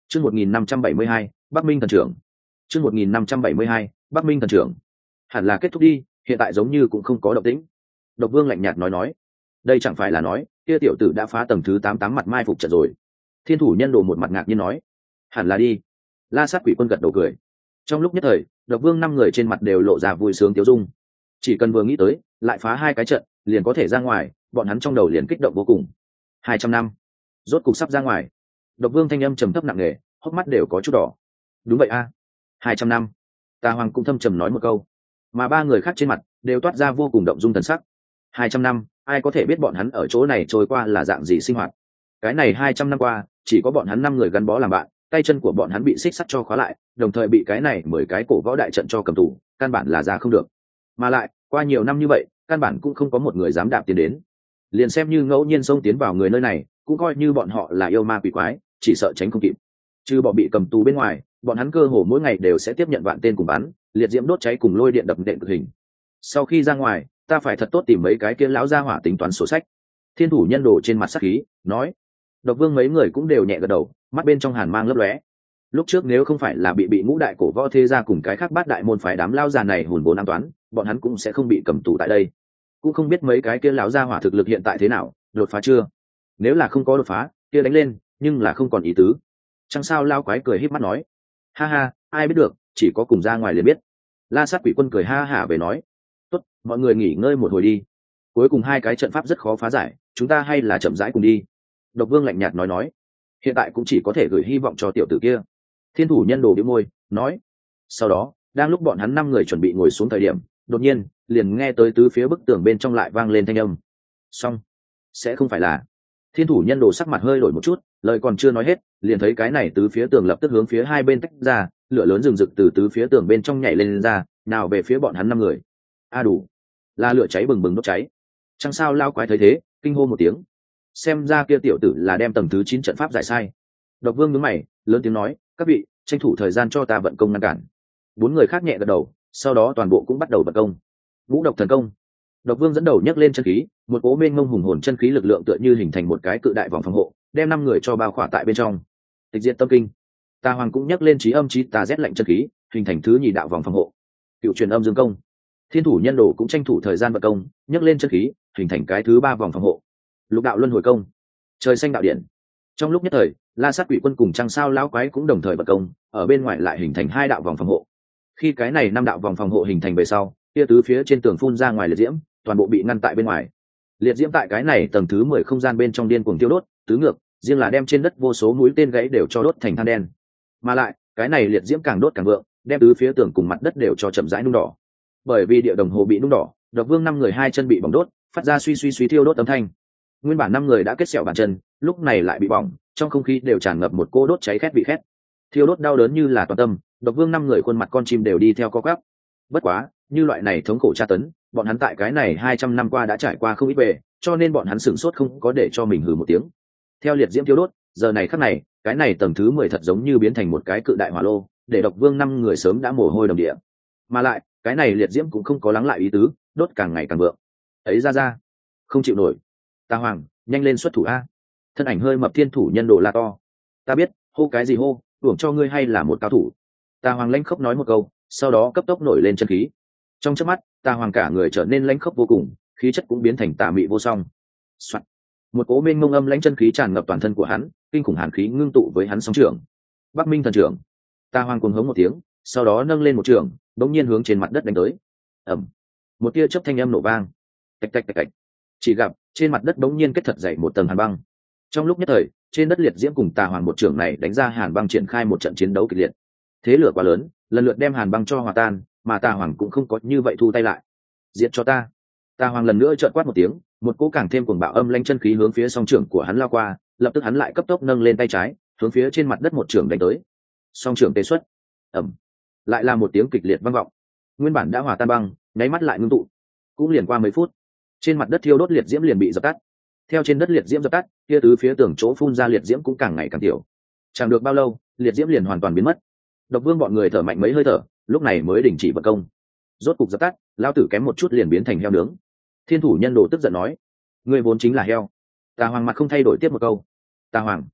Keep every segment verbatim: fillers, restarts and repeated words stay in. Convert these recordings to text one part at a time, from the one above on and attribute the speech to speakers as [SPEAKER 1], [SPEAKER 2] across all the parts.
[SPEAKER 1] Chương một nghìn năm trăm bảy mươi hai, Bắc Minh thần trưởng. Chương một nghìn năm trăm bảy mươi hai, Bắc Minh thần trưởng. Hẳn là kết thúc đi, hiện tại giống như cũng không có động tĩnh. Độc Vương lạnh nhạt nói nói, đây chẳng phải là nói, kia tiểu tử đã phá tầng thứ tám tám mặt mai phục trận rồi. Thiên Thủ Nhân Đồ một mặt ngạc nhiên nói, hẳn là đi. La Sát Quỷ Quân gật đầu cười. Trong lúc nhất thời, Độc Vương năm người trên mặt đều lộ ra vui sướng tiêu dung. Chỉ cần vừa nghĩ tới, lại phá hai cái trận, liền có thể ra ngoài, bọn hắn trong đầu liền kích động vô cùng. Hai trăm năm, rốt cục sắp ra ngoài. Độc Vương thanh âm trầm thấp nặng nề, hốc mắt đều có chút đỏ. Đúng vậy a, hai trăm năm. Tà Hoàng cũng thâm trầm nói một câu, mà ba người khác trên mặt đều toát ra vô cùng động dung thần sắc. Hai trăm năm, ai có thể biết bọn hắn ở chỗ này trôi qua là dạng gì sinh hoạt? Cái này hai trăm năm qua, chỉ có bọn hắn năm người gắn bó làm bạn, tay chân của bọn hắn bị xích sắt cho khóa lại, đồng thời bị cái này mười cái cổ võ đại trận cho cầm tù, căn bản là ra không được. Mà lại, qua nhiều năm như vậy, căn bản cũng không có một người dám đạp tiến đến. Liền xem như ngẫu nhiên xông tiến vào người nơi này, cũng coi như bọn họ là yêu ma quỷ quái, chỉ sợ tránh không kịp. Trừ bọn bị cầm tù bên ngoài, bọn hắn cơ hồ mỗi ngày đều sẽ tiếp nhận vạn tên cùng bắn, liệt diễm đốt cháy cùng lôi điện đập nện cực hình. Sau khi ra ngoài, ta phải thật tốt tìm mấy cái kia lão gia hỏa tính toán sổ sách. Thiên Thủ Nhân Đồ trên mặt sắc khí nói. Độc Vương mấy người cũng đều nhẹ gật đầu, mắt bên trong hàn mang lấp lóe. Lúc trước nếu không phải là bị bị ngũ đại cổ võ thế gia cùng cái khác bát đại môn phái đám lao già này hùn vốn an toán, bọn hắn cũng sẽ không bị cầm tù tại đây. Cũng không biết mấy cái kia lão gia hỏa thực lực hiện tại thế nào, đột phá chưa? Nếu là không có đột phá, kia đánh lên, nhưng là không còn ý tứ. Chẳng sao lao quái cười híp mắt nói, ha ha, ai biết được, chỉ có cùng ra ngoài liền biết. La Sát Quỷ Quân cười ha hả về nói, tốt, mọi người nghỉ ngơi một hồi đi. Cuối cùng hai cái trận pháp rất khó phá giải, chúng ta hay là chậm rãi cùng đi. Độc Vương lạnh nhạt nói nói, hiện tại cũng chỉ có thể gửi hy vọng cho tiểu tử kia. Thiên Thủ Nhân Đồ bĩu môi nói. Sau đó, đang lúc bọn hắn năm người chuẩn bị ngồi xuống thời điểm, đột nhiên liền nghe tới tứ phía bức tường bên trong lại vang lên thanh âm. Xong, sẽ không phải là. Thiên Thủ Nhân Đồ sắc mặt hơi đổi một chút, lời còn chưa nói hết, liền thấy cái này tứ phía tường lập tức hướng phía hai bên tách ra, lửa lớn rừng rực từ tứ phía tường bên trong nhảy lên, lên ra, nào về phía bọn hắn năm người. A đủ, là lửa cháy bừng bừng đốt cháy. Chẳng sao lao quái thấy thế, kinh hô một tiếng. Xem ra kia tiểu tử là đem tầng thứ chín trận pháp giải sai. Độc Vương nhướng mày, lớn tiếng nói, các vị, tranh thủ thời gian cho ta vận công ngăn cản. Bốn người khác nhẹ gật đầu, sau đó toàn bộ cũng bắt đầu vận công. Ngũ độc thần công. Độc Vương dẫn đầu nhấc lên chân khí, một cỗ mênh mông hùng hồn chân khí lực lượng tựa như hình thành một cái cự đại vòng phòng hộ, đem năm người cho bao khỏa tại bên trong. Tịch diệt tâm kinh. Tà Hoàng cũng nhấc lên trí âm trí tà rét lạnh chân khí, hình thành thứ nhị đạo vòng phòng hộ. Cựu truyền âm dương công. Thiên Thủ Nhân Đồ cũng tranh thủ thời gian vận công, nhấc lên chân khí, hình thành cái thứ ba vòng phòng hộ. Lục đạo luân hồi công. Trời xanh đạo điện. Trong lúc nhất thời, La Sát Quỷ Quân cùng Trăng Sao lão quái cũng đồng thời vận công, ở bên ngoài lại hình thành hai đạo vòng phòng hộ. Khi cái này năm đạo vòng phòng hộ hình thành về sau, kia tứ phía trên tường phun ra ngoài liệt diễm, toàn bộ bị ngăn tại bên ngoài. Liệt diễm tại cái này tầng thứ mười không gian bên trong điên cuồng tiêu đốt, tứ ngược, riêng là đem trên đất vô số núi tên gãy đều cho đốt thành than đen. Mà lại, cái này liệt diễm càng đốt càng vượng, đem tứ phía tường cùng mặt đất đều cho chậm rãi nung đỏ. Bởi vì địa đồng hồ bị nung đỏ, Độc Vương năm người hai chân bị bỏng đốt, phát ra suy suy suy thiêu đốt âm thanh. Nguyên bản năm người đã kết sẹo bàn chân, lúc này lại bị bỏng, trong không khí đều tràn ngập một cô đốt cháy khét vị khét. Thiêu đốt đau đớn như là toàn tâm, Độc Vương năm người khuôn mặt con chim đều đi theo co quắp. Bất quá, như loại này thống khổ tra tấn, bọn hắn tại cái này hai trăm năm qua đã trải qua không ít về, cho nên bọn hắn sửng sốt không có để cho mình hừ một tiếng. Theo liệt diễm thiêu đốt, giờ này khắc này, cái này tầng thứ mười thật giống như biến thành một cái cự đại hỏa lô, để Độc Vương năm người sớm đã mồ hôi đầm địa. Mà lại, cái này liệt diễm cũng không có lắng lại ý tứ, đốt càng ngày càng vượng. Ấy ra ra, không chịu nổi. Tà Hoàng, nhanh lên xuất thủ a. Thân ảnh hơi mập Thiên Thủ Nhân Đồ la to. Ta biết, hô cái gì hô, đuổi cho ngươi hay là một cao thủ. Tà Hoàng lãnh khốc nói một câu, sau đó cấp tốc nổi lên chân khí. Trong chớp mắt, Tà Hoàng cả người trở nên lãnh khốc vô cùng, khí chất cũng biến thành tà mị vô song. Soạn. Một cỗ mênh mông âm lãnh chân khí tràn ngập toàn thân của hắn, kinh khủng hàn khí ngưng tụ với hắn sóng trưởng. Bắc Minh thần trưởng. Tà Hoàng cuồng hống một tiếng, sau đó nâng lên một trường, bỗng nhiên hướng trên mặt đất đánh tới. Ầm. Một tia chớp thanh âm nổ vang. Tạch tạch tạch tạch. Chỉ gặp trên mặt đất bỗng nhiên kết thật dày một tầng hàn băng. Trong lúc nhất thời, trên đất liệt diễm cùng Tà Hoàng một trường này đánh ra hàn băng triển khai một trận chiến đấu kịch liệt. Thế lửa quá lớn, lần lượt đem hàn băng cho hòa tan, mà Tà Hoàng cũng không có như vậy thu tay lại. Diệt cho ta. Tà Hoàng lần nữa trợn quát một tiếng, một cỗ càng thêm cuồng bạo âm lãnh chân khí hướng phía song trưởng của hắn lao qua, lập tức hắn lại cấp tốc nâng lên tay trái, hướng phía trên mặt đất một trường đánh tới. Song trưởng tê xuất. Ầm. Lại là một tiếng kịch liệt vang vọng. Nguyên bản đã hòa tan băng, nháy mắt lại ngưng tụ. Cũng liền qua mấy phút, trên mặt đất thiêu đốt liệt diễm liền bị dập tắt. Theo trên đất liệt diễm dập tắt, kia tứ phía tường chỗ phun ra liệt diễm cũng càng ngày càng tiểu. Chẳng được bao lâu, liệt diễm liền hoàn toàn biến mất. Độc Vương bọn người thở mạnh mấy hơi thở, lúc này mới đình chỉ vận công. Rốt cục dập tắt, lao tử kém một chút liền biến thành heo nướng. Thiên Thủ Nhân Đồ tức giận nói, ngươi vốn chính là heo. Tà Hoàng mặt không thay đổi tiếp một câu. Tà Hoàng,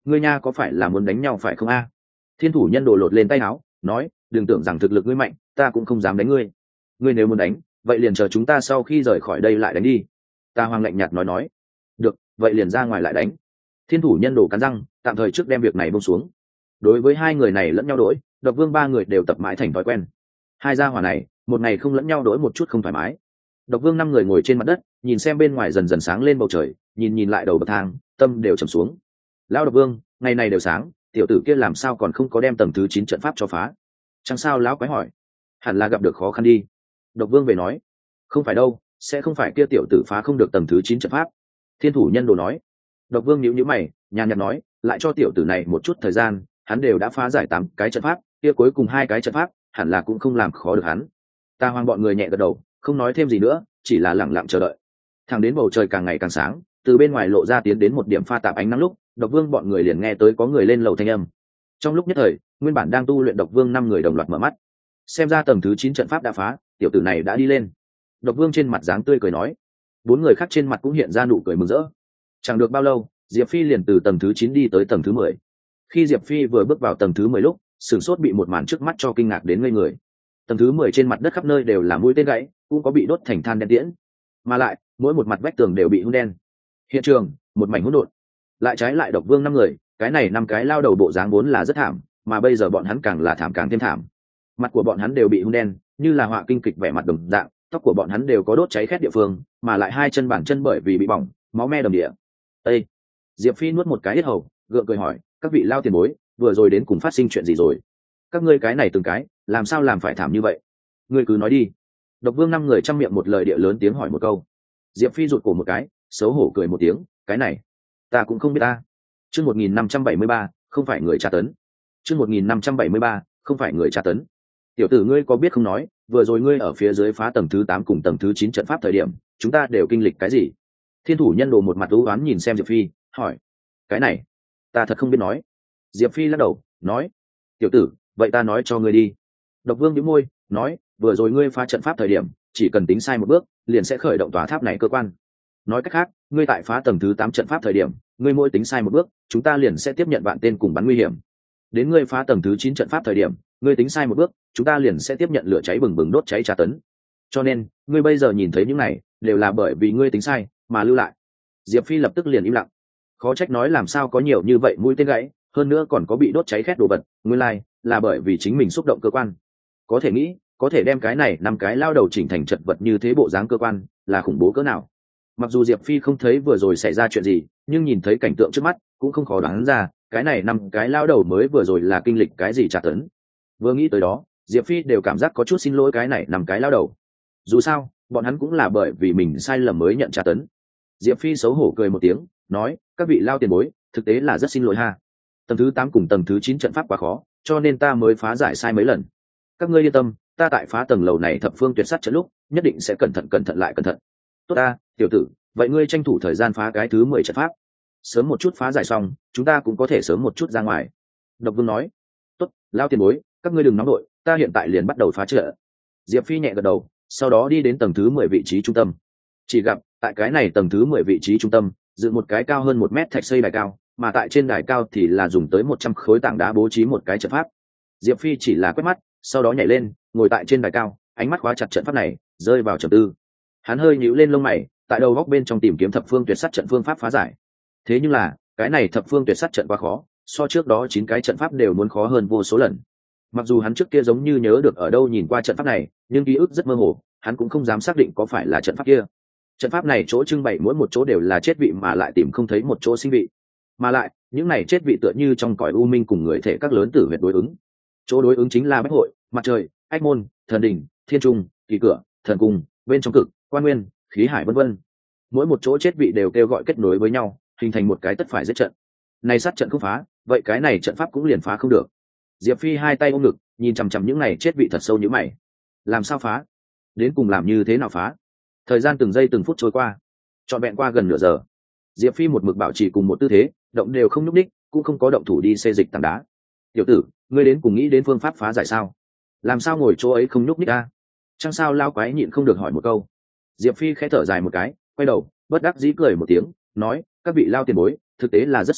[SPEAKER 1] ngươi nha có phải là muốn đánh nhau phải không a? Thiên thủ nhân đồ lột lên tay áo nói, đừng tưởng rằng thực lực ngươi mạnh ta cũng không dám đánh ngươi. Ngươi nếu muốn đánh vậy liền chờ chúng ta sau khi rời khỏi đây lại đánh đi. Ta Hoàng lạnh nhạt nói nói. Được, vậy liền ra ngoài lại đánh. Thiên thủ nhân đồ cắn răng tạm thời trước đem việc này buông xuống. Đối với hai người này lẫn nhau đổi, Độc Vương ba người đều tập mãi thành thói quen. Hai gia hỏa này một ngày không lẫn nhau đổi một chút không thoải mái. Độc Vương năm người ngồi trên mặt đất nhìn xem bên ngoài dần dần sáng lên bầu trời, nhìn nhìn lại đầu bậc thang tâm đều trầm xuống. Lão Độc Vương, ngày này đều sáng, tiểu tử kia làm sao còn không có đem tầng thứ chín trận pháp cho phá? Chẳng sao lão quái hỏi. Hẳn là gặp được khó khăn đi. Độc Vương về nói. Không phải đâu, sẽ không phải kia tiểu tử phá không được tầng thứ chín trận pháp. Thiên thủ nhân đồ nói. Độc Vương nhíu nhíu mày, nhàn nhạt nói, lại cho tiểu tử này một chút thời gian, hắn đều đã phá giải tám cái trận pháp, kia cuối cùng hai cái trận pháp, hẳn là cũng không làm khó được hắn. Ta Hoang bọn người nhẹ gật đầu, không nói thêm gì nữa, chỉ là lặng lặng chờ đợi. Thẳng đến bầu trời càng ngày càng sáng, từ bên ngoài lộ ra tiến đến một điểm pha tạp ánh nắng lúc, Độc Vương bọn người liền nghe tới có người lên lầu thanh âm. Trong lúc nhất thời, nguyên bản đang tu luyện Độc Vương năm người đồng loạt mở mắt. Xem ra tầng thứ chín trận pháp đã phá, tiểu tử này đã đi lên. Độc Vương trên mặt dáng tươi cười nói. Bốn người khác trên mặt cũng hiện ra nụ cười mừng rỡ. Chẳng được bao lâu, Diệp Phi liền từ tầng thứ chín đi tới tầng thứ mười. Khi Diệp Phi vừa bước vào tầng thứ mười lúc, sửng sốt bị một màn trước mắt cho kinh ngạc đến ngây người. Tầng thứ mười trên mặt đất khắp nơi đều là mũi tên gãy, cũng có bị đốt thành than đen tiễn, mà lại mỗi một mặt vách tường đều bị hun đen. Hiện trường một mảnh hỗn độn. Lại trái lại Độc Vương năm người, cái này năm cái lao đầu bộ dáng vốn là rất thảm, mà bây giờ bọn hắn càng là thảm càng thêm thảm. Mặt của bọn hắn đều bị hun đen, như là họa kinh kịch vẻ mặt đồng dạng, tóc của bọn hắn đều có đốt cháy khét địa phương, mà lại hai chân bản chân bởi vì bị bỏng, máu me đầm địa. Ê! Diệp Phi nuốt một cái hết hầu, gượng cười hỏi, các vị lao tiền bối, vừa rồi đến cùng phát sinh chuyện gì rồi? Các ngươi cái này từng cái, làm sao làm phải thảm như vậy? Ngươi cứ nói đi. Độc Vương năm người trăm miệng một lời địa lớn tiếng hỏi một câu. Diệp Phi rụt cổ một cái, xấu hổ cười một tiếng, cái này, ta cũng không biết ta. Chương một nghìn năm trăm bảy mươi ba, không phải người tra tấn. Chương một nghìn năm trăm bảy mươi ba, không phải người tra tấn. Tiểu tử ngươi có biết không nói, vừa rồi ngươi ở phía dưới phá tầng thứ tám cùng tầng thứ chín trận pháp thời điểm, chúng ta đều kinh lịch cái gì? Thiên thủ nhân đồ một mặt u uất nhìn xem Diệp Phi, hỏi. Cái này, ta thật không biết nói. Diệp Phi lắc đầu, nói. Tiểu tử, vậy ta nói cho ngươi đi. Độc Vương nhíu môi, nói, vừa rồi ngươi phá trận pháp thời điểm, chỉ cần tính sai một bước, liền sẽ khởi động tòa tháp này cơ quan. Nói cách khác, ngươi tại phá tầng thứ tám trận pháp thời điểm, ngươi mỗi tính sai một bước, chúng ta liền sẽ tiếp nhận vạn tên cùng bắn nguy hiểm. Đến ngươi phá tầng thứ chín trận pháp thời điểm, ngươi tính sai một bước, chúng ta liền sẽ tiếp nhận lửa cháy bừng bừng đốt cháy tra tấn. Cho nên, ngươi bây giờ nhìn thấy những này, đều là bởi vì ngươi tính sai mà lưu lại. Diệp Phi lập tức liền im lặng. Khó trách nói làm sao có nhiều như vậy mũi tên gãy, hơn nữa còn có bị đốt cháy khét đồ vật, nguyên lai like, là bởi vì chính mình xúc động cơ quan. Có thể nghĩ, có thể đem cái này năm cái lao đầu chỉnh thành chật vật như thế bộ dáng cơ quan, là khủng bố cỡ nào. Mặc dù Diệp Phi không thấy vừa rồi xảy ra chuyện gì, nhưng nhìn thấy cảnh tượng trước mắt, cũng không khó đoán ra, cái này năm cái lao đầu mới vừa rồi là kinh lịch cái gì tra tấn. Vừa nghĩ tới đó, Diệp Phi đều cảm giác có chút xin lỗi cái này năm cái lao đầu. Dù sao, bọn hắn cũng là bởi vì mình sai lầm mới nhận tra tấn. Diệp Phi xấu hổ cười một tiếng, nói, các vị lao tiền bối, thực tế là rất xin lỗi ha. Tầng thứ tám cùng tầng thứ chín trận pháp quá khó, cho nên ta mới phá giải sai mấy lần. Các ngươi yên tâm, ta tại phá tầng lầu này thập phương tuyệt sát trận lúc, nhất định sẽ cẩn thận cẩn thận lại cẩn thận. Tốt ta, tiểu tử, vậy ngươi tranh thủ thời gian phá cái thứ mười trận pháp. Sớm một chút phá giải xong, chúng ta cũng có thể sớm một chút ra ngoài. Độc Vương nói. Tốt, lao tiền bối, các ngươi đừng nóng đội, ta hiện tại liền bắt đầu phá trận. Diệp Phi nhẹ gật đầu, sau đó đi đến tầng thứ mười vị trí trung tâm. Chỉ gặp, tại cái này tầng thứ mười vị trí trung tâm, dựng một cái cao hơn một mét thạch xây đài cao, mà tại trên đài cao thì là dùng tới một trăm khối tảng đá bố trí một cái trận pháp. Diệp Phi chỉ là quét mắt, sau đó nhảy lên, ngồi tại trên đài cao, ánh mắt khóa chặt trận pháp này, rơi vào trầm tư. Hắn hơi nhíu lên lông mày, tại đầu góc bên trong tìm kiếm thập phương tuyệt sát trận phương pháp phá giải. Thế nhưng là, cái này thập phương tuyệt sát trận quá khó, so trước đó chín cái trận pháp đều muốn khó hơn vô số lần. Mặc dù hắn trước kia giống như nhớ được ở đâu nhìn qua trận pháp này, nhưng ký ức rất mơ hồ, hắn cũng không dám xác định có phải là trận pháp kia. Trận pháp này chỗ trưng bày mỗi một chỗ đều là chết vị mà lại tìm không thấy một chỗ sinh vị. Mà lại, những này chết vị tựa như trong cõi u minh cùng người thể các lớn tử huyệt đối ứng. Chỗ đối ứng chính là bách hội, mặt trời, ách môn, thần đỉnh, thiên trung, kỳ cửa, thần cung, bên trong cực, quan nguyên, khí hải vân vân. Mỗi một chỗ chết vị đều kêu gọi kết nối với nhau, hình thành một cái tất phải giết trận. Này sát trận không phá, vậy cái này trận pháp cũng liền phá không được. Diệp Phi hai tay ôm ngực, nhìn chằm chằm những này chết vị thật sâu như mày. Làm sao phá? Đến cùng làm như thế nào phá? Thời gian từng giây từng phút trôi qua, trọn vẹn qua gần nửa giờ. Diệp Phi một mực bảo trì cùng một tư thế, động đều không nhúc đích, cũng không có động thủ đi xê dịch tảng đá. Tiểu tử, ngươi đến cùng nghĩ đến phương pháp phá giải sao? Làm sao ngồi chỗ ấy không nhúc đích a? Chẳng sao lao quái nhịn không được hỏi một câu. Diệp Phi khẽ thở dài một cái, quay đầu, bất đắc dĩ cười một tiếng, nói, các vị lao tiền bối, thực tế là rất xin lỗi,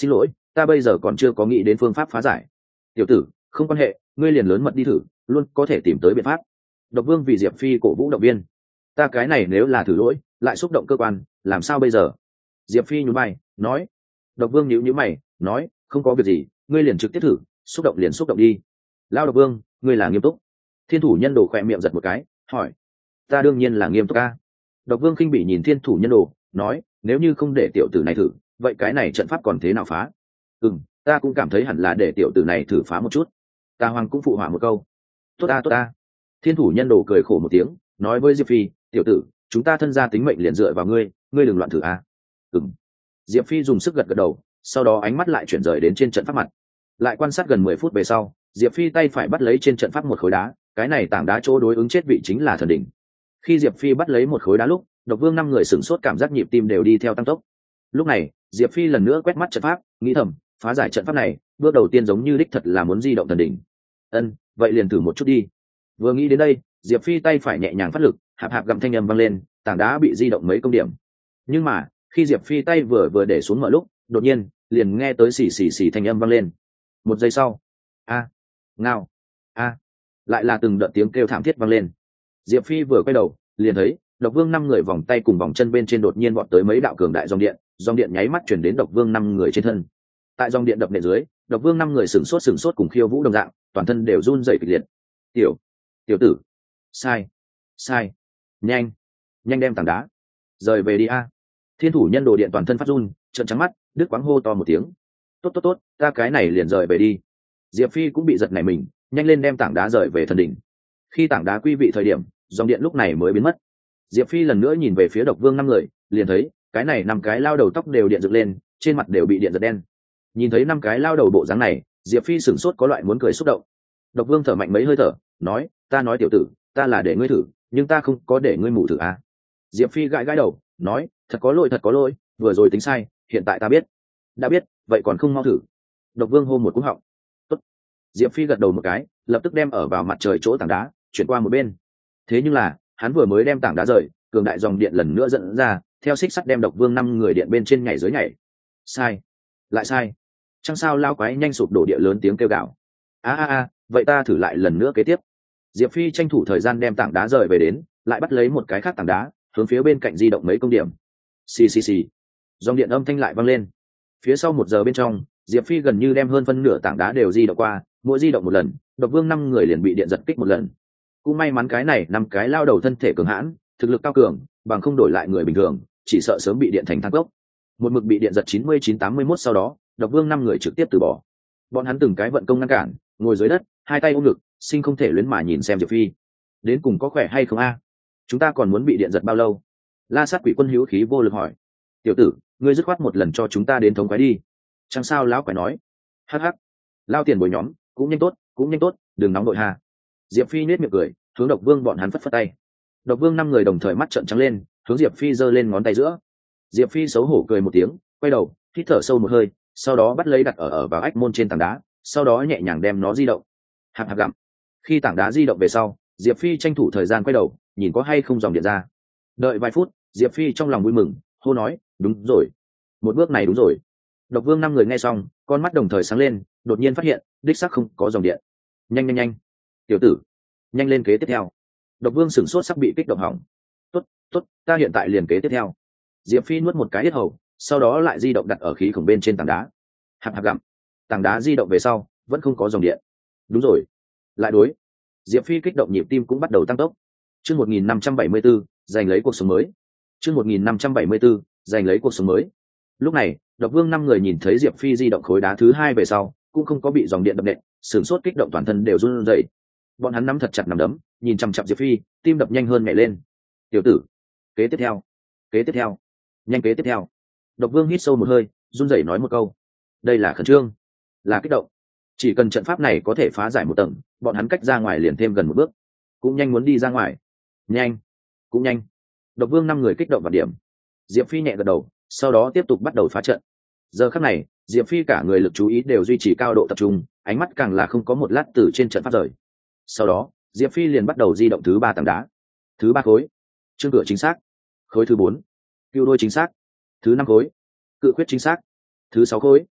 [SPEAKER 1] ta bây giờ còn chưa có nghĩ đến phương pháp phá giải. Tiểu tử, không quan hệ, ngươi liền lớn mật đi thử, luôn có thể tìm tới biện pháp. Độc Vương vì Diệp Phi cổ vũ động viên. Ta cái này nếu là thử lỗi, lại xúc động cơ quan, làm sao bây giờ? Diệp Phi nhún vai, nói. Độc Vương nhíu nhíu mày, nói, không có việc gì, ngươi liền trực tiếp thử, xúc động liền xúc động đi. Lao Độc Vương, ngươi là nghiêm túc? Thiên thủ nhân đồ khỏe miệng giật một cái, hỏi. Ta đương nhiên là nghiêm túc a. Độc Vương khinh bỉ nhìn Thiên thủ nhân đồ, nói, nếu như không để tiểu tử này thử, vậy cái này trận pháp còn thế nào phá? Ừm, ta cũng cảm thấy hẳn là để tiểu tử này thử phá một chút. Tà Hoàng cũng phụ họa một câu. Tốt a tốt a. Thiên thủ nhân đồ cười khổ một tiếng, nói với Diệp Phi, tiểu tử, chúng ta thân gia tính mệnh liền dựa vào ngươi, ngươi đừng loạn thử a. Ừm. Diệp Phi dùng sức gật gật đầu, sau đó ánh mắt lại chuyển rời đến trên trận pháp mặt. Lại quan sát gần mười phút về sau, Diệp Phi tay phải bắt lấy trên trận pháp một khối đá, cái này tảng đá chỗ đối ứng chết vị chính là thần đỉnh. Khi Diệp Phi bắt lấy một khối đá lúc, Độc Vương năm người sửng sốt, cảm giác nhịp tim đều đi theo tăng tốc. Lúc này, Diệp Phi lần nữa quét mắt trận pháp, nghĩ thầm, phá giải trận pháp này, bước đầu tiên giống như đích thật là muốn di động thần đỉnh. Ân, vậy liền thử một chút đi. Vừa nghĩ đến đây, Diệp Phi tay phải nhẹ nhàng phát lực, hạp hạp gầm thanh âm vang lên, tảng đá bị di động mấy công điểm. Nhưng mà, khi Diệp Phi tay vừa vừa để xuống mở lúc, đột nhiên, liền nghe tới xì xì xì thanh âm vang lên. Một giây sau, a, ngao, a, lại là từng đợt tiếng kêu thảm thiết vang lên. Diệp Phi vừa quay đầu, liền thấy Độc Vương năm người vòng tay cùng vòng chân bên trên đột nhiên vọt tới mấy đạo cường đại dòng điện, dòng điện nháy mắt chuyển đến Độc Vương năm người trên thân. Tại dòng điện đập nện dưới, Độc Vương năm người sửng sốt sửng sốt cùng khiêu vũ đồng dạng, toàn thân đều run rẩy kịch liệt. Tiểu, tiểu tử, sai, sai, nhanh, nhanh đem tảng đá rời về đi a. Thiên thủ nhân đồ điện toàn thân phát run, trợn trắng mắt, đứt quãng hô to một tiếng. Tốt tốt tốt, ta cái này liền rời về đi. Diệp Phi cũng bị giật nảy mình, nhanh lên đem tảng đá rời về thần đỉnh. Khi tảng đá quy vị thời điểm, dòng điện lúc này mới biến mất. Diệp Phi lần nữa nhìn về phía Độc Vương năm người, liền thấy cái này năm cái lao đầu tóc đều điện dựng lên, trên mặt đều bị điện giật đen. Nhìn thấy năm cái lao đầu bộ dáng này, Diệp Phi sửng sốt, có loại muốn cười xúc động. Độc Vương thở mạnh mấy hơi thở, nói, ta nói tiểu tử, ta là để ngươi thử, nhưng ta không có để ngươi mù thử à. Diệp Phi gãi gãi đầu, nói, thật có lỗi thật có lỗi, vừa rồi tính sai, hiện tại ta biết. Đã biết, vậy còn không mau thử. Độc Vương hô một cú họng. Tốt. Diệp Phi gật đầu một cái, lập tức đem ở vào mặt trời chỗ tảng đá chuyển qua một bên. Thế nhưng là, hắn vừa mới đem tảng đá rời, cường đại dòng điện lần nữa dẫn ra, theo xích sắt đem Độc Vương năm người điện bên trên nhảy dưới nhảy. Sai, lại sai. Chẳng sao lao quái nhanh sụp đổ địa lớn tiếng kêu gào. A a a, vậy ta thử lại lần nữa kế tiếp. Diệp Phi tranh thủ thời gian đem tảng đá rời về đến, lại bắt lấy một cái khác tảng đá, hướng phía bên cạnh di động mấy công điểm. Xì xì xì. Dòng điện âm thanh lại vang lên. Phía sau một giờ bên trong, Diệp Phi gần như đem hơn phân nửa tảng đá đều di động qua, mỗi di động một lần, Độc Vương năm người liền bị điện giật kích một lần. Cũng may mắn cái này năm cái lao đầu thân thể cường hãn, thực lực cao cường, bằng không đổi lại người bình thường, chỉ sợ sớm bị điện thành than cốc. Một mực bị điện giật chín mươi chín tám mươi mốt, sau đó, Độc Vương năm người trực tiếp từ bỏ. Bọn hắn từng cái vận công ngăn cản, ngồi dưới đất, hai tay ôm ngực, sinh không thể luyến mà nhìn xem Diệp Phi. Đến cùng có khỏe hay không a? Chúng ta còn muốn bị điện giật bao lâu? La Sát Quỷ Quân hữu khí vô lực hỏi. Tiểu tử, ngươi dứt khoát một lần cho chúng ta đến thống quái đi. Chẳng sao lão quái nói. Hắc hắc. Lao tiền bồi nhóm, cũng nhanh tốt, cũng nhanh tốt, đừng nóng đội hà. Diệp Phi nết miệng cười, hướng Độc Vương bọn hắn phất phất tay. Độc Vương năm người đồng thời mắt trợn trắng lên, hướng Diệp Phi giơ lên ngón tay giữa. Diệp Phi xấu hổ cười một tiếng, quay đầu, hít thở sâu một hơi, sau đó bắt lấy đặt ở ở vào ách môn trên tảng đá, sau đó nhẹ nhàng đem nó di động. Hạp hạp gặm. Khi tảng đá di động về sau, Diệp Phi tranh thủ thời gian quay đầu, nhìn có hay không dòng điện ra. Đợi vài phút, Diệp Phi trong lòng vui mừng, hô nói, đúng rồi, một bước này đúng rồi. Độc Vương năm người nghe xong, con mắt đồng thời sáng lên, đột nhiên phát hiện đích xác không có dòng điện. Nhanh nhanh nhanh, tiểu tử, nhanh lên kế tiếp theo. Độc Vương sửng sốt, sắp bị kích động hỏng. Tốt tốt, ta hiện tại liền kế tiếp theo. Diệp Phi nuốt một cái hết hầu, sau đó lại di động đặt ở khí khổng bên trên tảng đá. Hạp hạp gặm. Tảng đá di động về sau, vẫn không có dòng điện. Đúng rồi, lại đối. Diệp Phi kích động, nhịp tim cũng bắt đầu tăng tốc. Chương một nghìn năm trăm bảy mươi 4, giành lấy cuộc sống mới. Chương một nghìn năm trăm bảy mươi 4, giành lấy cuộc sống mới. Lúc này, Độc Vương năm người nhìn thấy Diệp Phi di động khối đá thứ hai về sau, cũng không có bị dòng điện đập nện, sửng sốt, kích động toàn thân đều run rẩy. Bọn hắn nắm thật chặt nắm đấm, nhìn chằm chằm Diệp Phi, tim đập nhanh hơn nhảy lên. Tiểu tử, kế tiếp theo, kế tiếp theo, nhanh kế tiếp theo. Độc Vương hít sâu một hơi, run rẩy nói một câu. Đây là khẩn trương, là kích động. Chỉ cần trận pháp này có thể phá giải một tầng, bọn hắn cách ra ngoài liền thêm gần một bước. Cũng nhanh muốn đi ra ngoài. Nhanh, cũng nhanh. Độc Vương năm người kích động vào điểm. Diệp Phi nhẹ gật đầu, sau đó tiếp tục bắt đầu phá trận. Giờ khắc này, Diệp Phi cả người lực chú ý đều duy trì cao độ tập trung, ánh mắt càng là không có một lát từ trên trận pháp rời. Sau đó, Diệp Phi liền bắt đầu di động thứ ba tảng đá. Thứ ba khối, chương cửa chính xác. Khối thứ bốn, cựu đôi chính xác. Thứ năm khối, cự quyết chính xác. Thứ sáu khối,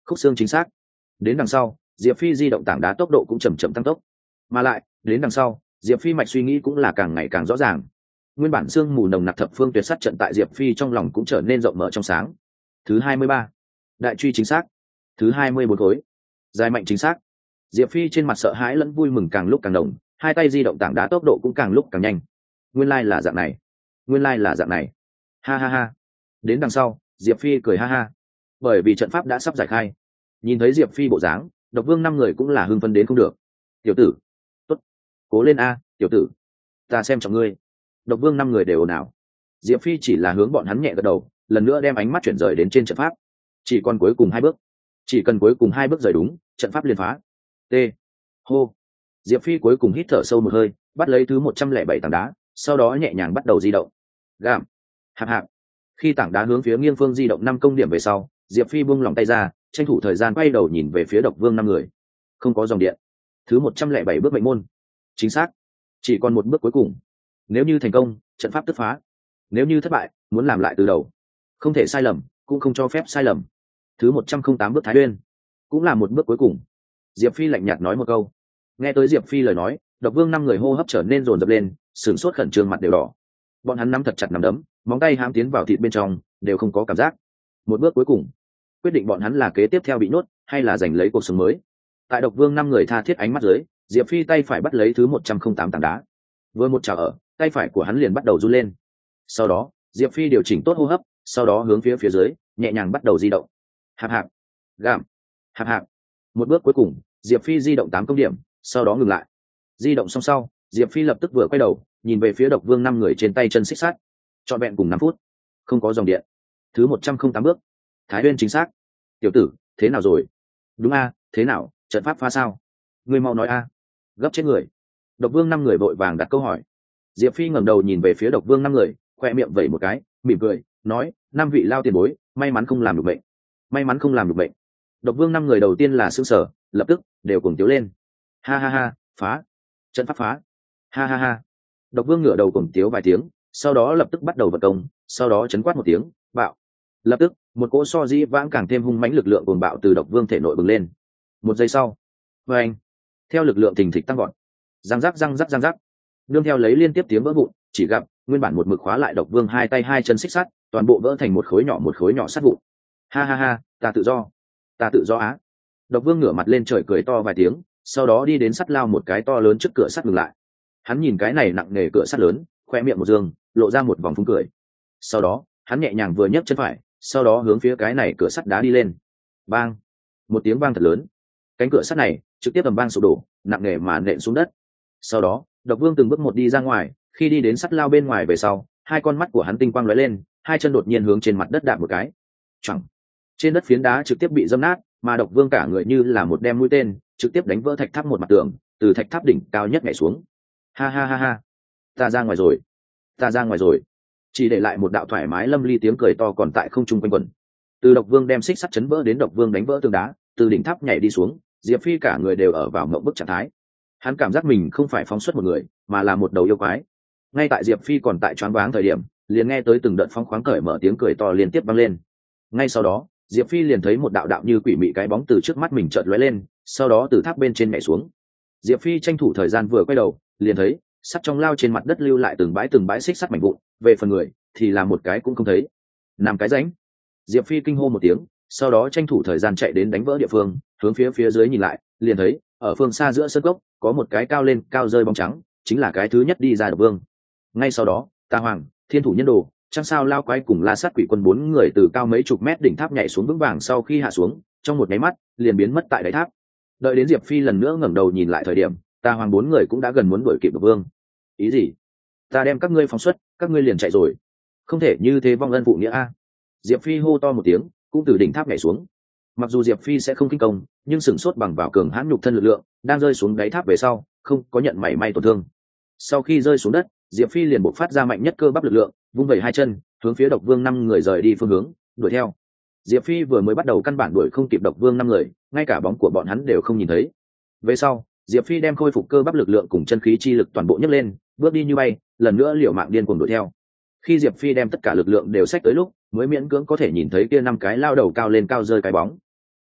[SPEAKER 1] khúc xương chính xác. Đến đằng sau, diệp phi di động tảng đá tốc độ cũng chầm chậm tăng tốc, mà lại đến đằng sau diệp phi mạch suy nghĩ cũng là càng ngày càng rõ ràng. Nguyên bản sương mù nồng nặc thập phương tuyệt sát trận tại diệp phi trong lòng cũng trở nên rộng mở trong sáng. Thứ hai mươi ba, đại truy chính xác. Thứ hai mươi bốn khối, dài mạnh chính xác. Diệp phi trên mặt sợ hãi lẫn vui mừng càng lúc càng đồng, hai tay di động tảng đá tốc độ cũng càng lúc càng nhanh. Nguyên lai là dạng này, nguyên lai là dạng này, ha ha ha. Đến đằng sau diệp phi cười ha ha, bởi vì trận pháp đã sắp giải khai. Nhìn thấy diệp phi bộ dáng, độc vương năm người cũng là hưng phấn đến không được. Tiểu tử, tốt, cố lên a tiểu tử, ta xem trọng ngươi. Độc vương năm người đều ồn ào. Diệp phi chỉ là hướng bọn hắn nhẹ gật đầu, lần nữa đem ánh mắt chuyển rời đến trên trận pháp. Chỉ còn cuối cùng hai bước, chỉ cần cuối cùng hai bước rời đúng, trận pháp liền phá. T, hô. Diệp phi cuối cùng hít thở sâu một hơi, bắt lấy thứ một trăm lẻ bảy tảng đá, sau đó nhẹ nhàng bắt đầu di động. Gạm, hạp hạp. Khi tảng đá hướng phía nghiêng phương di động năm công điểm về sau, diệp phi buông lòng tay ra, tranh thủ thời gian quay đầu nhìn về phía độc vương năm người. Không có dòng điện. Thứ một trăm lẻ bảy bước mệnh môn, chính xác. Chỉ còn một bước cuối cùng. Nếu như thành công, trận pháp tức phá. Nếu như thất bại, muốn làm lại từ đầu. Không thể sai lầm, cũng không cho phép sai lầm. Thứ một trăm linh tám bước thái uyên, cũng là một bước cuối cùng. Diệp phi lạnh nhạt nói một câu. Nghe tới diệp phi lời nói, độc vương năm người hô hấp trở nên rồn rập lên, sửng sốt khẩn trương, mặt đều đỏ. Bọn hắn nắm thật chặt nắm đấm, móng tay hãm tiến vào thịt bên trong, đều không có cảm giác. Một bước cuối cùng, quyết định bọn hắn là kế tiếp theo bị nhốt hay là giành lấy cuộc sống mới. Tại độc vương năm người tha thiết ánh mắt dưới, diệp phi tay phải bắt lấy thứ một trăm linh tám tảng đá. Vừa một chảo ở, tay phải của hắn liền bắt đầu run lên. Sau đó diệp phi điều chỉnh tốt hô hấp, sau đó hướng phía phía dưới nhẹ nhàng bắt đầu di động. Hạp hạp, gạm, hạp hạp. Một bước cuối cùng, diệp phi di động tám công điểm, sau đó ngừng lại. Di động xong sau, diệp phi lập tức vừa quay đầu nhìn về phía độc vương năm người trên tay chân xích sắt. Trọn vẹn cùng năm phút, không có dòng điện. Thứ một trăm linh tám bước, thái uyên chính xác. Tiểu tử, thế nào rồi? Đúng a, thế nào, trận pháp phá sao? Ngươi mau nói a. Gấp chết người. Độc vương năm người vội vàng đặt câu hỏi. Diệp phi ngẩng đầu nhìn về phía độc vương năm người, khoe miệng vẩy một cái, mỉm cười nói, năm vị lao tiền bối, may mắn không làm được bệnh, may mắn không làm được bệnh. Độc vương năm người đầu tiên là sững sờ, lập tức đều cùng tiếu lên. Ha ha ha, phá, trận pháp phá. Ha ha ha. Độc vương ngửa đầu cùng tiếu vài tiếng, sau đó lập tức bắt đầu vận công, sau đó chấn quát một tiếng, bạo. Lập tức một cỗ so dĩ vãng càng thêm hung mãnh lực lượng cuồng bạo từ độc vương thể nội bừng lên. Một giây sau, vê anh, theo lực lượng thình thịch tăng gọn, răng rắc răng rắc răng rắc, nương theo lấy liên tiếp tiếng vỡ vụn, chỉ gặp nguyên bản một mực khóa lại độc vương hai tay hai chân xích sắt, toàn bộ vỡ thành một khối nhỏ một khối nhỏ sắt vụn. Ha ha ha, ta tự do, ta tự do á. Độc vương ngửa mặt lên trời cười to vài tiếng, sau đó đi đến sắt lao một cái to lớn trước cửa sắt ngừng lại. Hắn nhìn cái này nặng nề cửa sắt lớn, khoe miệng một dương, lộ ra một vòng phúng cười. Sau đó hắn nhẹ nhàng vừa nhấc chân phải, sau đó hướng phía cái này cửa sắt đá đi lên. Bang, một tiếng vang thật lớn, cánh cửa sắt này trực tiếp ầm vang sụp đổ, nặng nề mà nện xuống đất. Sau đó độc vương từng bước một đi ra ngoài, khi đi đến sắt lao bên ngoài về sau, hai con mắt của hắn tinh quang lóe lên, hai chân đột nhiên hướng trên mặt đất đạp một cái. Choảng, trên đất phiến đá trực tiếp bị dâm nát, mà độc vương cả người như là một đem mũi tên trực tiếp đánh vỡ thạch tháp một mặt tường, từ thạch tháp đỉnh cao nhất nhảy xuống. Ha ha ha ha, ta ra ngoài rồi, ta ra ngoài rồi. Chỉ để lại một đạo thoải mái lâm ly tiếng cười to còn tại không trung quanh quẩn. Từ độc vương đem xích sắt chấn vỡ đến độc vương đánh vỡ tường đá, từ đỉnh tháp nhảy đi xuống, diệp phi cả người đều ở vào mộng bức trạng thái. Hắn cảm giác mình không phải phóng xuất một người, mà là một đầu yêu quái. Ngay tại diệp phi còn tại choáng váng thời điểm, liền nghe tới từng đợt phong khoáng cởi mở tiếng cười to liên tiếp vang lên. Ngay sau đó diệp phi liền thấy một đạo đạo như quỷ mị cái bóng từ trước mắt mình chợt lóe lên, sau đó từ tháp bên trên nhảy xuống. Diệp phi tranh thủ thời gian vừa quay đầu, liền thấy sắt trong lao trên mặt đất lưu lại từng bãi từng bãi xích sắt mảnh vụn, về phần người thì là một cái cũng không thấy, nằm cái rãnh. Diệp phi kinh hô một tiếng, sau đó tranh thủ thời gian chạy đến đánh vỡ địa phương, hướng phía phía dưới nhìn lại, liền thấy ở phương xa giữa sân cốc có một cái cao lên cao rơi bóng trắng, chính là cái thứ nhất đi ra độc vương. Ngay sau đó tà hoàng, thiên thủ nhân đồ, trăng sao lao quái cùng la sát quỷ quân bốn người từ cao mấy chục mét đỉnh tháp nhảy xuống vững vàng, sau khi hạ xuống trong một nháy mắt liền biến mất tại đáy tháp. Đợi đến diệp phi lần nữa ngẩng đầu nhìn lại thời điểm, tà hoàng bốn người cũng đã gần muốn đuổi kịp độc vương. Ý gì? Ta đem các ngươi phóng xuất, các ngươi liền chạy rồi? Không thể như thế vong ân phụ nghĩa a. Diệp phi hô to một tiếng, cũng từ đỉnh tháp nhảy xuống. Mặc dù diệp phi sẽ không kinh công, nhưng sửng sốt bằng vào cường hãn nhục thân lực lượng, đang rơi xuống đáy tháp về sau không có nhận mảy may tổn thương. Sau khi rơi xuống đất, diệp phi liền bộc phát ra mạnh nhất cơ bắp lực lượng, vung vẩy hai chân hướng phía độc vương năm người rời đi phương hướng đuổi theo. Diệp phi vừa mới bắt đầu căn bản đuổi không kịp độc vương năm người, ngay cả bóng của bọn hắn đều không nhìn thấy. Về sau diệp phi đem khôi phục cơ bắp lực lượng cùng chân khí chi lực toàn bộ nhấc lên, bước đi như bay, lần nữa liều mạng điên cuồng đuổi theo. Khi diệp phi đem tất cả lực lượng đều xách tới lúc, mới miễn cưỡng có thể nhìn thấy kia năm cái lao đầu cao lên cao rơi cái bóng.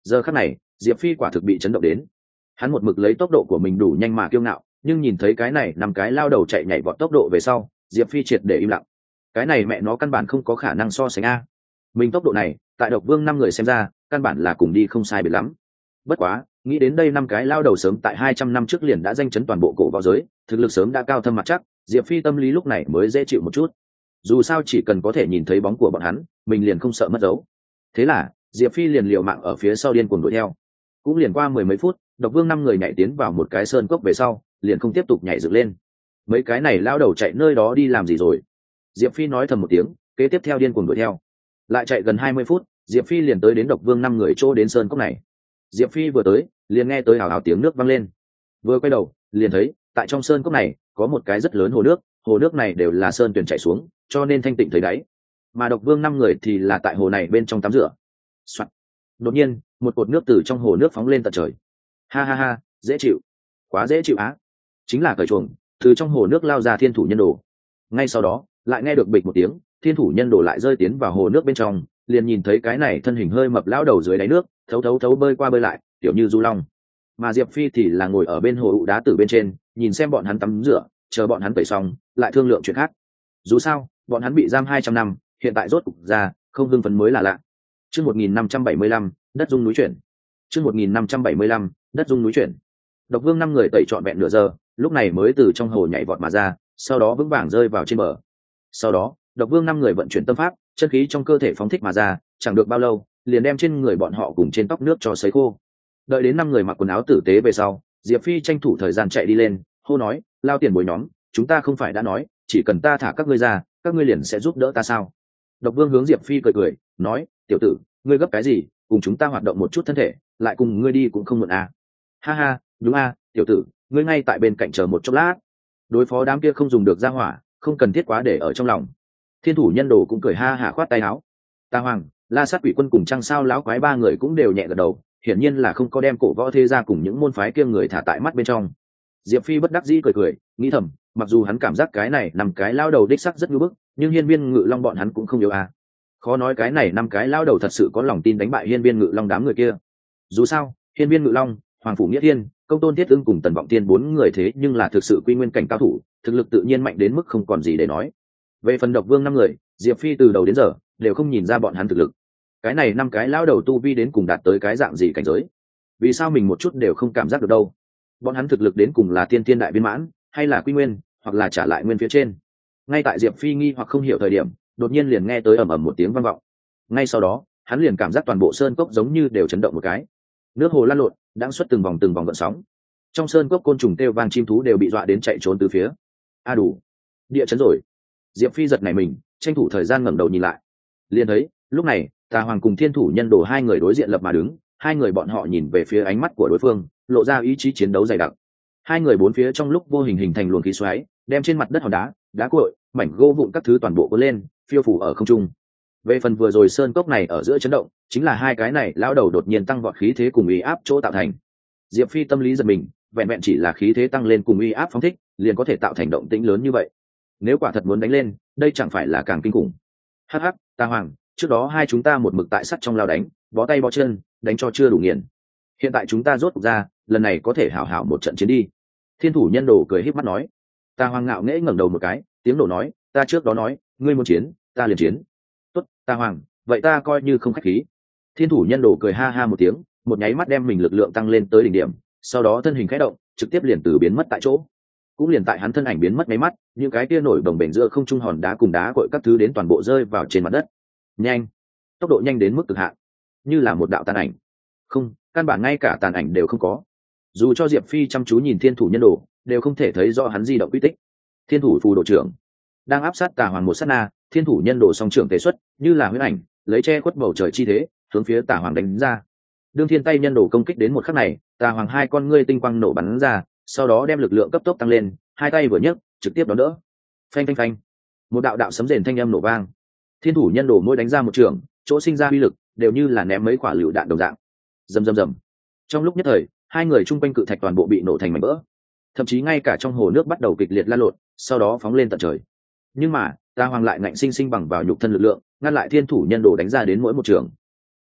[SPEAKER 1] Giờ khắc này diệp phi quả thực bị chấn động đến. Hắn một mực lấy tốc độ của mình đủ nhanh mà kiêu ngạo, nhưng nhìn thấy cái này năm cái lao đầu chạy nhảy vọt tốc độ về sau, diệp phi triệt để im lặng. Cái này mẹ nó căn bản không có khả năng so sánh a. Mình tốc độ này tại độc vương năm người xem ra căn bản là cùng đi không sai biệt lắm. Bất quá nghĩ đến đây năm cái lao đầu sớm tại hai trăm năm trước liền đã danh chấn toàn bộ cổ võ giới, thực lực sớm đã cao thâm mặt chắc, diệp phi tâm lý lúc này mới dễ chịu một chút. Dù sao chỉ cần có thể nhìn thấy bóng của bọn hắn, mình liền không sợ mất dấu. Thế là diệp phi liền liều mạng ở phía sau điên cuồng đuổi theo. Cũng liền qua mười mấy phút, độc vương năm người nhảy tiến vào một cái sơn cốc về sau liền không tiếp tục nhảy dựng lên. Mấy cái này lao đầu chạy nơi đó đi làm gì rồi? Diệp phi nói thầm một tiếng, kế tiếp theo điên cuồng đuổi theo. Lại chạy gần hai mươi phút, diệp phi liền tới đến độc vương năm người chỗ đến sơn cốc này. Diệp phi vừa tới liền nghe tới hào hào tiếng nước vang lên. Vừa quay đầu liền thấy tại trong sơn cốc này có một cái rất lớn hồ nước, hồ nước này đều là sơn tuyền chảy xuống cho nên thanh tịnh thấy đáy. Mà độc vương năm người thì là tại hồ này bên trong tắm rửa. Đột nhiên một cột nước từ trong hồ nước phóng lên tận trời. Ha ha ha, dễ chịu, quá dễ chịu á. Chính là cởi chuồng từ trong hồ nước lao ra thiên thủ nhân đồ. Ngay sau đó lại nghe được bịch một tiếng, thiên thủ nhân đồ lại rơi tiến vào hồ nước bên trong, liền nhìn thấy cái này thân hình hơi mập lão đầu dưới đáy nước thấu thấu thấu bơi qua bơi lại, kiểu như du long. Mà diệp phi thì là ngồi ở bên hồ ụ đá từ bên trên, nhìn xem bọn hắn tắm rửa, chờ bọn hắn tẩy xong lại thương lượng chuyện khác. Dù sao bọn hắn bị giam hai trăm năm, hiện tại rốt cục ra, không hưng phấn mới là lạ. Chương một nghìn năm trăm bảy mươi lăm, đất rung núi chuyển. Chương một nghìn năm trăm bảy mươi lăm, đất rung núi chuyển. Độc vương năm người tẩy trọn vẹn nửa giờ, lúc này mới từ trong hồ nhảy vọt mà ra, sau đó vững vàng rơi vào trên bờ. Sau đó độc vương năm người vận chuyển tâm pháp, chân khí trong cơ thể phóng thích mà ra, chẳng được bao lâu liền đem trên người bọn họ cùng trên tóc nước cho sấy khô. Đợi đến năm người mặc quần áo tử tế về sau, diệp phi tranh thủ thời gian chạy đi lên, hô nói: lao tiền bối nhóm, chúng ta không phải đã nói chỉ cần ta thả các ngươi ra, các ngươi liền sẽ giúp đỡ ta sao? Độc vương hướng diệp phi cười cười nói: tiểu tử, ngươi gấp cái gì, cùng chúng ta hoạt động một chút thân thể, lại cùng ngươi đi cũng không muộn à. Ha ha, đúng à, tiểu tử, ngươi ngay tại bên cạnh chờ một chốc lát, đối phó đám kia không dùng được ra hỏa, không cần thiết quá để ở trong lòng. Thiên thủ nhân đồ cũng cười ha hả khoát tay áo. Ta hoàng, la sát quỷ quân cùng trăng sao lão quái ba người cũng đều nhẹ gật đầu, hiển nhiên là không có đem cổ võ thế gia cùng những môn phái kia người thả tại mắt bên trong. Diệp phi bất đắc dĩ cười cười, nghĩ thầm, mặc dù hắn cảm giác cái này năm cái lao đầu đích sắc rất ngưỡng bức, nhưng hiên viên ngự long bọn hắn cũng không yếu à. Khó nói cái này năm cái lao đầu thật sự có lòng tin đánh bại hiên viên ngự long đám người kia. Dù sao hiên viên ngự long, hoàng phủ nghĩa thiên, công tôn thiết ưng cùng tần vọng tiên bốn người thế nhưng là thực sự quy nguyên cảnh cao thủ, thực lực tự nhiên mạnh đến mức không còn gì để nói. Về phần độc vương năm người, diệp phi từ đầu đến giờ đều không nhìn ra bọn hắn thực lực. Cái này năm cái lao đầu tu vi đến cùng đạt tới cái dạng gì cảnh giới, vì sao mình một chút đều không cảm giác được đâu? Bọn hắn thực lực đến cùng là tiên tiên đại viên mãn, hay là quy nguyên, hoặc là trả lại nguyên phía trên? Ngay tại diệp phi nghi hoặc không hiểu thời điểm, đột nhiên liền nghe tới ầm ầm một tiếng vang vọng. Ngay sau đó hắn liền cảm giác toàn bộ sơn cốc giống như đều chấn động một cái, nước hồ lăn lộn đang xuất từng vòng từng vòng gợn sóng. Trong sơn cốc côn trùng kêu vang, chim thú đều bị dọa đến chạy trốn từ phía. A đủ, địa chấn rồi. Diệp phi giật nảy mình, tranh thủ thời gian ngẩng đầu nhìn lại, liền thấy lúc này tà hoàng cùng thiên thủ nhân đồ hai người đối diện lập mà đứng, hai người bọn họ nhìn về phía ánh mắt của đối phương, lộ ra ý chí chiến đấu dày đặc. Hai người bốn phía trong lúc vô hình hình thành luồng khí xoáy, đem trên mặt đất hòn đá, đá cội, mảnh gỗ vụn các thứ toàn bộ cuốn lên, phiêu phủ ở không trung. Về phần vừa rồi sơn cốc này ở giữa chấn động, chính là hai cái này lão đầu đột nhiên tăng vọt khí thế cùng uy áp chỗ tạo thành. Diệp phi tâm lý giật mình, vẹn vẹn chỉ là khí thế tăng lên cùng uy áp phóng thích, liền có thể tạo thành động tĩnh lớn như vậy. Nếu quả thật muốn đánh lên, đây chẳng phải là càng kinh khủng. Hắc hắc, ta hoàng, trước đó hai chúng ta một mực tại sắt trong lao đánh, bó tay bó chân, đánh cho chưa đủ nghiền. Hiện tại chúng ta rốt cuộc ra, lần này có thể hảo hảo một trận chiến đi. Thiên thủ nhân đồ cười híp mắt nói. Ta hoàng ngạo nghễ ngẩng đầu một cái, tiếng nổ nói, ta trước đó nói, ngươi muốn chiến, ta liền chiến. Tốt, ta hoàng, vậy ta coi như không khách khí. Thiên thủ nhân đồ cười ha ha một tiếng, một nháy mắt đem mình lực lượng tăng lên tới đỉnh điểm, sau đó thân hình khẽ động, trực tiếp liền từ biến mất tại chỗ. Cũng liền tại hắn thân ảnh biến mất mấy mắt, những cái kia nổi đồng bềnh giữa không trung hòn đá cùng đá cội các thứ đến toàn bộ rơi vào trên mặt đất. Nhanh, tốc độ nhanh đến mức cực hạn, như là một đạo tàn ảnh. Không, căn bản ngay cả tàn ảnh đều không có. Dù cho diệp phi chăm chú nhìn thiên thủ nhân đồ, đều không thể thấy rõ hắn di động quy tích. Thiên thủ phù đồ trưởng đang áp sát tà hoàng một sát na, thiên thủ nhân đồ song trưởng tế xuất, như là huyễn ảnh, lấy che khuất bầu trời chi thế, hướng phía tà hoàng đánh ra. Đương thiên tay nhân đồ công kích đến một khắc này, tà hoàng hai con ngươi tinh quang nổ bắn ra, sau đó đem lực lượng cấp tốc tăng lên, hai tay vừa nhấc, trực tiếp đón đỡ. Phanh phanh phanh, một đạo đạo sấm rền thanh âm nổ vang. Thiên thủ nhân đồ mỗi đánh ra một trường, chỗ sinh ra uy lực đều như là ném mấy quả lựu đạn đồng dạng. Rầm rầm rầm. Trong lúc nhất thời, hai người chung quanh cự thạch toàn bộ bị nổ thành mảnh vỡ, thậm chí ngay cả trong hồ nước bắt đầu kịch liệt lan lộn, sau đó phóng lên tận trời. Nhưng mà ta hoàng lại ngạnh sinh sinh bằng vào nhục thân lực lượng, ngăn lại thiên thủ nhân đồ đánh ra đến mỗi một trường. Mà lại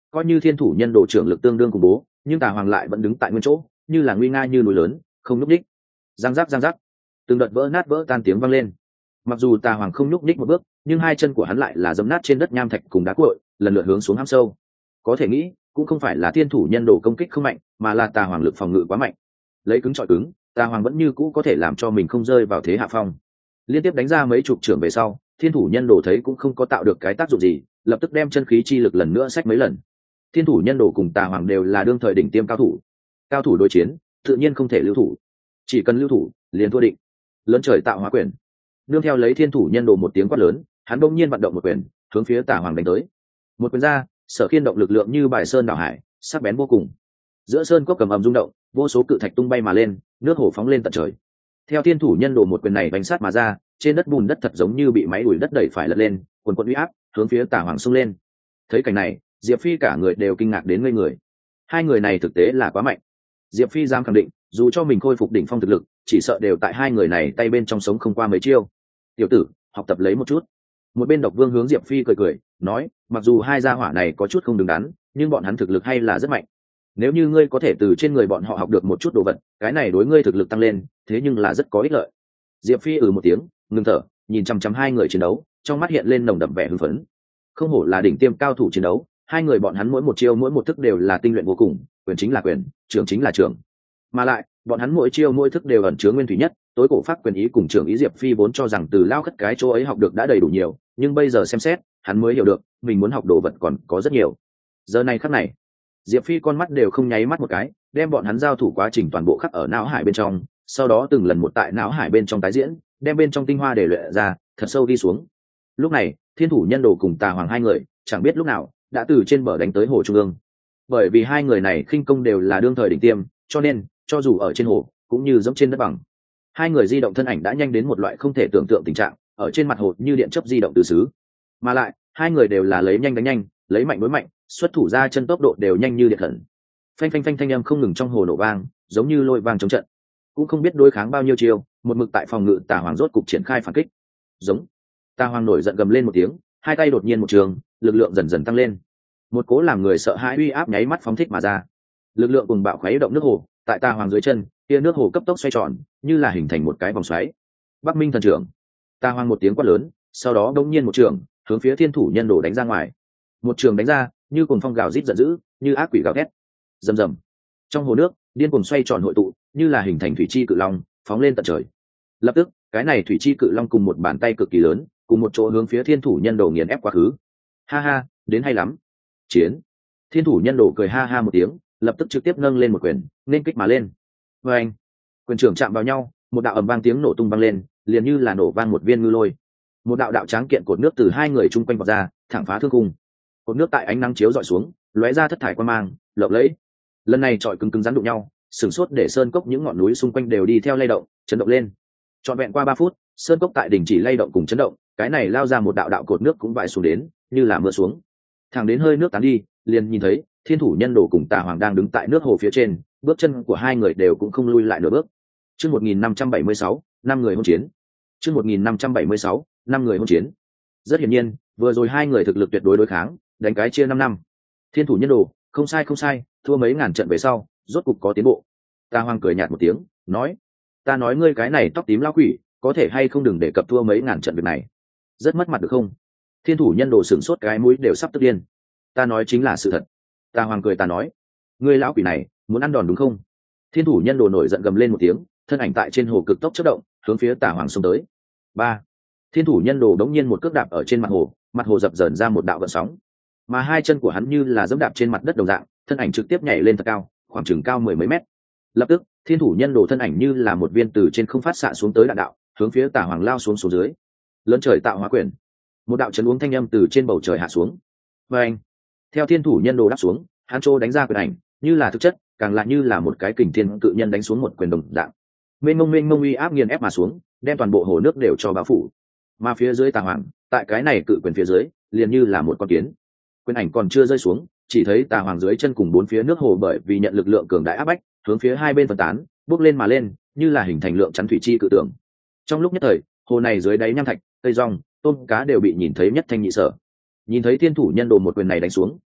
[SPEAKER 1] coi như thiên thủ nhân đồ trưởng lực tương đương cùng bố, nhưng tà hoàng lại vẫn đứng tại nguyên chỗ, như là nguy nga như núi lớn, không nhúc nhích. Giang giác giang giác, từng đợt vỡ nát vỡ tan tiếng vang lên. Mặc dù tà hoàng không nhúc nhích một bước, nhưng hai chân của hắn lại là dẫm nát trên đất nham thạch cùng đá cuội, lần lượt hướng xuống hãm sâu. Có thể nghĩ, cũng không phải là thiên thủ nhân đồ công kích không mạnh, mà là tà hoàng lực phòng ngự quá mạnh. Lấy cứng chọi cứng, tà hoàng vẫn như cũ có thể làm cho mình không rơi vào thế hạ phong. Liên tiếp đánh ra mấy chục trưởng về sau, thiên thủ nhân đồ thấy cũng không có tạo được cái tác dụng gì, lập tức đem chân khí chi lực lần nữa xách mấy lần. Thiên thủ nhân đồ cùng tà hoàng đều là đương thời đỉnh tiêm cao thủ, cao thủ đối chiến tự nhiên không thể lưu thủ, chỉ cần lưu thủ liền thua định. Lớn trời tạo hóa quyền, nương theo lấy thiên thủ nhân đồ một tiếng quát lớn, hắn bỗng nhiên vận động một quyền hướng phía tà hoàng đánh tới. Một quyền ra, sở khiên động lực lượng như bài sơn đảo hải, sắc bén vô cùng. Giữa sơn cốc cầm ầm rung động, vô số cự thạch tung bay mà lên, nước hồ phóng lên tận trời. Theo thiên thủ nhân đồ một quyền này đánh sát mà ra, trên đất bùn đất thật giống như bị máy đuổi đất đẩy phải lật lên, quần quần uy áp hướng phía tà hoàng xông lên. Thấy cảnh này, Diệp Phi cả người đều kinh ngạc đến ngây người. Hai người này thực tế là quá mạnh. Diệp Phi dám khẳng định, dù cho mình khôi phục đỉnh phong thực lực, chỉ sợ đều tại hai người này tay bên trong sống không qua mấy chiêu. Tiểu tử, học tập lấy một chút. Một bên Độc Vương hướng Diệp Phi cười cười, nói, mặc dù hai gia hỏa này có chút không đứng đắn, nhưng bọn hắn thực lực hay là rất mạnh. Nếu như ngươi có thể từ trên người bọn họ học được một chút đồ vật, cái này đối ngươi thực lực tăng lên, thế nhưng là rất có ích lợi. Diệp Phi ừ một tiếng, ngừng thở, nhìn chăm chăm hai người chiến đấu, trong mắt hiện lên nồng đậm vẻ hưng phấn. Không hổ là đỉnh tiêm cao thủ chiến đấu, hai người bọn hắn mỗi một chiêu mỗi một thức đều là tinh luyện vô cùng, quyền chính là quyền, trưởng chính là trưởng. Mà lại, bọn hắn mỗi chiêu mỗi thức đều ẩn chứa nguyên thủy nhất, tối cổ pháp quyền ý cùng trưởng ý. Diệp Phi vốn cho rằng từ lao khất cái chỗ ấy học được đã đầy đủ nhiều, nhưng bây giờ xem xét, hắn mới hiểu được, mình muốn học đồ vật còn có rất nhiều. Giờ này khắc này, Diệp Phi con mắt đều không nháy mắt một cái, đem bọn hắn giao thủ quá trình toàn bộ khắc ở não hải bên trong, sau đó từng lần một tại não hải bên trong tái diễn, đem bên trong tinh hoa để luyện ra, thật sâu đi xuống. Lúc này, thiên thủ nhân đồ cùng tà hoàng hai người, chẳng biết lúc nào đã từ trên bờ đánh tới hồ trung ương. Bởi vì hai người này khinh công đều là đương thời đỉnh tiêm, cho nên cho dù ở trên hồ cũng như dẫm trên đất bằng. Hai người di động thân ảnh đã nhanh đến một loại không thể tưởng tượng tình trạng, ở trên mặt hồ như điện chớp di động từ xứ. Mà lại, hai người đều là lấy nhanh đánh nhanh, lấy mạnh đối mạnh, xuất thủ ra chân tốc độ đều nhanh như điện thần. Phanh phanh phanh thanh âm không ngừng trong hồ nổ vang, giống như lôi vang chống trận. Cũng không biết đối kháng bao nhiêu chiêu, một mực tại phòng ngự tà hoàng rốt cục triển khai phản kích. Giống. Tà hoàng nổi giận gầm lên một tiếng, hai tay đột nhiên một trường, lực lượng dần dần tăng lên. Một cố làm người sợ hãi uy áp nháy mắt phóng thích mà ra. Lực lượng cùng bạo khuấy động nước hồ, tại tà hoàng dưới chân, kia nước hồ cấp tốc xoay tròn, như là hình thành một cái vòng xoáy. Bắc Minh thần trưởng. Tà hoàng một tiếng quát lớn, sau đó đống nhiên một trường, hướng phía thiên thủ nhân đồ đánh ra ngoài. Một trường đánh ra, như cuồng phong gào rít giận dữ, như ác quỷ gào thét. Rầm rầm. Trong hồ nước, điên cuồng xoay tròn hội tụ, như là hình thành thủy chi cự long, phóng lên tận trời. Lập tức, cái này thủy chi cự long cùng một bàn tay cực kỳ lớn, cùng một chỗ hướng phía thiên thủ nhân đồ nghiền ép quá khứ. Ha ha, đến hay lắm. Chiến. Thiên thủ nhân đồ cười ha ha một tiếng, lập tức trực tiếp nâng lên một quyền, nên kích mà lên. Và anh, quyền trưởng chạm vào nhau, một đạo ầm vang tiếng nổ tung vang lên, liền như là nổ vang một viên ngư lôi. Một đạo đạo tráng kiện cột nước từ hai người chung quanh vọt ra, thẳng phá thương khung. Cột nước tại ánh nắng chiếu dọi xuống, lóe ra thất thải quang mang, lộng lẫy. Lần này trọi cứng cứng rắn đụng nhau, sừng sốt để sơn cốc những ngọn núi xung quanh đều đi theo lay động, chấn động lên. Trọn vẹn qua ba phút, sơn cốc tại đỉnh chỉ lay động cùng chấn động, cái này lao ra một đạo đạo cột nước cũng vãi xuống đến, như là mưa xuống. Thẳng đến hơi nước tán đi, liền nhìn thấy thiên thủ nhân đồ cùng tà hoàng đang đứng tại nước hồ phía trên, bước chân của hai người đều cũng không lui lại nửa bước. Chương một nghìn năm trăm bảy mươi sáu, năm người hôn chiến. Chương một nghìn năm trăm bảy mươi sáu, năm người hôn chiến. Rất hiển nhiên, vừa rồi hai người thực lực tuyệt đối đối kháng, đánh cái chia năm năm. Thiên thủ nhân đồ, không sai không sai, thua mấy ngàn trận về sau, rốt cục có tiến bộ. Tà hoàng cười nhạt một tiếng, nói: "Ta nói ngươi cái này tóc tím lão quỷ, có thể hay không đừng để cập thua mấy ngàn trận việc này. Rất mất mặt được không?" Thiên thủ nhân đồ sửng sốt cái mũi đều sắp tức điên. "Ta nói chính là sự thật." Tà hoàng cười ta nói: "Ngươi lão quỷ này, muốn ăn đòn đúng không?" Thiên thủ nhân đồ nổi giận gầm lên một tiếng, thân ảnh tại trên hồ cực tốc chớp động, hướng phía tà hoàng xông tới. Ba. Thiên thủ nhân đồ đống nhiên một cước đạp ở trên mặt hồ, mặt hồ dập dờn ra một đạo gợn sóng, mà hai chân của hắn như là giẫm đạp trên mặt đất đồng dạng, thân ảnh trực tiếp nhảy lên thật cao, khoảng chừng cao mười mấy mét. Lập tức, thiên thủ nhân đồ thân ảnh như là một viên từ trên không phát xạ xuống tới đạn đạo, hướng phía tà hoàng lao xuống xuống dưới. Lớn trời tạo hóa quyền. Một đạo chấn uống thanh âm từ trên bầu trời hạ xuống. Và anh, theo thiên thủ nhân đồ đáp xuống, hắn trô đánh ra quyền ảnh, như là thực chất, càng lại như là một cái kình thiên cự nhân đánh xuống một quyền đồng dạng. Mênh mông mênh mông uy áp nghiền ép mà xuống, đem toàn bộ hồ nước đều cho bao phủ. Mà phía dưới tà hoàng, tại cái này cự quyền phía dưới, liền như là một con kiến. Quyền ảnh còn chưa rơi xuống, chỉ thấy tà hoàng dưới chân cùng bốn phía nước hồ bởi vì nhận lực lượng cường đại áp bách, hướng phía hai bên phân tán, bốc lên mà lên, như là hình thành lượng chắn thủy chi cự tượng. Trong lúc nhất thời, hồ này dưới đáy nham thạch, cây rong, tôm cá đều bị nhìn thấy nhất thanh nhị sở. Nhìn thấy thiên thủ nhân đồ một quyền này đánh xuống,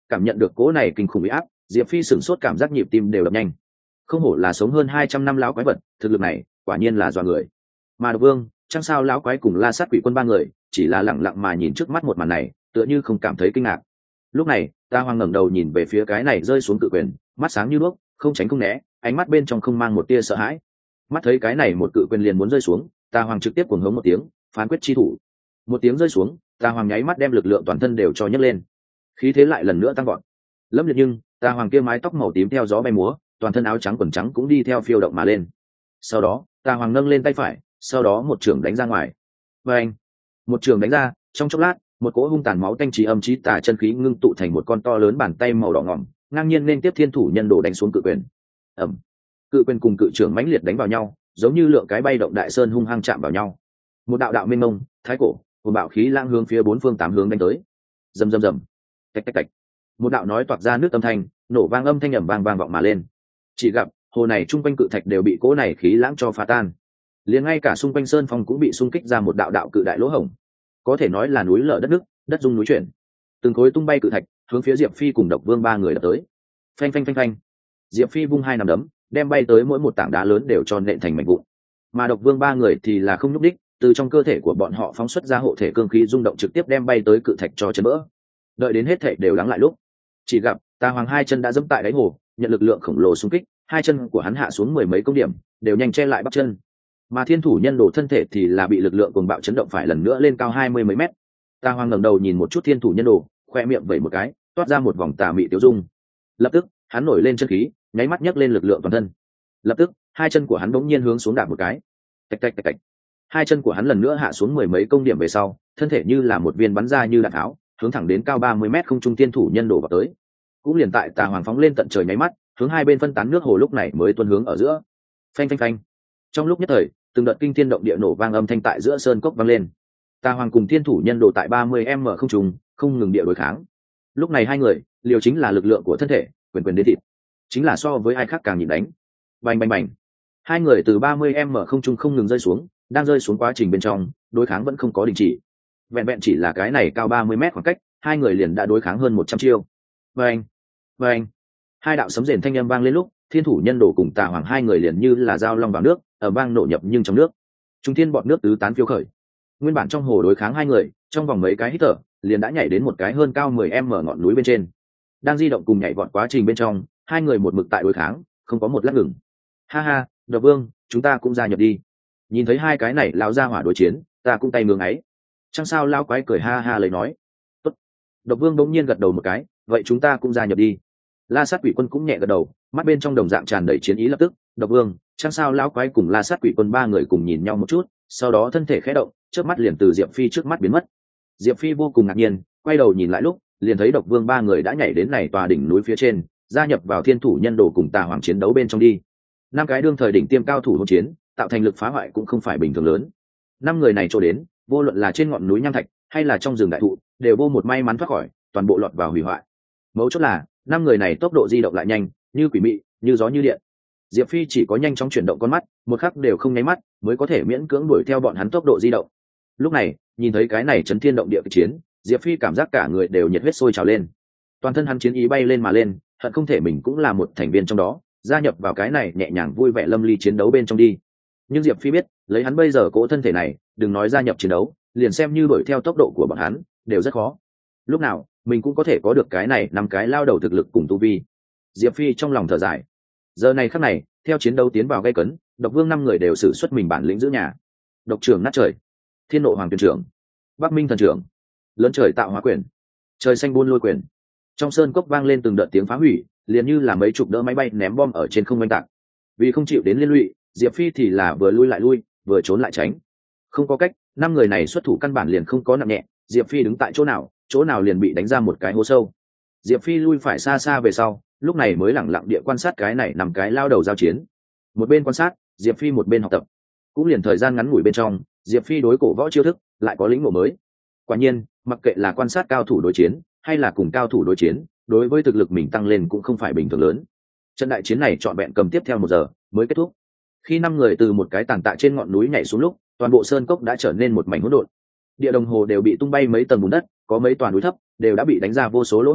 [SPEAKER 1] cảm nhận được cỗ này kinh khủng uy áp, Diệp Phi sửng sốt, cảm giác nhịp tim đều đập nhanh. Không hổ là sống hơn hai trăm năm lão quái vật, thực lực này quả nhiên là dọa người. Mà Độc Vương, Trăng Sao lão quái cùng La Sát Quỷ Quân ba người chỉ là lặng lặng mà nhìn trước mắt một màn này, tựa như không cảm thấy kinh ngạc. Lúc này, Ta Hoàng ngẩng đầu nhìn về phía cái này rơi xuống cự quyền, mắt sáng như đuốc, không tránh không né, ánh mắt bên trong không mang một tia sợ hãi. Mắt thấy cái này một cự quyền liền muốn rơi xuống, Ta Hoàng trực tiếp cuồng hống một tiếng, phán quyết chi thủ. Một tiếng rơi xuống, Ta Hoàng nháy mắt đem lực lượng toàn thân đều cho nhấc lên, khí thế lại lần nữa tăng vọt. Lâm liệt nhưng Ta Hoàng kia mái tóc màu tím theo gió bay múa, toàn thân áo trắng quần trắng cũng đi theo phiêu động mà lên. Sau đó, Ta Hoàng nâng lên tay phải, sau đó một trường đánh ra ngoài. Và anh, một trường đánh ra, trong chốc lát, một cỗ hung tàn máu tanh trí âm trí tà chân khí ngưng tụ thành một con to lớn bàn tay màu đỏ ngỏm, ngang nhiên nên tiếp thiên thủ nhân đồ đánh xuống cự quyền. Ẩm. Cự quyền cùng cự trưởng mãnh liệt đánh vào nhau, giống như lượng cái bay động đại sơn hung hăng chạm vào nhau. Một đạo đạo mênh mông, thái cổ, một bạo khí lang hướng phía bốn phương tám hướng đánh tới. Rầm rầm rầm. Tạch tạch tạch. Một đạo nói toạc ra nước âm thanh, nổ vang âm thanh ầm vang vang vọng mà lên. Chỉ gặp hồ này trung quanh cự thạch đều bị cỗ này khí lãng cho phá tan, liền ngay cả xung quanh sơn phong cũng bị xung kích ra một đạo đạo cự đại lỗ hổng, có thể nói là núi lở đất nước, đất rung núi chuyển. Từng khối tung bay cự thạch hướng phía Diệp Phi cùng Độc Vương ba người đập tới. Phanh phanh phanh phanh. Diệp Phi vung hai nắm đấm, đem bay tới mỗi một tảng đá lớn đều cho nện thành mảnh vụn. Mà Độc Vương ba người thì là không nhúc đích, từ trong cơ thể của bọn họ phóng xuất ra hộ thể cương khí rung động trực tiếp đem bay tới cự thạch cho chấn vỡ. Đợi đến hết thảy đều lắng lại lúc, chỉ gặp Ta Hoàng hai chân đã dẫm tại đáy hồ, nhận lực lượng khổng lồ xung kích, hai chân của hắn hạ xuống mười mấy công điểm, đều nhanh che lại bắp chân. Mà thiên thủ nhân đồ thân thể thì là bị lực lượng cuồng bạo chấn động phải lần nữa lên cao hai mươi mấy mét. Ta Hoàng ngẩng đầu nhìn một chút thiên thủ nhân đồ, khoe miệng vẩy một cái, toát ra một vòng tà mị tiêu dung. Lập tức, hắn nổi lên chân khí, nháy mắt nhấc lên lực lượng toàn thân. Lập tức, hai chân của hắn bỗng nhiên hướng xuống đạp một cái. Tạch tạch tạch tạch. Hai chân của hắn lần nữa hạ xuống mười mấy công điểm về sau, thân thể như là một viên bắn ra như đạn tháo, hướng thẳng đến cao ba mươi mét không trung thiên thủ nhân đồ vào tới. Cũng liền tại Tà Hoàng phóng lên tận trời nháy mắt, hướng hai bên phân tán nước hồ lúc này mới tuôn hướng ở giữa. Phanh phanh phanh. Trong lúc nhất thời, từng đợt kinh thiên động địa nổ vang âm thanh tại giữa sơn cốc vang lên. Tà Hoàng cùng thiên thủ nhân đồ tại ba mươi mét không trung, không ngừng địa đối kháng. Lúc này hai người, liều chính là lực lượng của thân thể, quyền quyền đến thịt, chính là so với ai khác càng nhịn đánh. Bành bành bành. Hai người từ ba mươi mét không trung không ngừng rơi xuống, đang rơi xuống quá trình bên trong, đối kháng vẫn không có đình chỉ. Vẹn vẹn chỉ là cái này cao ba mươi mét khoảng cách, hai người liền đã đối kháng hơn một trăm chiêu. Bành bành. Hai đạo sấm rền thanh âm vang lên lúc, thiên thủ nhân đồ cùng Tà Hoàng hai người liền như là dao long vào nước, ở vang nổ nhập nhưng trong nước. Trung thiên bọt nước tứ tán phiêu khởi. Nguyên bản trong hồ đối kháng hai người, trong vòng mấy cái hít thở, liền đã nhảy đến một cái hơn cao mười mét ngọn núi bên trên. Đang di động cùng nhảy vọt quá trình bên trong, hai người một mực tại đối kháng, không có một lát ngừng. Ha ha, Độc Vương, chúng ta cũng gia nhập đi. Nhìn thấy hai cái này lão ra hỏa đối chiến, ta cũng tay ngưỡng ấy. Chẳng sao lão quái cười ha ha lấy nói. Tốt. Độc Vương bỗng nhiên gật đầu một cái, vậy chúng ta cũng gia nhập đi. La Sát Quỷ Quân cũng nhẹ gật đầu, mắt bên trong đồng dạng tràn đầy chiến ý lập tức. Độc Vương, chẳng sao lão quái cùng La Sát Quỷ Quân ba người cùng nhìn nhau một chút, sau đó thân thể khẽ động, trước mắt liền từ Diệp Phi trước mắt biến mất. Diệp Phi vô cùng ngạc nhiên, quay đầu nhìn lại lúc, liền thấy Độc Vương ba người đã nhảy đến này tòa đỉnh núi phía trên, gia nhập vào thiên thủ nhân đồ cùng Tà Hoàng chiến đấu bên trong đi. Năm cái đương thời đỉnh tiêm cao thủ hỗn chiến, tạo thành lực phá hoại cũng không phải bình thường lớn. Năm người này cho đến, vô luận là trên ngọn núi nham thạch hay là trong rừng đại thụ, đều vô một may mắn thoát khỏi, toàn bộ lọt vào hủy hoại. Mấu chốt là, năm người này tốc độ di động lại nhanh, như quỷ mị, như gió như điện. Diệp Phi chỉ có nhanh chóng chuyển động con mắt, một khắc đều không nháy mắt, mới có thể miễn cưỡng đuổi theo bọn hắn tốc độ di động. Lúc này, nhìn thấy cái này chấn thiên động địa chiến, Diệp Phi cảm giác cả người đều nhiệt huyết sôi trào lên. Toàn thân hắn chiến ý bay lên mà lên, hận không thể mình cũng là một thành viên trong đó, gia nhập vào cái này nhẹ nhàng vui vẻ lâm ly chiến đấu bên trong đi. Nhưng Diệp Phi biết, lấy hắn bây giờ cỗ thân thể này, đừng nói gia nhập chiến đấu, liền xem như đuổi theo tốc độ của bọn hắn, đều rất khó. Lúc nào, mình cũng có thể có được cái này năm cái lao đầu thực lực cùng tu vi. Diệp Phi trong lòng thở dài. Giờ này khắc này, theo chiến đấu tiến vào gay cấn, Độc Vương năm người đều sử xuất mình bản lĩnh giữ nhà. Độc trưởng nát trời, Thiên Nộ Hoàng Tuyển trưởng, Bắc Minh Thần trưởng, Lớn Trời Tạo Hóa quyền, Trời Xanh Buôn Lôi quyền. Trong sơn cốc vang lên từng đợt tiếng phá hủy, liền như là mấy chục đỡ máy bay ném bom ở trên không oanh tạc. Vì không chịu đến liên lụy, Diệp Phi thì là vừa lui lại lui, vừa trốn lại tránh. Không có cách, năm người này xuất thủ căn bản liền không có nặng nhẹ, Diệp Phi đứng tại chỗ nào, chỗ nào liền bị đánh ra một cái hố sâu. Diệp Phi lui phải xa xa về sau, lúc này mới lẳng lặng địa quan sát cái này nằm cái lao đầu giao chiến. Một bên quan sát, Diệp Phi một bên học tập. Cũng liền thời gian ngắn ngủi bên trong, Diệp Phi đối cổ võ chiêu thức lại có lĩnh ngộ mới. Quả nhiên, mặc kệ là quan sát cao thủ đối chiến, hay là cùng cao thủ đối chiến, đối với thực lực mình tăng lên cũng không phải bình thường lớn. Trận đại chiến này trọn vẹn cầm tiếp theo một giờ mới kết thúc. Khi năm người từ một cái tàn tạ trên ngọn núi nhảy xuống lúc, toàn bộ sơn cốc đã trở nên một mảnh hỗn độn. Địa đồng hồ đều bị tung bay mấy tầng bùn đất, có mấy toàn núi thấp đều đã bị đánh ra vô số lỗ hổng,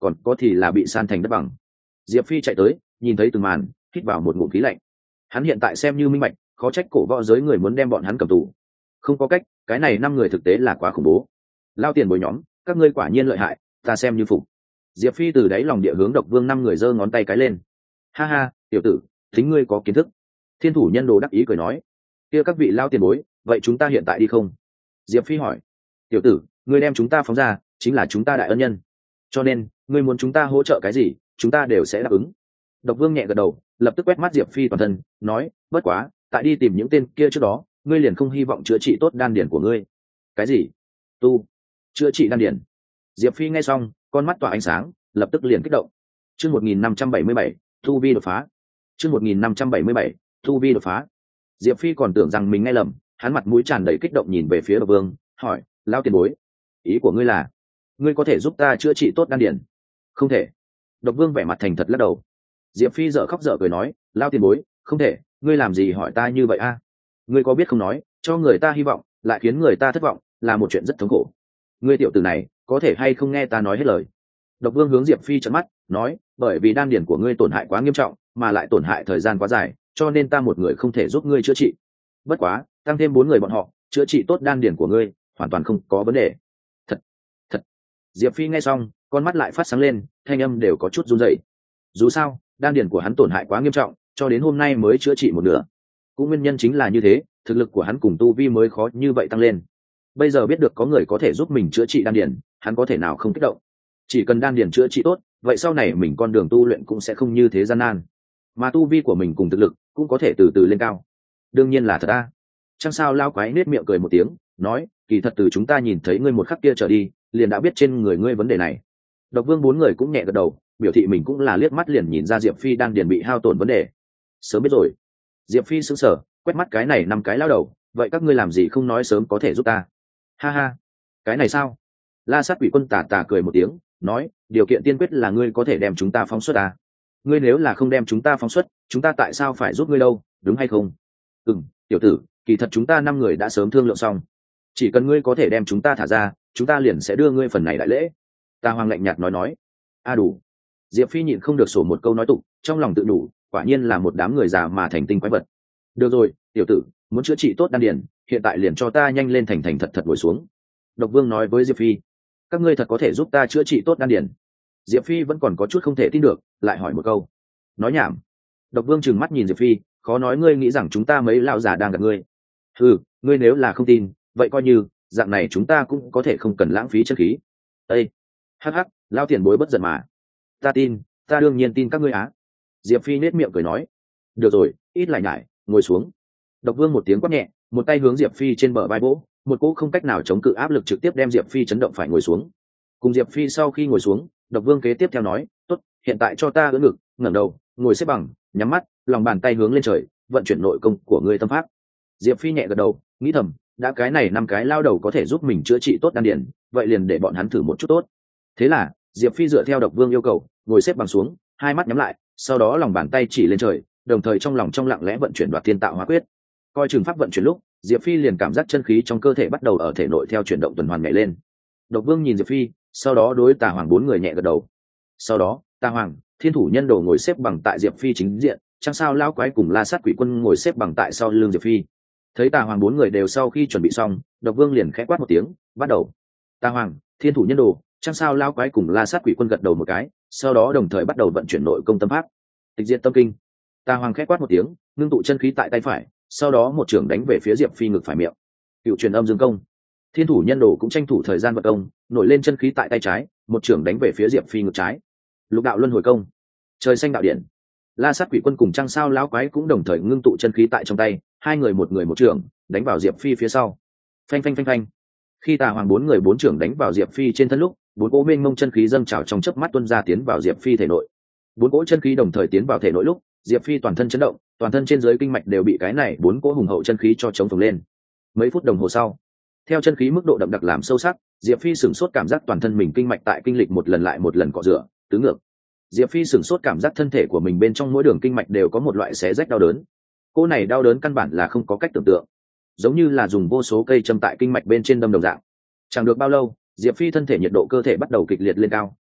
[SPEAKER 1] còn có thì là bị san thành đất bằng. Diệp Phi chạy tới nhìn thấy từng màn, hít vào một ngụm khí lạnh. Hắn hiện tại xem như minh bạch, khó trách cổ võ giới người muốn đem bọn hắn cầm tù. Không có cách, cái này năm người thực tế là quá khủng bố. Lao tiền bối nhóm, các ngươi quả nhiên lợi hại, ta xem như phục. Diệp Phi từ đáy lòng địa hướng Độc Vương năm người giơ ngón tay cái lên. Ha ha, tiểu tử, tính ngươi có kiến thức. Thiên thủ nhân đồ đắc ý cười nói. Kia các vị lao tiền bối, vậy chúng ta hiện tại đi không? Diệp Phi hỏi. Tiểu tử, ngươi đem chúng ta phóng ra, chính là chúng ta đại ân nhân. Cho nên, ngươi muốn chúng ta hỗ trợ cái gì, chúng ta đều sẽ đáp ứng. Độc Vương nhẹ gật đầu, lập tức quét mắt Diệp Phi toàn thân, nói, bất quá, tại đi tìm những tên kia trước đó, ngươi liền không hy vọng chữa trị tốt đan điển của ngươi. Cái gì? Tu? Chữa trị đan điển? Diệp Phi nghe xong, con mắt tỏa ánh sáng, lập tức liền kích động. Chương một nghìn năm trăm bảy mươi bảy, tu vi đột phá. Chương một nghìn năm trăm bảy mươi bảy, tu vi đột phá. Diệp Phi còn tưởng rằng mình nghe lầm, hắn mặt mũi tràn đầy kích động nhìn về phía Độc Vương, hỏi, lao tiền bối, ý của ngươi là, ngươi có thể giúp ta chữa trị tốt đan điển? Không thể. Độc Vương vẻ mặt thành thật lắc đầu. Diệp Phi dở khóc dở cười nói, lao tiền bối, không thể, ngươi làm gì hỏi ta như vậy a? Ngươi có biết không nói, cho người ta hy vọng, lại khiến người ta thất vọng, là một chuyện rất thống khổ. Ngươi tiểu tử này, có thể hay không nghe ta nói hết lời? Độc Vương hướng Diệp Phi trợn mắt, nói, bởi vì đan điển của ngươi tổn hại quá nghiêm trọng, mà lại tổn hại thời gian quá dài, cho nên ta một người không thể giúp ngươi chữa trị. Bất quá, tăng thêm bốn người bọn họ, chữa trị tốt đan điển của ngươi, hoàn toàn không có vấn đề. Thật, thật. Diệp Phi nghe xong, con mắt lại phát sáng lên, thanh âm đều có chút run rẩy. Dù sao, đan điển của hắn tổn hại quá nghiêm trọng, cho đến hôm nay mới chữa trị một nửa. Cũng nguyên nhân chính là như thế, thực lực của hắn cùng tu vi mới khó như vậy tăng lên. Bây giờ biết được có người có thể giúp mình chữa trị đan điển, hắn có thể nào không kích động? Chỉ cần đan điển chữa trị tốt, vậy sau này mình con đường tu luyện cũng sẽ không như thế gian nan, mà tu vi của mình cùng thực lực cũng có thể từ từ lên cao. Đương nhiên là thật a. Chẳng sao lao quái nết miệng cười một tiếng, nói, kỳ thật từ chúng ta nhìn thấy ngươi một khắc kia trở đi, liền đã biết trên người ngươi vấn đề này. Độc Vương bốn người cũng nhẹ gật đầu, biểu thị mình cũng là liếc mắt liền nhìn ra Diệp Phi đan điển bị hao tổn vấn đề. Sớm biết rồi. Diệp Phi sững sờ, quét mắt cái này năm cái lao đầu, vậy các ngươi làm gì không nói sớm có thể giúp ta? Ha ha, cái này sao? La Sát Quỷ Quân tà tà cười một tiếng, nói, điều kiện tiên quyết là ngươi có thể đem chúng ta phóng xuất à? Ngươi nếu là không đem chúng ta phóng xuất, chúng ta tại sao phải giúp ngươi đâu, đúng hay không? Ừm, tiểu tử, kỳ thật chúng ta năm người đã sớm thương lượng xong, chỉ cần ngươi có thể đem chúng ta thả ra, chúng ta liền sẽ đưa ngươi phần này đại lễ. Tà Hoàng lạnh nhạt nói nói. A đủ. Diệp Phi nhịn không được sổ một câu nói tục, trong lòng tự đủ, quả nhiên là một đám người già mà thành tinh quái vật. Được rồi, tiểu tử, muốn chữa trị tốt đan điển, hiện tại liền cho ta nhanh lên thành thành thật thật ngồi xuống. Độc Vương nói với Diệp Phi, các ngươi thật có thể giúp ta chữa trị tốt đan điển? Diệp Phi vẫn còn có chút không thể tin được, lại hỏi một câu. Nói nhảm. Độc Vương trừng mắt nhìn Diệp Phi, khó nói ngươi nghĩ rằng chúng ta mấy lão già đang gạt ngươi. Ừ, ngươi nếu là không tin, vậy coi như dạng này chúng ta cũng có thể không cần lãng phí chất khí. Ê, hắc hắc, lao tiền bối bất giận mà. Ta tin, ta đương nhiên tin các ngươi á. Diệp Phi nết miệng cười nói. Được rồi, ít lại nhải, ngồi xuống. Độc Vương một tiếng quát nhẹ, một tay hướng Diệp Phi trên bờ vai vỗ, một cỗ không cách nào chống cự áp lực trực tiếp đem Diệp Phi chấn động phải ngồi xuống. Cùng Diệp Phi sau khi ngồi xuống, Độc Vương kế tiếp theo nói, tốt, hiện tại cho ta ưỡn ngực, ngẩng đầu, ngồi xếp bằng, nhắm mắt, lòng bàn tay hướng lên trời, vận chuyển nội công của ngươi tâm pháp. Diệp Phi nhẹ gật đầu, nghĩ thầm, đã cái này năm cái lao đầu có thể giúp mình chữa trị tốt đan điển, vậy liền để bọn hắn thử một chút tốt. Thế là, Diệp Phi dựa theo Độc Vương yêu cầu, ngồi xếp bằng xuống, hai mắt nhắm lại, sau đó lòng bàn tay chỉ lên trời, đồng thời trong lòng trong lặng lẽ vận chuyển Đoạt Thiên Tạo Hóa Quyết. Coi chừng pháp vận chuyển lúc, Diệp Phi liền cảm giác chân khí trong cơ thể bắt đầu ở thể nội theo chuyển động tuần hoàn nhảy lên. Độc Vương nhìn Diệp Phi, sau đó đối Tà Hoàng bốn người nhẹ gật đầu. Sau đó, Tà Hoàng, Thiên Thủ Nhân Đồ ngồi xếp bằng tại Diệp Phi chính diện, Trăng Sao Lão Quái cùng La Sát Quỷ Quân ngồi xếp bằng tại sau lưng Diệp Phi. Thấy Tà Hoàng bốn người đều sau khi chuẩn bị xong, Độc Vương liền khẽ quát một tiếng, bắt đầu. Tà Hoàng, Thiên Thủ Nhân Đồ, Trăng Sao Lão Quái cùng La Sát Quỷ Quân gật đầu một cái, sau đó đồng thời bắt đầu vận chuyển nội công tâm pháp. Tịch Diệt Tâm Kinh. Tà Hoàng khẽ quát một tiếng, ngưng tụ chân khí tại tay phải, sau đó một trường đánh về phía Diệp Phi ngực phải miệng. Cựu truyền âm dương công. Thiên Thủ Nhân Đồ cũng tranh thủ thời gian vận công, nổi lên chân khí tại tay trái, một trường đánh về phía Diệp Phi ngực trái. Lục đạo luân hồi công. Trời xanh đạo điện. La Sát Quỷ Quân cùng Trăng Sao Lão Quái cũng đồng thời ngưng tụ chân khí tại trong tay, hai người một người một trường, đánh vào Diệp Phi phía sau. Phanh phanh phanh phanh. Khi Tà Hoàng bốn người bốn trường đánh vào Diệp Phi trên thân lúc, bốn cỗ mênh mông chân khí dâng trào trong chớp mắt tuôn ra tiến vào Diệp Phi thể nội. Bốn cỗ chân khí đồng thời tiến vào thể nội lúc, Diệp Phi toàn thân chấn động, toàn thân trên dưới kinh mạch đều bị cái này bốn cỗ hùng hậu chân khí cho chống phồng lên. Mấy phút đồng hồ sau, theo chân khí mức độ đậm đặc làm sâu sắc, Diệp Phi sửng sốt cảm giác toàn thân mình kinh mạch tại kinh lịch một lần lại một lần cọ rửa, tứ ngược. Diệp Phi sửng sốt cảm giác thân thể của mình bên trong mỗi đường kinh mạch đều có một loại xé rách đau đớn. Cô này đau đớn căn bản là không có cách tưởng tượng, giống như là dùng vô số cây châm tại kinh mạch bên trên đâm đồng dạng. Chẳng được bao lâu, Diệp Phi thân thể nhiệt độ cơ thể bắt đầu kịch liệt lên cao,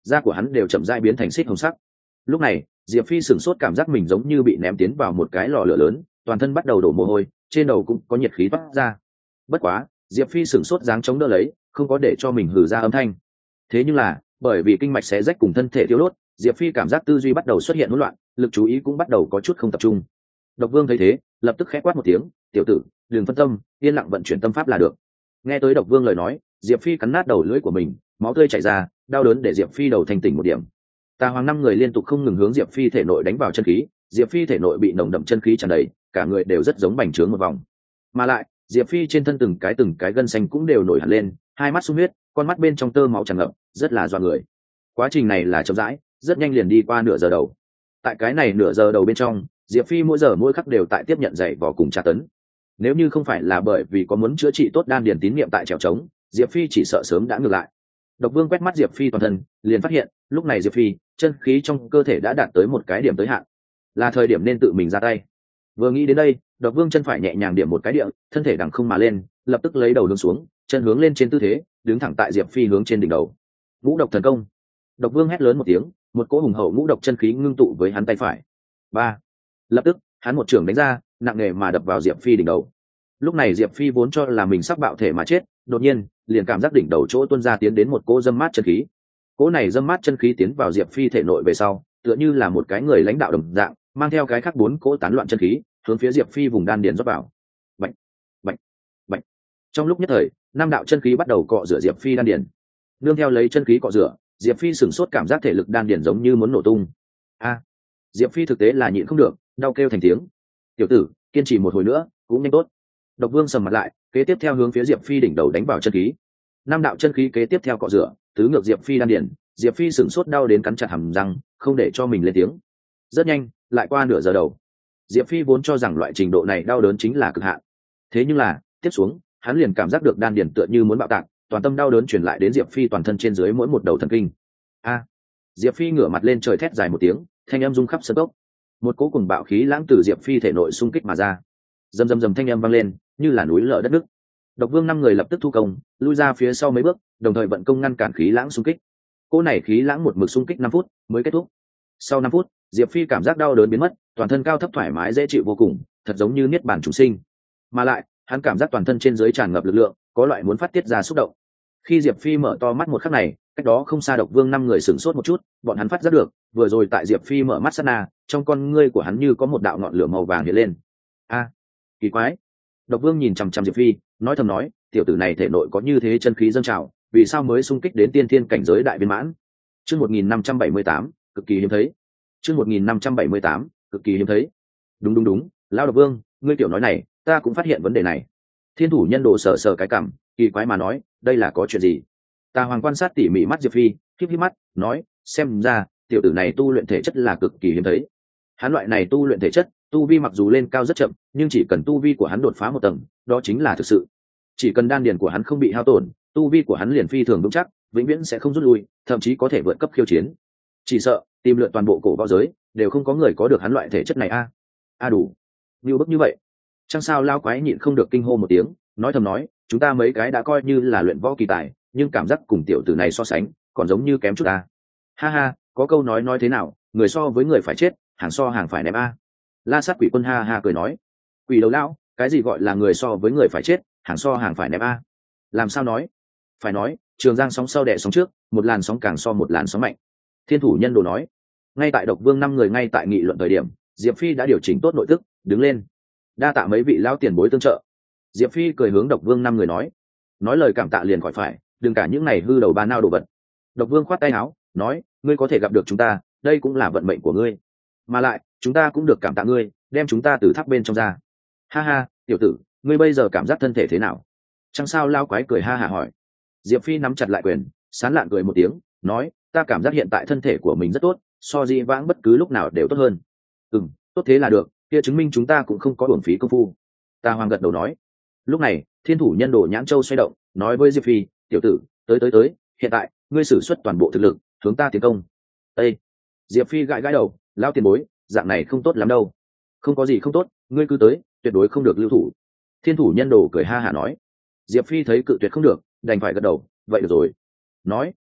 [SPEAKER 1] da của hắn đều chậm rãi biến thành xích hồng sắc. Lúc này Diệp Phi sửng sốt, cảm giác mình giống như bị ném tiến vào một cái lò lửa lớn, toàn thân bắt đầu đổ mồ hôi, trên đầu cũng có nhiệt khí toát ra. Bất quá Diệp Phi sửng sốt dáng chống đỡ lấy, không có để cho mình hừ ra âm thanh. Thế nhưng là bởi vì kinh mạch xé rách cùng thân thể thiếu đốt, Diệp Phi cảm giác tư duy bắt đầu xuất hiện hỗn loạn, lực chú ý cũng bắt đầu có chút không tập trung. Độc Vương thấy thế lập tức khẽ quát một tiếng, tiểu tử đừng phân tâm, yên lặng vận chuyển tâm pháp là được. Nghe tới Độc Vương lời nói, Diệp Phi cắn nát đầu lưỡi của mình, máu tươi chảy ra, đau đớn để Diệp Phi đầu thành tỉnh một điểm. Tà Hoàng năm người liên tục không ngừng hướng Diệp Phi thể nội đánh vào chân khí, Diệp Phi thể nội bị nồng đậm chân khí tràn đầy, cả người đều rất giống bành trướng một vòng. Mà lại Diệp Phi trên thân từng cái từng cái gân xanh cũng đều nổi hẳn lên, hai mắt sung huyết, con mắt bên trong tơ máu tràn ngập, rất là dọa người. Quá trình này là chậm rãi, rất nhanh liền đi qua nửa giờ đầu. Tại cái này nửa giờ đầu bên trong, Diệp Phi mỗi giờ mỗi khắc đều tại tiếp nhận dạy vò cùng tra tấn. Nếu như không phải là bởi vì có muốn chữa trị tốt đan điền tín niệm tại trèo trống, Diệp Phi chỉ sợ sớm đã ngược lại. Độc Vương quét mắt Diệp Phi toàn thân, liền phát hiện lúc này Diệp Phi chân khí trong cơ thể đã đạt tới một cái điểm tới hạn, là thời điểm nên tự mình ra tay. Vừa nghĩ đến đây, Độc Vương chân phải nhẹ nhàng điểm một cái địa, thân thể đằng không mà lên, lập tức lấy đầu hướng xuống, chân hướng lên trên tư thế, đứng thẳng tại Diệp Phi hướng trên đỉnh đầu. Ngũ độc thần công. Độc Vương hét lớn một tiếng, một cỗ hùng hậu ngũ độc chân khí ngưng tụ với hắn tay phải. Ba. Lập tức, hắn một chưởng đánh ra, nặng nề mà đập vào Diệp Phi đỉnh đầu. Lúc này Diệp Phi vốn cho là mình sắp bạo thể mà chết, đột nhiên liền cảm giác đỉnh đầu chỗ tuôn ra tiến đến một cỗ dâm mát chân khí. Cỗ này dâm mát chân khí tiến vào Diệp Phi thể nội về sau, tựa như là một cái người lãnh đạo đồng dạng, mang theo cái khác bốn cỗ tán loạn chân khí, hướng phía Diệp Phi vùng đan điền rót vào. Bạch, bạch, bạch. Trong lúc nhất thời, năm đạo chân khí bắt đầu cọ rửa Diệp Phi đan điền. Nương theo lấy chân khí cọ rửa, Diệp Phi sửng sốt, cảm giác thể lực đan điền giống như muốn nổ tung. A, Diệp Phi thực tế là nhịn không được, đau kêu thành tiếng. Tiểu tử, kiên trì một hồi nữa, cũng nhanh tốt. Độc Vương sầm mặt lại, kế tiếp theo hướng phía Diệp Phi đỉnh đầu đánh vào chân khí. Năm đạo chân khí kế tiếp theo cọ rửa, tứ ngược Diệp Phi đan điền. Diệp Phi sửng sốt đau đến cắn chặt hàm răng, không để cho mình lên tiếng. Rất nhanh, lại qua nửa giờ đầu. Diệp Phi vốn cho rằng loại trình độ này đau đớn chính là cực hạn. Thế nhưng là, tiếp xuống, hắn liền cảm giác được đan điền tựa như muốn bạo tạc, toàn tâm đau đớn truyền lại đến Diệp Phi toàn thân trên dưới mỗi một đầu thần kinh. A! Diệp Phi ngửa mặt lên trời thét dài một tiếng, thanh âm rung khắp sân cốc. Một cỗ cùng bạo khí lãng từ Diệp Phi thể nội xung kích mà ra. Rầm rầm rầm thanh âm vang lên, như là núi lở đất nước. Độc Vương năm người lập tức thu công, lui ra phía sau mấy bước, đồng thời vận công ngăn cản khí lãng xung kích. Cỗ này khí lãng một mực xung kích năm phút mới kết thúc. Sau năm phút, Diệp Phi cảm giác đau đớn biến mất, toàn thân cao thấp thoải mái dễ chịu vô cùng, thật giống như niết bàn chúng sinh. Mà lại, hắn cảm giác toàn thân trên dưới tràn ngập lực lượng, có loại muốn phát tiết ra xúc động. Khi Diệp Phi mở to mắt một khắc này, cách đó không xa Độc Vương năm người sửng sốt một chút, bọn hắn phát giác được, vừa rồi tại Diệp Phi mở mắt sát na, trong con ngươi của hắn như có một đạo ngọn lửa màu vàng hiện lên. A, kỳ quái! Độc Vương nhìn chằm chằm Diệp Phi, nói thầm nói, tiểu tử này thể nội có như thế chân khí dâng trào, vì sao mới xung kích đến tiên thiên cảnh giới đại viên mãn? Chương một nghìn năm trăm bảy mươi tám, cực kỳ hiếm thấy. Chương một nghìn năm trăm bảy mươi tám, cực kỳ hiếm thấy. Đúng đúng đúng, lão Độc Vương, ngươi tiểu nói này, ta cũng phát hiện vấn đề này. Thiên Thủ Nhân Đồ sờ sờ cái cằm, kỳ quái mà nói, đây là có chuyện gì? Tà Hoàng quan sát tỉ mỉ mắt Diệp Phi, khép híp mắt, nói, xem ra tiểu tử này tu luyện thể chất là cực kỳ hiếm thấy. Hắn loại này tu luyện thể chất, tu vi mặc dù lên cao rất chậm, nhưng chỉ cần tu vi của hắn đột phá một tầng, đó chính là thực sự. Chỉ cần đan điền của hắn không bị hao tổn, tu vi của hắn liền phi thường vững chắc, vĩnh viễn sẽ không rút lui, thậm chí có thể vượt cấp khiêu chiến. Chỉ sợ tìm lượn toàn bộ cổ võ giới, đều không có người có được hắn loại thể chất này a. A đủ, như bức như vậy. Chẳng sao lao quái nhịn không được kinh hô một tiếng, nói thầm nói, chúng ta mấy cái đã coi như là luyện võ kỳ tài, nhưng cảm giác cùng tiểu tử này so sánh, còn giống như kém chút a. Ha ha, có câu nói nói thế nào, người so với người phải chết, hàng so hàng phải ném a. La Sát Quỷ Quân ha ha cười nói, quỷ đầu lão, cái gì gọi là người so với người phải chết, hàng so hàng phải ném a? Làm sao nói? Phải nói, Trường Giang sóng sau đẻ sóng trước, một làn sóng càng so một làn sóng mạnh. Thiên Thủ Nhân Đồ nói. Ngay tại Độc Vương năm người ngay tại nghị luận thời điểm, Diệp Phi đã điều chỉnh tốt nội tức, đứng lên. Đa tạ mấy vị lão tiền bối tương trợ. Diệp Phi cười hướng Độc Vương năm người nói, nói lời cảm tạ liền khỏi phải, đừng cả những này hư đầu ba nao đồ vật. Độc Vương khoát tay áo, nói, ngươi có thể gặp được chúng ta, đây cũng là vận mệnh của ngươi. Mà lại, chúng ta cũng được cảm tạ ngươi, đem chúng ta từ tháp bên trong ra. Ha ha, tiểu tử, ngươi bây giờ cảm giác thân thể thế nào? Chẳng sao lao quái cười ha hả hỏi. Diệp Phi nắm chặt lại quyền, sán lạn cười một tiếng, nói, ta cảm giác hiện tại thân thể của mình rất tốt, so di vãng bất cứ lúc nào đều tốt hơn. Ừm, tốt thế là được, kia chứng minh chúng ta cũng không có uổng phí công phu. Ta Hoàng gật đầu nói. Lúc này, Thiên Thủ Nhân Đồ nhãn châu xoay động, nói với Diệp Phi, tiểu tử, tới tới tới, hiện tại ngươi sử xuất toàn bộ thực lực, hướng ta tiến công. Ê! Diệp Phi gãi gãi đầu, lao tiền bối, dạng này không tốt lắm đâu. Không có gì không tốt, ngươi cứ tới, tuyệt đối không được lưu thủ. Thiên Thủ Nhân Đồ cười ha hả nói. Diệp Phi thấy cự tuyệt không được, đành phải gật đầu, vậy được rồi. Nói,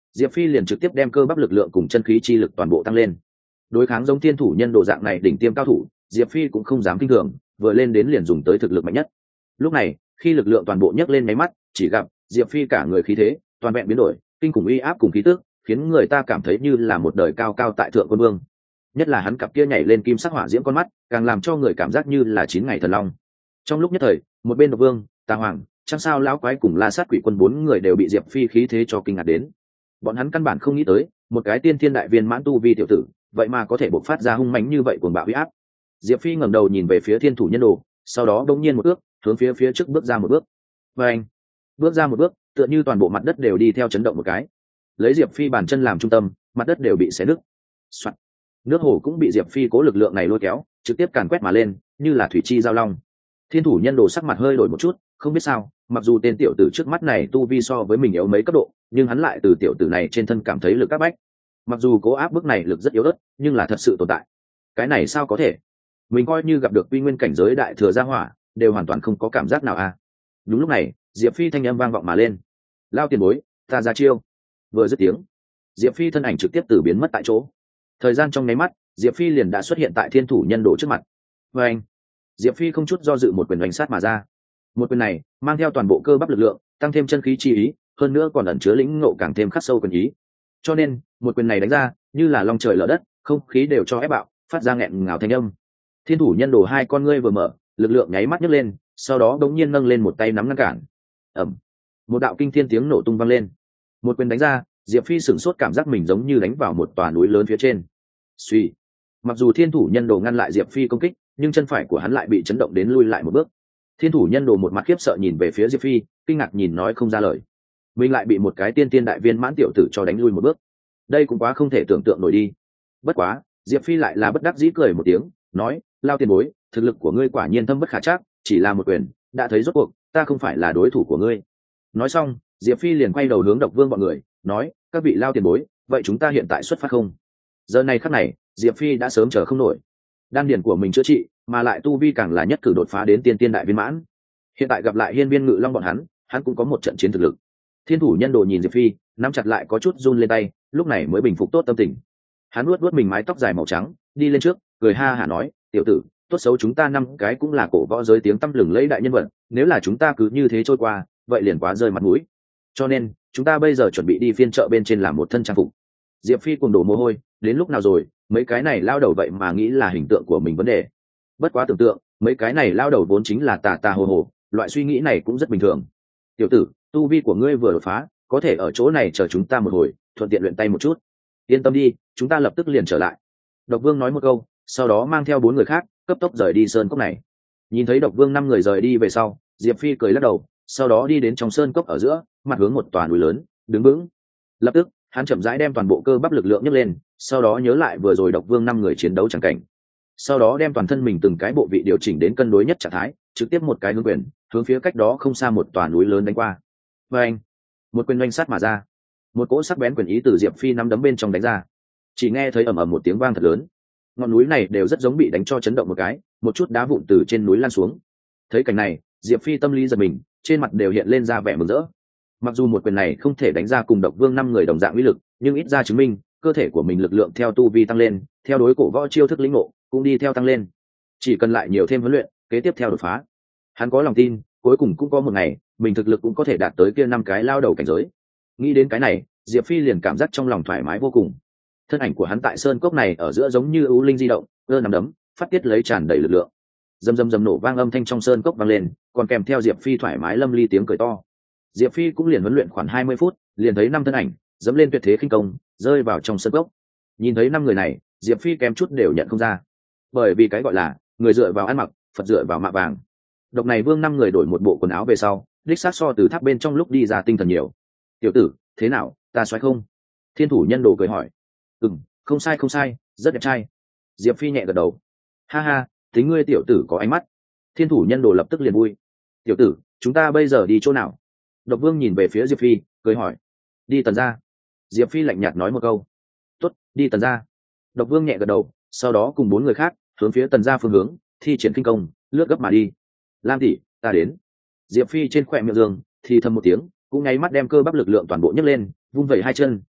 [SPEAKER 1] Diệp Phi liền trực tiếp đem cơ bắp lực lượng cùng chân khí chi lực toàn bộ tăng lên. Đối kháng giống thiên thủ nhân đồ dạng này đỉnh tiêm cao thủ, Diệp Phi cũng không dám kinh thường, vừa lên đến liền dùng tới thực lực mạnh nhất. Lúc này, khi lực lượng toàn bộ nhấc lên máy mắt, chỉ gặp Diệp Phi cả người khí thế toàn vẹn biến đổi, kinh khủng uy áp cùng khí tức, khiến người ta cảm thấy như là một đời cao cao tại thượng quân vương. Nhất là hắn cặp kia nhảy lên kim sắc hỏa diễm con mắt, càng làm cho người cảm giác như là chín ngày thần long. Trong lúc nhất thời, một bên Độc Vương, Tà Hoàng, Trăng Sao lão quái cùng La Sát Quỷ quân bốn người đều bị Diệp Phi khí thế cho kinh ngạc đến. Bọn hắn căn bản không nghĩ tới, một cái tiên thiên đại viên mãn tu vi tiểu tử, vậy mà có thể bộc phát ra hung mãnh như vậy cuồng bạo uy áp. Diệp Phi ngẩng đầu nhìn về phía thiên thủ nhân đồ, sau đó đống nhiên một bước, hướng phía phía trước bước ra một bước. Và anh, bước ra một bước, tựa như toàn bộ mặt đất đều đi theo chấn động một cái. Lấy Diệp Phi bàn chân làm trung tâm, mặt đất đều bị xé nứt. Soạt. Nước hồ cũng bị Diệp Phi cố lực lượng này lôi kéo, trực tiếp càn quét mà lên, như là thủy chi giao long. Thiên thủ nhân đồ sắc mặt hơi đổi một chút, không biết sao, mặc dù tên tiểu tử trước mắt này tu vi so với mình yếu mấy cấp độ, nhưng hắn lại từ tiểu tử này trên thân cảm thấy lực áp bách. Mặc dù cố áp bức này lực rất yếu ớt, nhưng là thật sự tồn tại. Cái này sao có thể? Mình coi như gặp được quy nguyên cảnh giới đại thừa gia hỏa, đều hoàn toàn không có cảm giác nào à? Đúng lúc này, Diệp Phi thanh âm vang vọng mà lên. Lao tiền bối, ta ra chiêu. Vừa dứt tiếng, Diệp Phi thân ảnh trực tiếp từ biến mất tại chỗ. Thời gian trong nháy mắt, Diệp Phi liền đã xuất hiện tại thiên thủ nhân đồ trước mặt. Và anh, Diệp Phi không chút do dự một quyền đánh sát mà ra. Một quyền này mang theo toàn bộ cơ bắp lực lượng, tăng thêm chân khí chi ý, hơn nữa còn ẩn chứa lĩnh ngộ càng thêm khắc sâu quyền ý. Cho nên, một quyền này đánh ra, như là long trời lở đất, không khí đều cho ép bạo, phát ra nghẹn ngào thanh âm. Thiên thủ nhân đồ hai con ngươi vừa mở, lực lượng nháy mắt nhấc lên, sau đó đống nhiên nâng lên một tay nắm ngăn cản. Ầm. Một đạo kinh thiên tiếng nổ tung vang lên. Một quyền đánh ra, Diệp Phi sửng sốt cảm giác mình giống như đánh vào một tòa núi lớn phía trên. Suy. Mặc dù thiên thủ nhân đồ ngăn lại Diệp Phi công kích, nhưng chân phải của hắn lại bị chấn động đến lui lại một bước. Thiên thủ nhân đồ một mặt khiếp sợ nhìn về phía Diệp Phi, kinh ngạc nhìn nói không ra lời. Mình lại bị một cái tiên tiên đại viên mãn tiểu tử cho đánh lui một bước. Đây cũng quá không thể tưởng tượng nổi đi. Bất quá, Diệp Phi lại là bất đắc dĩ cười một tiếng, nói: Lao tiền bối, thực lực của ngươi quả nhiên thâm bất khả trắc, chỉ là một quyền, đã thấy rốt cuộc, ta không phải là đối thủ của ngươi. Nói xong, Diệp Phi liền quay đầu hướng Độc Vương bọn người, nói: Các vị Lao tiền bối, vậy chúng ta hiện tại xuất phát không? Giờ này khắc này, Diệp Phi đã sớm chờ không nổi. Đan điển của mình chữa trị, mà lại tu vi càng là nhất cử đột phá đến tiên tiên đại viên mãn. Hiện tại gặp lại Hiên Viên Ngự Long bọn hắn, hắn cũng có một trận chiến thực lực. Thiên thủ nhân đồ nhìn Diệp Phi, nắm chặt lại có chút run lên tay, lúc này mới bình phục tốt tâm tình. Hắn nuốt nuốt mình mái tóc dài màu trắng, đi lên trước, cười ha hả nói: Tiểu tử, tốt xấu chúng ta năm cái cũng là cổ võ giới tiếng tăm lừng lẫy đại nhân vật, nếu là chúng ta cứ như thế trôi qua, vậy liền quá rơi mặt mũi. Cho nên, chúng ta bây giờ chuẩn bị đi phiên chợ bên trên làm một thân trang phục. Diệp Phi cuồng đổ mồ hôi, đến lúc nào rồi, mấy cái này lao đầu vậy mà nghĩ là hình tượng của mình vấn đề. Bất quá tưởng tượng, mấy cái này lao đầu vốn chính là tà tà hồ hồ, loại suy nghĩ này cũng rất bình thường. Tiểu tử, tu vi của ngươi vừa đột phá, có thể ở chỗ này chờ chúng ta một hồi, thuận tiện luyện tay một chút. Yên tâm đi, chúng ta lập tức liền trở lại. Độc Vương nói một câu, sau đó mang theo bốn người khác, cấp tốc rời đi sơn cốc này. Nhìn thấy Độc Vương năm người rời đi về sau, Diệp Phi cười lắc đầu, sau đó đi đến trong sơn cốc ở giữa, mặt hướng một tòa núi lớn, đứng vững. Lập tức, hắn chậm rãi đem toàn bộ cơ bắp lực lượng nhấc lên, sau đó nhớ lại vừa rồi Độc Vương năm người chiến đấu chẳng cảnh. Sau đó đem toàn thân mình từng cái bộ vị điều chỉnh đến cân đối nhất trạng thái, trực tiếp một cái hướng quyền, hướng phía cách đó không xa một tòa núi lớn đánh qua. Và anh, một quyền oanh sát mà ra, một cỗ sắc bén quyền ý từ Diệp Phi nắm đấm bên trong đánh ra. Chỉ nghe thấy ầm ầm một tiếng vang thật lớn, ngọn núi này đều rất giống bị đánh cho chấn động một cái, một chút đá vụn từ trên núi lan xuống. Thấy cảnh này, Diệp Phi tâm lý giật mình, trên mặt đều hiện lên ra vẻ mừng rỡ. Mặc dù một quyền này không thể đánh ra cùng Độc Vương năm người đồng dạng uy lực, nhưng ít ra chứng minh cơ thể của mình lực lượng theo tu vi tăng lên, theo đối cổ võ chiêu thức lĩnh ngộ cũng đi theo tăng lên. Chỉ cần lại nhiều thêm huấn luyện, kế tiếp theo đột phá. Hắn có lòng tin, cuối cùng cũng có một ngày, mình thực lực cũng có thể đạt tới kia năm cái lao đầu cảnh giới. Nghĩ đến cái này, Diệp Phi liền cảm giác trong lòng thoải mái vô cùng. Thân ảnh của hắn tại sơn cốc này ở giữa giống như ưu linh di động, ơ nắm đấm, phát tiết lấy tràn đầy lực lượng. Rầm rầm rầm nổ vang âm thanh trong sơn cốc vang lên, còn kèm theo Diệp Phi thoải mái lâm ly tiếng cười to. Diệp Phi cũng liền huấn luyện khoảng hai mươi phút, liền thấy năm thân ảnh dẫm lên tuyệt thế khinh công, rơi vào trong sơn cốc. Nhìn thấy năm người này, Diệp Phi kém chút đều nhận không ra. Bởi vì cái gọi là người dựa vào ăn mặc, Phật dựa vào mạ vàng. Độc này Vương năm người đổi một bộ quần áo về sau, đích xác so từ tháp bên trong lúc đi ra tinh thần nhiều. Tiểu tử, thế nào, ta xoáy không? Thiên thủ nhân đồ cười hỏi. Ừm, không sai không sai, rất đẹp trai. Diệp Phi nhẹ gật đầu. Ha ha, tính ngươi tiểu tử có ánh mắt. Thiên thủ nhân đồ lập tức liền vui. Tiểu tử, chúng ta bây giờ đi chỗ nào? Độc Vương nhìn về phía Diệp Phi, cười hỏi. Đi Tần gia. Diệp Phi lạnh nhạt nói một câu. Tốt, đi Tần gia. Độc Vương nhẹ gật đầu, sau đó cùng bốn người khác hướng phía Tần gia phương hướng thi triển kinh công, lướt gấp mà đi. Lam tỷ, ta đến. Diệp Phi trên khỏe miệng giường thì thầm một tiếng, cũng nháy mắt đem cơ bắp lực lượng toàn bộ nhấc lên, vung vẩy hai chân,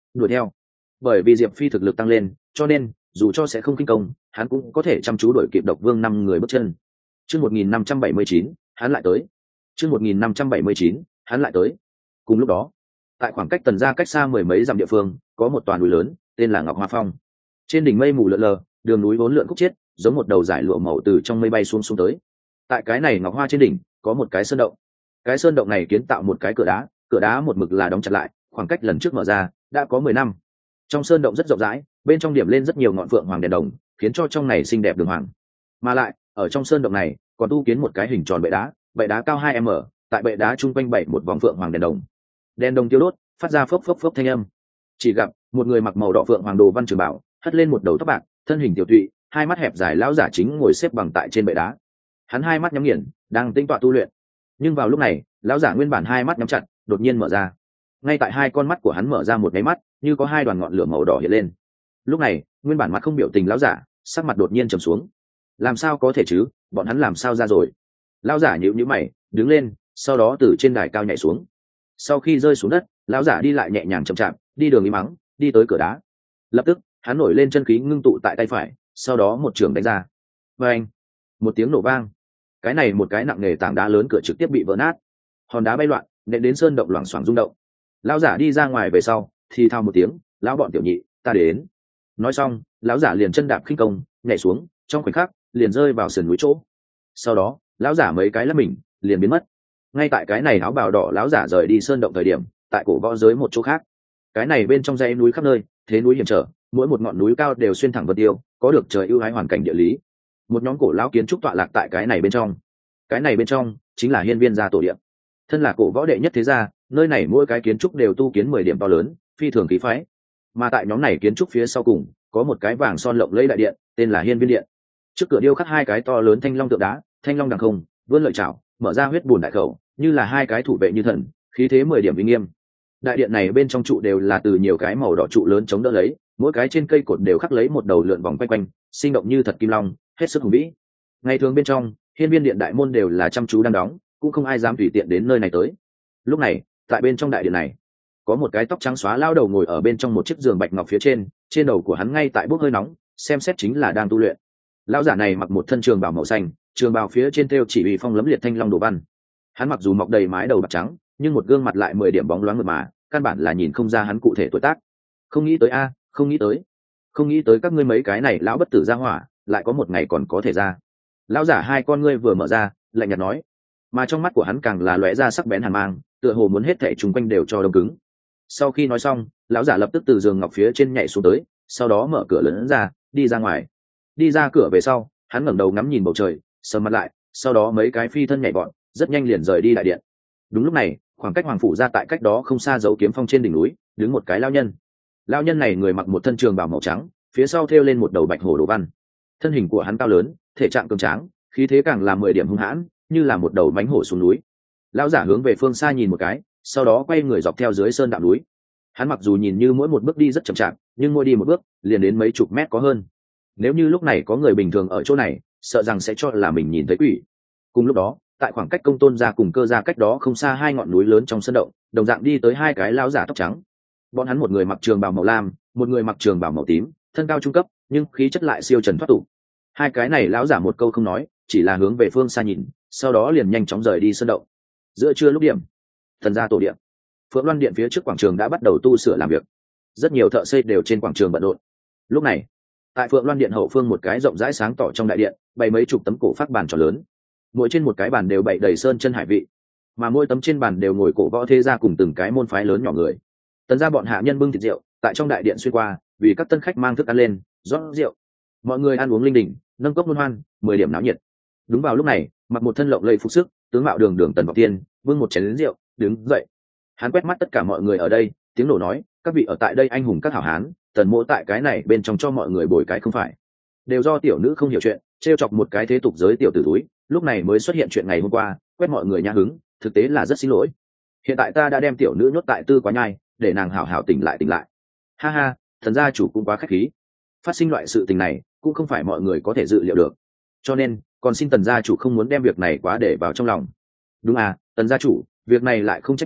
[SPEAKER 1] đuổi theo. Bởi vì Diệp Phi thực lực tăng lên, cho nên dù cho sẽ không kinh công, hắn cũng có thể chăm chú đuổi kịp Độc Vương năm người bước chân. Chương một nghìn năm trăm bảy mươi chín, hắn lại tới. Chương một nghìn năm trăm bảy mươi chín, hắn lại tới. Cùng lúc đó, tại khoảng cách Tần gia cách xa mười mấy dặm địa phương, có một tòa núi lớn, tên là Ngọc Hoa Phong. Trên đỉnh mây mù lượn lờ, đường núi vốn lượn khúc chiết, giống một đầu dải lụa màu từ trong mây bay xuống xuống tới. Tại cái này Ngọc Hoa trên đỉnh, có một cái sơn động. Cái sơn động này kiến tạo một cái cửa đá, cửa đá một mực là đóng chặt lại, khoảng cách lần trước mở ra đã có mười năm. Trong sơn động rất rộng rãi, bên trong điểm lên rất nhiều ngọn phượng hoàng đèn đồng, khiến cho trong này xinh đẹp đường hoàng. Mà lại, ở trong sơn động này, còn tu kiến một cái hình tròn bệ đá, bệ đá cao hai mét, tại bệ đá trung quanh bảy một vòng phượng hoàng đèn đồng. Đèn đồng tiêu đốt, phát ra phốc phốc phốc thanh âm. Chỉ gặp một người mặc màu đỏ phượng hoàng đồ văn trường bảo, hất lên một đầu tóc bạc, thân hình tiểu tụy, hai mắt hẹp dài lão giả chính ngồi xếp bằng tại trên bệ đá. Hắn hai mắt nhắm nghiền, đang tĩnh tọa tu luyện. Nhưng vào lúc này, lão giả nguyên bản hai mắt nhắm chặt, đột nhiên mở ra. Ngay tại hai con mắt của hắn mở ra một cái mắt, như có hai đoàn ngọn lửa màu đỏ hiện lên. Lúc này, nguyên bản mặt không biểu tình lão giả, sắc mặt đột nhiên trầm xuống. Làm sao có thể chứ, bọn hắn làm sao ra rồi? Lão giả nhíu nhíu mày, đứng lên, sau đó từ trên đài cao nhảy xuống. Sau khi rơi xuống đất, lão giả đi lại nhẹ nhàng chậm chạp, đi đường im mắng, đi tới cửa đá. Lập tức, hắn nổi lên chân khí ngưng tụ tại tay phải, sau đó một trường đánh ra. Oeng! Một tiếng nổ vang. Cái này một cái nặng nề tảng đá lớn cửa trực tiếp bị vỡ nát. Hòn đá bay loạn, nện đến sơn động loảng xoảng rung động. Lão giả đi ra ngoài về sau, thì thao một tiếng, lão bọn tiểu nhị, ta đến. Nói xong, lão giả liền chân đạp khinh công, nhảy xuống, trong khoảnh khắc, liền rơi vào sườn núi chỗ. Sau đó, lão giả mấy cái lắp mình, liền biến mất. Ngay tại cái này áo bào đỏ lão giả rời đi sơn động thời điểm, tại cổ võ giới một chỗ khác. Cái này bên trong dãy núi khắp nơi, thế núi hiểm trở, mỗi một ngọn núi cao đều xuyên thẳng vân tiêu, có được trời ưu ái hoàn cảnh địa lý. Một nhóm cổ lão kiến trúc tọa lạc tại cái này bên trong. Cái này bên trong chính là Hiên Viên gia tổ địa. Thân là cổ võ đệ nhất thế gia, nơi này mỗi cái kiến trúc đều tu kiến mười điểm to lớn, phi thường khí phái. Mà tại nhóm này kiến trúc phía sau cùng, có một cái vàng son lộng lẫy đại điện, tên là Hiên Viên điện. Trước cửa điêu khắc hai cái to lớn thanh long tượng đá, thanh long đằng không, vươn lợi chảo, mở ra huyết bùn đại khẩu, như là hai cái thủ vệ như thần, khí thế mười điểm uy nghiêm. Đại điện này bên trong trụ đều là từ nhiều cái màu đỏ trụ lớn chống đỡ lấy, mỗi cái trên cây cột đều khắc lấy một đầu lượn vòng quanh quanh, sinh động như thật kim long, hết sức hùng vĩ. Ngày thường bên trong, Hiên Viên điện đại môn đều là chăm chú đang đóng, cũng không ai dám tùy tiện đến nơi này tới. Lúc này, tại bên trong đại điện này, có một cái tóc trắng xóa lao đầu ngồi ở bên trong một chiếc giường bạch ngọc phía trên, trên đầu của hắn ngay tại bốc hơi nóng, xem xét chính là đang tu luyện. Lão giả này mặc một thân trường bào màu xanh, trường bào phía trên thêu chỉ uy phong lấm liệt thanh long đồ văn. Hắn mặc dù mọc đầy mái đầu bạc trắng, nhưng một gương mặt lại mười điểm bóng loáng mượt mà, căn bản là nhìn không ra hắn cụ thể tuổi tác. Không nghĩ tới a, không nghĩ tới, không nghĩ tới các ngươi mấy cái này lão bất tử ra hỏa, lại có một ngày còn có thể ra. Lão giả hai con ngươi vừa mở ra, lạnh nhạt nói, mà trong mắt của hắn càng là lóe ra sắc bén hàn mang, tựa hồ muốn hết thảy chúng quanh đều cho đông cứng. Sau khi nói xong, lão giả lập tức từ giường ngọc phía trên nhảy xuống tới, sau đó mở cửa lớn ra, đi ra ngoài. Đi ra cửa về sau, hắn ngẩng đầu ngắm nhìn bầu trời, sầm mặt lại, sau đó mấy cái phi thân nhảy vọt, rất nhanh liền rời đi đại điện. Đúng lúc này, khoảng cách hoàng phủ ra tại cách đó không xa dấu kiếm phong trên đỉnh núi, đứng một cái lão nhân. Lão nhân này người mặc một thân trường bào màu trắng, phía sau thêu lên một đầu bạch hổ đồ văn. Thân hình của hắn cao lớn, thể trạng cường tráng, khí thế càng là mười điểm hung hãn, như là một đầu mãnh hổ xuống núi. Lão giả hướng về phương xa nhìn một cái, sau đó quay người dọc theo dưới sơn đạo núi. Hắn mặc dù nhìn như mỗi một bước đi rất chậm chạp, nhưng mỗi đi một bước liền đến mấy chục mét có hơn. Nếu như lúc này có người bình thường ở chỗ này, sợ rằng sẽ cho là mình nhìn thấy quỷ. Cùng lúc đó, tại khoảng cách Công Tôn gia cùng Cơ gia cách đó không xa hai ngọn núi lớn trong sân động, đồng dạng đi tới hai cái lão giả tóc trắng. Bọn hắn một người mặc trường bào màu lam, một người mặc trường bào màu tím, thân cao trung cấp, nhưng khí chất lại siêu trần thoát tục. Hai cái này lão giả một câu không nói, chỉ là hướng về phương xa nhìn, sau đó liền nhanh chóng rời đi sân động. Giữa trưa lúc điểm, Thần gia tổ điện, Phượng Loan điện phía trước quảng trường đã bắt đầu tu sửa làm việc. Rất nhiều thợ xây đều trên quảng trường bận rộn. Lúc này, tại Phượng Loan điện hậu phương một cái rộng rãi sáng tỏ trong đại điện, bày mấy chục tấm cổ phác bàn tròn lớn. Mỗi trên một cái bàn đều bày đầy sơn chân hải vị, mà mỗi tấm trên bàn đều ngồi cổ võ thế gia cùng từng cái môn phái lớn nhỏ người. Tần gia bọn hạ nhân bưng thịt rượu, tại trong đại điện xuyên qua, vì các tân khách mang thức ăn lên, rót rượu. Mọi người ăn uống linh đình, nâng cốc luân hoan, mười điểm náo nhiệt. Đúng vào lúc này, mặc một thân lộng lẫy phục sức, tướng mạo đường đường Tần Vọng Tiên, bưng một chén rượu, đứng dậy. Hắn quét mắt tất cả mọi người ở đây, tiếng nổ nói, các vị ở tại đây anh hùng các hảo hán, Tần mỗ tại cái này bên trong cho mọi người bồi cái không phải. Đều do tiểu nữ không hiểu chuyện, trêu chọc một cái thế tục giới tiểu tử túi, lúc này mới xuất hiện chuyện ngày hôm qua, quét mọi người nhã hứng, thực tế là rất xin lỗi. Hiện tại ta đã đem tiểu nữ nhốt tại tư quá nhai, để nàng hảo hảo tỉnh lại tỉnh lại. Ha ha, thần gia chủ cũng quá khách khí. Phát sinh loại sự tình này, cũng không phải mọi người có thể dự liệu được. Cho nên, còn xin Tần gia chủ không muốn đem việc này quá để vào trong lòng. Đúng à, Tần gia chủ, việc này lại không trách ngươi,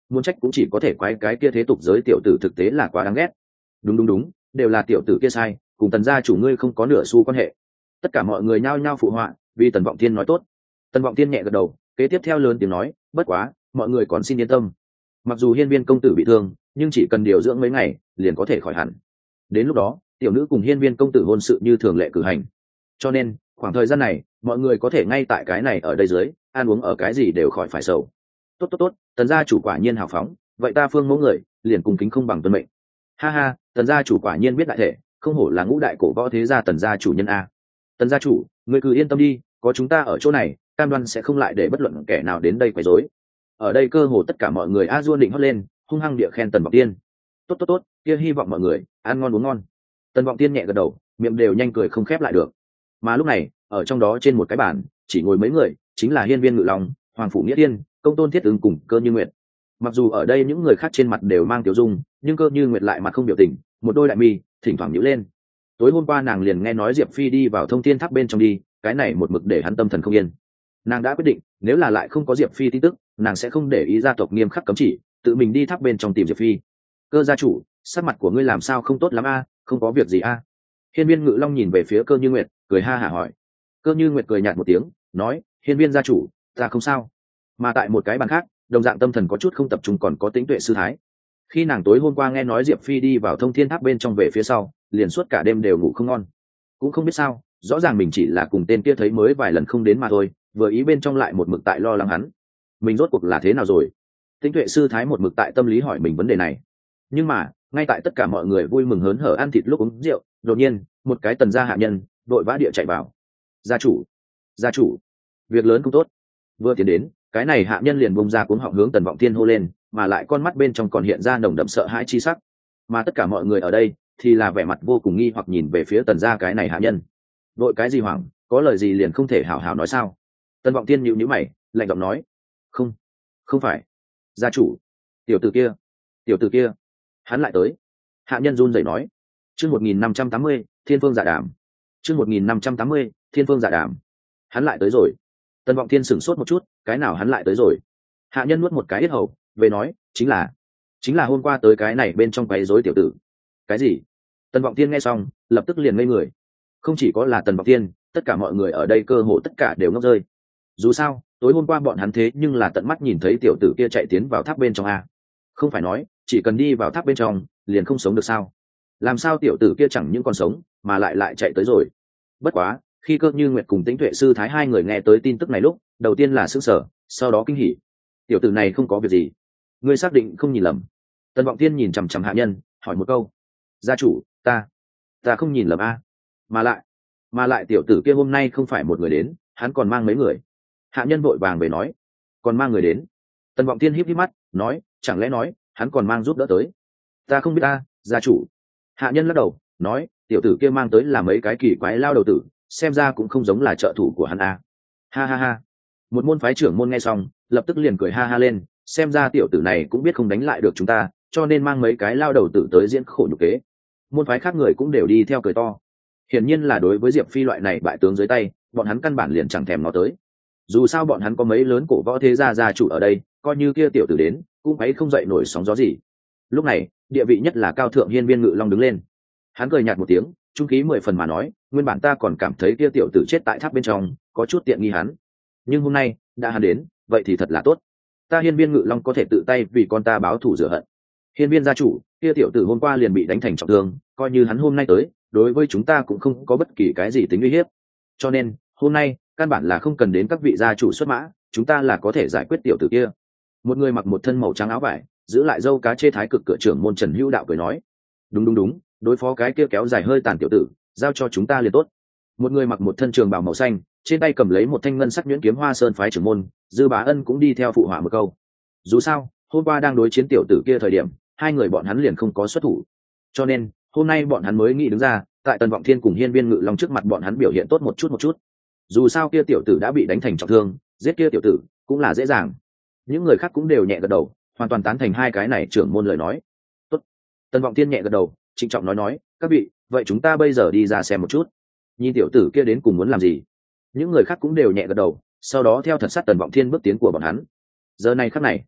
[SPEAKER 1] muốn trách cũng chỉ có thể quái cái kia thế tục giới tiểu tử thực tế là quá đáng ghét. Đúng đúng đúng, đều là tiểu tử kia sai, cùng tần gia chủ ngươi không có nửa xu quan hệ. Tất cả mọi người nhao nhao phụ họa, vì Tần Vọng Thiên nói tốt. Tần Vọng Thiên nhẹ gật đầu, kế tiếp theo lớn tiếng nói, bất quá mọi người còn xin yên tâm, mặc dù hiên viên công tử bị thương, nhưng chỉ cần điều dưỡng mấy ngày liền có thể khỏi hẳn. Đến lúc đó tiểu nữ cùng hiên viên công tử hôn sự như thường lệ cử hành, cho nên khoảng thời gian này mọi người có thể ngay tại cái này ở đây dưới ăn uống ở cái gì đều khỏi phải sầu. Tốt tốt tốt, Tần gia chủ quả nhiên hào phóng, vậy ta phương mẫu người liền cùng kính không bằng tuân mệnh. Ha ha, Tần gia chủ quả nhiên biết đại thể, không hổ là ngũ đại cổ võ thế gia Tần gia chủ nhân a. Tần gia chủ, người cứ yên tâm đi, có chúng ta ở chỗ này, cam đoan sẽ không lại để bất luận kẻ nào đến đây quấy rối. Ở đây cơ hồ tất cả mọi người a duôn định hót lên, hung hăng địa khen Tần Vọng Tiên. Tốt tốt tốt, kia hy vọng mọi người ăn ngon uống ngon. Tần Vọng Tiên nhẹ gật đầu, miệng đều nhanh cười không khép lại được. Mà lúc này ở trong đó trên một cái bàn chỉ ngồi mấy người, chính là hiên viên ngự long, hoàng phủ nghĩa tiên, công tôn thiết ứng cùng cơ như nguyệt. Mặc dù ở đây những người khác trên mặt đều mang tiểu dung, nhưng cơ như nguyệt lại mặt không biểu tình, một đôi đại mi thỉnh thoảng nhíu lên. Tối hôm qua nàng liền nghe nói diệp phi đi vào thông thiên tháp bên trong đi, cái này một mực để hắn tâm thần không yên. Nàng đã quyết định nếu là lại không có diệp phi tin tức, nàng sẽ không để ý gia tộc nghiêm khắc cấm chỉ, tự mình đi tháp bên trong tìm diệp phi. Cơ gia chủ, sắc mặt của ngươi làm sao không tốt lắm a? Không có việc gì a? Hiên viên ngự long nhìn về phía cơ như nguyệt, cười ha hả hỏi. Cơ như nguyệt cười nhạt một tiếng, nói, hiên viên gia chủ, ta không sao. Mà tại một cái bàn khác, đồng dạng tâm thần có chút không tập trung còn có tính tuệ sư thái. Khi nàng tối hôm qua nghe nói diệp phi đi vào thông thiên tháp bên trong về phía sau, liền suốt cả đêm đều ngủ không ngon. Cũng không biết sao, rõ ràng mình chỉ là cùng tên kia thấy mới vài lần không đến mà thôi, vừa ý bên trong lại một mực tại lo lắng hắn. Mình rốt cuộc là thế nào rồi? Tính tuệ sư thái một mực tại tâm lý hỏi mình vấn đề này. Nhưng mà ngay tại tất cả mọi người vui mừng hớn hở ăn thịt lúc uống rượu, đột nhiên một cái tần gia hạ nhân đội vã địa chạy vào. Gia chủ, gia chủ, việc lớn không tốt. Vừa tiến đến, cái này hạ nhân liền bung ra cuống họng hướng Tần Vọng Thiên hô lên, mà lại con mắt bên trong còn hiện ra nồng đậm sợ hãi chi sắc. Mà tất cả mọi người ở đây thì là vẻ mặt vô cùng nghi hoặc nhìn về phía Tần gia cái này hạ nhân. Đội cái gì hoảng, có lời gì liền không thể hảo hảo nói sao? Tần Vọng Thiên nhíu nhíu mày, lạnh giọng nói, không, không phải, gia chủ, tiểu tử kia, tiểu tử kia, hắn lại tới. Hạ nhân run rẩy nói, chương một nghìn năm trăm tám mươi, Thiên Phương Dạ Đàm. chương một nghìn năm trăm tám mươi, Thiên Phương Dạ Đàm. Hắn lại tới rồi. Tần Vọng Thiên sửng sốt một chút, cái nào hắn lại tới rồi? Hạ nhân nuốt một cái yết hầu, về nói, chính là, chính là hôm qua tới cái này bên trong quấy rối tiểu tử. Cái gì? Tần Vọng Thiên nghe xong, lập tức liền ngây người. Không chỉ có là Tần Vọng Thiên, tất cả mọi người ở đây cơ hồ tất cả đều ngốc rơi. Dù sao, tối hôm qua bọn hắn thế nhưng là tận mắt nhìn thấy tiểu tử kia chạy tiến vào tháp bên trong a. Không phải nói, chỉ cần đi vào tháp bên trong, liền không sống được sao? Làm sao tiểu tử kia chẳng những còn sống, mà lại lại chạy tới rồi? Bất quá, khi Cơ Như Nguyệt cùng Tĩnh Tuệ sư thái hai người nghe tới tin tức này lúc, đầu tiên là sửng sở, sau đó kinh hỉ. Tiểu tử này không có việc gì, ngươi xác định không nhìn lầm? Tần Vọng Thiên nhìn chằm chằm hạ nhân, hỏi một câu. Gia chủ, ta, ta không nhìn lầm a. Mà lại, mà lại tiểu tử kia hôm nay không phải một người đến, hắn còn mang mấy người. Hạ nhân vội vàng về nói, còn mang người đến. Tần Vọng Thiên híp híp mắt, nói, chẳng lẽ nói hắn còn mang giúp đỡ tới? Ta không biết ta, gia chủ. Hạ nhân lắc đầu, nói, tiểu tử kia mang tới là mấy cái kỳ quái lao đầu tử, xem ra cũng không giống là trợ thủ của hắn a. Ha ha ha. Một môn phái trưởng môn nghe xong, lập tức liền cười ha ha lên, xem ra tiểu tử này cũng biết không đánh lại được chúng ta, cho nên mang mấy cái lao đầu tử tới diễn khổ nhục kế. Môn phái khác người cũng đều đi theo cười to. Hiển nhiên là đối với Diệp Phi loại này bại tướng dưới tay, bọn hắn căn bản liền chẳng thèm nó tới. Dù sao bọn hắn có mấy lớn cổ võ thế gia gia chủ ở đây, coi như kia tiểu tử đến, cũng ấy không dậy nổi sóng gió gì. Lúc này, địa vị nhất là cao thượng hiên viên ngự long đứng lên. Hắn cười nhạt một tiếng, trung khí mười phần mà nói, nguyên bản ta còn cảm thấy kia tiểu tử chết tại tháp bên trong, có chút tiện nghi hắn. Nhưng hôm nay, đã hắn đến, vậy thì thật là tốt. Ta hiên viên ngự long có thể tự tay vì con ta báo thù rửa hận. Hiên viên gia chủ, kia tiểu tử hôm qua liền bị đánh thành trọng thương, coi như hắn hôm nay tới, đối với chúng ta cũng không có bất kỳ cái gì tính uy hiếp. Cho nên, hôm nay, căn bản là không cần đến các vị gia chủ xuất mã, chúng ta là có thể giải quyết tiểu tử kia. Một người mặc một thân màu trắng áo vải, giữ lại dâu cá chê thái cực cửa trưởng môn Trần Hữu Đạo cười nói, đúng đúng đúng, đối phó cái kia kéo dài hơi tàn tiểu tử, giao cho chúng ta liền tốt. Một người mặc một thân trường bào màu xanh, trên tay cầm lấy một thanh ngân sắc nhuyễn kiếm hoa sơn phái trưởng môn Dư Bá Ân cũng đi theo phụ họa một câu. Dù sao, hôm qua đang đối chiến tiểu tử kia thời điểm, hai người bọn hắn liền không có xuất thủ, cho nên hôm nay bọn hắn mới nghĩ đứng ra, tại Tần Vọng Thiên cùng hiên viên ngự long trước mặt bọn hắn biểu hiện tốt một chút một chút. Dù sao kia tiểu tử đã bị đánh thành trọng thương, giết kia tiểu tử cũng là dễ dàng. Những người khác cũng đều nhẹ gật đầu, hoàn toàn tán thành hai cái này trưởng môn lời nói. Tốt. Tần Vọng Thiên nhẹ gật đầu, trịnh trọng nói nói, các vị, vậy chúng ta bây giờ đi ra xem một chút, nhìn tiểu tử kia đến cùng muốn làm gì. Những người khác cũng đều nhẹ gật đầu, sau đó theo thật sát Tần Vọng Thiên bước tiến của bọn hắn. Giờ này khắc này,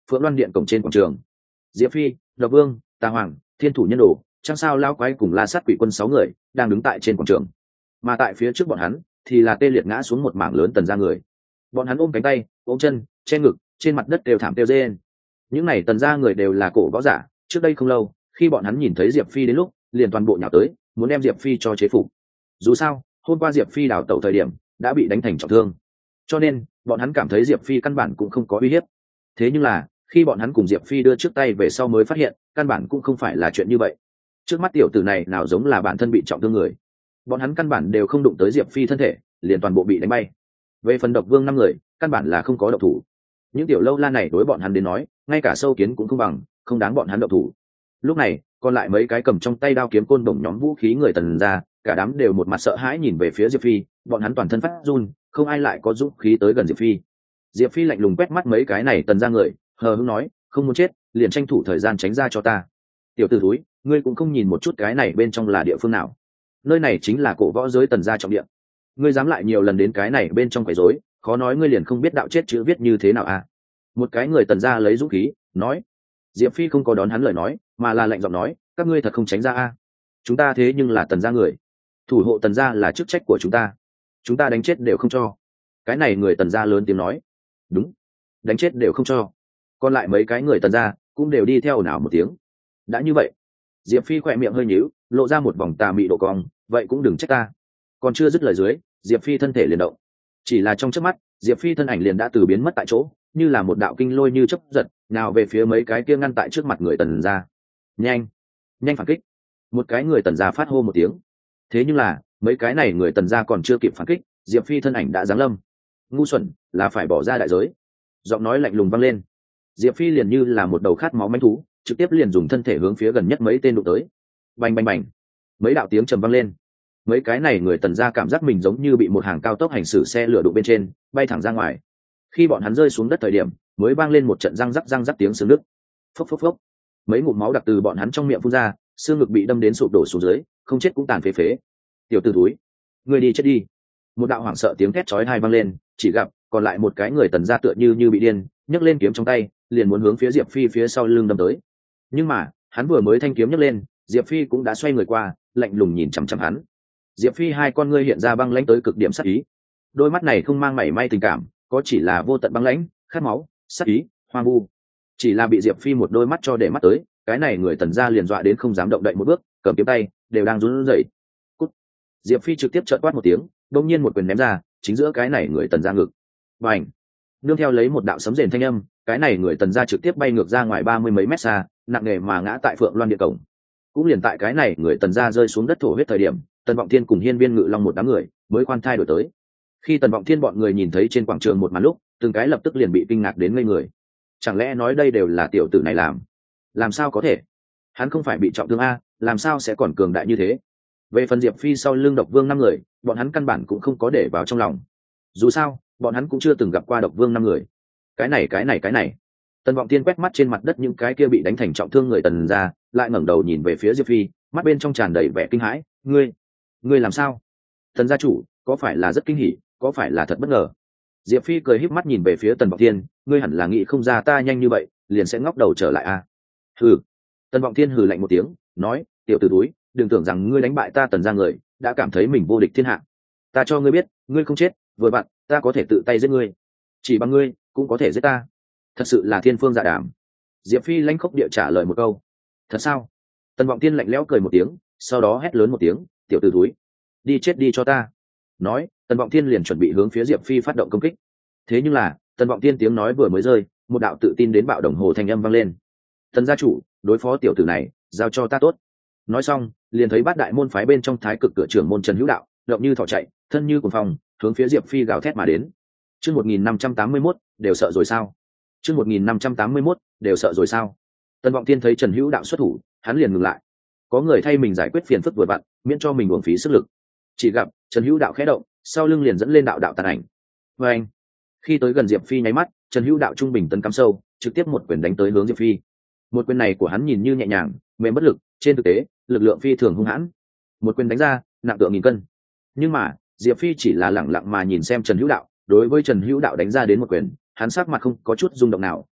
[SPEAKER 1] Phượng Loan Điện cổng trên quảng trường, Diệp Phi, Độc Vương, Tà Hoàng, Thiên Thủ Nhân Đồ, Trăng Sao Lao Quái cùng La Sát Quỷ Quân sáu người đang đứng tại trên quảng trường, mà tại phía trước bọn hắn thì là tê liệt ngã xuống một mảng lớn tần gia người. Bọn hắn ôm cánh tay, ôm chân, che ngực, trên mặt đất đều thảm tiêu rên. Những này tần gia người đều là cổ võ giả, trước đây không lâu, khi bọn hắn nhìn thấy Diệp Phi đến lúc, liền toàn bộ nhào tới, muốn đem Diệp Phi cho chế phục. Dù sao, hôm qua Diệp Phi đào tẩu thời điểm đã bị đánh thành trọng thương, cho nên bọn hắn cảm thấy Diệp Phi căn bản cũng không có uy hiếp. Thế nhưng là, khi bọn hắn cùng Diệp Phi đưa trước tay về sau mới phát hiện, căn bản cũng không phải là chuyện như vậy. Trước mắt tiểu tử này nào giống là bản thân bị trọng thương người. Bọn hắn căn bản đều không đụng tới Diệp Phi thân thể, liền toàn bộ bị đánh bay. Về phần Độc Vương năm người, căn bản là không có động thủ. Những tiểu lâu la này đối bọn hắn đến nói, ngay cả sâu kiến cũng không bằng, không đáng bọn hắn động thủ. Lúc này, còn lại mấy cái cầm trong tay đao kiếm côn đồng nhóm vũ khí người tần ra, cả đám đều một mặt sợ hãi nhìn về phía Diệp Phi, bọn hắn toàn thân phát run, không ai lại có dũng khí tới gần Diệp Phi. Diệp Phi lạnh lùng quét mắt mấy cái này tần ra người, hờ hững nói, không muốn chết, liền tranh thủ thời gian tránh ra cho ta. Tiểu tử thúi, ngươi cũng không nhìn một chút cái này bên trong là địa phương nào? Nơi này chính là cổ võ giới tần gia trọng địa. Ngươi dám lại nhiều lần đến cái này bên trong quấy rối, khó nói ngươi liền không biết đạo chết chữ viết như thế nào à? Một cái người tần gia lấy dũng khí nói. Diệp Phi không có đón hắn lời nói, mà là lạnh giọng nói, các ngươi thật không tránh ra à? Chúng ta thế nhưng là tần gia người, thủ hộ tần gia là chức trách của chúng ta, chúng ta đánh chết đều không cho. Cái này người tần gia lớn tiếng nói. Đúng, đánh chết đều không cho. Còn lại mấy cái người tần gia cũng đều đi theo ồn ào một tiếng. Đã như vậy, Diệp Phi khỏe miệng hơi nhíu, lộ ra một vòng tà mị độ cong, vậy cũng đừng trách ta. Còn chưa dứt lời dưới, Diệp Phi thân thể liền động. Chỉ là trong chớp mắt, Diệp Phi thân ảnh liền đã từ biến mất tại chỗ, như là một đạo kinh lôi như chớp giật, nào về phía mấy cái kia ngăn tại trước mặt người tần gia. Nhanh, nhanh phản kích! Một cái người tần gia phát hô một tiếng. Thế nhưng là, mấy cái này người tần gia còn chưa kịp phản kích, Diệp Phi thân ảnh đã giáng lâm. Ngu xuẩn, là phải bỏ ra đại giới. Giọng nói lạnh lùng vang lên. Diệp Phi liền như là một đầu khát máu manh thú, trực tiếp liền dùng thân thể hướng phía gần nhất mấy tên đụng tới. Bành bành bành, mấy đạo tiếng trầm vang lên. Mấy cái này người tần gia cảm giác mình giống như bị một hàng cao tốc hành xử xe lửa đụng bên trên, bay thẳng ra ngoài. Khi bọn hắn rơi xuống đất thời điểm, mới vang lên một trận răng rắc răng rắc tiếng xương nứt. Phốc phốc phốc, mấy ngụm máu đặc từ bọn hắn trong miệng phun ra, xương ngực bị đâm đến sụp đổ xuống dưới, không chết cũng tàn phế phế. Tiểu tử túi, người đi chết đi! Một đạo hoảng sợ tiếng thét chói tai vang lên, chỉ gặp còn lại một cái người tần gia tựa như như bị điên, nhấc lên kiếm trong tay, liền muốn hướng phía Diệp Phi phía sau lưng đâm tới. Nhưng mà, hắn vừa mới thanh kiếm nhấc lên, Diệp Phi cũng đã xoay người qua, lạnh lùng nhìn chằm chằm hắn. Diệp Phi hai con ngươi hiện ra băng lãnh tới cực điểm sát ý. Đôi mắt này không mang mảy may tình cảm, có chỉ là vô tận băng lãnh, khát máu, sát ý, hoang vu. Chỉ là bị Diệp Phi một đôi mắt cho để mắt tới, cái này người tần gia liền dọa đến không dám động đậy một bước, cầm kiếm tay đều đang run rẩy. Cút! Diệp Phi trực tiếp trợn quát một tiếng, đột nhiên một quyền ném ra, chính giữa cái này người tần gia ngực. Bành! Nương theo lấy một đạo sấm rền thanh âm, cái này người tần gia trực tiếp bay ngược ra ngoài ba mươi mấy mét xa, nặng nề mà ngã tại Phượng Loan Điện cổng. Cũng liền tại cái này người tần gia rơi xuống đất thổ huyết thời điểm, Tần Vọng Thiên cùng Hiên Viên Ngự Long một đám người mới khoan thai đổi tới. Khi Tần Vọng Thiên bọn người nhìn thấy trên quảng trường một màn lúc, từng cái lập tức liền bị kinh ngạc đến ngây người. Chẳng lẽ nói đây đều là tiểu tử này làm? Làm sao có thể? Hắn không phải bị trọng thương a, làm sao sẽ còn cường đại như thế? Về phần Diệp Phi sau lưng Độc Vương năm người, bọn hắn căn bản cũng không có để vào trong lòng. Dù sao, bọn hắn cũng chưa từng gặp qua Độc Vương năm người. Cái này cái này cái này. Tần Vọng Thiên quét mắt trên mặt đất những cái kia bị đánh thành trọng thương người tần ra, lại ngẩng đầu nhìn về phía Diệp Phi, mắt bên trong tràn đầy vẻ kinh hãi. Ngươi, ngươi làm sao? Tần gia chủ, có phải là rất kinh hỉ, có phải là thật bất ngờ? Diệp Phi cười híp mắt nhìn về phía Tần Vọng Thiên, ngươi hẳn là nghĩ không ra ta nhanh như vậy, liền sẽ ngóc đầu trở lại à? Hừ. Tần Vọng Thiên hừ lạnh một tiếng, nói, tiểu tử túi, đừng tưởng rằng ngươi đánh bại ta Tần gia người, đã cảm thấy mình vô địch thiên hạ. Ta cho ngươi biết, ngươi không chết, vừa vặn, ta có thể tự tay giết ngươi. Chỉ bằng ngươi, cũng có thể giết ta. Thật sự là thiên phương dạ đàm. Diệp Phi lãnh khốc địa trả lời một câu. Thật sao? Tần Vọng Thiên lạnh lẽo cười một tiếng, sau đó hét lớn một tiếng, tiểu tử túi, đi chết đi cho ta. Nói, Tần Vọng Thiên liền chuẩn bị hướng phía Diệp Phi phát động công kích. Thế nhưng là, Tần Vọng Thiên tiếng nói vừa mới rơi, một đạo tự tin đến bạo đồng hồ thanh âm vang lên. Tần gia chủ, đối phó tiểu tử này, giao cho ta tốt. Nói xong, liền thấy bát đại môn phái bên trong thái cực cửa trưởng môn Trần Hữu Đạo, động như thỏ chạy, thân như cuồng phong, hướng phía Diệp Phi gào thét mà đến. Chương một nghìn năm trăm tám mươi mốt, đều sợ rồi sao? Chương một nghìn năm trăm tám mươi mốt, đều sợ rồi sao? Tần Vọng Thiên thấy Trần Hữu Đạo xuất thủ, hắn liền ngừng lại. Có người thay mình giải quyết phiền phức vừa vặn, miễn cho mình uổng phí sức lực. Chỉ gặp Trần Hữu Đạo khẽ động, sau lưng liền dẫn lên đạo đạo tàn ảnh. Và anh, khi tới gần Diệp Phi nháy mắt, Trần Hữu Đạo trung bình tấn cắm sâu, trực tiếp một quyền đánh tới hướng Diệp Phi. Một quyền này của hắn nhìn như nhẹ nhàng, mềm bất lực, trên thực tế, lực lượng phi thường hung hãn. Một quyền đánh ra, nặng tựa nghìn cân. Nhưng mà, Diệp Phi chỉ là lẳng lặng mà nhìn xem Trần Hữu Đạo, đối với Trần Hữu Đạo đánh ra đến một quyền, hắn sắc mặt không có chút rung động nào,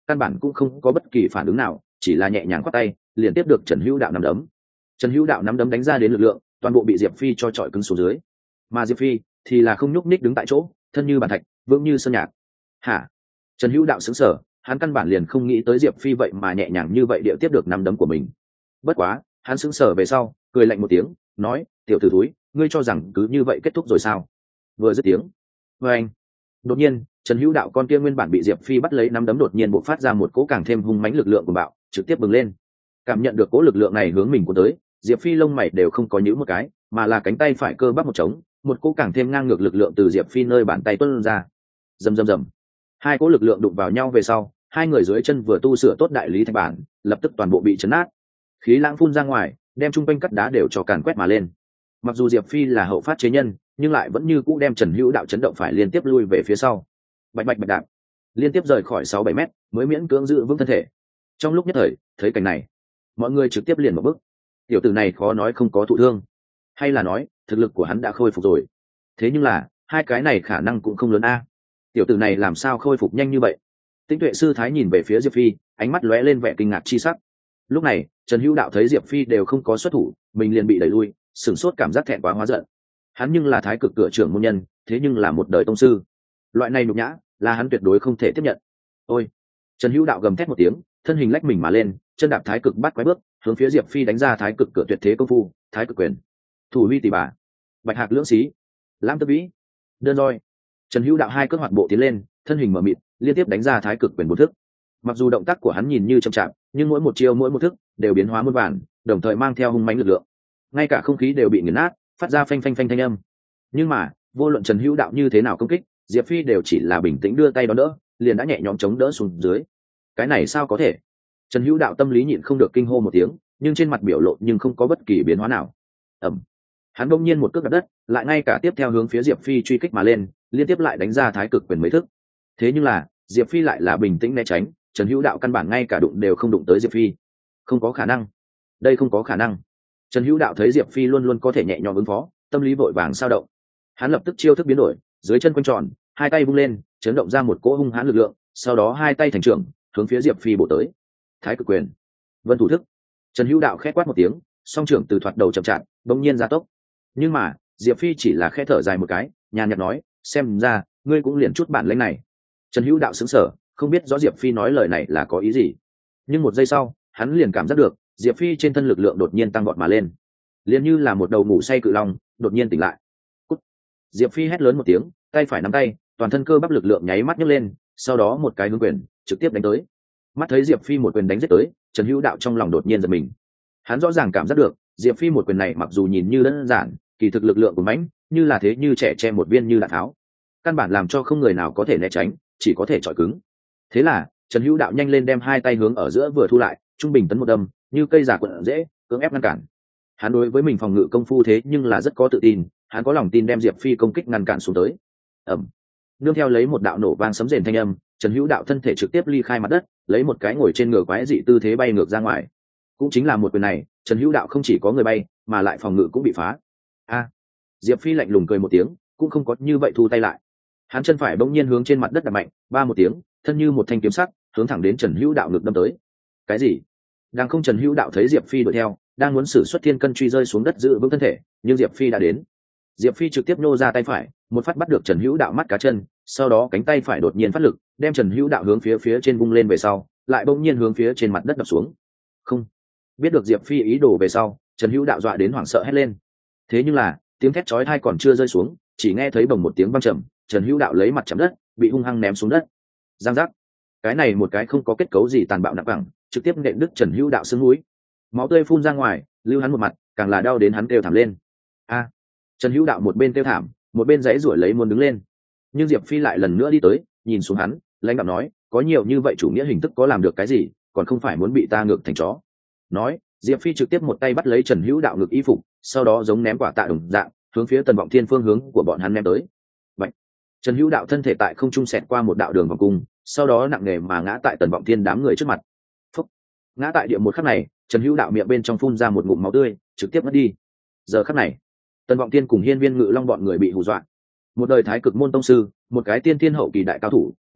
[SPEAKER 1] căn bản cũng không có bất kỳ phản ứng nào, chỉ là nhẹ nhàng quát tay liền tiếp được Trần Hữu Đạo nắm đấm. Trần Hữu Đạo nắm đấm đánh ra đến lực lượng toàn bộ bị Diệp Phi cho chọi cứng xuống dưới, mà Diệp Phi thì là không nhúc nhích đứng tại chỗ, thân như bàn thạch, vững như sơn nhạc. Hả? Trần Hữu Đạo sững sờ, hắn căn bản liền không nghĩ tới Diệp Phi vậy mà nhẹ nhàng như vậy điệu tiếp được nắm đấm của mình. Bất quá hắn sững sờ về sau cười lạnh một tiếng nói, tiểu tử thúi, ngươi cho rằng cứ như vậy kết thúc rồi sao? Vừa dứt tiếng, vê anh, đột nhiên Trần Hữu Đạo con kia nguyên bản bị Diệp Phi bắt lấy nắm đấm đột nhiên bộc phát ra một cỗ càng thêm hung mãnh lực lượng của bạo, trực tiếp bừng lên. Cảm nhận được cỗ lực lượng này hướng mình cuốn tới, Diệp Phi lông mày đều không có nhíu một cái, mà là cánh tay phải cơ bắp một trống, một cỗ càng thêm ngang ngược lực lượng từ Diệp Phi nơi bàn tay tuôn ra. Rầm rầm rầm. Hai cỗ lực lượng đụng vào nhau về sau, hai người dưới chân vừa tu sửa tốt đại lý thạch bản, lập tức toàn bộ bị chấn nát. Khí lãng phun ra ngoài, đem trung quanh cắt đá đều cho càn quét mà lên. Mặc dù Diệp Phi là hậu phát chế nhân, nhưng lại vẫn như cũ đem Trần Hữu Đạo chấn động phải liên tiếp lui về phía sau. Bạch bạch bạch đạp, liên tiếp rời khỏi sáu bảy mét, mới miễn cưỡng giữ vững thân thể. Trong lúc nhất thời, thấy cảnh này, mọi người trực tiếp liền một bước. Tiểu tử này khó nói không có thụ thương, hay là nói thực lực của hắn đã khôi phục rồi. Thế nhưng là hai cái này khả năng cũng không lớn a. Tiểu tử này làm sao khôi phục nhanh như vậy? Tĩnh Tuệ sư thái nhìn về phía Diệp Phi, ánh mắt lóe lên vẻ kinh ngạc chi sắc. Lúc này Trần Hữu Đạo thấy Diệp Phi đều không có xuất thủ, mình liền bị đẩy lui, sửng sốt cảm giác thẹn quá hóa giận. Hắn nhưng là thái cực cửa trưởng môn nhân, thế nhưng là một đời tông sư, loại này nhục nhã là hắn tuyệt đối không thể tiếp nhận. Ôi! Trần Hữu Đạo gầm thét một tiếng, thân hình lách mình mà lên, chân đạp thái cực bắt quái bước, hướng phía Diệp Phi đánh ra thái cực cửa tuyệt thế công phu, thái cực quyền. Thủ huy tỷ bà, bạch hạc lưỡng xí, lam tơ vĩ, đơn roi. Trần Hữu Đạo hai cước hoạt bộ tiến lên, thân hình mở mịt, liên tiếp đánh ra thái cực quyền bốn thức. Mặc dù động tác của hắn nhìn như chậm chạp, nhưng mỗi một chiêu mỗi một thức đều biến hóa muôn vàn, đồng thời mang theo hung mãnh lực lượng. Ngay cả không khí đều bị nghiền nát, phát ra phanh phanh phanh thanh âm. Nhưng mà, vô luận Trần Hữu Đạo như thế nào công kích, Diệp Phi đều chỉ là bình tĩnh đưa tay đón đỡ, liền đã nhẹ nhõm chống đỡ xuống dưới. Cái này sao có thể? Trần Hữu Đạo tâm lý nhịn không được kinh hô một tiếng, nhưng trên mặt biểu lộ nhưng không có bất kỳ biến hóa nào. Ầm. Hắn bỗng nhiên một cước đạp đất, lại ngay cả tiếp theo hướng phía Diệp Phi truy kích mà lên, liên tiếp lại đánh ra thái cực quyền mấy thức. Thế nhưng là, Diệp Phi lại là bình tĩnh né tránh, Trần Hữu Đạo căn bản ngay cả đụng đều không đụng tới Diệp Phi. Không có khả năng. Đây không có khả năng. Trần Hữu Đạo thấy Diệp Phi luôn luôn có thể nhẹ nhõm ứng phó, tâm lý vội vàng sao động. Hắn lập tức chiêu thức biến đổi, dưới chân quanh tròn, hai tay vung lên, chấn động ra một cỗ hung hãn lực lượng, sau đó hai tay thành trưởng, hướng phía Diệp Phi bổ tới. Thái cực quyền, vân thủ thức. Trần Hữu Đạo khẽ quát một tiếng, song trưởng từ thoạt đầu chậm chạp, bỗng nhiên gia tốc. Nhưng mà, Diệp Phi chỉ là khẽ thở dài một cái, nhàn nhạt nói, xem ra ngươi cũng liền chút bản lĩnh này. Trần Hữu Đạo sững sờ, không biết rõ Diệp Phi nói lời này là có ý gì. Nhưng một giây sau, hắn liền cảm giác được, Diệp Phi trên thân lực lượng đột nhiên tăng vọt mà lên, liền như là một đầu ngủ say cự long đột nhiên tỉnh lại. Cút. Diệp Phi hét lớn một tiếng, tay phải nắm tay, toàn thân cơ bắp lực lượng nháy mắt nhấc lên, sau đó một cái hướng quyền trực tiếp đánh tới. Mắt thấy Diệp Phi một quyền đánh giết tới, Trần Hữu Đạo trong lòng đột nhiên giật mình. Hắn rõ ràng cảm giác được, Diệp Phi một quyền này mặc dù nhìn như đơn giản, kỳ thực lực lượng của mãnh, như là thế như trẻ che một viên như đạn tháo, căn bản làm cho không người nào có thể né tránh, chỉ có thể chọi cứng. Thế là, Trần Hữu Đạo nhanh lên đem hai tay hướng ở giữa vừa thu lại, trung bình tấn một đâm, như cây giả quận dễ, cưỡng ép ngăn cản. Hắn đối với mình phòng ngự công phu thế nhưng là rất có tự tin, hắn có lòng tin đem Diệp Phi công kích ngăn cản xuống tới. Ầm. Nương theo lấy một đạo nổ vang sấm rền thanh âm, Trần Hữu Đạo thân thể trực tiếp ly khai mặt đất, lấy một cái ngồi trên ngựa quái dị tư thế bay ngược ra ngoài. Cũng chính là một quyền này, Trần Hữu Đạo không chỉ có người bay, mà lại phòng ngự cũng bị phá. A. Diệp Phi lạnh lùng cười một tiếng, cũng không có như vậy thu tay lại. Hắn chân phải bỗng nhiên hướng trên mặt đất đập mạnh, ba một tiếng, thân như một thanh kiếm sắc, hướng thẳng đến Trần Hữu Đạo ngực đâm tới. Cái gì? Đang không Trần Hữu Đạo thấy Diệp Phi đuổi theo, đang muốn sử xuất thiên cân truy rơi xuống đất giữ vững thân thể, nhưng Diệp Phi đã đến. Diệp Phi trực tiếp nô ra tay phải, một phát bắt được Trần Hữu Đạo mắt cá chân, sau đó cánh tay phải đột nhiên phát lực, đem Trần Hữu Đạo hướng phía phía trên vung lên về sau, lại bỗng nhiên hướng phía trên mặt đất đập xuống. Không. Biết được Diệp Phi ý đồ về sau, Trần Hữu Đạo dọa đến hoảng sợ hét lên. Thế nhưng là, tiếng thét chói tai còn chưa rơi xuống, chỉ nghe thấy bồng một tiếng vang trầm, Trần Hữu Đạo lấy mặt chạm đất, bị hung hăng ném xuống đất. Giang giác. Cái này một cái không có kết cấu gì tàn bạo nặng bằng, trực tiếp nện đứt Trần Hữu Đạo xương mũi. Máu tươi phun ra ngoài, lưu hắn một mặt, càng là đau đến hắn kêu thảm lên. A. Trần Hữu Đạo một bên kêu thảm, một bên giãy giụa lấy muốn đứng lên. Nhưng Diệp Phi lại lần nữa đi tới, nhìn xuống hắn, lãnh đạm nói, có nhiều như vậy chủ nghĩa hình thức có làm được cái gì, còn không phải muốn bị ta ngược thành chó. Nói, Diệp Phi trực tiếp một tay bắt lấy Trần Hữu Đạo ngực y phục, sau đó giống ném quả tạ đồng dạng, hướng phía Tần Vọng Thiên phương hướng của bọn hắn ném tới. Bạch. Trần Hữu Đạo thân thể tại không trung xẹt qua một đạo đường vòng cung, sau đó nặng nề mà ngã tại Tần Vọng Thiên đám người trước mặt. Phúc. Ngã tại địa một khắc này, Trần Hữu Đạo miệng bên trong phun ra một ngụm máu tươi, trực tiếp mất đi. Giờ khắc này, Tần Vọng Thiên cùng Hiên Viên Ngự Long bọn người bị hù dọa. Một đời thái cực môn tông sư, một cái tiên thiên hậu kỳ đại cao thủ,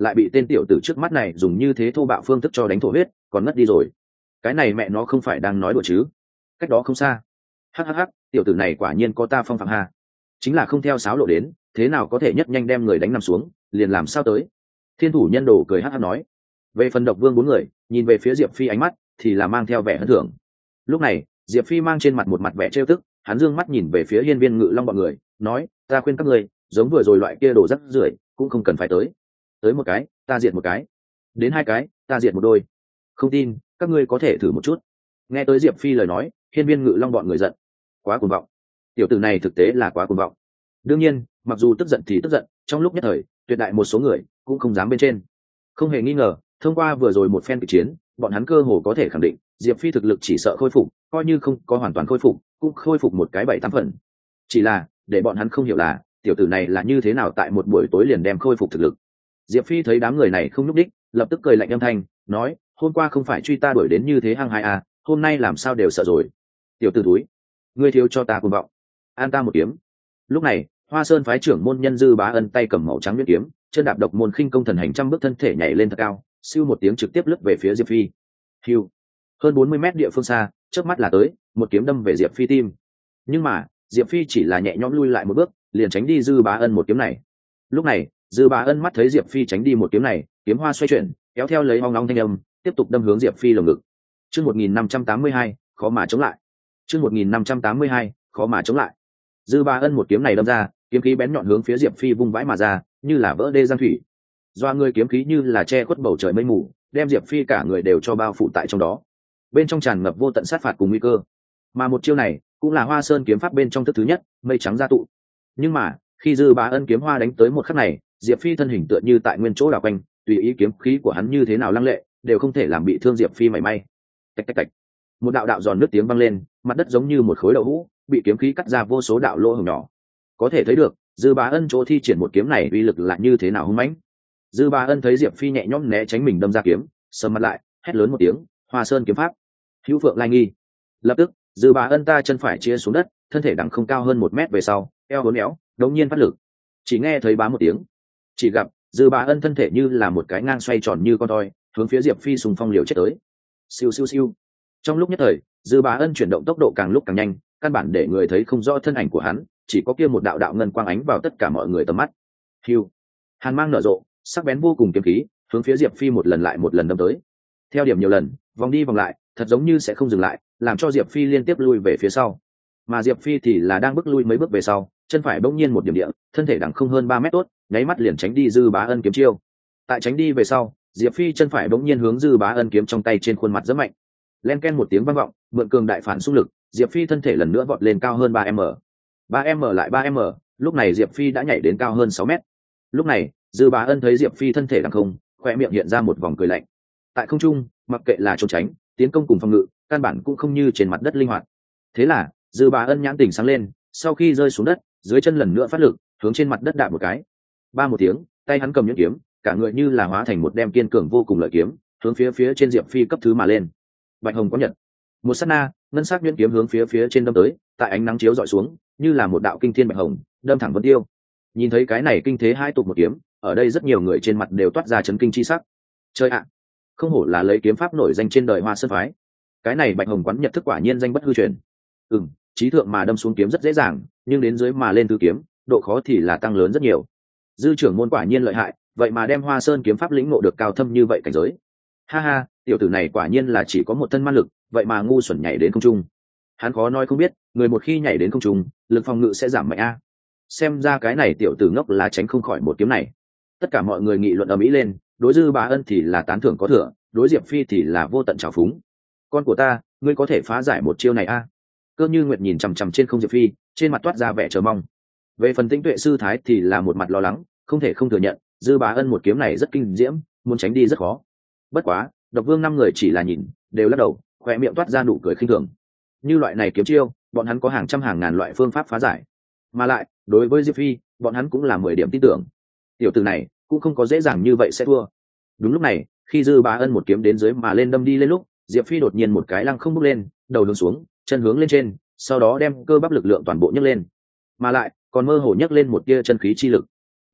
[SPEAKER 1] lại bị tên tiểu tử trước mắt này dùng như thế thô bạo phương thức cho đánh thổ huyết còn ngất đi rồi. Cái này mẹ nó không phải đang nói đùa chứ? Cách đó không xa, hắc hắc hắc, tiểu tử này quả nhiên có ta phong phạm hà, chính là không theo sáo lộ đến, thế nào có thể nhất nhanh đem người đánh nằm xuống, liền làm sao tới. Thiên thủ nhân đồ cười hắc hắc nói. Về phần độc vương bốn người nhìn về phía diệp phi ánh mắt thì là mang theo vẻ hân thưởng. Lúc này diệp phi mang trên mặt một mặt vẻ trêu tức, hắn dương mắt nhìn về phía hiên viên ngự long bọn người nói, ta khuyên các người giống vừa rồi loại kia đổ rắc rưởi cũng không cần phải tới. Tới một cái ta diệt một cái, đến hai cái ta diệt một đôi, không tin các ngươi có thể thử một chút. Nghe tới diệp phi lời nói, hiên viên ngự long bọn người giận, quá cuồng vọng, tiểu tử này thực tế là quá cuồng vọng. Đương nhiên mặc dù tức giận thì tức giận, trong lúc nhất thời tuyệt đại một số người cũng không dám bên trên. Không hề nghi ngờ, thông qua vừa rồi một phen kịch chiến, bọn hắn cơ hồ có thể khẳng định diệp phi thực lực chỉ sợ khôi phục, coi như không có hoàn toàn khôi phục cũng khôi phục một cái bảy tám phần. Chỉ là để bọn hắn không hiểu là tiểu tử này là như thế nào tại một buổi tối liền đem khôi phục thực lực. Diệp phi thấy đám người này không nhúc đích, lập tức cười lạnh âm thanh nói, hôm qua không phải truy ta đuổi đến như thế hăng hai à, hôm nay làm sao đều sợ rồi. Tiểu tử túi, ngươi thiếu cho ta cuồng vọng, an ta một kiếm. Lúc này Hoa Sơn phái trưởng môn Nhân Dư Bá Ân tay cầm màu trắng nhuyễn kiếm, chân đạp độc môn khinh công thần hành trăm bước thân thể nhảy lên thật cao, siêu một tiếng trực tiếp lướt về phía Diệp Phi. Hưu, hơn bốn mươi mét địa phương xa, chớp mắt là tới, một kiếm đâm về Diệp Phi tim. Nhưng mà Diệp Phi chỉ là nhẹ nhõm lui lại một bước, liền tránh đi Dư Bá Ân một kiếm này. Lúc này Dư Bá Ân mắt thấy Diệp Phi tránh đi một kiếm này, kiếm hoa xoay chuyển, kéo theo lấy ong ong thanh âm, tiếp tục đâm hướng Diệp Phi lồng ngực. Chương một nghìn năm trăm tám mươi hai, khó mà chống lại. Chương một nghìn năm trăm tám mươi hai, khó mà chống lại. Dư Bá Ân một kiếm này đâm ra, kiếm khí bén nhọn hướng phía Diệp Phi vung vãi mà ra, như là vỡ đê giang thủy. Doa người kiếm khí như là che khuất bầu trời mây mù, đem Diệp Phi cả người đều cho bao phủ tại trong đó. Bên trong tràn ngập vô tận sát phạt cùng nguy cơ. Mà một chiêu này cũng là Hoa Sơn kiếm pháp bên trong thức thứ nhất, mây trắng gia tụ. Nhưng mà khi Dư Bá Ân kiếm hoa đánh tới một khắc này, Diệp Phi thân hình tựa như tại nguyên chỗ đảo quanh, tùy ý kiếm khí của hắn như thế nào lăng lệ, đều không thể làm bị thương Diệp Phi mảy may. Tạch tạch tạch, một đạo đạo giòn nước tiếng vang lên, mặt đất giống như một khối đậu hũ, bị kiếm khí cắt ra vô số đạo lỗ hổng nhỏ. Có thể thấy được Dư Bá Ân chỗ thi triển một kiếm này uy lực là như thế nào hung mãnh. Dư Bá Ân thấy Diệp Phi nhẹ nhõm né tránh mình đâm ra kiếm, sầm mặt lại, hét lớn một tiếng, Hoa Sơn kiếm pháp, hữu phượng lai nghi. Lập tức Dư Bá Ân ta chân phải chia xuống đất, thân thể đằng không cao hơn một mét về sau, eo uốn éo, đống nhiên phát lực. Chỉ nghe thấy bá một tiếng, chỉ gặp Dư Bá Ân thân thể như là một cái ngang xoay tròn như con toi, hướng phía Diệp Phi xung phong liều chết tới. Siêu siêu siêu. Trong lúc nhất thời, Dư Bá Ân chuyển động tốc độ càng lúc càng nhanh, căn bản để người thấy không rõ thân ảnh của hắn, chỉ có kia một đạo đạo ngân quang ánh vào tất cả mọi người tầm mắt. Hưu, hàn mang nở rộ, sắc bén vô cùng kiếm khí, hướng phía Diệp Phi một lần lại một lần đâm tới. Theo điểm nhiều lần, vòng đi vòng lại, thật giống như sẽ không dừng lại, làm cho Diệp Phi liên tiếp lui về phía sau. Mà Diệp Phi thì là đang bước lui mấy bước về sau, chân phải bỗng nhiên một điểm địa, thân thể đằng không hơn ba mét tốt, nháy mắt liền tránh đi Dư Bá Ân kiếm chiêu. Tại tránh đi về sau, Diệp Phi chân phải bỗng nhiên hướng Dư Bá Ân kiếm trong tay trên khuôn mặt rất mạnh. Len ken một tiếng vang vọng, mượn cường đại phản xung lực, Diệp Phi thân thể lần nữa vọt lên cao hơn ba m. ba m lại ba m, lúc này Diệp Phi đã nhảy đến cao hơn sáu mét. Lúc này, Dư Bá Ân thấy Diệp Phi thân thể đằng không, khóe miệng hiện ra một vòng cười lạnh. Tại không trung, mặc kệ là trốn tránh, tiến công cùng phòng ngự, căn bản cũng không như trên mặt đất linh hoạt. Thế là, Dư Bá Ân nhãn tỉnh sáng lên, sau khi rơi xuống đất, dưới chân lần nữa phát lực, hướng trên mặt đất đạp một cái. Ba một tiếng, tay hắn cầm nhuyễn kiếm, cả người như là hóa thành một đem kiên cường vô cùng lợi kiếm, hướng phía phía trên Diệp Phi cấp thứ mà lên. Bạch hồng có nhật. Một sát na, ngân sắc nhuyễn kiếm hướng phía phía trên đâm tới, tại ánh nắng chiếu dọi xuống, như là một đạo kinh thiên bạch hồng, đâm thẳng vân tiêu. Nhìn thấy cái này kinh thế hai tục một kiếm, ở đây rất nhiều người trên mặt đều toát ra chấn kinh chi sắc. Chơi ạ, không hổ là lấy kiếm pháp nổi danh trên đời Hoa Sơn phái. Cái này bạch hồng quán nhật thức quả nhiên danh bất hư truyền. Ừm, trí thượng mà đâm xuống kiếm rất dễ dàng, nhưng đến dưới mà lên thứ kiếm, độ khó thì là tăng lớn rất nhiều. Dư trưởng môn quả nhiên lợi hại, vậy mà đem Hoa Sơn kiếm pháp lĩnh ngộ được cao thâm như vậy cảnh giới. Ha ha, tiểu tử này quả nhiên là chỉ có một thân man lực, vậy mà ngu xuẩn nhảy đến không trung. Hắn khó nói không biết, người một khi nhảy đến không trung, lực phòng ngự sẽ giảm mạnh a. Xem ra cái này tiểu tử ngốc là tránh không khỏi một kiếm này. Tất cả mọi người nghị luận ầm ĩ lên, đối Dư Bá Ân thì là tán thưởng có thừa, đối Diệp Phi thì là vô tận trào phúng. Con của ta, ngươi có thể phá giải một chiêu này a? Cơ Như Nguyệt nhìn chằm chằm trên không Diệp Phi, trên mặt toát ra vẻ chờ mong. Về phần Tĩnh Tuệ sư thái thì là một mặt lo lắng, không thể không thừa nhận, Dư Bá Ân một kiếm này rất kinh diễm, muốn tránh đi rất khó. Bất quá, Độc Vương năm người chỉ là nhìn, đều lắc đầu, khóe miệng toát ra nụ cười khinh thường. Như loại này kiếm chiêu, bọn hắn có hàng trăm hàng ngàn loại phương pháp phá giải. Mà lại, đối với Diệp Phi, bọn hắn cũng là mười điểm tin tưởng. Tiểu tử này cũng không có dễ dàng như vậy sẽ thua. Đúng lúc này, khi Dư Bá Ân một kiếm đến dưới mà lên đâm đi lên lúc, Diệp Phi đột nhiên một cái lăng không bước lên, đầu hướng xuống, chân hướng lên trên, sau đó đem cơ bắp lực lượng toàn bộ nhấc lên, mà lại còn mơ hồ nhấc lên một tia chân khí chi lực. Lập tức,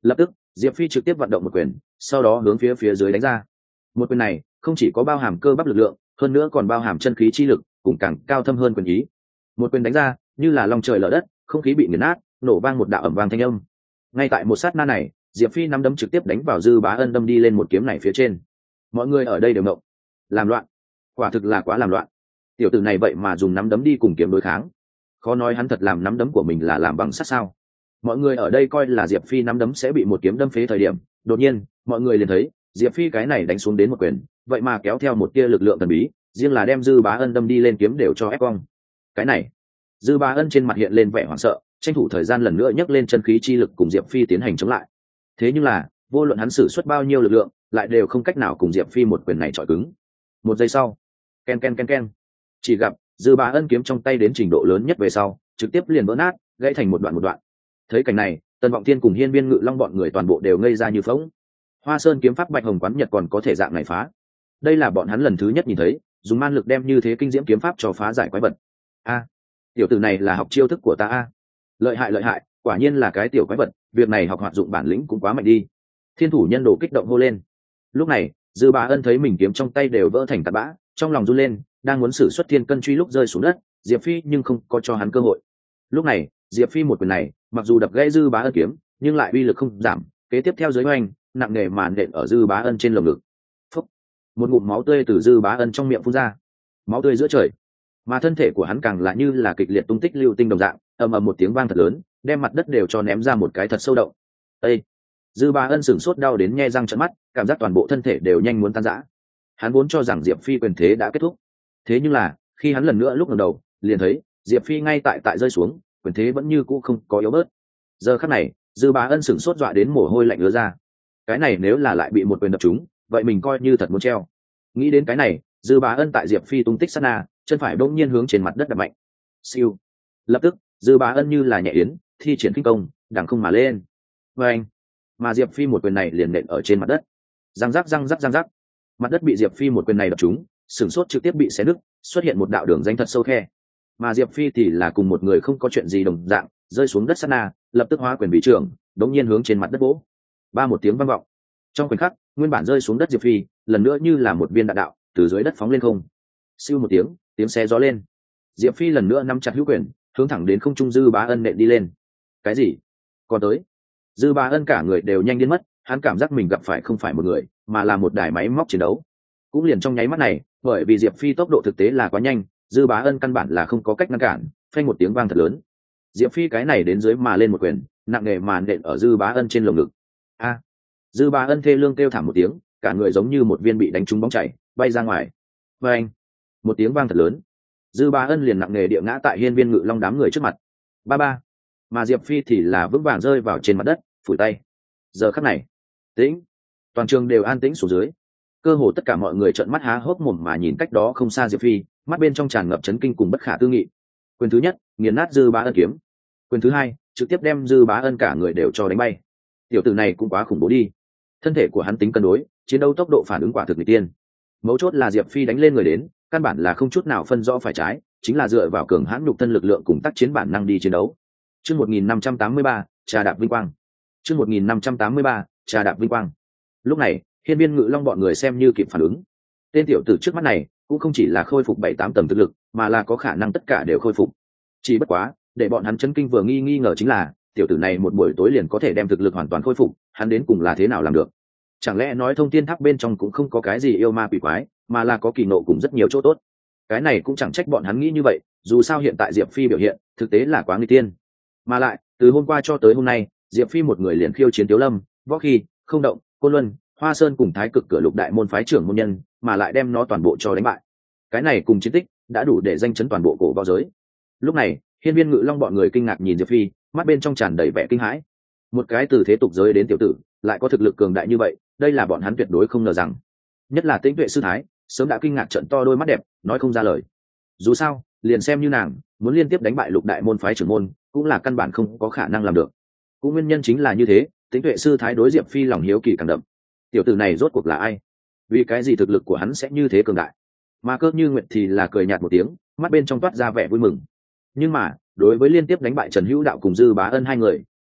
[SPEAKER 1] Diệp Phi trực tiếp vận động một quyền, sau đó hướng phía phía dưới đánh ra. Một quyền này không chỉ có bao hàm cơ bắp lực lượng, hơn nữa còn bao hàm chân khí chi lực, cùng càng cao thâm hơn quyền ý. Một quyền đánh ra, như là long trời lở đất, không khí bị nghiền nát, nổ vang một đạo ầm vang thanh âm. Ngay tại một sát na này, Diệp Phi nắm đấm trực tiếp đánh vào Dư Bá Ân đâm đi lên một kiếm này phía trên. Mọi người ở đây đều ngộng, làm loạn, quả thực là quá làm loạn. Tiểu tử này vậy mà dùng nắm đấm đi cùng kiếm đối kháng, khó nói hắn thật làm nắm đấm của mình là làm bằng sắt sao? Mọi người ở đây coi là Diệp Phi nắm đấm sẽ bị một kiếm đâm phế thời điểm, đột nhiên mọi người liền thấy Diệp Phi cái này đánh xuống đến một quyền, vậy mà kéo theo một tia lực lượng thần bí, riêng là đem Dư Bá Ân đâm đi lên kiếm đều cho ép cong. Cái này, Dư Bá Ân trên mặt hiện lên vẻ hoảng sợ, tranh thủ thời gian lần nữa nhấc lên chân khí chi lực cùng Diệp Phi tiến hành chống lại. Thế nhưng là, vô luận hắn sử xuất bao nhiêu lực lượng, lại đều không cách nào cùng Diệp Phi một quyền này chọi cứng. Một giây sau, ken ken ken ken, chỉ gặp Dư Bá Ân kiếm trong tay đến trình độ lớn nhất về sau, trực tiếp liền vỡ nát, gãy thành một đoạn một đoạn. Thấy cảnh này, Tần Vọng Thiên cùng Hiên Viên Ngự Long bọn người toàn bộ đều ngây ra như phỗng. Hoa Sơn kiếm pháp Bạch Hồng Quán Nhật còn có thể dạng này phá. Đây là bọn hắn lần thứ nhất nhìn thấy, dùng man lực đem như thế kinh diễm kiếm pháp cho phá giải quái vật. A, tiểu tử này là học chiêu thức của ta a. Lợi hại lợi hại, quả nhiên là cái tiểu quái vật, việc này học hoạt dụng bản lĩnh cũng quá mạnh đi. Thiên thủ nhân đồ kích động hô lên. Lúc này, Dư Bá Ân thấy mình kiếm trong tay đều vỡ thành tạt bã, trong lòng run lên, đang muốn sử xuất thiên cân truy lúc rơi xuống đất, Diệp Phi nhưng không có cho hắn cơ hội. Lúc này, Diệp Phi một quyền này, mặc dù đập gãy Dư Bá Ân kiếm, nhưng lại uy lực không giảm, kế tiếp theo dưới oanh, nặng nề màn nện ở Dư Bá Ân trên lồng ngực. Phốc. Một ngụm máu tươi từ Dư Bá Ân trong miệng phun ra, máu tươi giữa trời, mà thân thể của hắn càng là như là kịch liệt tung tích lưu tinh đồng dạng, ầm ầm một tiếng vang thật lớn, đem mặt đất đều cho ném ra một cái thật sâu động. Ê! Dư Bá Ân sửng sốt đau đến nhe răng trợn mắt, cảm giác toàn bộ thân thể đều nhanh muốn tan rã. Hắn vốn cho rằng Diệp Phi quyền thế đã kết thúc, thế nhưng là khi hắn lần nữa lúc ngẩng đầu, liền thấy Diệp Phi ngay tại tại rơi xuống, quyền thế vẫn như cũ không có yếu bớt. Giờ khắc này, Dư Bá Ân sửng sốt dọa đến mồ hôi lạnh ứa ra. Cái này nếu là lại bị một quyền đập trúng, vậy mình coi như thật muốn treo. Nghĩ đến cái này, Dư Bá Ân tại Diệp Phi tung tích sát na, chân phải bỗng nhiên hướng trên mặt đất đập mạnh. Siêu. Lập tức, Dư Bá Ân như là nhẹ yến, thi triển kinh công, đằng không mà lên. Oeng. Mà Diệp Phi một quyền này liền nện ở trên mặt đất. Răng rắc răng rắc răng rắc. Mặt đất bị Diệp Phi một quyền này đập trúng, sửng sốt trực tiếp bị xé nứt, xuất hiện một đạo đường danh thật sâu khe. Mà Diệp Phi thì là cùng một người không có chuyện gì đồng dạng, rơi xuống đất sát na, lập tức hóa quyền bị trưởng, đống nhiên hướng trên mặt đất vỗ. Ba một tiếng vang vọng. Trong khoảnh khắc, nguyên bản rơi xuống đất Diệp Phi, lần nữa như là một viên đạn đạo, từ dưới đất phóng lên không. Siêu một tiếng, tiếng xé gió lên. Diệp Phi lần nữa nắm chặt hữu quyền, hướng thẳng đến không trung Dư Bá Ân nện đi lên. Cái gì? Còn tới? Dư Bá Ân cả người đều nhanh điên mất, hắn cảm giác mình gặp phải không phải một người, mà là một đài máy móc chiến đấu. Cũng liền trong nháy mắt này, bởi vì Diệp Phi tốc độ thực tế là quá nhanh, Dư Bá Ân căn bản là không có cách ngăn cản, phanh một tiếng vang thật lớn. Diệp Phi cái này đến dưới mà lên một quyền, nặng nề mà nện ở Dư Bá Ân trên lồng ngực. A! Dư Bá Ân thê lương kêu thảm một tiếng, cả người giống như một viên bị đánh trúng bóng chảy, bay ra ngoài. Phanh! Một tiếng vang thật lớn. Dư Bá Ân liền nặng nề địa ngã tại Hiên Viên Ngự Long đám người trước mặt. Ba ba. Mà Diệp Phi thì là vững vàng rơi vào trên mặt đất, phủi tay. Giờ khắc này, tĩnh, toàn trường đều an tĩnh xuống dưới. Cơ hồ tất cả mọi người trợn mắt há hốc mồm mà nhìn cách đó không xa Diệp Phi, mắt bên trong tràn ngập chấn kinh cùng bất khả tư nghị. Quyền thứ nhất, nghiền nát Dư Bá Ân kiếm. Quyền thứ hai, trực tiếp đem Dư Bá Ân cả người đều cho đánh bay. Tiểu tử này cũng quá khủng bố đi. Thân thể của hắn tính cân đối, chiến đấu tốc độ phản ứng quả thực nghịch tiên. Mấu chốt là Diệp Phi đánh lên người đến, căn bản là không chút nào phân rõ phải trái, chính là dựa vào cường hãn nhục thân lực lượng cùng tác chiến bản năng đi chiến đấu. Chương một nghìn năm trăm tám mươi ba, trà đạp vinh quang. Chương một nghìn năm trăm tám mươi ba, trà đạp vinh quang. Lúc này, Hiên Viên Ngự Long bọn người xem như kịp phản ứng. Tên tiểu tử trước mắt này cũng không chỉ là khôi phục bảy tám tầng thực lực, mà là có khả năng tất cả đều khôi phục. Chỉ bất quá, để bọn hắn chấn kinh vừa nghi nghi ngờ chính là, tiểu tử này một buổi tối liền có thể đem thực lực hoàn toàn khôi phục, hắn đến cùng là thế nào làm được? Chẳng lẽ nói thông thiên tháp bên trong cũng không có cái gì yêu ma quỷ quái, mà là có kỳ nộ cùng rất nhiều chỗ tốt? Cái này cũng chẳng trách bọn hắn nghĩ như vậy, dù sao hiện tại Diệp Phi biểu hiện, thực tế là quá nguy tiên. Mà lại, từ hôm qua cho tới hôm nay, Diệp Phi một người liền khiêu chiến Tiếu Lâm, Võ Khi, Không Động, Côn Luân, Hoa Sơn cùng Thái Cực Cửa Lục đại môn phái trưởng môn nhân, mà lại đem nó toàn bộ cho đánh bại. Cái này cùng chiến tích đã đủ để danh chấn toàn bộ cổ võ giới. Lúc này, Hiên Viên Ngự Long bọn người kinh ngạc nhìn Diệp Phi, mắt bên trong tràn đầy vẻ kinh hãi. Một cái từ thế tục giới đến tiểu tử, lại có thực lực cường đại như vậy, đây là bọn hắn tuyệt đối không ngờ rằng. Nhất là Tĩnh Tuệ sư thái, sớm đã kinh ngạc trận to đôi mắt đẹp, nói không ra lời. Dù sao, liền xem như nàng muốn liên tiếp đánh bại Lục đại môn phái trưởng môn, cũng là căn bản không có khả năng làm được. Cũng nguyên nhân chính là như thế, Tĩnh Tuệ sư thái đối Diệp Phi lòng hiếu kỳ càng đậm. Tiểu tử này rốt cuộc là ai? Vì cái gì thực lực của hắn sẽ như thế cường đại? Mà Cơ Như Nguyệt thì là cười nhạt một tiếng, mắt bên trong toát ra vẻ vui mừng. Nhưng mà, đối với liên tiếp đánh bại Trần Hữu Đạo cùng Dư Bá Ân hai người,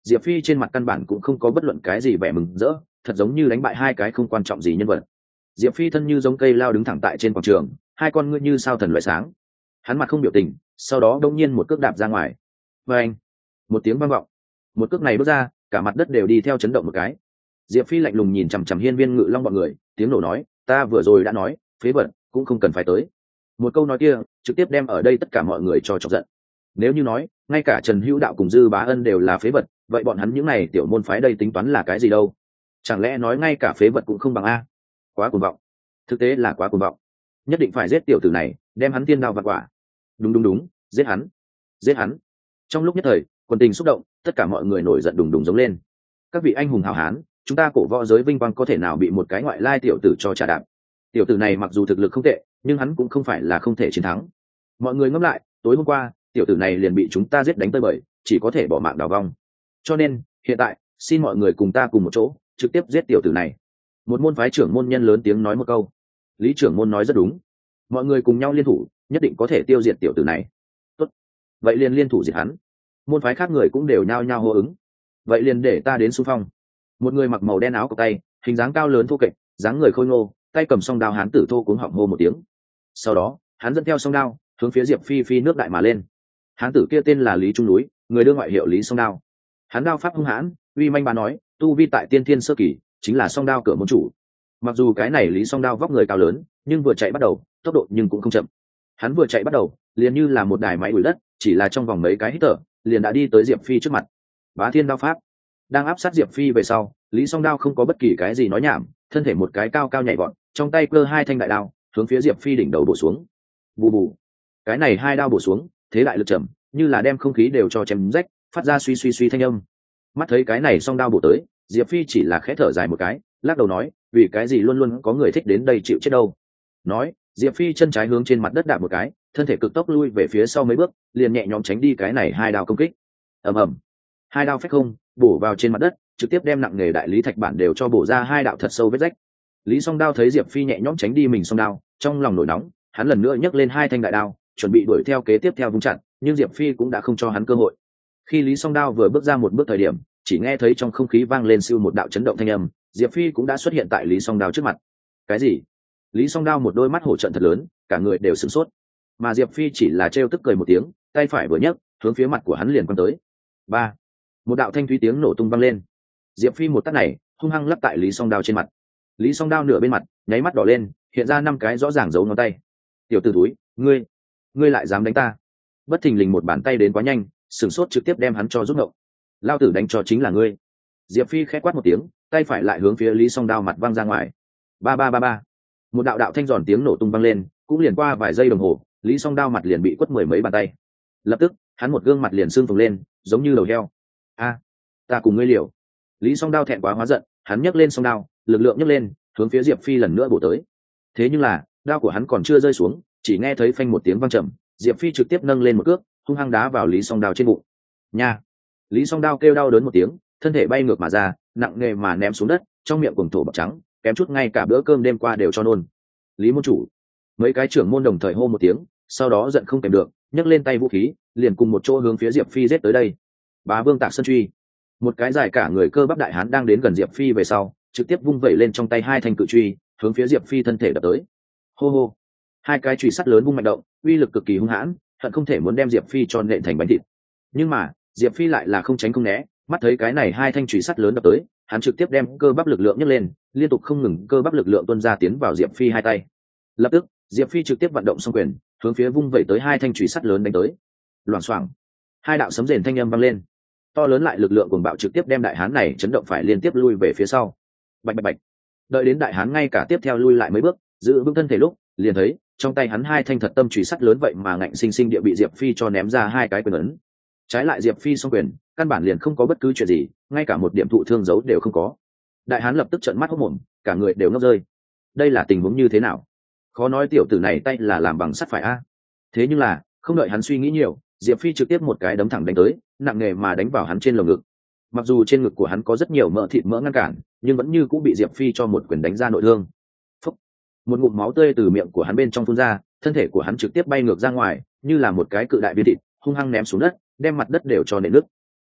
[SPEAKER 1] Diệp Phi trên mặt căn bản cũng không có bất luận cái gì vẻ mừng rỡ, thật giống như đánh bại hai cái không quan trọng gì nhân vật. Diệp Phi thân như giống cây lao đứng thẳng tại trên quảng trường, hai con ngươi như sao thần loại sáng. Hắn mặt không biểu tình, sau đó đông nhiên một cước đạp ra ngoài. Và anh, một tiếng vang vọng, một cước này bước ra, cả mặt đất đều đi theo chấn động một cái. Diệp Phi lạnh lùng nhìn chằm chằm Hiên Viên Ngự Long bọn người, tiếng nổ nói, ta vừa rồi đã nói, phế vật cũng không cần phải tới. Một câu nói kia, trực tiếp đem ở đây tất cả mọi người cho chọc giận. Nếu như nói, ngay cả Trần Hữu Đạo cùng Dư Bá Ân đều là phế vật, vậy bọn hắn những này tiểu môn phái đây tính toán là cái gì đâu? Chẳng lẽ nói ngay cả phế vật cũng không bằng a? Quá cuồng vọng. Thực tế là quá cuồng vọng. Nhất định phải giết tiểu tử này, đem hắn tiên đao vặt quả. Đúng đúng đúng, giết hắn, giết hắn. Trong lúc nhất thời, quần tình xúc động, tất cả mọi người nổi giận đùng đùng giống lên. Các vị anh hùng hào hán, chúng ta cổ võ giới vinh quang có thể nào bị một cái ngoại lai tiểu tử cho trả đạp? Tiểu tử này mặc dù thực lực không tệ, nhưng hắn cũng không phải là không thể chiến thắng. Mọi người ngẫm lại, tối hôm qua, tiểu tử này liền bị chúng ta giết đánh tơi bời, chỉ có thể bỏ mạng đào vong. Cho nên, hiện tại, xin mọi người cùng ta cùng một chỗ, trực tiếp giết tiểu tử này. Một môn phái trưởng môn nhân lớn tiếng nói một câu. Lý trưởng môn nói rất đúng. Mọi người cùng nhau liên thủ, nhất định có thể tiêu diệt tiểu tử này. Tốt. Vậy liền liên thủ diệt hắn. Môn phái khác người cũng đều nhao nhao hô ứng. Vậy liền để ta đến xung phong. Một người mặc màu đen áo cộc tay, hình dáng cao lớn thô kệch, dáng người khôi ngô, tay cầm song đao hán tử thô cuống họng hô một tiếng. Sau đó, hắn dẫn theo song đao, hướng phía Diệp Phi phi nước đại mà lên. Hán tử kia tên là Lý Trung Núi, người đưa ngoại hiệu Lý Song Đao. Hắn đao pháp hung hãn, uy manh bá nói, tu vi tại tiên thiên sơ kỳ, chính là song đao cửa môn chủ. Mặc dù cái này Lý Song Đao vóc người cao lớn, nhưng vừa chạy bắt đầu, tốc độ nhưng cũng không chậm. Hắn vừa chạy bắt đầu, liền như là một đài máy đuổi đất, chỉ là trong vòng mấy cái hít thở, liền đã đi tới Diệp Phi trước mặt. Bá Thiên đao pháp. Đang áp sát Diệp Phi về sau, Lý Song Đao không có bất kỳ cái gì nói nhảm, thân thể một cái cao cao nhảy vọt, trong tay cơ hai thanh đại đao, hướng phía Diệp Phi đỉnh đầu bổ xuống. Bù bù. Cái này hai đao bổ xuống, thế đại lực trầm, như là đem không khí đều cho chém rách, phát ra suy suy suy thanh âm. Mắt thấy cái này song đao bổ tới, Diệp Phi chỉ là khẽ thở dài một cái, lắc đầu nói, vì cái gì luôn luôn có người thích đến đây chịu chết đâu. Nói, Diệp Phi chân trái hướng trên mặt đất đạp một cái, thân thể cực tốc lui về phía sau mấy bước, liền nhẹ nhõm tránh đi cái này hai đao công kích. Ầm ầm. Hai đao phách không, bổ vào trên mặt đất, trực tiếp đem nặng nghề đại lý thạch bản đều cho bổ ra hai đạo thật sâu vết rách. Lý Song Đao thấy Diệp Phi nhẹ nhõm tránh đi mình song đao, trong lòng nổi nóng, hắn lần nữa nhấc lên hai thanh đại đao, chuẩn bị đuổi theo kế tiếp theo vung chặn, nhưng Diệp Phi cũng đã không cho hắn cơ hội. Khi Lý Song Đao vừa bước ra một bước thời điểm, chỉ nghe thấy trong không khí vang lên siêu một đạo chấn động thanh âm, Diệp Phi cũng đã xuất hiện tại Lý Song Đao trước mặt. Cái gì? Lý Song Đao một đôi mắt hổ trận thật lớn, cả người đều sửng sốt. Mà Diệp Phi chỉ là trêu tức cười một tiếng, tay phải vừa nhấc, hướng phía mặt của hắn liền quăng tới. Ba. Một đạo thanh thúy tiếng nổ tung vang lên. Diệp Phi một tát này, hung hăng lắp tại Lý Song Đao trên mặt. Lý Song Đao nửa bên mặt, nháy mắt đỏ lên, hiện ra năm cái rõ ràng dấu ngón tay. Tiểu tử túi, ngươi, ngươi lại dám đánh ta? Bất thình lình một bàn tay đến quá nhanh, sửng sốt trực tiếp đem hắn cho rút ngậu. Lao tử đánh cho chính là ngươi. Diệp Phi khẽ quát một tiếng, tay phải lại hướng phía Lý Song Đao mặt văng ra ngoài. Ba ba ba ba. Một đạo đạo thanh giòn tiếng nổ tung vang lên, cũng liền qua vài giây đồng hồ, Lý Song Đao mặt liền bị quất mười mấy bàn tay. Lập tức, hắn một gương mặt liền sưng phồng lên, giống như đầu heo. A, ta cùng ngươi liều. Lý Song Đao thẹn quá hóa giận, hắn nhấc lên song đao, lực lượng nhấc lên, hướng phía Diệp Phi lần nữa bổ tới. Thế nhưng là, đao của hắn còn chưa rơi xuống, chỉ nghe thấy phanh một tiếng vang trầm, Diệp Phi trực tiếp nâng lên một cước, hung hăng đá vào Lý Song Đao trên bụng. Nha! Lý Song Đao kêu đau đớn một tiếng, thân thể bay ngược mà ra, nặng nề mà ném xuống đất, trong miệng cuồng thổ bọc trắng, kém chút ngay cả bữa cơm đêm qua đều cho nôn. Lý môn chủ! Mấy cái trưởng môn đồng thời hô một tiếng, sau đó giận không kèm được, nhấc lên tay vũ khí, liền cùng một chỗ hướng phía Diệp Phi giết tới đây. Bá Vương Tạc Sơn Truy! Một cái dài cả người cơ bắp đại hán đang đến gần Diệp Phi về sau, trực tiếp vung vẩy lên trong tay hai thanh cự truy, hướng phía Diệp Phi thân thể đập tới. Hô hô! Hai cái chùy sắt lớn vung mạnh động, uy lực cực kỳ hung hãn, hận không thể muốn đem Diệp Phi cho nện thành bánh thịt. Nhưng mà, Diệp Phi lại là không tránh không né, mắt thấy cái này hai thanh chùy sắt lớn đập tới, hắn trực tiếp đem cơ bắp lực lượng nhấc lên, liên tục không ngừng cơ bắp lực lượng tuôn ra tiến vào Diệp Phi hai tay. Lập tức, Diệp Phi trực tiếp vận động song quyền, hướng phía vung vẩy tới hai thanh chùy sắt lớn đánh tới. Loảng xoảng, hai đạo sấm rền thanh âm vang lên. To lớn lại lực lượng cuồng bạo trực tiếp đem đại hán này chấn động phải liên tiếp lui về phía sau. Bạch bạch bạch. Đợi đến đại hán ngay cả tiếp theo lui lại mấy bước, giữ vững thân thể lúc, liền thấy trong tay hắn hai thanh thật tâm chùy sắt lớn vậy mà ngạnh sinh sinh địa bị Diệp Phi cho ném ra hai cái quyền ấn. Trái lại Diệp Phi song quyền, căn bản liền không có bất cứ chuyện gì, ngay cả một điểm thụ thương dấu đều không có. Đại hán lập tức trợn mắt hốt mồm, cả người đều ngốc rơi. Đây là tình huống như thế nào? Khó nói tiểu tử này tay là làm bằng sắt phải a. Thế nhưng là, không đợi hắn suy nghĩ nhiều, Diệp Phi trực tiếp một cái đấm thẳng đánh tới, nặng nề mà đánh vào hắn trên lồng ngực. Mặc dù trên ngực của hắn có rất nhiều mỡ thịt mỡ ngăn cản, nhưng vẫn như cũng bị Diệp Phi cho một quyền đánh ra nội thương. Phúc. Một ngụm máu tươi từ miệng của hắn bên trong phun ra, thân thể của hắn trực tiếp bay ngược ra ngoài, như là một cái cự đại viên thịt, hung hăng ném xuống đất, đem mặt đất đều cho nện nứt.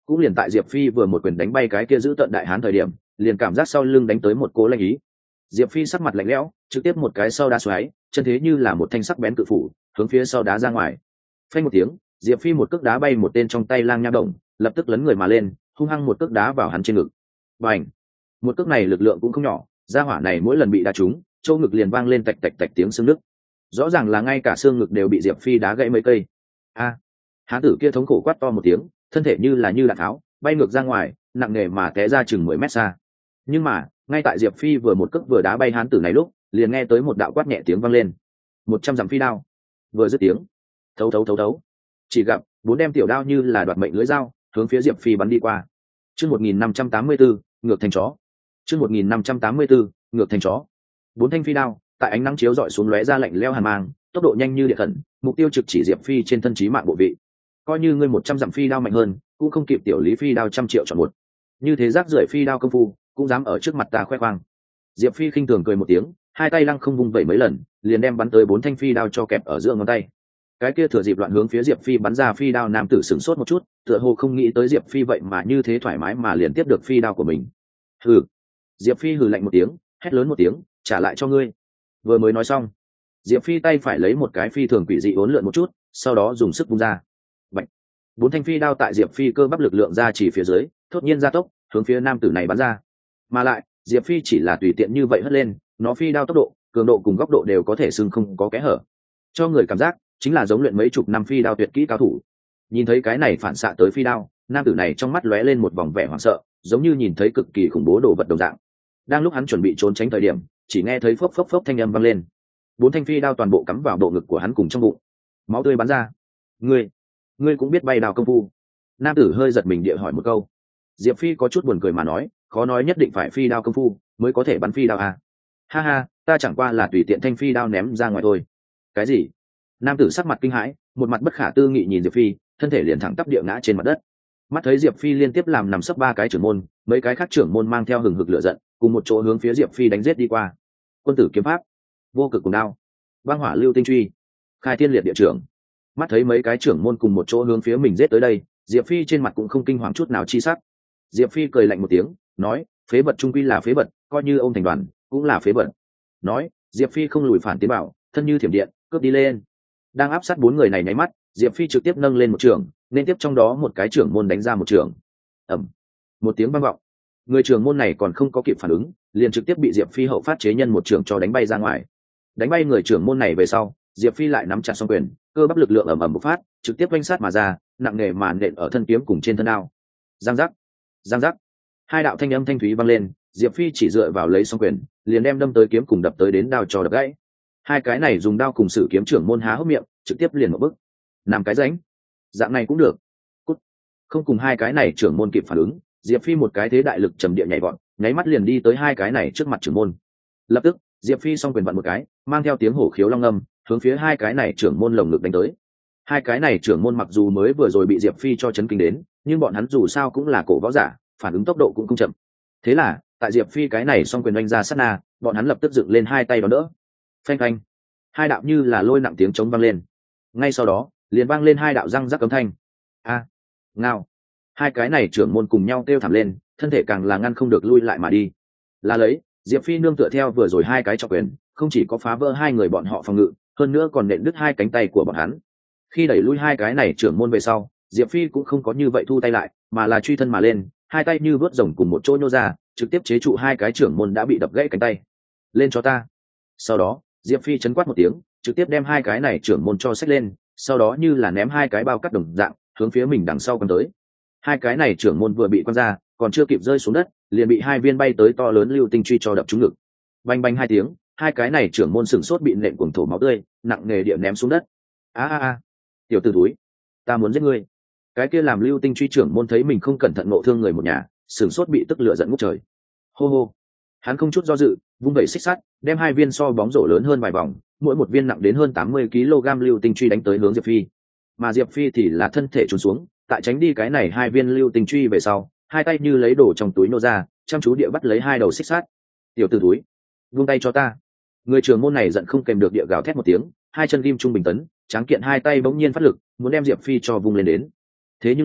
[SPEAKER 1] cũng liền tại diệp phi vừa một quyền đánh bay cái kia giữ tận đại hán thời điểm, liền cảm giác sau lưng đánh tới một cố lanh ý. Diệp phi sắc mặt lạnh lẽo, trực tiếp một cái sau đá xoáy, chân thế như là một thanh sắc bén cự phủ hướng phía sau đá ra ngoài. Phanh một tiếng, diệp phi một cước đá bay một tên trong tay lang nha động, lập tức lấn người mà lên, hung hăng một cước đá vào hắn trên ngực. Bành! Một cước này lực lượng cũng không nhỏ, gia hỏa này mỗi lần bị đá trúng, châu ngực liền vang lên tạch tạch tạch tiếng xương nứt. Rõ ràng là ngay cả xương ngực đều bị diệp phi đá gãy mấy cây. A! Hán tử kia thống khổ quát to một tiếng, thân thể như là như đạn tháo bay ngược ra ngoài, nặng nề mà té ra chừng mười mét xa. Nhưng mà ngay tại diệp phi vừa một cước vừa đá bay hán tử này lúc, liền nghe tới một đạo quát nhẹ tiếng vang lên. Một trăm dặm phi đao. Vừa dứt tiếng, thấu thấu thấu thấu, chỉ gặp bốn đem tiểu đao như là đoạt mệnh lưới dao hướng phía diệp phi bắn đi qua. Chương một nghìn năm trăm tám mươi bốn, ngược thành chó. Chương một nghìn năm trăm tám mươi bốn, ngược thành chó. Bốn thanh phi đao tại ánh nắng chiếu rọi xuống lóe ra lạnh lẽo hàn mang, tốc độ nhanh như điện thần, mục tiêu trực chỉ diệp phi trên thân chí mạng bộ vị. Coi như ngươi một trăm dặm phi đao mạnh hơn, cũng không kịp tiểu lý phi đao trăm triệu chọn một. Như thế rác rưởi phi đao công phu, cũng dám ở trước mặt ta khoe khoang. Diệp phi khinh thường cười một tiếng, hai tay lăng không vung vẩy mấy lần, liền đem bắn tới bốn thanh phi đao cho kẹp ở giữa ngón tay. Cái kia thừa dịp loạn hướng phía diệp phi bắn ra phi đao nam tử sửng sốt một chút, tựa hồ không nghĩ tới diệp phi vậy mà như thế thoải mái mà liền tiếp được phi đao của mình. Hừ! Diệp phi hừ lạnh một tiếng, hét lớn một tiếng, trả lại cho ngươi. Vừa mới nói xong, diệp phi tay phải lấy một cái phi thường quỷ dị uốn lượn một chút, sau đó dùng sức vung ra. Bạch! Bốn thanh phi đao tại diệp phi cơ bắp lực lượng ra chỉ phía dưới, thốt nhiên gia tốc hướng phía nam tử này bắn ra. Mà lại diệp phi chỉ là tùy tiện như vậy hất lên, nó phi đao tốc độ, cường độ cùng góc độ đều có thể xưng không có kẽ hở, cho người cảm giác chính là giống luyện mấy chục năm phi đao tuyệt kỹ cao thủ. Nhìn thấy cái này phản xạ tới phi đao, nam tử này trong mắt lóe lên một vòng vẻ hoảng sợ, giống như nhìn thấy cực kỳ khủng bố đồ vật đồng dạng. Đang lúc hắn chuẩn bị trốn tránh thời điểm, chỉ nghe thấy phốc phốc phốc thanh âm vang lên. Bốn thanh phi đao toàn bộ cắm vào bộ ngực của hắn cùng trong bụng, máu tươi bắn ra. ngươi ngươi cũng biết bay đao công phu? Nam tử hơi giật mình địa hỏi một câu. Diệp phi có chút buồn cười mà nói, khó nói nhất định phải phi đao công phu mới có thể bắn phi đao à? Ha ha, ta chẳng qua là tùy tiện thanh phi đao ném ra ngoài thôi. Cái gì? Nam tử sắc mặt kinh hãi, một mặt bất khả tư nghị nhìn Diệp phi, thân thể liền thẳng tắp địa ngã trên mặt đất. Mắt thấy Diệp phi liên tiếp làm nằm sấp ba cái trưởng môn, mấy cái khác trưởng môn mang theo hừng hực lửa giận, cùng một chỗ hướng phía Diệp phi đánh giết đi qua. Quân tử kiếm pháp, vô cực cùng đao, băng hỏa lưu tinh truy, khai thiên liệt địa trưởng. Mắt thấy mấy cái trưởng môn cùng một chỗ hướng phía mình giết tới đây, Diệp phi trên mặt cũng không kinh hoàng chút nào chi sắc. Diệp phi cười lạnh một tiếng, nói, phế vật trung quy là phế vật, coi như ông thành đoàn cũng là phế vật. Nói, Diệp phi không lùi phản tiến bảo, thân như thiểm điện cướp đi lên. Đang áp sát bốn người này nháy mắt, Diệp phi trực tiếp nâng lên một trường, nên tiếp trong đó một cái trưởng môn đánh ra một trường. Ầm! Một tiếng vang vọng, người trưởng môn này còn không có kịp phản ứng, liền trực tiếp bị Diệp phi hậu phát chế nhân một trường cho đánh bay ra ngoài. Đánh bay người trưởng môn này về sau, Diệp phi lại nắm chặt song quyền, cơ bắp lực lượng ầm ầm bộc phát, trực tiếp vanh sát mà ra, nặng nề mà nện ở thân kiếm cùng trên thân đao. Giang giác, giang giác, hai đạo thanh âm thanh thúy vang lên. Diệp phi chỉ dựa vào lấy song quyền, liền đem đâm tới kiếm cùng đập tới đến đao cho đập gãy. Hai cái này dùng đao cùng sử kiếm trưởng môn há hốc miệng, trực tiếp liền một bức. Làm cái ránh, dạng này cũng được. Cút. Không cùng hai cái này trưởng môn kịp phản ứng, Diệp phi một cái thế đại lực trầm địa nhảy vọt, nháy mắt liền đi tới hai cái này trước mặt trưởng môn. Lập tức Diệp phi song quyền vặn một cái, mang theo tiếng hổ khiếu long âm, hướng phía hai cái này trưởng môn lồng ngực đánh tới. Hai cái này trưởng môn mặc dù mới vừa rồi bị Diệp phi cho chấn kinh đến, nhưng bọn hắn dù sao cũng là cổ võ giả, phản ứng tốc độ cũng không chậm. Thế là tại Diệp phi cái này song quyền đánh ra sát na, bọn hắn lập tức dựng lên hai tay đón đỡ. Phanh phanh, hai đạo như là lôi nặng tiếng trống vang lên. Ngay sau đó liền vang lên hai đạo răng rắc cấm thanh. A, ngao. Hai cái này trưởng môn cùng nhau kêu thảm lên, thân thể càng là ngăn không được lui lại mà đi. Là lấy Diệp phi nương tựa theo vừa rồi hai cái trọng quyền, không chỉ có phá vỡ hai người bọn họ phòng ngự, hơn nữa còn nện đứt hai cánh tay của bọn hắn. Khi đẩy lui hai cái này trưởng môn về sau, Diệp phi cũng không có như vậy thu tay lại, mà là truy thân mà lên, hai tay như vớt rồng cùng một chỗ nhô ra, trực tiếp chế trụ hai cái trưởng môn đã bị đập gãy cánh tay. Lên cho ta. Sau đó Diệp phi chấn quát một tiếng, trực tiếp đem hai cái này trưởng môn cho xách lên, sau đó như là ném hai cái bao cắt đồng dạng hướng phía mình đằng sau quăng tới. Hai cái này trưởng môn vừa bị quăng ra, còn chưa kịp rơi xuống đất, liền bị hai viên bay tới to lớn lưu tinh truy cho đập trúng ngực. Bành bành hai tiếng, hai cái này trưởng môn sừng sốt bị nện cuồng thổ máu tươi, nặng nề địa ném xuống đất. A a a, tiểu tử túi, ta muốn giết ngươi. Cái kia làm lưu tinh truy trưởng môn thấy mình không cẩn thận ngộ thương người một nhà, sừng sốt bị tức lửa giận ngút trời. Hô hô, hắn không chút do dự, vung vẩy xích sắt, đem hai viên so bóng rổ lớn hơn vài vòng, mỗi một viên nặng đến hơn tám mươi ki lô gam lưu tinh truy đánh tới hướng Diệp phi. Mà Diệp phi thì là thân thể trốn xuống, tại tránh đi cái này hai viên lưu tinh truy về sau, hai tay như lấy đồ trong túi nô ra, chăm chú địa bắt lấy hai đầu xích sắt. Tiểu tử túi, buông tay cho ta. Người trưởng môn này giận không kèm được địa gào thét một tiếng, hai chân kim trung bình tấn, tráng kiện hai tay bỗng nhiên phát lực, muốn đem Diệp phi cho vung lên đến. Thế nhưng là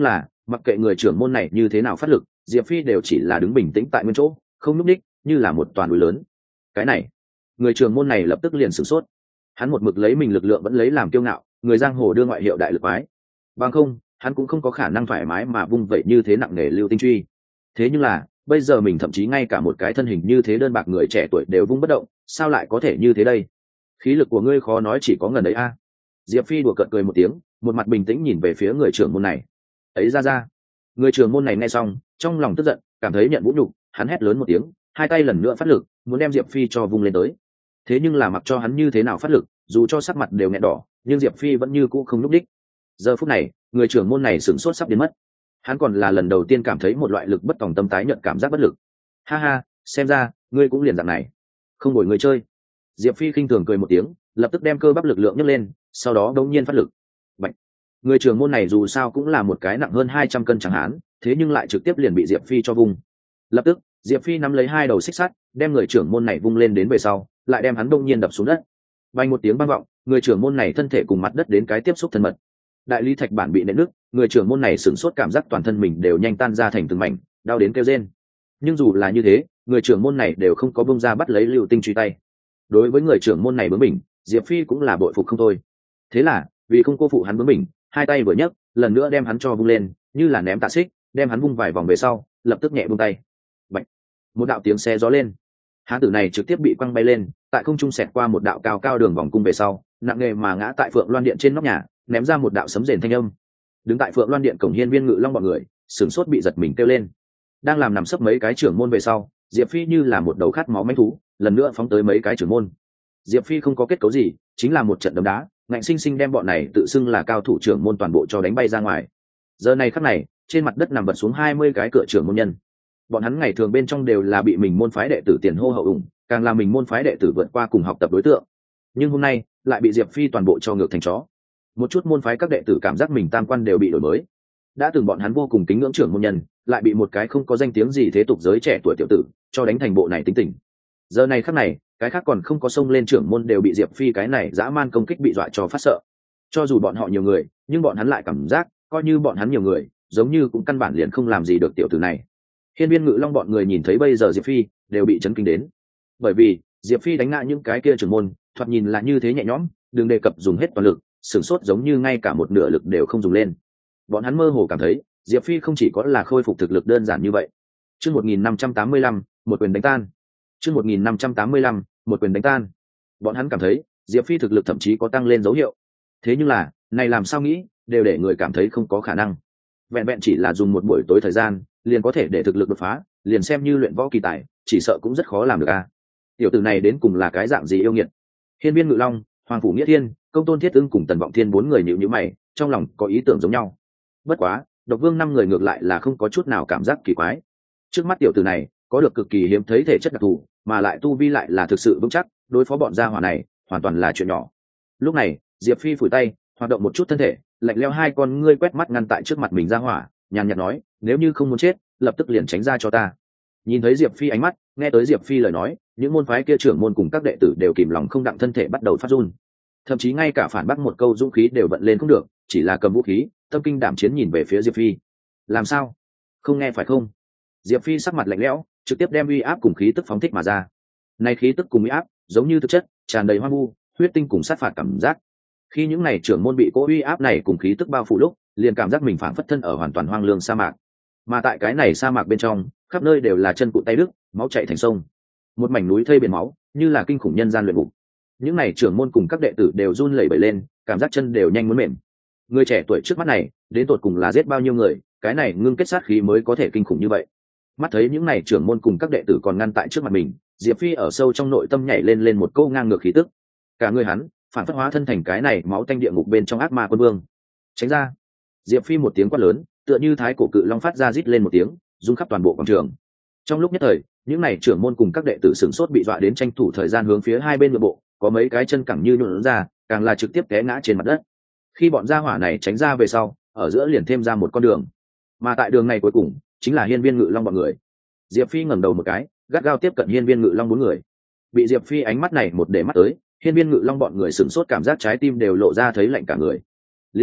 [SPEAKER 1] mặc kệ người trưởng môn này như thế nào phát lực, diệp phi đều chỉ là đứng bình tĩnh tại nguyên chỗ, không nhúc ních, như là một toàn núi lớn. Cái này, người trưởng môn này lập tức liền sửng sốt. Hắn một mực lấy mình lực lượng vẫn lấy làm kiêu ngạo, người giang hồ đưa ngoại hiệu đại lực quái, bằng không hắn cũng không có khả năng thoải mái mà vung vẩy như thế nặng nề lưu tinh truy. Thế nhưng là bây giờ mình thậm chí ngay cả một cái thân hình như thế đơn bạc người trẻ tuổi đều vung bất động, sao lại có thể như thế đây? Khí lực của ngươi khó nói chỉ có ngần ấy a. À. Diệp phi đùa cợt cười một tiếng, một mặt bình tĩnh nhìn về phía người trưởng môn này. Ấy ra ra. Người trưởng môn này nghe xong, trong lòng tức giận, cảm thấy nhận vũ nhục, hắn hét lớn một tiếng, hai tay lần nữa phát lực, muốn đem Diệp phi cho vung lên tới. Thế nhưng là mặc cho hắn như thế nào phát lực, dù cho sắc mặt đều nghẹn đỏ, nhưng Diệp phi vẫn như cũ không nhúc đích. Giờ phút này, người trưởng môn này sửng sốt sắp biến mất. Hắn còn là lần đầu tiên cảm thấy một loại lực bất tòng tâm tái nhận cảm giác bất lực. Ha ha, xem ra ngươi cũng liền dạng này, không ngồi người chơi. Diệp phi khinh thường cười một tiếng, lập tức đem cơ bắp lực lượng nhấc lên, sau đó đống nhiên phát lực. Bạch. Người trưởng môn này dù sao cũng là một cái nặng hơn hai trăm cân chẳng hạn, thế nhưng lại trực tiếp liền bị Diệp phi cho vùng. Lập tức, Diệp phi nắm lấy hai đầu xích sắt, đem người trưởng môn này vung lên đến về sau, lại đem hắn đống nhiên đập xuống đất. Vang một tiếng vang vọng, người trưởng môn này thân thể cùng mặt đất đến cái tiếp xúc thân mật. Đại lý thạch bản bị nện nứt, người trưởng môn này sửng sốt, cảm giác toàn thân mình đều nhanh tan ra thành từng mảnh, đau đến kêu rên. Nhưng dù là như thế, người trưởng môn này đều không có bông ra bắt lấy lưu tinh truy tay. Đối với người trưởng môn này bướng bỉnh, Diệp phi cũng là bội phục không thôi. Thế là vì không cô phụ hắn bướng bỉnh, hai tay vừa nhấc, lần nữa đem hắn cho vung lên, như là ném tạ xích, đem hắn vung vài vòng về sau, lập tức nhẹ buông tay. Bạch. Một đạo tiếng xe gió lên, hán tử này trực tiếp bị quăng bay lên, tại không trung xẹt qua một đạo cao cao đường vòng cung về sau, nặng nề mà ngã tại Phượng Loan điện trên nóc nhà, ném ra một đạo sấm rền thanh âm. Đứng tại Phượng Loan điện cổng hiên viên ngự long bọn người sửng sốt bị giật mình kêu lên. Đang làm nằm sấp mấy cái trưởng môn về sau, Diệp phi như là một đầu khát máu manh thú, lần nữa phóng tới mấy cái trưởng môn. Diệp phi không có kết cấu gì, chính là một trận đấm đá, ngạnh sinh sinh đem bọn này tự xưng là cao thủ trưởng môn toàn bộ cho đánh bay ra ngoài. Giờ này khắc này, trên mặt đất nằm vật xuống hai mươi cái cửa trưởng môn nhân. Bọn hắn ngày thường bên trong đều là bị mình môn phái đệ tử tiền hô hậu ủng, càng là mình môn phái đệ tử vượt qua cùng học tập đối tượng. Nhưng hôm nay lại bị Diệp phi toàn bộ cho ngược thành chó. Một chút môn phái các đệ tử cảm giác mình tam quan đều bị đổi mới. Đã từng bọn hắn vô cùng kính ngưỡng trưởng môn nhân, lại bị một cái không có danh tiếng gì thế tục giới trẻ tuổi tiểu tử cho đánh thành bộ này tính tình. Giờ này khắc này, cái khác còn không có xông lên trưởng môn đều bị Diệp phi cái này dã man công kích bị dọa cho phát sợ. Cho dù bọn họ nhiều người, nhưng bọn hắn lại cảm giác coi như bọn hắn nhiều người, giống như cũng căn bản liền không làm gì được tiểu tử này. Hiên viên ngự long bọn người nhìn thấy bây giờ Diệp phi đều bị chấn kinh đến, bởi vì Diệp phi đánh ngã những cái kia trưởng môn thoạt nhìn là như thế nhẹ nhõm, đừng đề cập dùng hết toàn lực, sửng sốt giống như ngay cả một nửa lực đều không dùng lên. Bọn hắn mơ hồ cảm thấy Diệp phi không chỉ có là khôi phục thực lực đơn giản như vậy. Chương một nghìn năm trăm tám mươi lăm, một quyền đánh tan. Chương một nghìn năm trăm tám mươi lăm, một quyền đánh tan. Bọn hắn cảm thấy Diệp phi thực lực thậm chí có tăng lên dấu hiệu. Thế nhưng là, này làm sao nghĩ, đều để người cảm thấy không có khả năng. Vẹn vẹn chỉ là dùng một buổi tối thời gian, liền có thể để thực lực đột phá, liền xem như luyện võ kỳ tài, chỉ sợ cũng rất khó làm được a. Tiểu tử này đến cùng là cái dạng gì yêu nghiệt? Hiên viên ngự long, Hoàng phủ Nghĩa Thiên, Công tôn Thiết Ưng cùng Tần Vọng Thiên bốn người nhíu nhíu mày, trong lòng có ý tưởng giống nhau. Bất quá, Độc Vương năm người ngược lại là không có chút nào cảm giác kỳ quái. Trước mắt tiểu tử này có được cực kỳ hiếm thấy thể chất đặc thù, mà lại tu vi lại là thực sự vững chắc, đối phó bọn gia hỏa này hoàn toàn là chuyện nhỏ. Lúc này, Diệp phi phủi tay, hoạt động một chút thân thể, lạnh lẽo hai con ngươi quét mắt ngăn tại trước mặt mình gia hỏa, nhàn nhạt nói, nếu như không muốn chết, lập tức liền tránh ra cho ta. Nhìn thấy Diệp phi ánh mắt, nghe tới Diệp phi lời nói, những môn phái kia trưởng môn cùng các đệ tử đều kìm lòng không đặng thân thể bắt đầu phát run, thậm chí ngay cả phản bác một câu dũng khí đều vận lên không được, chỉ là cầm vũ khí tâm kinh đảm chiến nhìn về phía Diệp phi. Làm sao, không nghe phải không? Diệp phi sắc mặt lạnh lẽo, trực tiếp đem uy áp cùng khí tức phóng thích mà ra. Này khí tức cùng uy áp giống như thực chất, tràn đầy hoang vu, huyết tinh cùng sát phạt cảm giác. Khi những này trưởng môn bị cỗ uy áp này cùng khí tức bao phủ lúc, liền cảm giác mình phảng phất thân ở hoàn toàn hoang lương sa mạc. Mà tại cái này sa mạc bên trong, khắp nơi đều là chân cụt tay đứt, máu chảy thành sông, một mảnh núi thây biển máu, như là kinh khủng nhân gian luyện ngục. Những này trưởng môn cùng các đệ tử đều run lẩy bẩy lên, cảm giác chân đều nhanh muốn mềm. Người trẻ tuổi trước mắt này, đến tột cùng là giết bao nhiêu người, cái này ngưng kết sát khí mới có thể kinh khủng như vậy. Mắt thấy những này trưởng môn cùng các đệ tử còn ngăn tại trước mặt mình, Diệp phi ở sâu trong nội tâm nhảy lên lên một câu ngang ngược khí tức. Cả người hắn phản phất hóa thân thành cái này máu tanh địa ngục bên trong ác ma quân vương. Tránh ra! Diệp phi một tiếng quát lớn, tựa như thái cổ cự long phát ra rít lên một tiếng, rung khắp toàn bộ quảng trường. Trong lúc nhất thời, những này trưởng môn cùng các đệ tử sửng sốt bị dọa đến tranh thủ thời gian hướng phía hai bên nội bộ, có mấy cái chân cẳng như nhũn ra, càng là trực tiếp té ngã trên mặt đất. Khi bọn gia hỏa này tránh ra về sau, ở giữa liền thêm ra một con đường, mà tại đường này cuối cùng chính là hiên viên ngự long bọn người. Diệp phi ngẩng đầu một cái, gắt gao tiếp cận hiên viên ngự long bốn người. Bị Diệp phi ánh mắt này một để mắt tới, hiên viên ngự long bọn người sửng sốt, cảm giác trái tim đều lộ ra thấy lạnh cả người. Liên phảng phất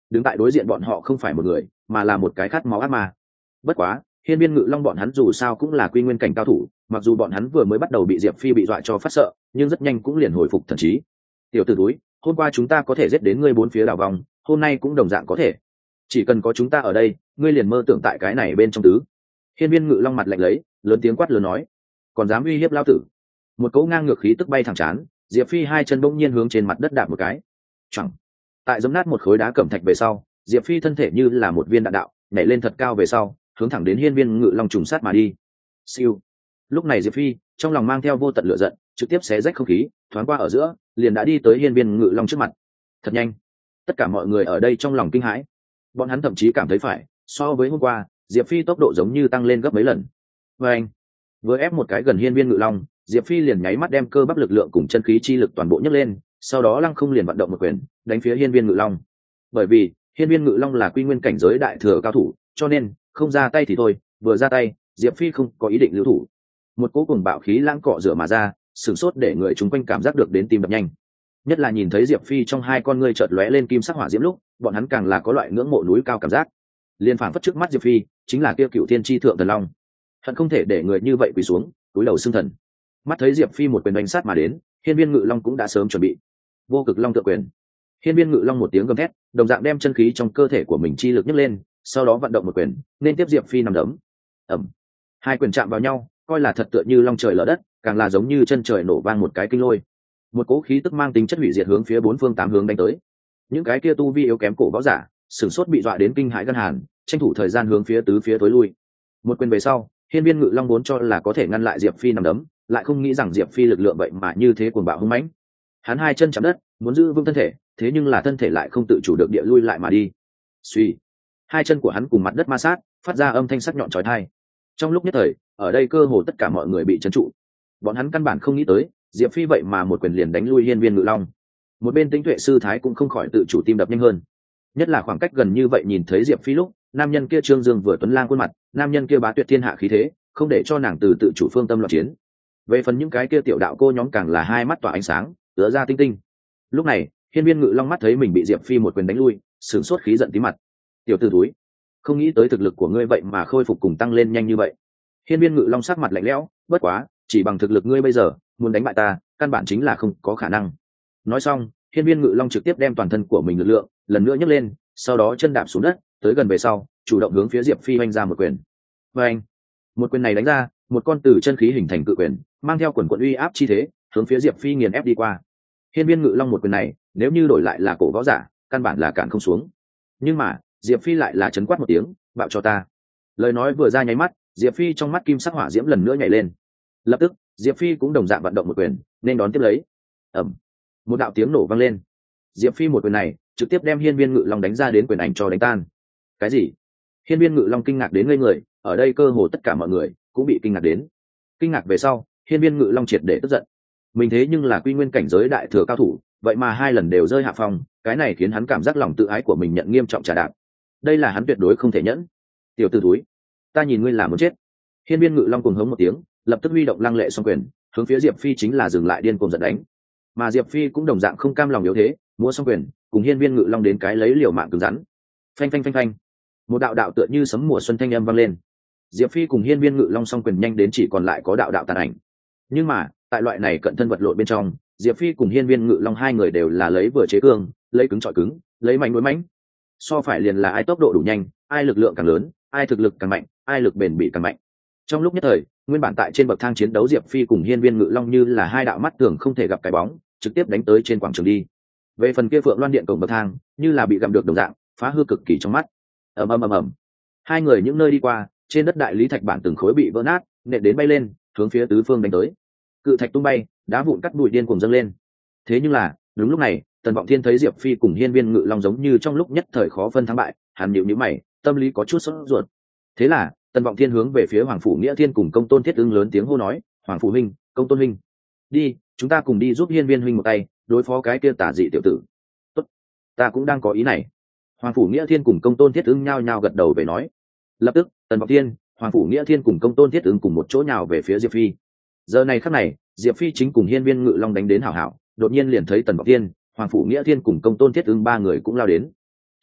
[SPEAKER 1] đứng tại đối diện bọn họ không phải một người mà là một cái khát máu ác ma. Bất quá hiên viên ngự long bọn hắn dù sao cũng là quy nguyên cảnh cao thủ, mặc dù bọn hắn vừa mới bắt đầu bị diệp phi bị dọa cho phát sợ, nhưng rất nhanh cũng liền hồi phục thần trí. Tiểu tử túi, hôm qua chúng ta có thể giết đến ngươi bốn phía đảo vòng, hôm nay cũng đồng dạng có thể. Chỉ cần có chúng ta ở đây, ngươi liền mơ tưởng tại cái này bên trong tứ. Hiên viên ngự long mặt lạnh lấy, lớn tiếng quát lớn nói, còn dám uy hiếp lao tử. Một cỗ ngang ngược khí tức bay thẳng chán, diệp phi hai chân bỗng nhiên hướng trên mặt đất đạp một cái. Chẳng. Tại giẫm nát một khối đá cẩm thạch về sau, diệp phi thân thể như là một viên đạn đạo nhảy lên thật cao về sau, hướng thẳng đến hiên viên ngự long trùng sát mà đi. Siêu. Lúc này diệp phi trong lòng mang theo vô tận lửa giận, trực tiếp xé rách không khí, thoáng qua ở giữa liền đã đi tới hiên viên ngự long trước mặt. Thật nhanh. Tất cả mọi người ở đây trong lòng kinh hãi, bọn hắn thậm chí cảm thấy phải so với hôm qua diệp phi tốc độ giống như tăng lên gấp mấy lần. Và anh vừa ép một cái gần hiên viên ngự long, diệp phi liền nháy mắt đem cơ bắp lực lượng cùng chân khí chi lực toàn bộ nhấc lên, sau đó lăng không liền vận động một quyền đánh phía hiên viên ngự long. Bởi vì hiên viên ngự long là quy nguyên cảnh giới đại thừa cao thủ, cho nên không ra tay thì thôi, vừa ra tay diệp phi không có ý định lưu thủ. Một cỗ cùng bạo khí lãng cọ rửa mà ra, sửng sốt để người chúng quanh cảm giác được đến tim đập nhanh. Nhất là nhìn thấy diệp phi trong hai con ngươi chợt lóe lên kim sắc hỏa diễm lúc, bọn hắn càng là có loại ngưỡng mộ núi cao cảm giác. Liên phảng phất trước mắt diệp phi chính là kia cựu thiên tri thượng thần long, hận không thể để người như vậy quỳ xuống túi đầu xưng thần. Mắt thấy diệp phi một quyền đánh sát mà đến, hiên viên ngự long cũng đã sớm chuẩn bị vô cực long tự quyền. Hiên viên ngự long một tiếng gầm thét, đồng dạng đem chân khí trong cơ thể của mình chi lực nhấc lên, sau đó vận động một quyền nên tiếp diệp phi nằm đấm. Ẩm. Hai quyền chạm vào nhau, coi là thật tựa như long trời lở đất, càng là giống như chân trời nổ vang một cái kinh lôi. Một cỗ khí tức mang tính chất hủy diệt hướng phía bốn phương tám hướng đánh tới. Những cái kia tu vi yếu kém cổ võ giả sửng sốt bị dọa đến kinh hãi gan hàn, tranh thủ thời gian hướng phía tứ phía tối lui. Một quyền về sau, hiên viên ngự long vốn cho là có thể ngăn lại diệp phi nằm đấm, lại không nghĩ rằng diệp phi lực lượng vậy mà như thế cuồng bạo hung mãnh. Hắn hai chân chạm đất muốn giữ vững thân thể, thế nhưng là thân thể lại không tự chủ được địa lui lại mà đi. Suy. Hai chân của hắn cùng mặt đất ma sát, phát ra âm thanh sắc nhọn chói tai. Trong lúc nhất thời, ở đây cơ hồ tất cả mọi người bị trấn trụ. Bọn hắn căn bản không nghĩ tới diệp phi vậy mà một quyền liền đánh lui hiên viên ngự long. Một bên Tĩnh Tuệ sư thái cũng không khỏi tự chủ tim đập nhanh hơn, nhất là khoảng cách gần như vậy nhìn thấy diệp phi lúc, nam nhân kia trương dương vừa tuấn lang khuôn mặt, nam nhân kia bá tuyệt thiên hạ khí thế, không để cho nàng từ tự chủ phương tâm loạn chiến. Về phần những cái kia tiểu đạo cô nhóm càng là hai mắt tỏa ánh sáng, tựa ra tinh tinh. Lúc này hiên viên ngự long mắt thấy mình bị diệp phi một quyền đánh lui, sửng sốt khí giận tí mặt. Tiểu tử túi, không nghĩ tới thực lực của ngươi vậy mà khôi phục cùng tăng lên nhanh như vậy. Hiên viên ngự long sắc mặt lạnh lẽo, bất quá chỉ bằng thực lực ngươi bây giờ muốn đánh bại ta căn bản chính là không có khả năng. Nói xong, hiên viên ngự long trực tiếp đem toàn thân của mình lực lượng lần nữa nhấc lên, sau đó chân đạp xuống đất, tới gần về sau chủ động hướng phía diệp phi oanh ra một quyền. Và anh một quyền này đánh ra, một con từ chân khí hình thành cự quyền mang theo quần quận uy áp chi thế hướng phía diệp phi nghiền ép đi qua. Hiên viên ngự long một quyền này nếu như đổi lại là cổ võ giả căn bản là cản không xuống, nhưng mà diệp phi lại là chấn quát một tiếng, bạo cho ta. Lời nói vừa ra nháy mắt, diệp phi trong mắt kim sắc hỏa diễm lần nữa nhảy lên. Lập tức diệp phi cũng đồng dạng vận động một quyền nên đón tiếp lấy. Ẩm. Một đạo tiếng nổ vang lên, diệp phi một quyền này trực tiếp đem hiên viên ngự long đánh ra đến quyền ảnh cho đánh tan. Cái gì? Hiên viên ngự long kinh ngạc đến ngây người, ở đây cơ hồ tất cả mọi người cũng bị kinh ngạc đến. Kinh ngạc về sau, hiên viên ngự long triệt để tức giận. Mình thế nhưng là quy nguyên cảnh giới đại thừa cao thủ, vậy mà hai lần đều rơi hạ phong, cái này khiến hắn cảm giác lòng tự ái của mình nhận nghiêm trọng trà đạp. Đây là hắn tuyệt đối không thể nhẫn. Tiểu tử túi, ta nhìn ngươi là muốn chết. Hiên viên ngự long cuồng hống một tiếng, lập tức huy động lăng lệ song quyền hướng phía diệp phi chính là dừng lại điên cuồng giận đánh. Mà diệp phi cũng đồng dạng không cam lòng yếu thế, múa song quyền cùng hiên viên ngự long đến cái lấy liều mạng cứng rắn. Phanh phanh phanh phanh, một đạo đạo tựa như sấm mùa xuân thanh âm vang lên. Diệp phi cùng hiên viên ngự long song quyền nhanh đến chỉ còn lại có đạo đạo tàn ảnh. Nhưng mà tại loại này cận thân vật lộn bên trong, diệp phi cùng hiên viên ngự long hai người đều là lấy vừa chế cương, lấy cứng chọi cứng, lấy mạnh đối mạnh. So phải liền là ai tốc độ đủ nhanh, ai lực lượng càng lớn, ai thực lực càng mạnh, ai lực bền bỉ càng mạnh. Trong lúc nhất thời, nguyên bản tại trên bậc thang chiến đấu diệp phi cùng hiên viên ngự long như là hai đạo mắt thường không thể gặp cái bóng, trực tiếp đánh tới trên quảng trường đi. Về phần kia phượng loan điện cổng bậc thang như là bị gặm được đồng dạng, phá hư cực kỳ trong mắt. Ầm ầm ầm ầm, hai người những nơi đi qua, trên đất đại lý thạch bản từng khối bị vỡ nát, nện đến bay lên, hướng phía tứ phương đánh tới. Cự thạch tung bay, đá vụn cắt bụi điên cuồng dâng lên. Thế nhưng là đúng lúc này, Tần Vọng Thiên thấy diệp phi cùng hiên viên ngự long giống như trong lúc nhất thời khó phân thắng bại, hắn nhíu nhíu mày, tâm lý có chút sốt ruột. Thế là Tần Vọng Thiên hướng về phía Hoàng phủ Nghĩa Thiên cùng Công Tôn Thiết Ưng lớn tiếng hô nói, Hoàng phủ huynh, Công Tôn huynh, đi, chúng ta cùng đi giúp hiên viên huynh một tay đối phó cái kia tà dị tiểu tử. Tốt, ta cũng đang có ý này. Hoàng phủ Nghĩa Thiên cùng Công Tôn Thiết Ưng nhao nhao gật đầu về nói. Lập tức Tần Vọng Thiên, Hoàng phủ Nghĩa Thiên cùng Công Tôn Thiết Ưng cùng một chỗ nhào về phía diệp phi. Giờ này khắc này, diệp phi chính cùng hiên viên ngự long đánh đến hảo hảo, đột nhiên liền thấy Tần Vọng Thiên, Hoàng phủ Nghĩa Thiên cùng Công Tôn Thiết Ưng ba người cũng lao đến.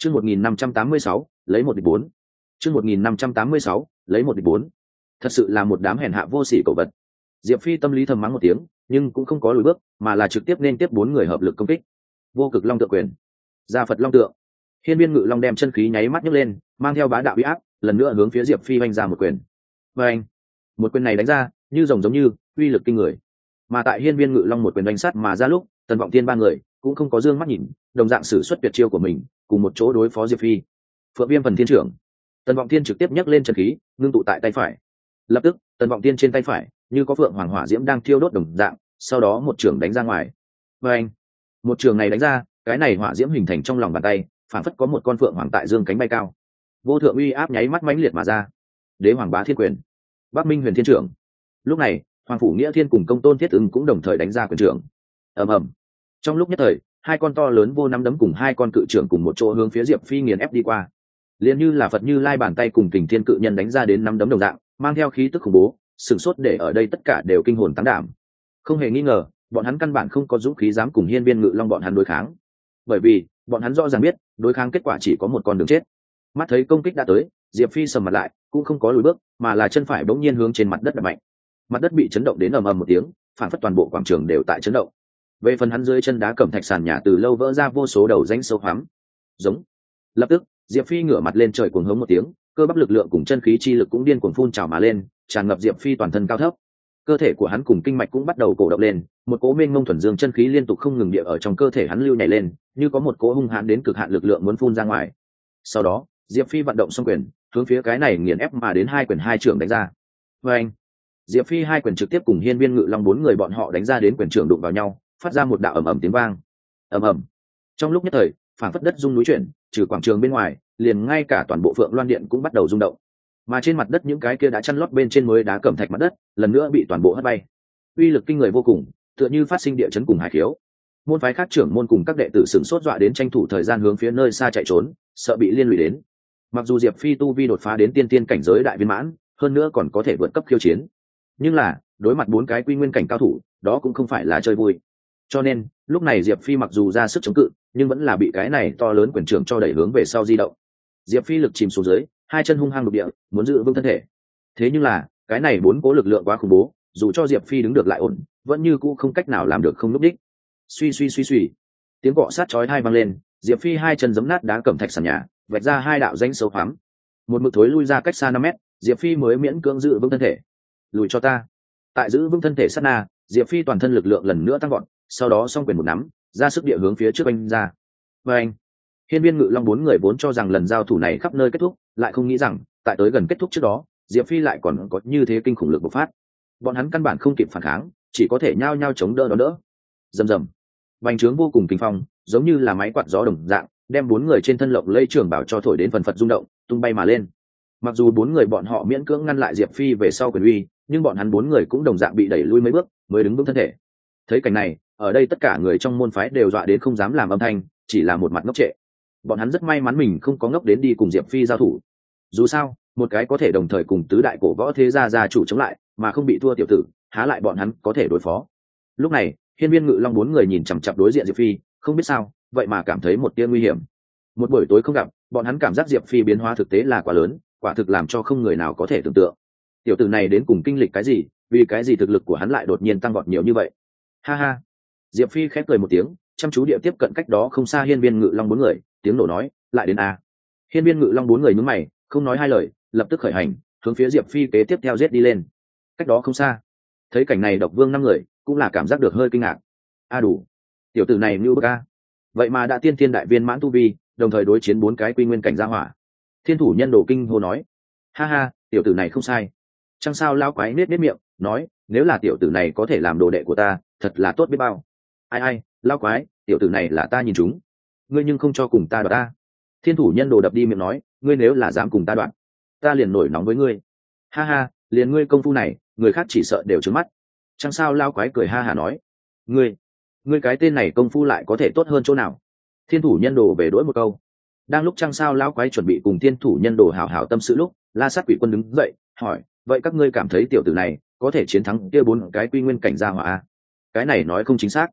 [SPEAKER 1] chương một nghìn năm trăm tám mươi sáu lấy một địch bốn. chương một nghìn năm trăm tám mươi sáu lấy một địch bốn. Thật sự là một đám hèn hạ vô sỉ cẩu vật. Diệp Phi tâm lý thầm mắng một tiếng, nhưng cũng không có lùi bước, mà là trực tiếp nên tiếp bốn người hợp lực công kích. Vô cực long tượng quyền, gia Phật long tượng. Hiên viên ngự long đem chân khí nháy mắt nhấc lên, mang theo bá đạo uy áp, lần nữa hướng phía Diệp Phi vung ra một quyền. Và anh, một quyền này đánh ra, như rồng giống như, uy lực kinh người. Mà tại hiên viên ngự long một quyền đánh sát mà ra lúc, Tần Vọng Thiên ba người cũng không có dương mắt nhìn, đồng dạng sử xuất tuyệt chiêu của mình, cùng một chỗ đối phó Diệp Phi. Phượng Viêm phần thiên trưởng, Tần Vọng Thiên trực tiếp nhấc lên chân khí, ngưng tụ tại tay phải. Lập tức, Tần Vọng Thiên trên tay phải, như có phượng hoàng hỏa diễm đang thiêu đốt đồng dạng, sau đó một trường đánh ra ngoài. Và anh, một trường này đánh ra, cái này hỏa diễm hình thành trong lòng bàn tay, phản phất có một con phượng hoàng tại dương cánh bay cao. Vô thượng uy áp nháy mắt mãnh liệt mà ra. Đế Hoàng Bá Thiên Quyền, Bắc Minh Huyền Thiên Trưởng. Lúc này, Hoàng phủ Nghĩa Thiên cùng Công Tôn Thiết Ưng cũng đồng thời đánh ra quyền trưởng. Ầm ầm. Trong lúc nhất thời, hai con to lớn vô nắm đấm cùng hai con cự trưởng cùng một chỗ hướng phía Diệp Phi nghiền ép đi qua. Liền như là Phật Như Lai bàn tay cùng Kình Thiên cự nhân đánh ra đến nắm đấm đồng dạng, mang theo khí tức khủng bố, sửng sốt để ở đây tất cả đều kinh hồn tán đảm. Không hề nghi ngờ, bọn hắn căn bản không có dũng khí dám cùng hiên viên ngự long bọn hắn đối kháng. Bởi vì, bọn hắn rõ ràng biết, đối kháng kết quả chỉ có một con đường chết. Mắt thấy công kích đã tới, Diệp Phi sầm mặt lại, cũng không có lùi bước, mà là chân phải bỗng nhiên hướng trên mặt đất đập mạnh. Mặt đất bị chấn động đến ầm ầm một tiếng, phản phất toàn bộ quảng trường đều tại chấn động. Về phần hắn dưới chân đá cẩm thạch sàn nhà từ lâu vỡ ra vô số đầu rãnh sâu hoắm. Giống. Lập tức, Diệp Phi ngửa mặt lên trời cuồng hống một tiếng, cơ bắp lực lượng cùng chân khí chi lực cũng điên cuồng phun trào mà lên, tràn ngập Diệp Phi toàn thân cao thấp. Cơ thể của hắn cùng kinh mạch cũng bắt đầu cổ động lên, một cỗ mênh mông thuần dương chân khí liên tục không ngừng địa ở trong cơ thể hắn lưu nhảy lên, như có một cỗ hung hãn đến cực hạn lực lượng muốn phun ra ngoài. Sau đó, Diệp Phi vận động xong quyền, hướng phía cái này nghiền ép mà đến hai quyền hai trưởng đánh ra. Và anh, Diệp Phi hai quyền trực tiếp cùng hiên viên ngự long bốn người bọn họ đánh ra đến quyền trưởng đụng vào nhau, phát ra một đạo ầm ầm tiếng vang. Ầm ầm. Trong lúc nhất thời, phảng phất đất rung núi chuyển, trừ quảng trường bên ngoài, liền ngay cả toàn bộ Phượng Loan Điện cũng bắt đầu rung động. Mà trên mặt đất những cái kia đã chăn lót bên trên mới đá cẩm thạch mặt đất, lần nữa bị toàn bộ hất bay. Uy lực kinh người vô cùng, tựa như phát sinh địa chấn cùng hải khiếu. Môn phái khác trưởng môn cùng các đệ tử sửng sốt dọa đến tranh thủ thời gian hướng phía nơi xa chạy trốn, sợ bị liên lụy đến. Mặc dù Diệp Phi tu vi đột phá đến tiên tiên cảnh giới đại viên mãn, hơn nữa còn có thể vượt cấp khiêu chiến, nhưng là đối mặt bốn cái quy nguyên cảnh cao thủ, đó cũng không phải là chơi vui. Cho nên lúc này Diệp Phi mặc dù ra sức chống cự, nhưng vẫn là bị cái này to lớn quyền trưởng cho đẩy hướng về sau di động. Diệp Phi lực chìm xuống dưới, hai chân hung hăng đục địa, muốn giữ vững thân thể. Thế nhưng là cái này bốn cố lực lượng quá khủng bố, dù cho Diệp Phi đứng được lại ổn, vẫn như cũ không cách nào làm được không lúc đích. Suy suy suy suy, tiếng cọ sát chói tai vang lên, Diệp Phi hai chân giẫm nát đá cẩm thạch sàn nhà, vạch ra hai đạo rãnh sâu hoắm. Một mực thối lui ra cách xa năm mét, Diệp Phi mới miễn cưỡng giữ vững thân thể. Lùi cho ta. Tại giữ vững thân thể sát na, Diệp Phi toàn thân lực lượng lần nữa tăng vọt, sau đó song quyền một nắm, ra sức địa hướng phía trước anh ra. Và anh, hiên viên ngự long bốn người vốn cho rằng lần giao thủ này khắp nơi kết thúc, lại không nghĩ rằng tại tới gần kết thúc trước đó, Diệp Phi lại còn có như thế kinh khủng lực bộc phát. Bọn hắn căn bản không kịp phản kháng, chỉ có thể nhao nhao chống đỡ đón đỡ. Rầm rầm, bành trướng vô cùng kinh phong, giống như là máy quạt gió đồng dạng, đem bốn người trên thân lộng lây trường bảo cho thổi đến phần phật rung động, tung bay mà lên. Mặc dù bốn người bọn họ miễn cưỡng ngăn lại Diệp Phi về sau quyền uy, nhưng bọn hắn bốn người cũng đồng dạng bị đẩy lui mấy bước, mới đứng vững thân thể. Thấy cảnh này, ở đây tất cả người trong môn phái đều dọa đến không dám làm âm thanh, chỉ là một mặt ngốc trệ. Bọn hắn rất may mắn mình không có ngốc đến đi cùng Diệp Phi giao thủ. Dù sao, một cái có thể đồng thời cùng tứ đại cổ võ thế gia gia chủ chống lại, mà không bị thua tiểu tử, há lại bọn hắn có thể đối phó. Lúc này, hiên viên ngự long bốn người nhìn chằm chằm đối diện Diệp Phi, không biết sao, vậy mà cảm thấy một tia nguy hiểm. Một buổi tối không gặp, bọn hắn cảm giác Diệp Phi biến hóa thực tế là quá lớn, quả thực làm cho không người nào có thể tưởng tượng. Tiểu tử này đến cùng kinh lịch cái gì, vì cái gì thực lực của hắn lại đột nhiên tăng vọt nhiều như vậy? Ha ha. Diệp Phi khép cười một tiếng, chăm chú địa tiếp cận cách đó không xa hiên viên ngự long bốn người, tiếng nổ nói, lại đến a. Hiên viên ngự long bốn người nhướng mày, không nói hai lời, lập tức khởi hành, hướng phía Diệp Phi kế tiếp theo giết đi lên. Cách đó không xa, thấy cảnh này độc vương năm người cũng là cảm giác được hơi kinh ngạc. A đủ, tiểu tử này như bức a, vậy mà đã tiên thiên đại viên mãn tu vi, đồng thời đối chiến bốn cái quy nguyên cảnh gia hỏa. Thiên thủ nhân đồ kinh hô nói, ha ha, tiểu tử này không sai. Chẳng sao lao quái nết nết miệng, nói, nếu là tiểu tử này có thể làm đồ đệ của ta, thật là tốt biết bao. Ai ai, lao quái, tiểu tử này là ta nhìn chúng, ngươi nhưng không cho cùng ta đoạt ta. Thiên thủ nhân đồ đập đi miệng nói, ngươi nếu là dám cùng ta đoạt, ta liền nổi nóng với ngươi. Ha ha, liền ngươi công phu này, người khác chỉ sợ đều trứng mắt. Chẳng sao lao quái cười ha hà nói, ngươi, ngươi cái tên này công phu lại có thể tốt hơn chỗ nào? Thiên thủ nhân đồ về đỗi một câu. Đang lúc Trăng Sao lão quái chuẩn bị cùng thiên thủ nhân đồ hào hào tâm sự lúc, La Sát Quỷ Quân đứng dậy hỏi, vậy các ngươi cảm thấy tiểu tử này có thể chiến thắng kia bốn cái quy nguyên cảnh gia hỏa? Cái này nói không chính xác.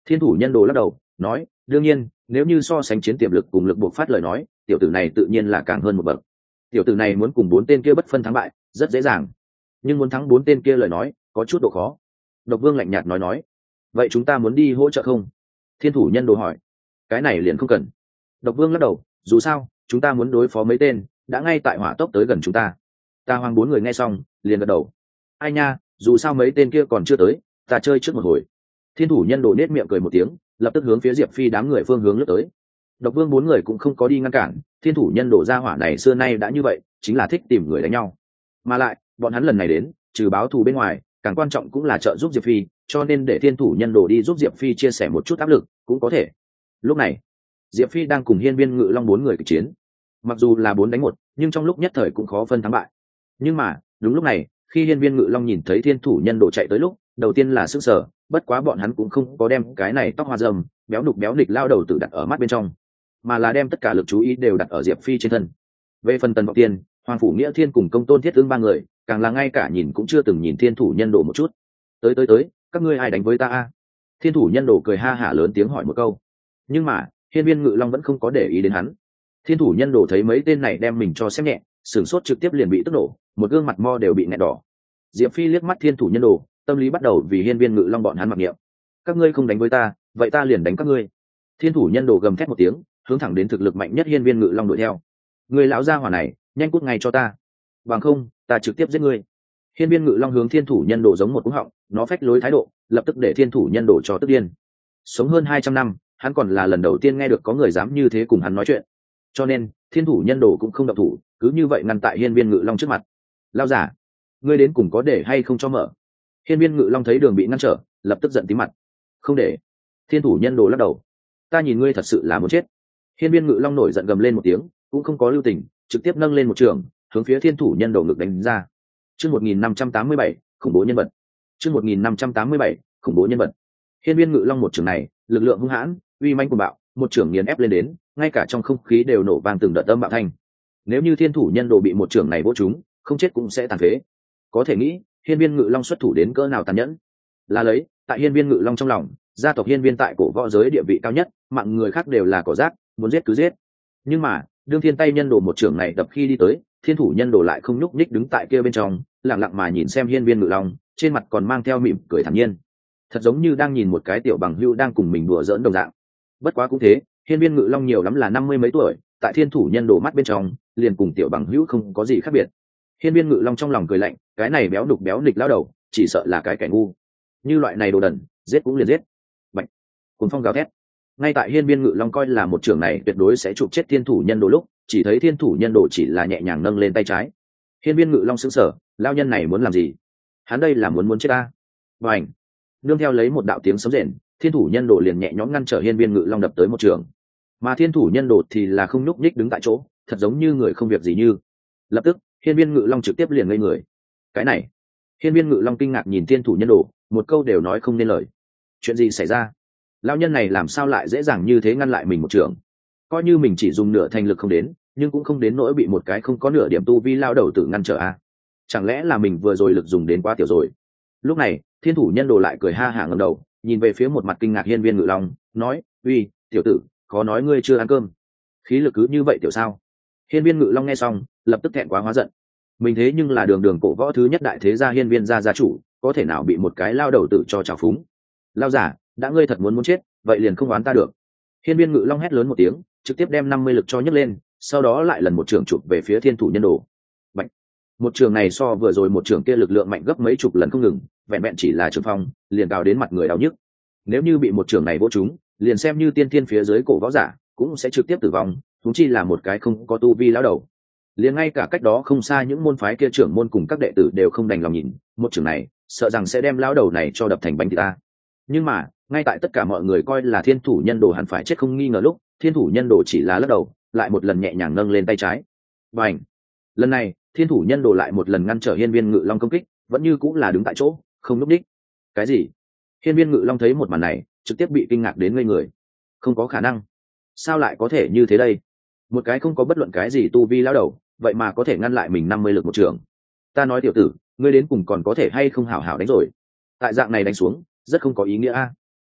[SPEAKER 1] Thiên thủ nhân đồ lắc đầu nói, đương nhiên nếu như so sánh chiến tiềm lực cùng lực buộc phát lời nói, tiểu tử này tự nhiên là càng hơn một bậc. Tiểu tử này muốn cùng bốn tên kia bất phân thắng bại rất dễ dàng, nhưng muốn thắng bốn tên kia lời nói có chút độ khó. Độc Vương lạnh nhạt nói nói, vậy chúng ta muốn đi hỗ trợ không? Thiên thủ nhân đồ hỏi. Cái này liền không cần. Độc Vương lắc đầu, dù sao chúng ta muốn đối phó mấy tên đã ngay tại hỏa tốc tới gần chúng ta. Ta Hoàng bốn người nghe xong liền gật đầu. Ai nha, dù sao mấy tên kia còn chưa tới, ta chơi trước một hồi. Thiên thủ nhân đồ nết miệng cười một tiếng, lập tức hướng phía Diệp Phi đám người phương hướng lướt tới. Độc Vương bốn người cũng không có đi ngăn cản, thiên thủ nhân đồ ra hỏa này xưa nay đã như vậy, chính là thích tìm người đánh nhau. Mà lại bọn hắn lần này đến trừ báo thù bên ngoài, càng quan trọng cũng là trợ giúp Diệp Phi, cho nên để thiên thủ nhân đồ đi giúp Diệp Phi chia sẻ một chút áp lực cũng có thể. Lúc này Diệp Phi đang cùng hiên viên ngự long bốn người kịch chiến, mặc dù là bốn đánh một nhưng trong lúc nhất thời cũng khó phân thắng bại. Nhưng mà đúng lúc này, khi hiên viên ngự long nhìn thấy thiên thủ nhân đồ chạy tới lúc, đầu tiên là sức sở, bất quá bọn hắn cũng không có đem cái này tóc hoa râm béo nục béo nịch lao đầu tự đặt ở mắt bên trong, mà là đem tất cả lực chú ý đều đặt ở Diệp Phi trên thân. Về phần Tần Vọng Tiên, Hoàng Phủ Nghĩa Thiên cùng Công Tôn Thiết Ưng ba người, càng là ngay cả nhìn cũng chưa từng nhìn thiên thủ nhân đồ một chút. Tới tới tới, các ngươi ai đánh với ta a? Thiên thủ nhân đồ cười ha hả lớn tiếng hỏi một câu. Nhưng mà hiên viên ngự long vẫn không có để ý đến hắn. Thiên thủ nhân đồ thấy mấy tên này đem mình cho xem nhẹ, sửng sốt trực tiếp liền bị tức nổ, một gương mặt mo đều bị nghẹn đỏ. Diệp Phi liếc mắt thiên thủ nhân đồ, tâm lý bắt đầu vì hiên viên ngự long bọn hắn mặc niệm. Các ngươi không đánh với ta, vậy ta liền đánh các ngươi. Thiên thủ nhân đồ gầm thét một tiếng, hướng thẳng đến thực lực mạnh nhất hiên viên ngự long đuổi theo. Người lão gia hỏa này, nhanh cút ngay cho ta, bằng không ta trực tiếp giết ngươi. Hiên viên ngự long hướng thiên thủ nhân đồ giống một cú họng, nó phách lối thái độ lập tức để thiên thủ nhân đồ cho tức điên. Sống hơn hai trăm năm, hắn còn là lần đầu tiên nghe được có người dám như thế cùng hắn nói chuyện, cho nên thiên thủ nhân đồ cũng không động thủ, cứ như vậy ngăn tại hiên viên ngự long trước mặt. Lao giả, ngươi đến cùng có để hay không cho mở? Hiên viên ngự long thấy đường bị ngăn trở, lập tức giận tím mặt. Không để. Thiên thủ nhân đồ lắc đầu. Ta nhìn ngươi thật sự là muốn chết. Hiên viên ngự long nổi giận gầm lên một tiếng, cũng không có lưu tình, trực tiếp nâng lên một trường, hướng phía thiên thủ nhân đồ ngực đánh ra. Chương một nghìn năm trăm tám mươi bảy, khủng bố nhân vật. Chương một nghìn năm trăm tám mươi bảy, khủng bố nhân vật. Hiên viên ngự long một trường này, lực lượng hung hãn, uy manh cuồng bạo, một trường nghiền ép lên đến, ngay cả trong không khí đều nổ vang từng đợt âm bạo thanh. Nếu như thiên thủ nhân đồ bị một trường này vỗ trúng, không chết cũng sẽ tàn phế. Có thể nghĩ, hiên viên ngự long xuất thủ đến cỡ nào tàn nhẫn. Là lấy, tại hiên viên ngự long trong lòng, gia tộc hiên viên tại cổ võ giới địa vị cao nhất, mạng người khác đều là cỏ rác, muốn giết cứ giết. Nhưng mà đương thiên tay nhân đồ một trưởng này đập khi đi tới, thiên thủ nhân đồ lại không nhúc nhích đứng tại kia bên trong, lặng lặng mà nhìn xem hiên viên ngự long, trên mặt còn mang theo mỉm cười thản nhiên, thật giống như đang nhìn một cái tiểu bằng hữu đang cùng mình đùa giỡn đồng dạng. Bất quá cũng thế, hiên viên ngự long nhiều lắm là năm mươi mấy tuổi, tại thiên thủ nhân đồ mắt bên trong liền cùng tiểu bằng hữu không có gì khác biệt. Hiên viên ngự long trong lòng cười lạnh, cái này béo đục béo nịch lao đầu chỉ sợ là cái kẻ ngu, như loại này đồ đần giết cũng liền giết. Bạch cuồng phong gào thét, ngay tại hiên viên ngự long coi là một trường này tuyệt đối sẽ chụp chết thiên thủ nhân đồ lúc, chỉ thấy thiên thủ nhân đồ chỉ là nhẹ nhàng nâng lên tay trái. Hiên viên ngự long sững sờ, lao nhân này muốn làm gì? Hắn đây là muốn muốn chết ta? Và ảnh nương theo lấy một đạo tiếng sấm rền, thiên thủ nhân đồ liền nhẹ nhõm ngăn trở hiên viên ngự long đập tới một trường, mà thiên thủ nhân đồ thì là không nhúc nhích đứng tại chỗ, thật giống như người không việc gì như. Lập tức hiên viên ngự long trực tiếp liền ngây người. Cái này, hiên viên ngự long kinh ngạc nhìn thiên thủ nhân đồ, một câu đều nói không nên lời. Chuyện gì xảy ra? Lao nhân này làm sao lại dễ dàng như thế ngăn lại mình một trường? Coi như mình chỉ dùng nửa thành lực không đến, nhưng cũng không đến nỗi bị một cái không có nửa điểm tu vi lao đầu tử ngăn trở à? Chẳng lẽ là mình vừa rồi lực dùng đến quá tiểu rồi? Lúc này thiên thủ nhân đồ lại cười ha hả ngẩng đầu, nhìn về phía một mặt kinh ngạc hiên viên ngự long, nói: uy, tiểu tử, khó nói ngươi chưa ăn cơm, khí lực cứ như vậy tiểu sao? Hiên viên ngự long nghe xong lập tức thẹn quá hóa giận. Mình thế nhưng là đường đường cổ võ thứ nhất đại thế gia hiên viên gia gia chủ, có thể nào bị một cái lao đầu tử cho trào phúng? Lao giả, đã ngươi thật muốn muốn chết, vậy liền không oán ta được. Hiên viên ngự long hét lớn một tiếng, trực tiếp đem năm mươi lực cho nhấc lên, sau đó lại lần một trường chụp về phía thiên thủ nhân đồ. Bạch. Một trường này so vừa rồi một trường kia lực lượng mạnh gấp mấy chục lần không ngừng, vẹn vẹn chỉ là trường phong liền cào đến mặt người đau nhức. Nếu như bị một trường này vỗ trúng, liền xem như tiên thiên phía dưới cổ võ giả cũng sẽ trực tiếp tử vong, huống chi là một cái không có tu vi lão đầu. Liền ngay cả cách đó không xa những môn phái kia trưởng môn cùng các đệ tử đều không đành lòng nhìn, một trường này sợ rằng sẽ đem lão đầu này cho đập thành bánh thịt ta. Nhưng mà ngay tại tất cả mọi người coi là thiên thủ nhân đồ hẳn phải chết không nghi ngờ lúc, thiên thủ nhân đồ chỉ là lắc đầu, lại một lần nhẹ nhàng nâng lên tay trái. Và ảnh lần này thiên thủ nhân đồ lại một lần ngăn trở hiên viên ngự long công kích, vẫn như cũng là đứng tại chỗ không núp đích. Cái gì? Hiên viên ngự long thấy một màn này trực tiếp bị kinh ngạc đến ngây người. Không có khả năng, sao lại có thể như thế đây? Một cái không có bất luận cái gì tu vi lão đầu, vậy mà có thể ngăn lại mình năm mươi lực một trường. Ta nói tiểu tử, ngươi đến cùng còn có thể hay không hảo hảo đánh rồi? Tại dạng này đánh xuống rất không có ý nghĩa a.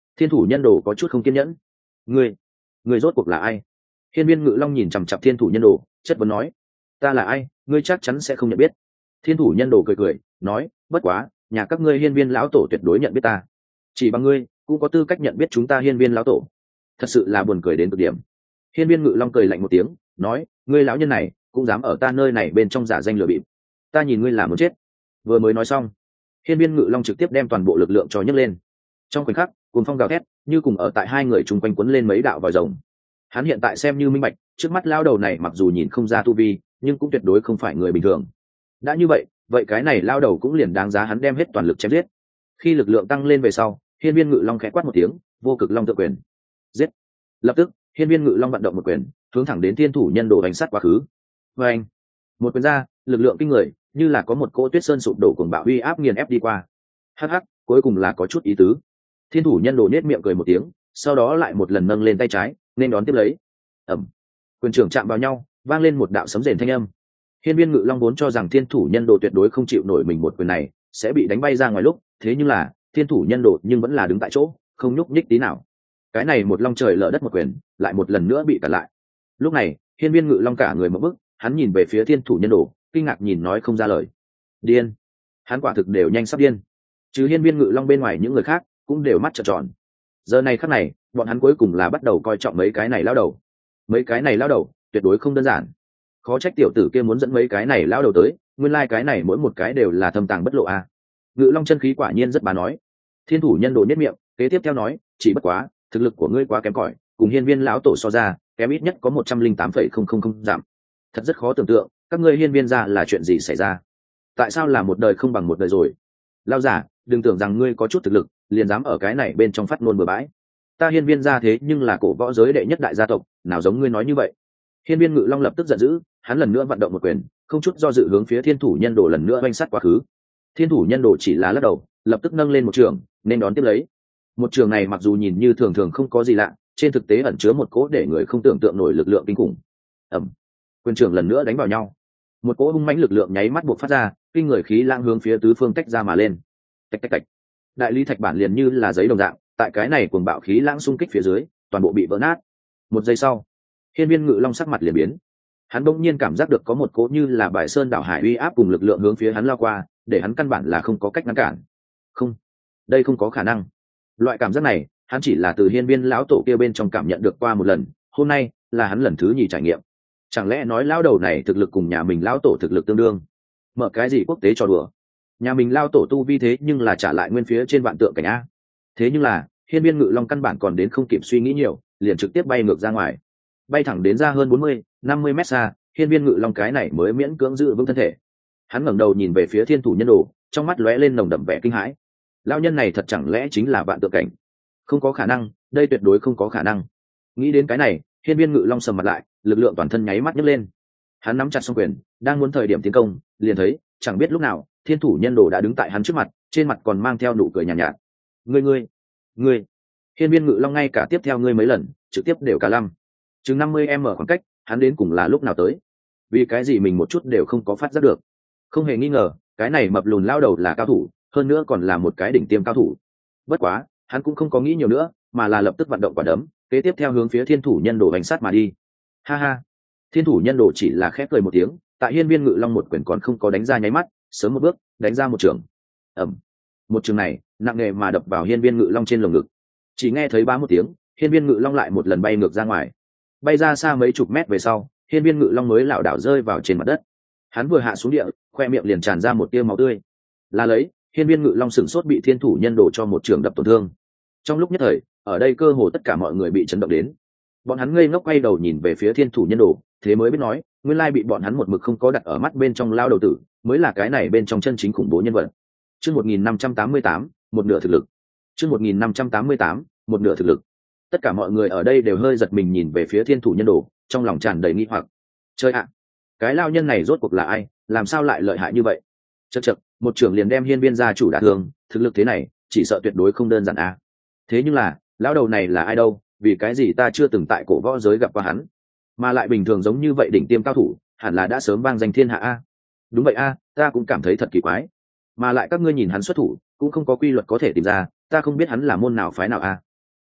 [SPEAKER 1] Thiên thủ nhân đồ có chút không kiên nhẫn. Ngươi, ngươi rốt cuộc là ai? Hiên Viên Ngự Long nhìn chằm chằm Thiên thủ nhân đồ, chất vấn nói. Ta là ai, ngươi chắc chắn sẽ không nhận biết. Thiên thủ nhân đồ cười cười, nói, bất quá, nhà các ngươi Hiên Viên lão tổ tuyệt đối nhận biết ta. Chỉ bằng ngươi, cũng có tư cách nhận biết chúng ta Hiên Viên lão tổ. Thật sự là buồn cười đến cực điểm. Hiên Viên Ngự Long cười lạnh một tiếng, nói, ngươi lão nhân này cũng dám ở ta nơi này bên trong giả danh lừa bịp. Ta nhìn ngươi là muốn chết. Vừa mới nói xong, Hiên Viên Ngự Long trực tiếp đem toàn bộ lực lượng cho nhấc lên. Trong khoảnh khắc, cuồng phong gào thét, như cùng ở tại hai người chung quanh quấn lên mấy đạo vòi rồng. Hắn hiện tại xem như minh bạch, trước mắt lao đầu này mặc dù nhìn không ra tu vi, nhưng cũng tuyệt đối không phải người bình thường. Đã như vậy, vậy cái này lao đầu cũng liền đáng giá hắn đem hết toàn lực chém giết. Khi lực lượng tăng lên về sau, Hiên Viên Ngự Long khẽ quát một tiếng, vô cực long tự quyền. Giết! Lập tức, Hiên Viên Ngự Long vận động một quyền, hướng thẳng đến Thiên thủ nhân đồ hành sát quá khứ. Và anh, một quyền ra, lực lượng kinh người, như là có một cỗ tuyết sơn sụp đổ cuồng bạo uy áp nghiền ép đi qua. Hắc hắc, cuối cùng là có chút ý tứ. Thiên thủ nhân đồ nhếch miệng cười một tiếng, sau đó lại một lần nâng lên tay trái, nên đón tiếp lấy. Ầm, quyền trưởng chạm vào nhau, vang lên một đạo sấm rền thanh âm. Hiên Viên Ngự Long vốn cho rằng Thiên thủ nhân đồ tuyệt đối không chịu nổi mình một quyền này, sẽ bị đánh bay ra ngoài lúc, thế nhưng là, Thiên thủ nhân đồ nhưng vẫn là đứng tại chỗ, không nhúc nhích tí nào. Cái này một long trời lở đất một quyền, lại một lần nữa bị cản lại. Lúc này, Hiên Viên Ngự Long cả người mở bức, hắn nhìn về phía Thiên thủ nhân đồ, kinh ngạc nhìn nói không ra lời. Điên! Hắn quả thực đều nhanh sắp điên. Chứ Hiên Viên Ngự Long bên ngoài những người khác cũng đều mắt trợn tròn. Giờ này khắc này, bọn hắn cuối cùng là bắt đầu coi trọng mấy cái này lao đầu. Mấy cái này lao đầu, tuyệt đối không đơn giản. Khó trách tiểu tử kia muốn dẫn mấy cái này lao đầu tới, nguyên lai like cái này mỗi một cái đều là thâm tàng bất lộ a. À. Ngự Long chân khí quả nhiên rất bá nói. Thiên thủ nhân đồ nhất miệng, kế tiếp theo nói, chỉ bất quá, thực lực của ngươi quá kém cỏi, cùng Hiên Viên lão tổ so ra, kém ít nhất có một trăm linh tám phẩy không không không giảm. Thật rất khó tưởng tượng, các ngươi Hiên Viên gia là chuyện gì xảy ra? Tại sao là một đời không bằng một đời rồi? Lao giả, đừng tưởng rằng ngươi có chút thực lực, liền dám ở cái này bên trong phát ngôn bừa bãi. Ta Hiên Viên gia thế nhưng là cổ võ giới đệ nhất đại gia tộc, nào giống ngươi nói như vậy? Hiên Viên Ngự Long lập tức giận dữ, hắn lần nữa vận động một quyền, không chút do dự hướng phía Thiên thủ nhân đồ lần nữa oanh sát quá khứ. Thiên thủ nhân đồ chỉ là lắc đầu, lập tức nâng lên một trường, nên đón tiếp lấy. Một trường này mặc dù nhìn như thường thường không có gì lạ, trên thực tế ẩn chứa một cỗ để người không tưởng tượng nổi lực lượng kinh khủng. Ầm, quyền trường lần nữa đánh vào nhau, một cỗ hung mãnh lực lượng nháy mắt buộc phát ra, kinh người khí lãng hướng phía tứ phương tách ra mà lên. Tách tách tách, đại lý thạch bản liền như là giấy đồng dạng, tại cái này cuồng bạo khí lãng xung kích phía dưới, toàn bộ bị vỡ nát. Một giây sau, Hiên Viên Ngự Long sắc mặt liền biến. Hắn bỗng nhiên cảm giác được có một cỗ như là bài sơn đảo hải uy áp cùng lực lượng hướng phía hắn lao qua, để hắn căn bản là không có cách ngăn cản. Không, đây không có khả năng. Loại cảm giác này, hắn chỉ là từ Hiên Viên lão tổ kia bên trong cảm nhận được qua một lần, hôm nay là hắn lần thứ nhì trải nghiệm. Chẳng lẽ nói lão đầu này thực lực cùng nhà mình lão tổ thực lực tương đương? Mở cái gì quốc tế cho đùa? Nhà mình lão tổ tu vi thế nhưng là trả lại nguyên phía trên vạn tượng cảnh a. Thế nhưng là, Hiên Viên Ngự Long căn bản còn đến không kịp suy nghĩ nhiều, liền trực tiếp bay ngược ra ngoài. Bay thẳng đến ra hơn bốn mươi, năm mươi mét xa, Hiên Viên Ngự Long cái này mới miễn cưỡng giữ vững thân thể. Hắn ngẩng đầu nhìn về phía Thiên thủ nhân đồ, trong mắt lóe lên nồng đậm vẻ kinh hãi. Lão nhân này thật chẳng lẽ chính là vạn tượng cảnh? Không có khả năng, đây tuyệt đối không có khả năng. Nghĩ đến cái này, Hiên Viên Ngự Long sầm mặt lại, lực lượng toàn thân nháy mắt nhấc lên. Hắn nắm chặt song quyền, đang muốn thời điểm tiến công, liền thấy, chẳng biết lúc nào, Thiên thủ nhân đồ đã đứng tại hắn trước mặt, trên mặt còn mang theo nụ cười nhàn nhạt, nhạt. Ngươi ngươi, ngươi. Hiên Viên Ngự Long ngay cả tiếp theo ngươi mấy lần, trực tiếp đều cả lăm. Chừng năm mươi mét khoảng cách, hắn đến cùng là lúc nào tới? Vì cái gì mình một chút đều không có phát giác được? Không hề nghi ngờ, cái này mập lùn lao đầu là cao thủ, hơn nữa còn là một cái đỉnh tiêm cao thủ. Bất quá, hắn cũng không có nghĩ nhiều nữa, mà là lập tức vận động quả đấm, kế tiếp theo hướng phía Thiên thủ nhân đồ hành sát mà đi. Ha ha, Thiên thủ nhân đồ chỉ là khép cười một tiếng, tại Hiên Viên Ngự Long một quyền còn không có đánh ra nháy mắt, sớm một bước đánh ra một trường. Ầm, một trường này nặng nề mà đập vào Hiên Viên Ngự Long trên lồng ngực. Chỉ nghe thấy bá một tiếng, Hiên Viên Ngự Long lại một lần bay ngược ra ngoài, bay ra xa mấy chục mét về sau, Hiên Viên Ngự Long mới lảo đảo rơi vào trên mặt đất. Hắn vừa hạ xuống địa, khoe miệng liền tràn ra một tia máu tươi. Là lấy, Hiên Viên Ngự Long sửng sốt bị Thiên thủ nhân đồ cho một trường đập tổn thương. Trong lúc nhất thời, ở đây cơ hồ tất cả mọi người bị chấn động đến. Bọn hắn ngây ngốc quay đầu nhìn về phía Thiên thủ nhân đồ, thế mới biết nói, nguyên lai bị bọn hắn một mực không có đặt ở mắt bên trong lao đầu tử, mới là cái này bên trong chân chính khủng bố nhân vật. Chương một nghìn năm trăm tám mươi tám, một nửa thực lực. Chương một nghìn năm trăm tám mươi tám, một nửa thực lực. Tất cả mọi người ở đây đều hơi giật mình nhìn về phía Thiên thủ nhân đồ, trong lòng tràn đầy nghi hoặc. Chơi ạ, cái lao nhân này rốt cuộc là ai, làm sao lại lợi hại như vậy? Chậc chậc, một trưởng liền đem Hiên Viên gia chủ đả thương, thực lực thế này, chỉ sợ tuyệt đối không đơn giản a. Thế nhưng là, lão đầu này là ai đâu, vì cái gì ta chưa từng tại cổ võ giới gặp qua hắn, mà lại bình thường giống như vậy đỉnh tiêm cao thủ, hẳn là đã sớm vang danh thiên hạ a. Đúng vậy a, ta cũng cảm thấy thật kỳ quái. Mà lại các ngươi nhìn hắn xuất thủ, cũng không có quy luật có thể tìm ra, ta không biết hắn là môn nào phái nào a.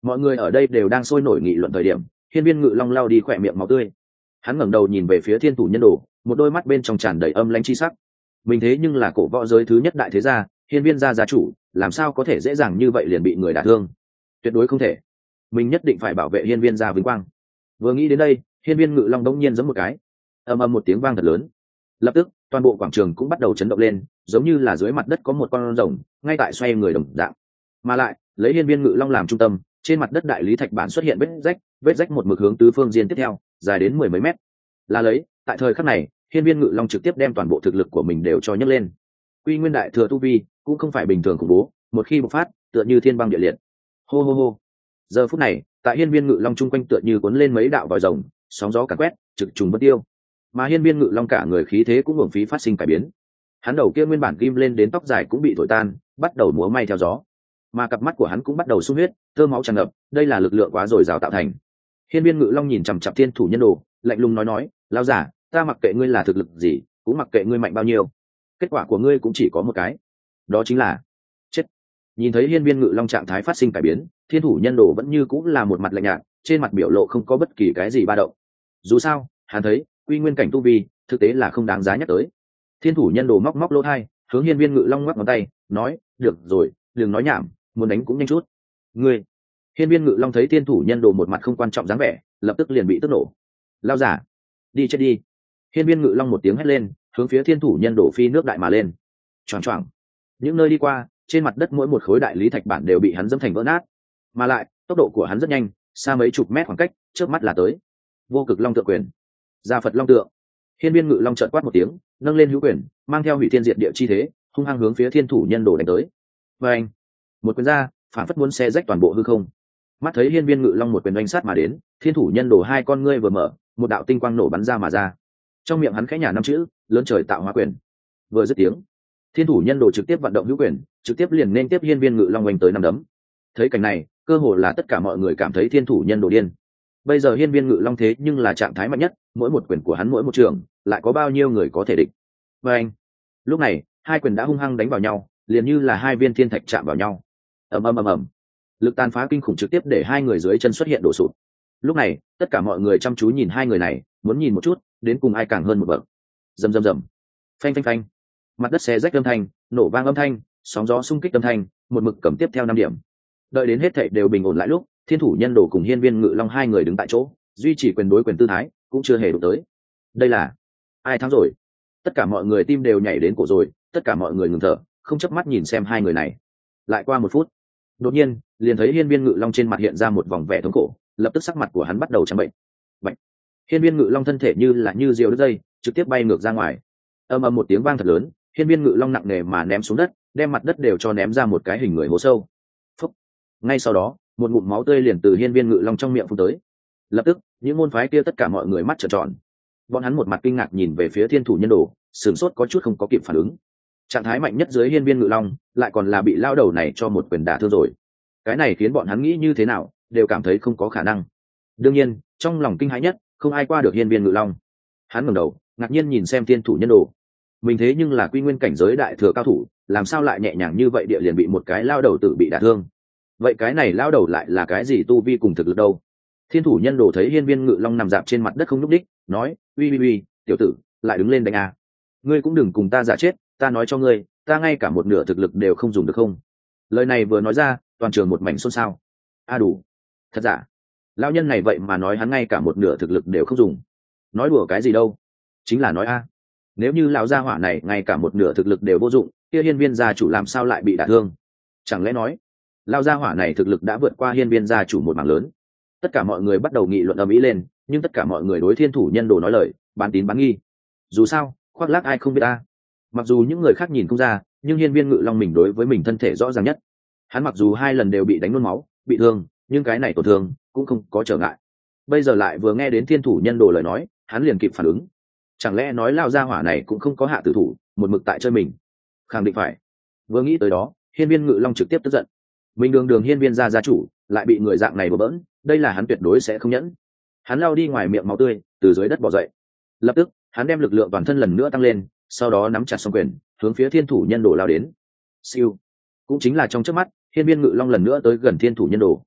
[SPEAKER 1] Mọi người ở đây đều đang sôi nổi nghị luận thời điểm, hiên viên ngự long lao đi khỏe miệng máu tươi. Hắn ngẩng đầu nhìn về phía thiên thủ nhân đồ, một đôi mắt bên trong tràn đầy âm lãnh chi sắc. Mình thế nhưng là cổ võ giới thứ nhất đại thế gia, hiên viên gia gia chủ, làm sao có thể dễ dàng như vậy liền bị người đả thương? Tuyệt đối không thể. Mình nhất định phải bảo vệ hiên viên gia vinh quang. Vừa nghĩ đến đây, hiên viên ngự long đống nhiên giẫm một cái, ầm ầm một tiếng vang thật lớn. Lập tức, toàn bộ quảng trường cũng bắt đầu chấn động lên, giống như là dưới mặt đất có một con rồng ngay tại xoay người đồng dạng. Mà lại, lấy hiên viên ngự long làm trung tâm, trên mặt đất đại lý thạch bản xuất hiện vết rách, vết rách một mực hướng tứ phương diên tiếp theo, dài đến mười mấy mét. Là lấy, tại thời khắc này, hiên viên ngự long trực tiếp đem toàn bộ thực lực của mình đều cho nhấc lên. Quy nguyên đại thừa tu vi cũng không phải bình thường khủng bố, một khi bộc phát, tựa như thiên băng địa liệt. Hô hô hô. Giờ phút này, tại hiên viên ngự long chung quanh tựa như cuốn lên mấy đạo vòi rồng, sóng gió càn quét, trực trùng bất tiêu. Mà hiên viên ngự long cả người khí thế cũng hưởng phí phát sinh cải biến. Hắn đầu kia nguyên bản ghim lên đến tóc dài cũng bị thổi tan, bắt đầu múa may theo gió. Mà cặp mắt của hắn cũng bắt đầu sung huyết, thơ máu tràn ngập, đây là lực lượng quá dồi dào tạo thành. Hiên viên ngự long nhìn chằm chằm thiên thủ nhân đồ, lạnh lùng nói nói, lão giả, ta mặc kệ ngươi là thực lực gì, cũng mặc kệ ngươi mạnh bao nhiêu, kết quả của ngươi cũng chỉ có một cái, đó chính là chết. Nhìn thấy hiên viên ngự long trạng thái phát sinh cải biến, thiên thủ nhân đồ vẫn như cũng là một mặt lạnh nhạt, trên mặt biểu lộ không có bất kỳ cái gì ba động. Dù sao, hắn thấy quy nguyên cảnh tu vi thực tế là không đáng giá nhắc tới. Thiên thủ nhân đồ móc móc lỗ tai, hướng hiên viên ngự long ngoắc ngón tay, nói, được rồi, đừng nói nhảm, muốn đánh cũng nhanh chút. Ngươi. Hiên viên ngự long thấy thiên thủ nhân đồ một mặt không quan trọng dáng vẻ, lập tức liền bị tức nổ. Lao giả, đi chết đi. Hiên viên ngự long một tiếng hét lên, hướng phía thiên thủ nhân đồ phi nước đại mà lên. Choảng choảng. Những nơi đi qua, trên mặt đất mỗi một khối đại lý thạch bản đều bị hắn dẫm thành vỡ nát. Mà lại, tốc độ của hắn rất nhanh, xa mấy chục mét khoảng cách, trước mắt là tới. Vô cực long tượng quyền. Gia Phật long tượng. Hiên viên ngự long trợn quát một tiếng, nâng lên hữu quyền, mang theo hủy thiên diệt địa chi thế, hung hăng hướng phía thiên thủ nhân đồ đánh tới. Và anh, một quyền ra, phản phất muốn xé rách toàn bộ hư không. Mắt thấy hiên viên ngự long một quyền đánh sát mà đến, thiên thủ nhân đồ hai con ngươi vừa mở, một đạo tinh quang nổ bắn ra mà ra. Trong miệng hắn khẽ nhả năm chữ, lớn trời tạo hóa quyền. Vừa dứt tiếng, thiên thủ nhân đồ trực tiếp vận động hữu quyền, trực tiếp liền nên tiếp hiên viên ngự long oanh tới năm đấm. Thấy cảnh này, cơ hồ là tất cả mọi người cảm thấy thiên thủ nhân đồ điên. Bây giờ hiên viên ngự long thế nhưng là trạng thái mạnh nhất, mỗi một quyền của hắn mỗi một trường, lại có bao nhiêu người có thể địch. Và anh, lúc này, hai quyền đã hung hăng đánh vào nhau, liền như là hai viên thiên thạch chạm vào nhau. Ầm ầm ầm ầm. Lực tàn phá kinh khủng trực tiếp để hai người dưới chân xuất hiện đổ sụp. Lúc này, tất cả mọi người chăm chú nhìn hai người này, muốn nhìn một chút, đến cùng ai càng hơn một bậc. Rầm rầm rầm. Phanh phanh phanh. Mặt đất xé rách âm thanh, nổ vang âm thanh, sóng gió xung kích âm thanh, một mực cầm tiếp theo năm điểm. Đợi đến hết thảy đều bình ổn lại lúc, thiên thủ nhân đồ cùng hiên viên ngự long hai người đứng tại chỗ, duy trì quyền đối quyền tư thái, cũng chưa hề đụng tới. Đây là ai thắng rồi? Tất cả mọi người tim đều nhảy đến cổ rồi, tất cả mọi người ngừng thở, không chớp mắt nhìn xem hai người này. Lại qua một phút, đột nhiên, liền thấy hiên viên ngự long trên mặt hiện ra một vòng vẻ thống khổ, lập tức sắc mặt của hắn bắt đầu trắng bệnh. Bệnh. Hiên viên ngự long thân thể như là như diều đứt dây, trực tiếp bay ngược ra ngoài. Ầm ầm một tiếng vang thật lớn, hiên viên ngự long nặng nề mà ném xuống đất, đem mặt đất đều cho ném ra một cái hình người hố sâu. Phúc. Ngay sau đó, một ngụm máu tươi liền từ hiên viên ngự long trong miệng phun tới. Lập tức, những môn phái kia tất cả mọi người mắt trợn tròn. Bọn hắn một mặt kinh ngạc nhìn về phía thiên thủ nhân đồ, sửng sốt có chút không có kịp phản ứng. Trạng thái mạnh nhất dưới hiên viên ngự long, lại còn là bị lao đầu này cho một quyền đả thương rồi. Cái này khiến bọn hắn nghĩ như thế nào, đều cảm thấy không có khả năng. Đương nhiên, trong lòng kinh hãi nhất, không ai qua được hiên viên ngự long. Hắn ngẩng đầu, ngạc nhiên nhìn xem thiên thủ nhân đồ. Mình thế nhưng là quy nguyên cảnh giới đại thừa cao thủ, làm sao lại nhẹ nhàng như vậy địa liền bị một cái lao đầu tử bị đả thương? Vậy cái này lao đầu lại là cái gì tu vi cùng thực lực đâu? Thiên thủ nhân đồ thấy hiên viên ngự long nằm dạp trên mặt đất không nhúc đích, nói, uy uy uy, tiểu tử, lại đứng lên đánh à. Ngươi cũng đừng cùng ta giả chết, ta nói cho ngươi, ta ngay cả một nửa thực lực đều không dùng được không? Lời này vừa nói ra, toàn trường một mảnh xôn xao. A đủ, thật giả? Lão nhân này vậy mà nói hắn ngay cả một nửa thực lực đều không dùng. Nói đùa cái gì đâu? Chính là nói a. Nếu như lão gia hỏa này ngay cả một nửa thực lực đều vô dụng, kia hiên viên gia chủ làm sao lại bị đả thương? Chẳng lẽ nói, lão gia hỏa này thực lực đã vượt qua hiên viên gia chủ một mảng lớn? Tất cả mọi người bắt đầu nghị luận ầm ĩ lên, nhưng tất cả mọi người đối thiên thủ nhân đồ nói lời, bán tín bán nghi. Dù sao, khoác lác ai không biết ta. Mặc dù những người khác nhìn không ra, nhưng hiên viên ngự long mình đối với mình thân thể rõ ràng nhất. Hắn mặc dù hai lần đều bị đánh nôn máu, bị thương, nhưng cái này tổn thương cũng không có trở ngại. Bây giờ lại vừa nghe đến thiên thủ nhân đồ lời nói, hắn liền kịp phản ứng. Chẳng lẽ nói lao gia hỏa này cũng không có hạ tử thủ, một mực tại chơi mình? Khẳng định phải. Vừa nghĩ tới đó, hiên viên ngự long trực tiếp tức giận. Mình đường đường hiên viên gia gia chủ, lại bị người dạng này đùa bỡn, đây là hắn tuyệt đối sẽ không nhẫn. Hắn lao đi ngoài miệng máu tươi, từ dưới đất bò dậy. Lập tức, hắn đem lực lượng toàn thân lần nữa tăng lên, sau đó nắm chặt song quyền, hướng phía thiên thủ nhân đồ lao đến. Siêu. Cũng chính là trong chớp mắt, hiên viên ngự long lần nữa tới gần thiên thủ nhân đồ.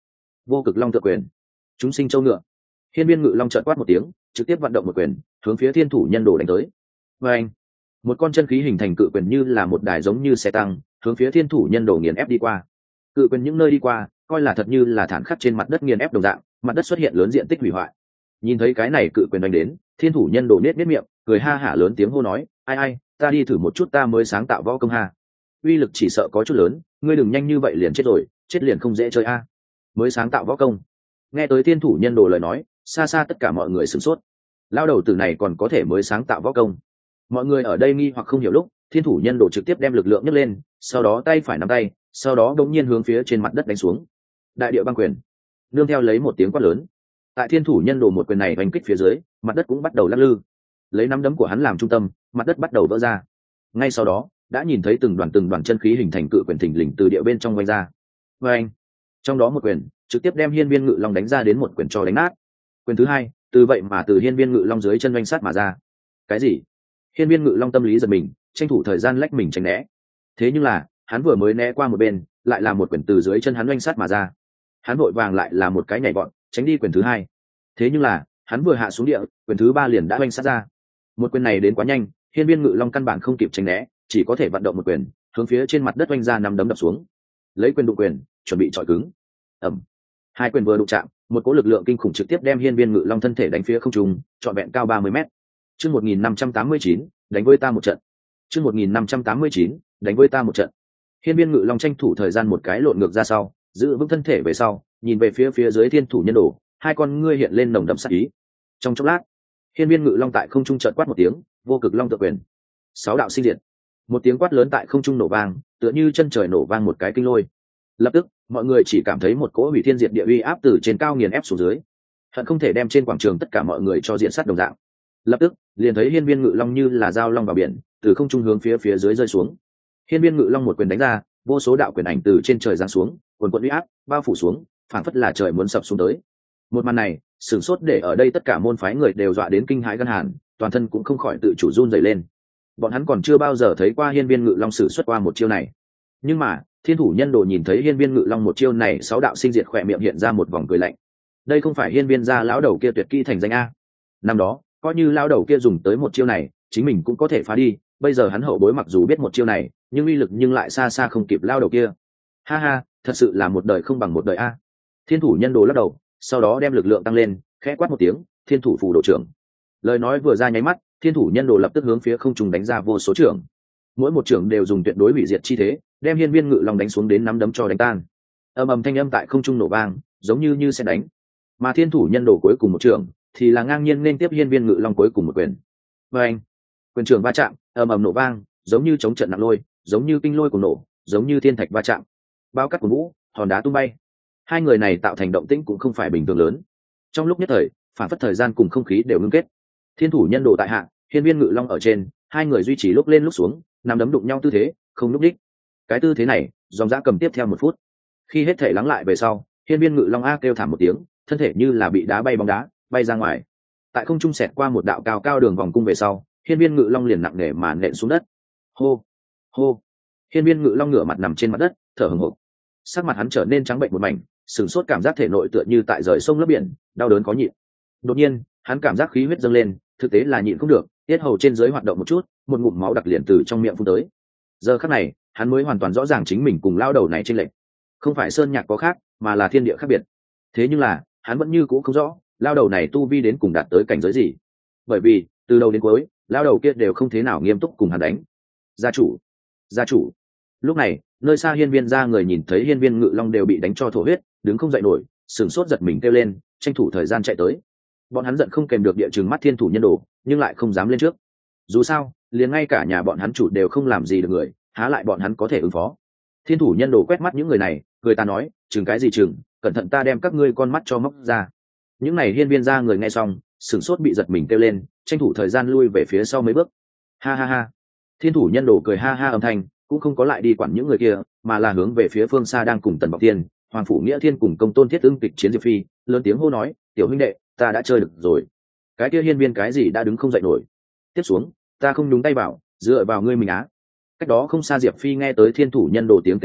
[SPEAKER 1] vô cực long tự quyền, chúng sinh châu ngựa. Hiên viên ngự long trợn quát một tiếng, trực tiếp vận động một quyền hướng phía thiên thủ nhân đồ đánh tới. Và anh, một con chân khí hình thành cự quyền như là một đài giống như xe tăng hướng phía thiên thủ nhân đồ nghiền ép đi qua. Cự quyền những nơi đi qua coi là thật như là thản khắc trên mặt đất nghiền ép đồng dạng, mặt đất xuất hiện lớn diện tích hủy hoại. Nhìn thấy cái này cự quyền đánh đến, thiên thủ nhân đồ nết nết miệng cười ha hả lớn tiếng hô nói, ai ai, ta đi thử một chút ta mới sáng tạo võ công ha. Uy lực chỉ sợ có chút lớn, ngươi đừng nhanh như vậy liền chết rồi, chết liền không dễ chơi a. Mới sáng tạo võ công. Nghe tới thiên thủ nhân đồ lời nói, xa xa tất cả mọi người sửng sốt. Lao đầu tử này còn có thể mới sáng tạo võ công. Mọi người ở đây nghi hoặc không hiểu lúc, thiên thủ nhân đồ trực tiếp đem lực lượng nhấc lên, sau đó tay phải nắm tay, sau đó đột nhiên hướng phía trên mặt đất đánh xuống. Đại địa băng quyền. Nương theo lấy một tiếng quát lớn. Tại thiên thủ nhân đồ một quyền này đánh kích phía dưới, mặt đất cũng bắt đầu lắc lư. Lấy nắm đấm của hắn làm trung tâm, mặt đất bắt đầu vỡ ra. Ngay sau đó, đã nhìn thấy từng đoàn từng đoàn chân khí hình thành cự quyền thình lình từ địa bên trong vung ra. Và anh, trong đó một quyền trực tiếp đem hiên viên ngự long đánh ra đến một quyền cho đánh nát. Quyền thứ hai, từ vậy mà từ hiên viên ngự long dưới chân oanh sát mà ra. Cái gì? Hiên viên ngự long tâm lý giật mình, tranh thủ thời gian lách mình tránh né. Thế nhưng là hắn vừa mới né qua một bên, lại là một quyền từ dưới chân hắn oanh sát mà ra. Hắn vội vàng lại là một cái nhảy vọt tránh đi quyền thứ hai. Thế nhưng là hắn vừa hạ xuống địa, quyền thứ ba liền đã oanh sát ra. Một quyền này đến quá nhanh, hiên viên ngự long căn bản không kịp tránh né, chỉ có thể vận động một quyền hướng phía trên mặt đất oanh ra nắm đấm đập xuống. Lấy quyền đụng quyền, chuẩn bị chọi cứng. Ẩm. Hai quyền vừa đụng chạm, một cỗ lực lượng kinh khủng trực tiếp đem hiên viên ngự long thân thể đánh phía không trung, trọn vẹn cao ba mươi mét. Chương một nghìn năm trăm tám mươi chín, đánh với ta một trận. Chương một nghìn năm trăm tám mươi chín, đánh với ta một trận. Hiên viên ngự long tranh thủ thời gian một cái lộn ngược ra sau, giữ vững thân thể về sau, nhìn về phía phía dưới thiên thủ nhân đồ, hai con ngươi hiện lên nồng đậm sát ý. Trong chốc lát, hiên viên ngự long tại không trung chợt quát một tiếng, vô cực long tự quyền. Sáu đạo sinh diệt. Một tiếng quát lớn tại không trung nổ vang, tựa như chân trời nổ vang một cái kinh lôi. Lập tức, mọi người chỉ cảm thấy một cỗ hủy thiên diệt địa uy áp từ trên cao nghiền ép xuống dưới, hận không thể đem trên quảng trường tất cả mọi người cho diện sát đồng dạng. Lập tức, liền thấy hiên viên ngự long như là dao long vào biển, từ không trung hướng phía phía dưới rơi xuống. Hiên viên ngự long một quyền đánh ra, vô số đạo quyền ảnh từ trên trời giáng xuống, quần quần uy áp bao phủ xuống, phảng phất là trời muốn sập xuống tới. Một màn này, sửng sốt để ở đây tất cả môn phái người đều dọa đến kinh hãi gan hàn, toàn thân cũng không khỏi tự chủ run rẩy lên. Bọn hắn còn chưa bao giờ thấy qua hiên viên ngự long sử xuất qua một chiêu này. Nhưng mà, thiên thủ nhân đồ nhìn thấy hiên viên ngự long một chiêu này, sáu đạo sinh diệt khỏe miệng hiện ra một vòng cười lạnh. Đây không phải hiên viên gia lão đầu kia tuyệt kỹ thành danh a. Năm đó, coi như lão đầu kia dùng tới một chiêu này, chính mình cũng có thể phá đi. Bây giờ hắn hậu bối mặc dù biết một chiêu này, nhưng uy lực nhưng lại xa xa không kịp lão đầu kia. Ha ha, thật sự là một đời không bằng một đời a. Thiên thủ nhân đồ lắc đầu, sau đó đem lực lượng tăng lên, khẽ quát một tiếng, thiên thủ phù đồ trưởng. Lời nói vừa ra nháy mắt, thiên thủ nhân đồ lập tức hướng phía không trung đánh ra vô số trưởng. Mỗi một trưởng đều dùng tuyệt đối hủy diệt chi thế, đem hiên viên ngự long đánh xuống đến nắm đấm cho đánh tan. Ầm ầm thanh âm tại không trung nổ vang, giống như như sẽ đánh. Mà thiên thủ nhân đồ cuối cùng một trưởng thì là ngang nhiên nên tiếp hiên viên ngự long cuối cùng một quyền. Và anh, quyền trưởng va chạm, ầm ầm nổ vang, giống như chống trận nặng lôi, giống như kinh lôi cùng nổ, giống như thiên thạch va chạm, bao cát của vũ, hòn đá tung bay. Hai người này tạo thành động tĩnh cũng không phải bình thường lớn. Trong lúc nhất thời, phản phất thời gian cùng không khí đều ngưng kết. Thiên thủ nhân đồ tại hạ, hiên viên ngự long ở trên, hai người duy trì lúc lên lúc xuống, nằm đấm đụng nhau tư thế, không lúc đích. Cái tư thế này, dòng dã cầm tiếp theo một phút. Khi hết thể lắng lại về sau, hiên viên ngự long a kêu thảm một tiếng, thân thể như là bị đá bay bóng đá, bay ra ngoài. Tại không trung xẹt qua một đạo cao cao đường vòng cung về sau, hiên viên ngự long liền nặng nề mà nện xuống đất. Hô, hô. Hiên viên ngự long ngửa mặt nằm trên mặt đất, thở hổn hển. Sắc mặt hắn trở nên trắng bệnh một mảnh, sửng sốt cảm giác thể nội tựa như tại rời sông lấp biển, đau đớn khó nhịn. Đột nhiên, hắn cảm giác khí huyết dâng lên, thực tế là nhịn không được, tiết hầu trên dưới hoạt động một chút, một ngụm máu đặc liền từ trong miệng phun tới. Giờ khắc này, hắn mới hoàn toàn rõ ràng chính mình cùng lao đầu này chênh lệch. Không phải sơn nhạc có khác, mà là thiên địa khác biệt. Thế nhưng là, hắn vẫn như cũ không rõ, lao đầu này tu vi đến cùng đạt tới cảnh giới gì. Bởi vì, từ đầu đến cuối, lao đầu kia đều không thế nào nghiêm túc cùng hắn đánh. Gia chủ, gia chủ. Lúc này, nơi xa hiên viên gia người nhìn thấy hiên viên ngự long đều bị đánh cho thổ huyết, đứng không dậy nổi, sửng sốt giật mình kêu lên, tranh thủ thời gian chạy tới. Bọn hắn giận không kèm được địa chừng mắt thiên thủ nhân đồ, nhưng lại không dám lên trước. Dù sao, liền ngay cả nhà bọn hắn chủ đều không làm gì được người, há lại bọn hắn có thể ứng phó. Thiên thủ nhân đồ quét mắt những người này, người ta nói, chừng cái gì chừng, cẩn thận ta đem các ngươi con mắt cho móc ra. Những này hiên viên gia người nghe xong, sửng sốt bị giật mình kêu lên, tranh thủ thời gian lui về phía sau mấy bước. Ha ha ha. Thiên thủ nhân đồ cười ha ha âm thanh, cũng không có lại đi quản những người kia, mà là hướng về phía phương xa đang cùng Tần Bọc Thiên, Hoàng phủ Nghĩa Thiên cùng Công Tôn Thiết ưng kịch chiến Diệp Phi, lớn tiếng hô nói, tiểu huynh đệ, ta đã chơi được rồi. Cái kia hiên viên cái gì đã đứng không dậy nổi. Tiếp xuống, ta không nhúng tay vào, dựa vào ngươi mình á. Cách đó không xa Diệp Phi nghe tới thiên thủ nhân đồ tiếng kêu to,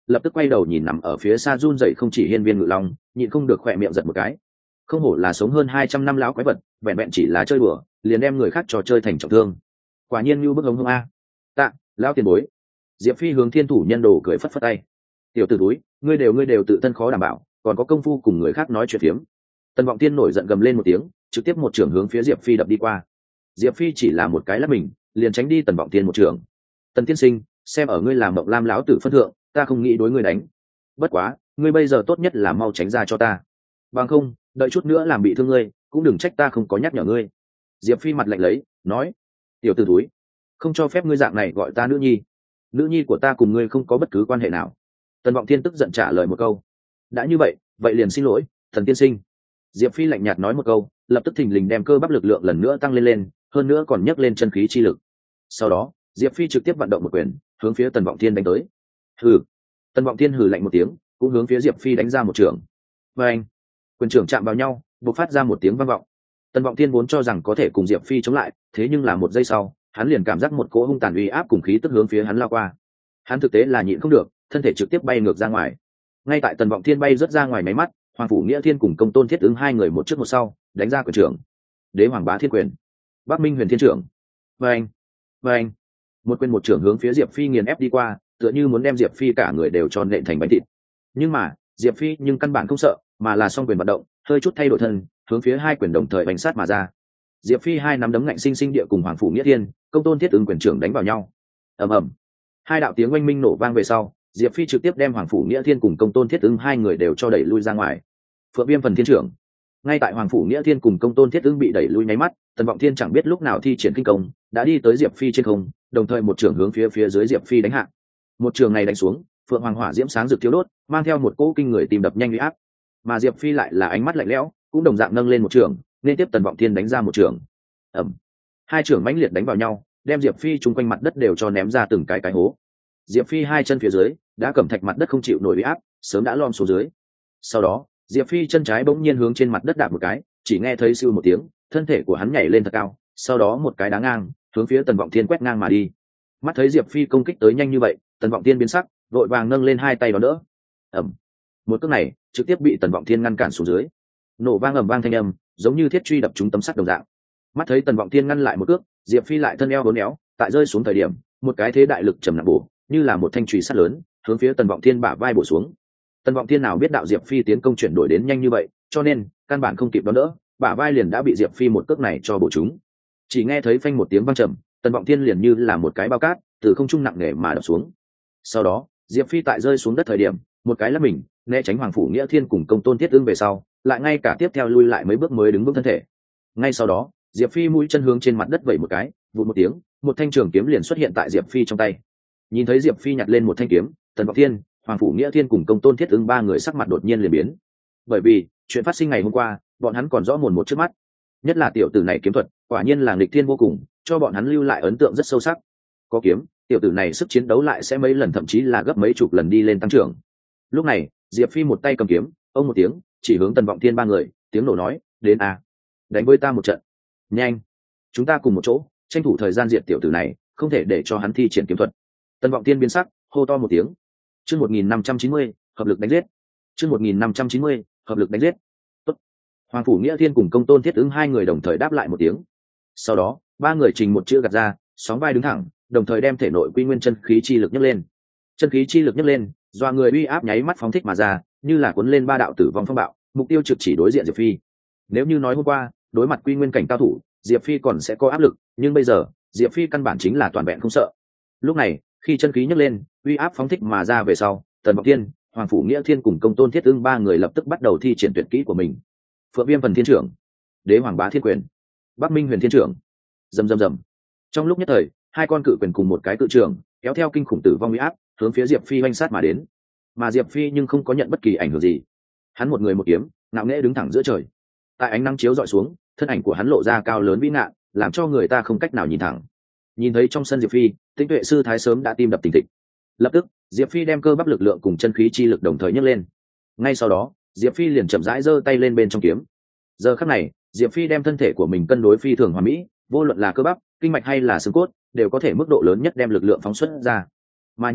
[SPEAKER 1] lập tức quay đầu nhìn nằm ở phía xa run dậy không chỉ hiên viên ngự long, nhịn không được khỏe miệng giật một cái. Không hổ là sống hơn hai trăm năm lão quái vật, vẹn vẹn chỉ là chơi đùa liền đem người khác trò chơi thành trọng thương. Quả nhiên như bức hống hông a. Tạ lão tiền bối. Diệp Phi hướng thiên thủ nhân đồ cười phất phất tay. Tiểu tử túi, ngươi đều ngươi đều tự thân khó đảm bảo, còn có công phu cùng người khác nói chuyện phiếm. Tần Vọng Tiên nổi giận gầm lên một tiếng, trực tiếp một trường hướng phía Diệp Phi đập đi qua. Diệp Phi chỉ là một cái lắc mình, liền tránh đi Tần Vọng Tiên một trường. Tần tiên sinh, xem ở ngươi làm mộng lam lão tử phân thượng, ta không nghĩ đối ngươi đánh. Bất quá, ngươi bây giờ tốt nhất là mau tránh ra cho ta. Bằng không, đợi chút nữa làm bị thương ngươi, cũng đừng trách ta không có nhắc nhở ngươi. Diệp Phi mặt lạnh lấy, nói: Tiểu tử túi, không cho phép ngươi dạng này gọi ta nữ nhi. Nữ nhi của ta cùng ngươi không có bất cứ quan hệ nào. Tần Vọng Thiên tức giận trả lời một câu. Đã như vậy, vậy liền xin lỗi, Thần tiên sinh. Diệp Phi lạnh nhạt nói một câu, lập tức thình lình đem cơ bắp lực lượng lần nữa tăng lên lên, hơn nữa còn nhấc lên chân khí chi lực. Sau đó, Diệp Phi trực tiếp vận động một quyền, hướng phía Tần Vọng Thiên đánh tới. Hừ. Tần Vọng Thiên hừ lạnh một tiếng, cũng hướng phía Diệp Phi đánh ra một trường. Và anh, quyền trưởng chạm vào nhau, bộc phát ra một tiếng vang vọng. Tần Vọng Thiên vốn cho rằng có thể cùng Diệp Phi chống lại, thế nhưng là một giây sau, hắn liền cảm giác một cỗ hung tàn uy áp cùng khí tức hướng phía hắn lao qua. Hắn thực tế là nhịn không được, thân thể trực tiếp bay ngược ra ngoài. Ngay tại Tần Vọng Thiên bay rất ra ngoài máy mắt, Hoàng Phủ Nghĩa Thiên cùng Công Tôn Thiết ứng hai người một trước một sau, đánh ra quyền trưởng. Đế Hoàng Bá Thiên quyền, Bắc Minh Huyền Thiên trưởng. Và anh, và anh, một quyền một trưởng hướng phía Diệp Phi nghiền ép đi qua, tựa như muốn đem Diệp Phi cả người đều tròn nện thành bánh thịt. Nhưng mà, Diệp Phi nhưng căn bản không sợ, mà là song quyền vận động, hơi chút thay đổi thân, hướng phía hai quyền đồng thời bánh sát mà ra. Diệp Phi hai nắm đấm ngạnh sinh sinh địa cùng Hoàng Phủ Nghĩa Thiên, Công Tôn Thiết ứng quyền trưởng đánh vào nhau. Ầm ầm. Hai đạo tiếng oanh minh nổ vang về sau, Diệp Phi trực tiếp đem Hoàng Phủ Nghĩa Thiên cùng Công Tôn Thiết ứng hai người đều cho đẩy lui ra ngoài. Phượng Viêm Phần Thiên trưởng. Ngay tại Hoàng Phủ Nghĩa Thiên cùng Công Tôn Thiết ứng bị đẩy lui nháy mắt, Tần Vọng Thiên chẳng biết lúc nào thi triển kinh công, đã đi tới Diệp Phi trên không, đồng thời một trường hướng phía phía dưới Diệp Phi đánh hạ. Một trường này đánh xuống, Phượng Hoàng Hỏa diễm sáng rực thiêu đốt, mang theo một cỗ kinh người tìm đập nhanh uy áp. Mà Diệp Phi lại là ánh mắt lạnh lẽo, cũng đồng dạng nâng lên một trường, nên tiếp Tần Vọng Thiên đánh ra một trường. Ầm. Hai trường mãnh liệt đánh vào nhau, đem Diệp Phi chung quanh mặt đất đều cho ném ra từng cái cái hố. Diệp Phi hai chân phía dưới đã cẩm thạch mặt đất không chịu nổi uy áp, sớm đã lom xuống dưới. Sau đó, Diệp Phi chân trái bỗng nhiên hướng trên mặt đất đạp một cái, chỉ nghe thấy siêu một tiếng, thân thể của hắn nhảy lên thật cao, sau đó một cái đá ngang, hướng phía Tần Vọng Thiên quét ngang mà đi. Mắt thấy Diệp Phi công kích tới nhanh như vậy, Tần Vọng Thiên biến sắc, vội vàng nâng lên hai tay đón đỡ. Ầm. Một cước này trực tiếp bị Tần Vọng Thiên ngăn cản xuống dưới. Nổ vang ầm vang thanh âm, giống như thiết truy đập trúng tấm sắt đồng dạng. Mắt thấy Tần Vọng Thiên ngăn lại một cước, Diệp Phi lại thân eo uốn éo, tại rơi xuống thời điểm, một cái thế đại lực trầm nặng bổ, như là một thanh chùy sắt lớn, hướng phía Tần Vọng Thiên bả vai bổ xuống. Tần Vọng Thiên nào biết đạo Diệp Phi tiến công chuyển đổi đến nhanh như vậy, cho nên căn bản không kịp đón đỡ, bả vai liền đã bị Diệp Phi một cước này cho bổ trúng. Chỉ nghe thấy phanh một tiếng vang trầm, Tần Vọng Thiên liền như là một cái bao cát, từ không trung nặng nề mà đập xuống. Sau đó, Diệp Phi tại rơi xuống đất thời điểm, một cái lắc mình, né tránh Hoàng Phủ Nghĩa Thiên cùng Công Tôn Thiết Ưng về sau, lại ngay cả tiếp theo lui lại mấy bước mới đứng vững thân thể. Ngay sau đó, Diệp Phi mũi chân hướng trên mặt đất vẩy một cái, vụt một tiếng, một thanh trường kiếm liền xuất hiện tại Diệp Phi trong tay. Nhìn thấy Diệp Phi nhặt lên một thanh kiếm, Tần Vọng Thiên, Hoàng Phủ Nghĩa Thiên cùng Công Tôn Thiết Ưng ba người sắc mặt đột nhiên liền biến. Bởi vì, chuyện phát sinh ngày hôm qua, bọn hắn còn rõ mồn một trước mắt. Nhất là tiểu tử này kiếm thuật, quả nhiên là nghịch thiên vô cùng, cho bọn hắn lưu lại ấn tượng rất sâu sắc. Có kiếm, tiểu tử này sức chiến đấu lại sẽ mấy lần thậm chí là gấp mấy chục lần đi lên tăng trưởng. Lúc này, Diệp Phi một tay cầm kiếm, ông một tiếng, chỉ hướng Tần Vọng Thiên ba người, tiếng nổ nói, đến à, đánh với ta một trận. Nhanh, chúng ta cùng một chỗ, tranh thủ thời gian diệt tiểu tử này, không thể để cho hắn thi triển kiếm thuật. Tần Vọng Thiên biến sắc, hô to một tiếng. Chương một nghìn năm trăm chín mươi, hợp lực đánh giết. Chương một nghìn năm trăm chín mươi, hợp lực đánh giết. Tốt. Hoàng Phủ Nghĩa Thiên cùng Công Tôn Thiết Ứng hai người đồng thời đáp lại một tiếng. Sau đó, ba người trình một chữ gạt ra, sóng vai đứng thẳng, đồng thời đem thể nội quy nguyên chân khí chi lực nhấc lên. Chân khí chi lực nhấc lên, doa người uy áp nháy mắt phóng thích mà ra, như là cuốn lên ba đạo tử vong phong bạo, mục tiêu trực chỉ đối diện Diệp Phi. Nếu như nói hôm qua, đối mặt quy nguyên cảnh cao thủ, Diệp Phi còn sẽ có áp lực, nhưng bây giờ, Diệp Phi căn bản chính là toàn vẹn không sợ. Lúc này, khi chân khí nhấc lên, uy áp phóng thích mà ra về sau, Tần Vọng Thiên, Hoàng Phủ Nghĩa Thiên cùng Công Tôn Thiết Ưng ba người lập tức bắt đầu thi triển tuyệt kỹ của mình. Phượng Viêm Phần Thiên trưởng, Đế Hoàng Bá Thiên quyền, Bắc Minh Huyền Thiên trưởng. Rầm rầm rầm. Trong lúc nhất thời, hai con cự quyền cùng một cái cự trường, kéo theo kinh khủng tử vong uy áp, hướng phía Diệp Phi oanh sát mà đến. Mà Diệp Phi nhưng không có nhận bất kỳ ảnh hưởng gì. Hắn một người một kiếm, ngạo nghễ đứng thẳng giữa trời. Tại ánh nắng chiếu dọi xuống, thân ảnh của hắn lộ ra cao lớn vĩ ngạn, làm cho người ta không cách nào nhìn thẳng. Nhìn thấy trong sân Diệp Phi, Tĩnh Tuệ sư thái sớm đã tim đập thình thịch. Lập tức, Diệp Phi đem cơ bắp lực lượng cùng chân khí chi lực đồng thời nhấc lên. Ngay sau đó, Diệp Phi liền chậm rãi giơ tay lên bên trong kiếm. Giờ khắc này, Diệp Phi đem thân thể của mình cân đối phi thường hoàn mỹ, vô luận là cơ bắp, kinh mạch hay là xương cốt, đều có thể mức độ lớn nhất đem lực lượng phóng xuất ra. Mà những này,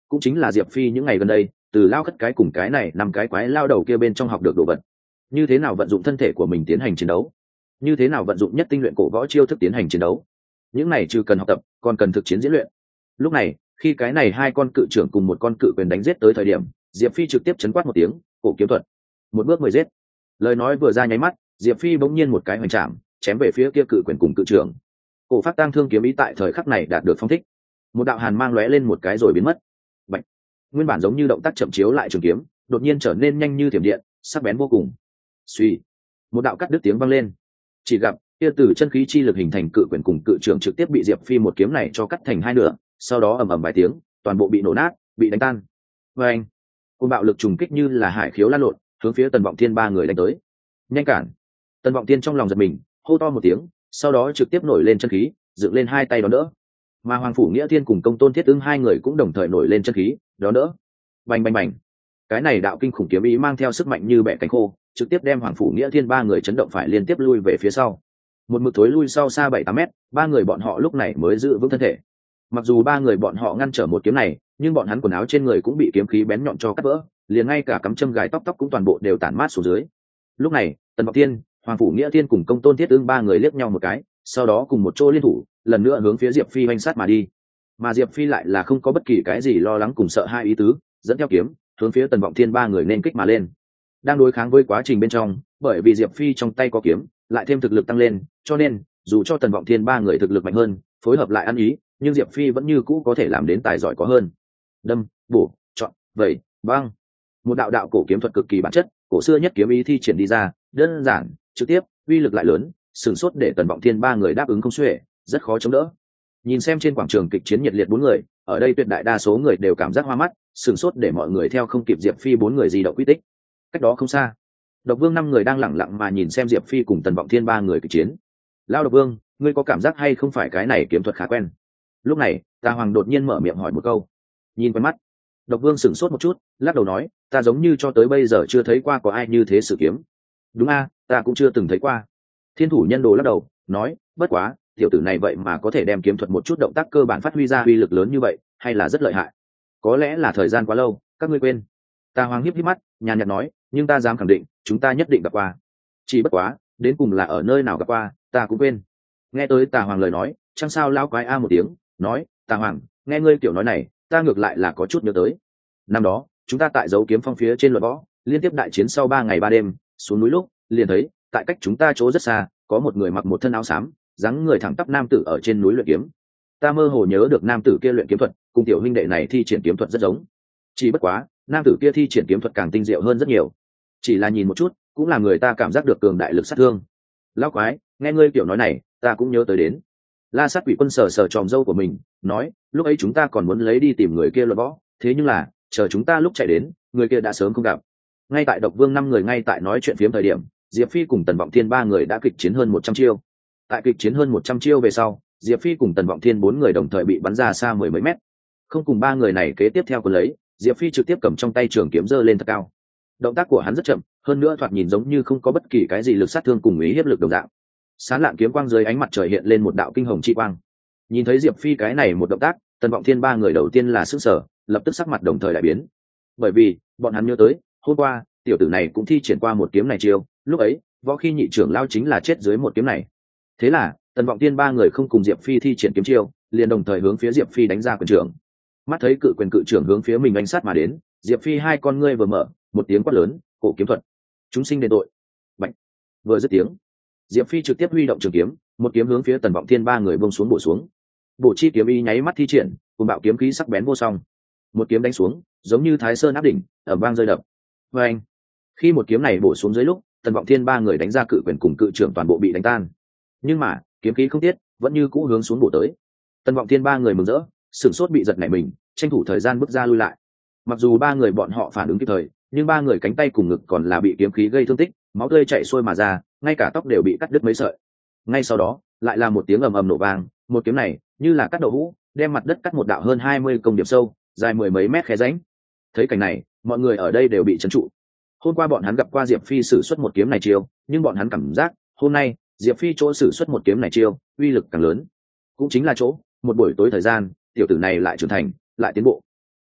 [SPEAKER 1] cũng chính là diệp phi những ngày gần đây từ lao khất cái cùng cái này nằm cái quái lao đầu kia bên trong học được đồ vật. Như thế nào vận dụng thân thể của mình tiến hành chiến đấu, như thế nào vận dụng nhất tinh luyện cổ võ chiêu thức tiến hành chiến đấu, những này trừ cần học tập còn cần thực chiến diễn luyện. Lúc này khi cái này hai con cự trưởng cùng một con cự quyền đánh giết tới thời điểm, diệp phi trực tiếp chấn quát một tiếng, cổ kiếm thuật, một bước mười giết. Lời nói vừa ra nháy mắt, diệp phi bỗng nhiên một cái hoành trảm chém về phía kia cự quyền cùng cự trưởng. Cổ phát tang thương kiếm ý tại thời khắc này đạt được phong thích, một đạo hàn mang lóe lên một cái rồi biến mất. Bạch. Nguyên bản giống như động tác chậm chiếu lại trường kiếm đột nhiên trở nên nhanh như thiểm điện, sắc bén vô cùng. Suy, một đạo cắt đứt tiếng vang lên, chỉ gặp kia từ chân khí chi lực hình thành cự quyền cùng cự trưởng trực tiếp bị diệp phi một kiếm này cho cắt thành hai nửa, sau đó ầm ầm vài tiếng toàn bộ bị nổ nát, bị đánh tan. Và anh, côn bạo lực trùng kích như là hải khiếu lan lộn hướng phía Tần Vọng Thiên ba người đánh tới. Nhanh cản! Tần Vọng Thiên trong lòng giật mình, hô to một tiếng, sau đó trực tiếp nổi lên chân khí, dựng lên hai tay đón đỡ. Mà Hoàng Phủ Nghĩa Thiên cùng Công Tôn Thiết Ưng hai người cũng đồng thời nổi lên chân khí đón đỡ. Bành bành bành! Cái này đạo kinh khủng kiếm ý mang theo sức mạnh như bẻ cánh khô, trực tiếp đem Hoàng Phủ Nghĩa Thiên ba người chấn động phải liên tiếp lui về phía sau. Một mực thối lui sau xa bảy tám mét, ba người bọn họ lúc này mới giữ vững thân thể. Mặc dù ba người bọn họ ngăn trở một kiếm này, nhưng bọn hắn quần áo trên người cũng bị kiếm khí bén nhọn cho cắt vỡ, liền ngay cả cắm châm gài tóc tóc cũng toàn bộ đều tản mát xuống dưới. Lúc này Tần Vọng Thiên, Hoàng Phủ Nghĩa Thiên cùng Công Tôn Thiết Ưng ba người liếc nhau một cái, sau đó cùng một chỗ liên thủ lần nữa hướng phía diệp phi oanh sát mà đi. Mà diệp phi lại là không có bất kỳ cái gì lo lắng cùng sợ hai ý tứ, dẫn theo kiếm hướng phía Tần Vọng Thiên ba người nên kích mà lên. Đang đối kháng với quá trình bên trong, bởi vì diệp phi trong tay có kiếm lại thêm thực lực tăng lên, cho nên dù cho Tần Vọng Thiên ba người thực lực mạnh hơn, phối hợp lại ăn ý, nhưng diệp phi vẫn như cũ có thể làm đến tài giỏi có hơn. Đâm, bổ, chọn, vẩy, băng, một đạo đạo cổ kiếm thuật cực kỳ bản chất, cổ xưa nhất kiếm ý thi triển đi ra, đơn giản, trực tiếp, uy lực lại lớn, sửng sốt để Tần Vọng Thiên ba người đáp ứng không xuể, rất khó chống đỡ. Nhìn xem trên quảng trường kịch chiến nhiệt liệt bốn người, ở đây tuyệt đại đa số người đều cảm giác hoa mắt, sửng sốt để mọi người theo không kịp diệp phi bốn người di động quy tích. Cách đó không xa, Độc Vương năm người đang lẳng lặng mà nhìn xem diệp phi cùng Tần Vọng Thiên ba người kịch chiến. Lao Độc Vương, ngươi có cảm giác hay không phải cái này kiếm thuật khá quen? Lúc này Tà Hoàng đột nhiên mở miệng hỏi một câu. Nhìn quen mắt, Độc Vương sửng sốt một chút, lắc đầu nói, ta giống như cho tới bây giờ chưa thấy qua có ai như thế sử kiếm. Đúng a, ta cũng chưa từng thấy qua. Thiên Thủ Nhân Đồ lắc đầu nói, bất quá tiểu tử này vậy mà có thể đem kiếm thuật một chút động tác cơ bản phát huy ra uy lực lớn như vậy, hay là rất lợi hại. Có lẽ là thời gian quá lâu, các ngươi quên. Tà Hoàng híp híp mắt, nhàn nhạt nói, nhưng ta dám khẳng định chúng ta nhất định gặp qua. Chỉ bất quá đến cùng là ở nơi nào gặp qua ta cũng quên. Nghe tới Tà Hoàng lời nói, chẳng sao lao quái a một tiếng, nói, Tà Hoàng, nghe ngươi kiểu nói này ta ngược lại là có chút nhớ tới. Năm đó chúng ta tại dấu kiếm phong phía trên luận võ, liên tiếp đại chiến sau ba ngày ba đêm, xuống núi lúc liền thấy tại cách chúng ta chỗ rất xa có một người mặc một thân áo xám, dáng người thẳng tắp nam tử ở trên núi luyện kiếm. Ta mơ hồ nhớ được nam tử kia luyện kiếm thuật cùng tiểu huynh đệ này thi triển kiếm thuật rất giống, chỉ bất quá nam tử kia thi triển kiếm thuật càng tinh diệu hơn rất nhiều, chỉ là nhìn một chút cũng là người ta cảm giác được cường đại lực sát thương. Lão quái, nghe ngươi kiểu nói này ta cũng nhớ tới đến. La Sát Quỷ Quân sờ sờ tròm râu của mình, nói, lúc ấy chúng ta còn muốn lấy đi tìm người kia luận võ, thế nhưng là chờ chúng ta lúc chạy đến, người kia đã sớm không gặp. Ngay tại Độc Vương năm người ngay tại nói chuyện phiếm thời điểm, Diệp Phi cùng Tần Vọng Thiên ba người đã kịch chiến hơn một trăm chiêu. Tại kịch chiến hơn một trăm chiêu về sau, Diệp Phi cùng Tần Vọng Thiên bốn người đồng thời bị bắn ra xa mười mấy mét. Không cùng ba người này kế tiếp theo cuốn lấy, Diệp Phi trực tiếp cầm trong tay trường kiếm giơ lên thật cao. Động tác của hắn rất chậm, hơn nữa thoạt nhìn giống như không có bất kỳ cái gì lực sát thương cùng ý hiếp lực đồng dạng. Sáng lạn kiếm quang dưới ánh mặt trời hiện lên một đạo kinh hồng chi quang. Nhìn thấy Diệp Phi cái này một động tác, Tần Vọng Thiên ba người đầu tiên là sửng sở, lập tức sắc mặt đồng thời đại biến. Bởi vì bọn hắn nhớ tới hôm qua tiểu tử này cũng thi triển qua một kiếm này chiêu, lúc ấy võ khi nhị trưởng lao chính là chết dưới một kiếm này. Thế là Tần Vọng Thiên ba người không cùng Diệp Phi thi triển kiếm chiêu, liền đồng thời hướng phía Diệp Phi đánh ra quyền trưởng. Mắt thấy cự quyền cự trưởng hướng phía mình đánh sát mà đến, Diệp Phi hai con ngươi vừa mở, một tiếng quát lớn, cổ kiếm thuật, chúng sinh đền tội. Bạch. Vừa dứt tiếng, Diệp Phi trực tiếp huy động trường kiếm, một kiếm hướng phía Tần Vọng Thiên ba người buông xuống bổ xuống. Bổ chi kiếm ý nháy mắt thi triển, cùng bạo kiếm khí sắc bén vô song. Một kiếm đánh xuống, giống như Thái Sơn áp đỉnh, ầm vang rơi đập. Và anh, khi một kiếm này bổ xuống dưới lúc, Tần Vọng Thiên ba người đánh ra cự quyền cùng cự trưởng toàn bộ bị đánh tan. Nhưng mà kiếm khí không tiết, vẫn như cũ hướng xuống bổ tới. Tần Vọng Thiên ba người mừng rỡ, sửng sốt bị giật nảy mình, tranh thủ thời gian bước ra lui lại. Mặc dù ba người bọn họ phản ứng kịp thời, nhưng ba người cánh tay cùng ngực còn là bị kiếm khí gây thương tích, máu tươi chảy xuôi mà ra, ngay cả tóc đều bị cắt đứt mấy sợi. Ngay sau đó lại là một tiếng ầm ầm nổ vang, một kiếm này như là cắt đậu hũ, đem mặt đất cắt một đạo hơn hai mươi công điểm sâu, dài mười mấy mét khe rãnh. Thấy cảnh này, mọi người ở đây đều bị chấn trụ. Hôm qua bọn hắn gặp qua Diệp Phi sử xuất một kiếm này chiêu, nhưng bọn hắn cảm giác hôm nay Diệp Phi chỗ sử xuất một kiếm này chiêu uy lực càng lớn. Cũng chính là chỗ một buổi tối thời gian, tiểu tử này lại trưởng thành, lại tiến bộ.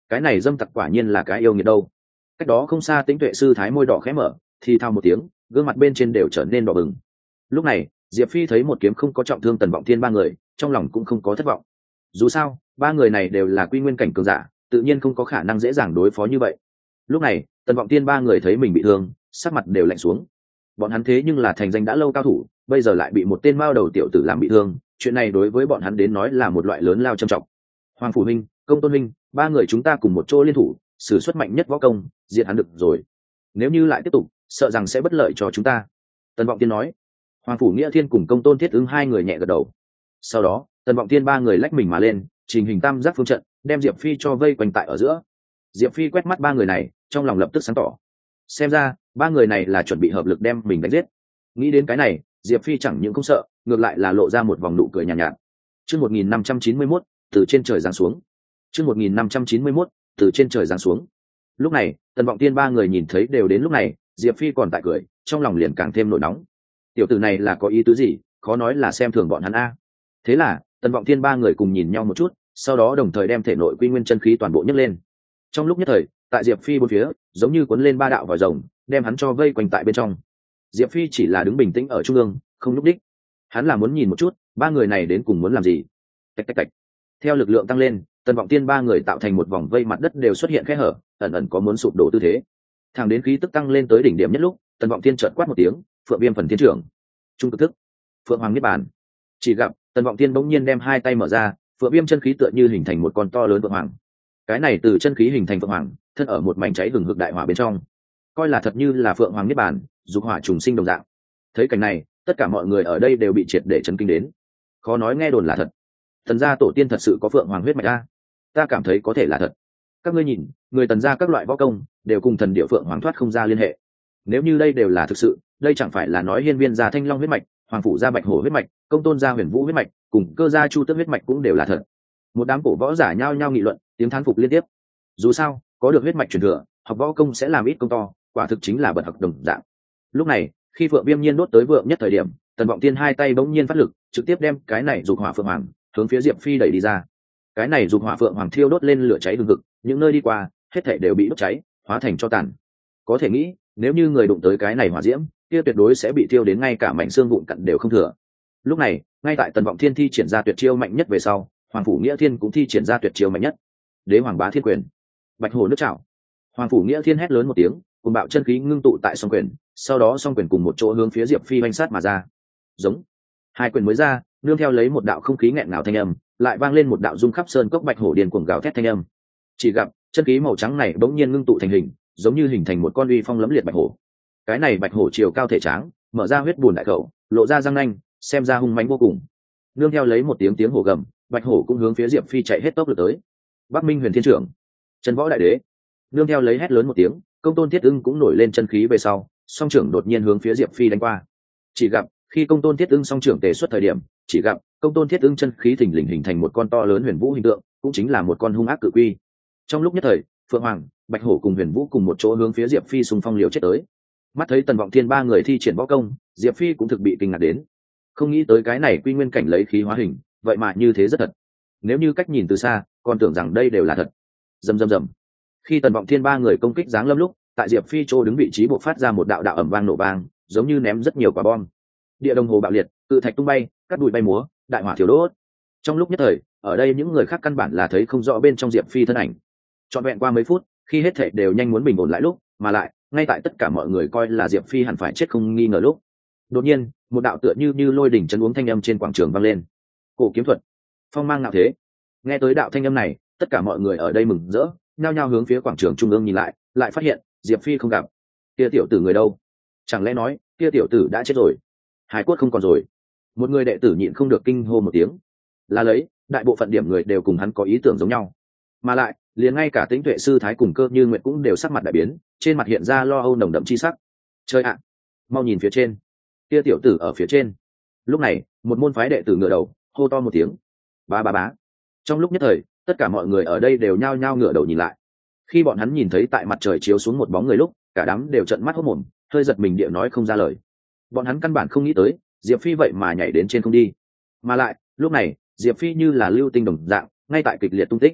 [SPEAKER 1] cái này dâm tặc quả nhiên là cái yêu nghiệt đâu. Cách đó không xa Tĩnh Tuệ sư thái môi đỏ khẽ mở, thì thào một tiếng, gương mặt bên trên đều trở nên đỏ bừng. Lúc này Diệp Phi thấy một kiếm không có trọng thương Tần Vọng Thiên ba người, trong lòng cũng không có thất vọng. Dù sao ba người này đều là quy nguyên cảnh cường giả, tự nhiên không có khả năng dễ dàng đối phó như vậy. Lúc này Tần Vọng Thiên ba người thấy mình bị thương, sắc mặt đều lạnh xuống. Bọn hắn thế nhưng là thành danh đã lâu cao thủ, bây giờ lại bị một tên mao đầu tiểu tử làm bị thương, chuyện này đối với bọn hắn đến nói là một loại lớn lao trầm trọng. Hoàng phủ minh, Công Tôn minh, ba người chúng ta cùng một chỗ liên thủ, sử xuất mạnh nhất võ công, diệt hắn được rồi. Nếu như lại tiếp tục, sợ rằng sẽ bất lợi cho chúng ta. Tần Vọng Thiên nói. Hoàng phủ Nghĩa Thiên cùng Công Tôn Thiết Ứng hai người nhẹ gật đầu. Sau đó Tần Vọng Thiên ba người lách mình mà lên, trình hình tam giác phương trận, đem Diệp Phi cho vây quanh tại ở giữa. Diệp Phi quét mắt ba người này, trong lòng lập tức sáng tỏ. Xem ra ba người này là chuẩn bị hợp lực đem mình đánh giết. Nghĩ đến cái này, Diệp Phi chẳng những không sợ, ngược lại là lộ ra một vòng nụ cười nhàn nhạt, nhạt. Chương một nghìn năm trăm chín mươi mốt, từ trên trời giáng xuống. Chương một nghìn năm trăm chín mươi mốt, từ trên trời giáng xuống. Lúc này Tần Vọng Thiên ba người nhìn thấy đều đến lúc này, Diệp Phi còn tại cười, trong lòng liền càng thêm nổi nóng. Tiểu tử này là có ý tứ gì, khó nói là xem thường bọn hắn a. Thế là Tần Vọng Thiên ba người cùng nhìn nhau một chút, sau đó đồng thời đem thể nội quy nguyên chân khí toàn bộ nhấc lên. Trong lúc nhất thời, tại Diệp Phi bốn phía giống như cuốn lên ba đạo vòi rồng, đem hắn cho vây quanh tại bên trong. Diệp Phi chỉ là đứng bình tĩnh ở trung ương, không nhúc đích. Hắn là muốn nhìn một chút ba người này đến cùng muốn làm gì. Tạch tạch tạch. Theo lực lượng tăng lên, Tần Vọng Thiên ba người tạo thành một vòng vây, mặt đất đều xuất hiện khe hở, ẩn ẩn có muốn sụp đổ tư thế. Thẳng đến khí tức tăng lên tới đỉnh điểm nhất lúc, Tần Vọng Thiên chợt quát một tiếng, Phượng Viêm phần thiên trưởng, trung cực thức, Phượng Hoàng niết bàn. Chỉ gặp Tần Vọng Thiên bỗng nhiên đem hai tay mở ra, Phượng Viêm chân khí tựa như hình thành một con to lớn phượng hoàng. Cái này từ chân khí hình thành phượng hoàng, thân ở một mảnh cháy hừng hực đại hỏa bên trong, coi là thật như là Phượng Hoàng niết bàn, dục hỏa trùng sinh đồng dạng. Thấy cảnh này, tất cả mọi người ở đây đều bị triệt để chấn kinh đến. Khó nói nghe đồn là thật. Tần gia tổ tiên thật sự có Phượng Hoàng huyết mạch a? Ta cảm thấy có thể là thật. Các ngươi nhìn, người Tần gia các loại võ công đều cùng thần điệu Phượng Hoàng thoát không ra liên hệ. Nếu như đây đều là thực sự, đây chẳng phải là nói Hiên Viên gia Thanh Long huyết mạch, Hoàng phủ gia Bạch Hổ huyết mạch, Công Tôn gia Huyền Vũ huyết mạch, cùng Cơ gia Chu Tước huyết mạch cũng đều là thật. Một đám cổ võ giả nhao nhao nghị luận, tiếng thán phục liên tiếp. Dù sao, có được huyết mạch truyền thừa, học võ công sẽ làm ít công to, quả thực chính là bật học đồng dạng. Lúc này, khi Phượng Viêm nhiên đốt tới vượng nhất thời điểm, Tần Vọng Thiên hai tay bỗng nhiên phát lực, trực tiếp đem cái này dục hỏa phượng hoàng hướng phía Diệp Phi đẩy đi ra. Cái này dục hỏa phượng hoàng thiêu đốt lên lửa cháy hừng hực, những nơi đi qua, hết thảy đều bị đốt cháy, hóa thành tro tàn. Có thể nghĩ, nếu như người đụng tới cái này hỏa diễm, kia tuyệt đối sẽ bị thiêu đến ngay cả mảnh xương vụn cặn đều không thừa. Lúc này, ngay tại Tần Vọng Thiên thi triển ra tuyệt chiêu mạnh nhất về sau, Hoàng phủ Nghĩa Thiên cũng thi triển ra tuyệt chiêu mạnh nhất. Đế Hoàng Bá Thiên Quyền, Bạch Hổ nước chảo. Hoàng phủ Nghĩa Thiên hét lớn một tiếng, cùng bạo chân khí ngưng tụ tại song quyền, sau đó song quyền cùng một chỗ hướng phía Diệp Phi vanh sát mà ra. Giống. Hai quyền mới ra, nương theo lấy một đạo không khí nghẹn ngào thanh âm, lại vang lên một đạo rung khắp sơn cốc bạch hổ điên cuồng gào thét thanh âm. Chỉ gặp chân khí màu trắng này bỗng nhiên ngưng tụ thành hình, giống như hình thành một con uy phong lẫm liệt bạch hổ. Cái này bạch hổ chiều cao thể tráng, mở ra huyết bùn đại khẩu, lộ ra răng nanh, xem ra hung mãnh vô cùng. Nương theo lấy một tiếng tiếng hổ gầm, bạch hổ cũng hướng phía Diệp Phi chạy hết tốc lực tới. Bắc Minh Huyền Thiên Trưởng, Chân Võ Đại Đế. Nương theo lấy hét lớn một tiếng, Công Tôn Thiết Ưng cũng nổi lên chân khí về sau, song trưởng đột nhiên hướng phía Diệp Phi đánh qua. Chỉ gặp khi Công Tôn Thiết Ưng song trưởng tề xuất thời điểm, chỉ gặp Công Tôn Thiết Ưng chân khí thình lình hình thành một con to lớn huyền vũ hình tượng, cũng chính là một con hung ác cự quy. Trong lúc nhất thời, Phượng Hoàng, Bạch Hổ cùng Huyền Vũ cùng một chỗ hướng phía Diệp Phi xung phong liều chết tới. Mắt thấy Tần Vọng Thiên ba người thi triển võ công, Diệp Phi cũng thực bị kinh ngạc đến. Không nghĩ tới cái này quy nguyên cảnh lấy khí hóa hình, vậy mà như thế rất thật. Nếu như cách nhìn từ xa, còn tưởng rằng đây đều là thật. Rầm rầm rầm. Khi Tần Vọng Thiên ba người công kích giáng lâm lúc, tại Diệp Phi chỗ đứng vị trí bộc phát ra một đạo đạo ầm vang nổ vang, giống như ném rất nhiều quả bom. Địa đồng hồ bạo liệt, cự thạch tung bay, cát bụi bay múa, đại hỏa thiêu đốt. Trong lúc nhất thời, ở đây những người khác căn bản là thấy không rõ bên trong Diệp Phi thân ảnh. Trọn vẹn qua mấy phút, khi hết thảy đều nhanh muốn bình ổn lại lúc, mà lại, ngay tại tất cả mọi người coi là Diệp Phi hẳn phải chết không nghi ngờ lúc, đột nhiên, một đạo tựa như như lôi đỉnh chấn uống thanh âm trên quảng trường vang lên. Cổ kiếm thuật, phong mang ngạo thế. Nghe tới đạo thanh âm này, tất cả mọi người ở đây mừng rỡ, nhao nhao hướng phía quảng trường trung ương nhìn lại, lại phát hiện Diệp Phi không gặp. Kia tiểu tử người đâu? Chẳng lẽ nói, kia tiểu tử đã chết rồi? Hải cốt không còn rồi. Một người đệ tử nhịn không được kinh hô một tiếng. Là lấy, đại bộ phận điểm người đều cùng hắn có ý tưởng giống nhau. Mà lại, liền ngay cả Tĩnh Tuệ sư thái cùng Cơ Như Nguyệt cũng đều sắc mặt đại biến, trên mặt hiện ra lo âu nồng đậm chi sắc. Chơi ạ, mau nhìn phía trên. Kia tiểu tử ở phía trên. Lúc này, một môn phái đệ tử ngửa đầu, hô to một tiếng. Bá bá bá. Trong lúc nhất thời, tất cả mọi người ở đây đều nhao nhao ngửa đầu nhìn lại. Khi bọn hắn nhìn thấy tại mặt trời chiếu xuống một bóng người lúc, cả đám đều trợn mắt hốt mồm, hơi giật mình địa nói không ra lời. Bọn hắn căn bản không nghĩ tới, Diệp Phi vậy mà nhảy đến trên không đi. Mà lại, lúc này, Diệp Phi như là lưu tinh đồng dạng, ngay tại kịch liệt tung tích.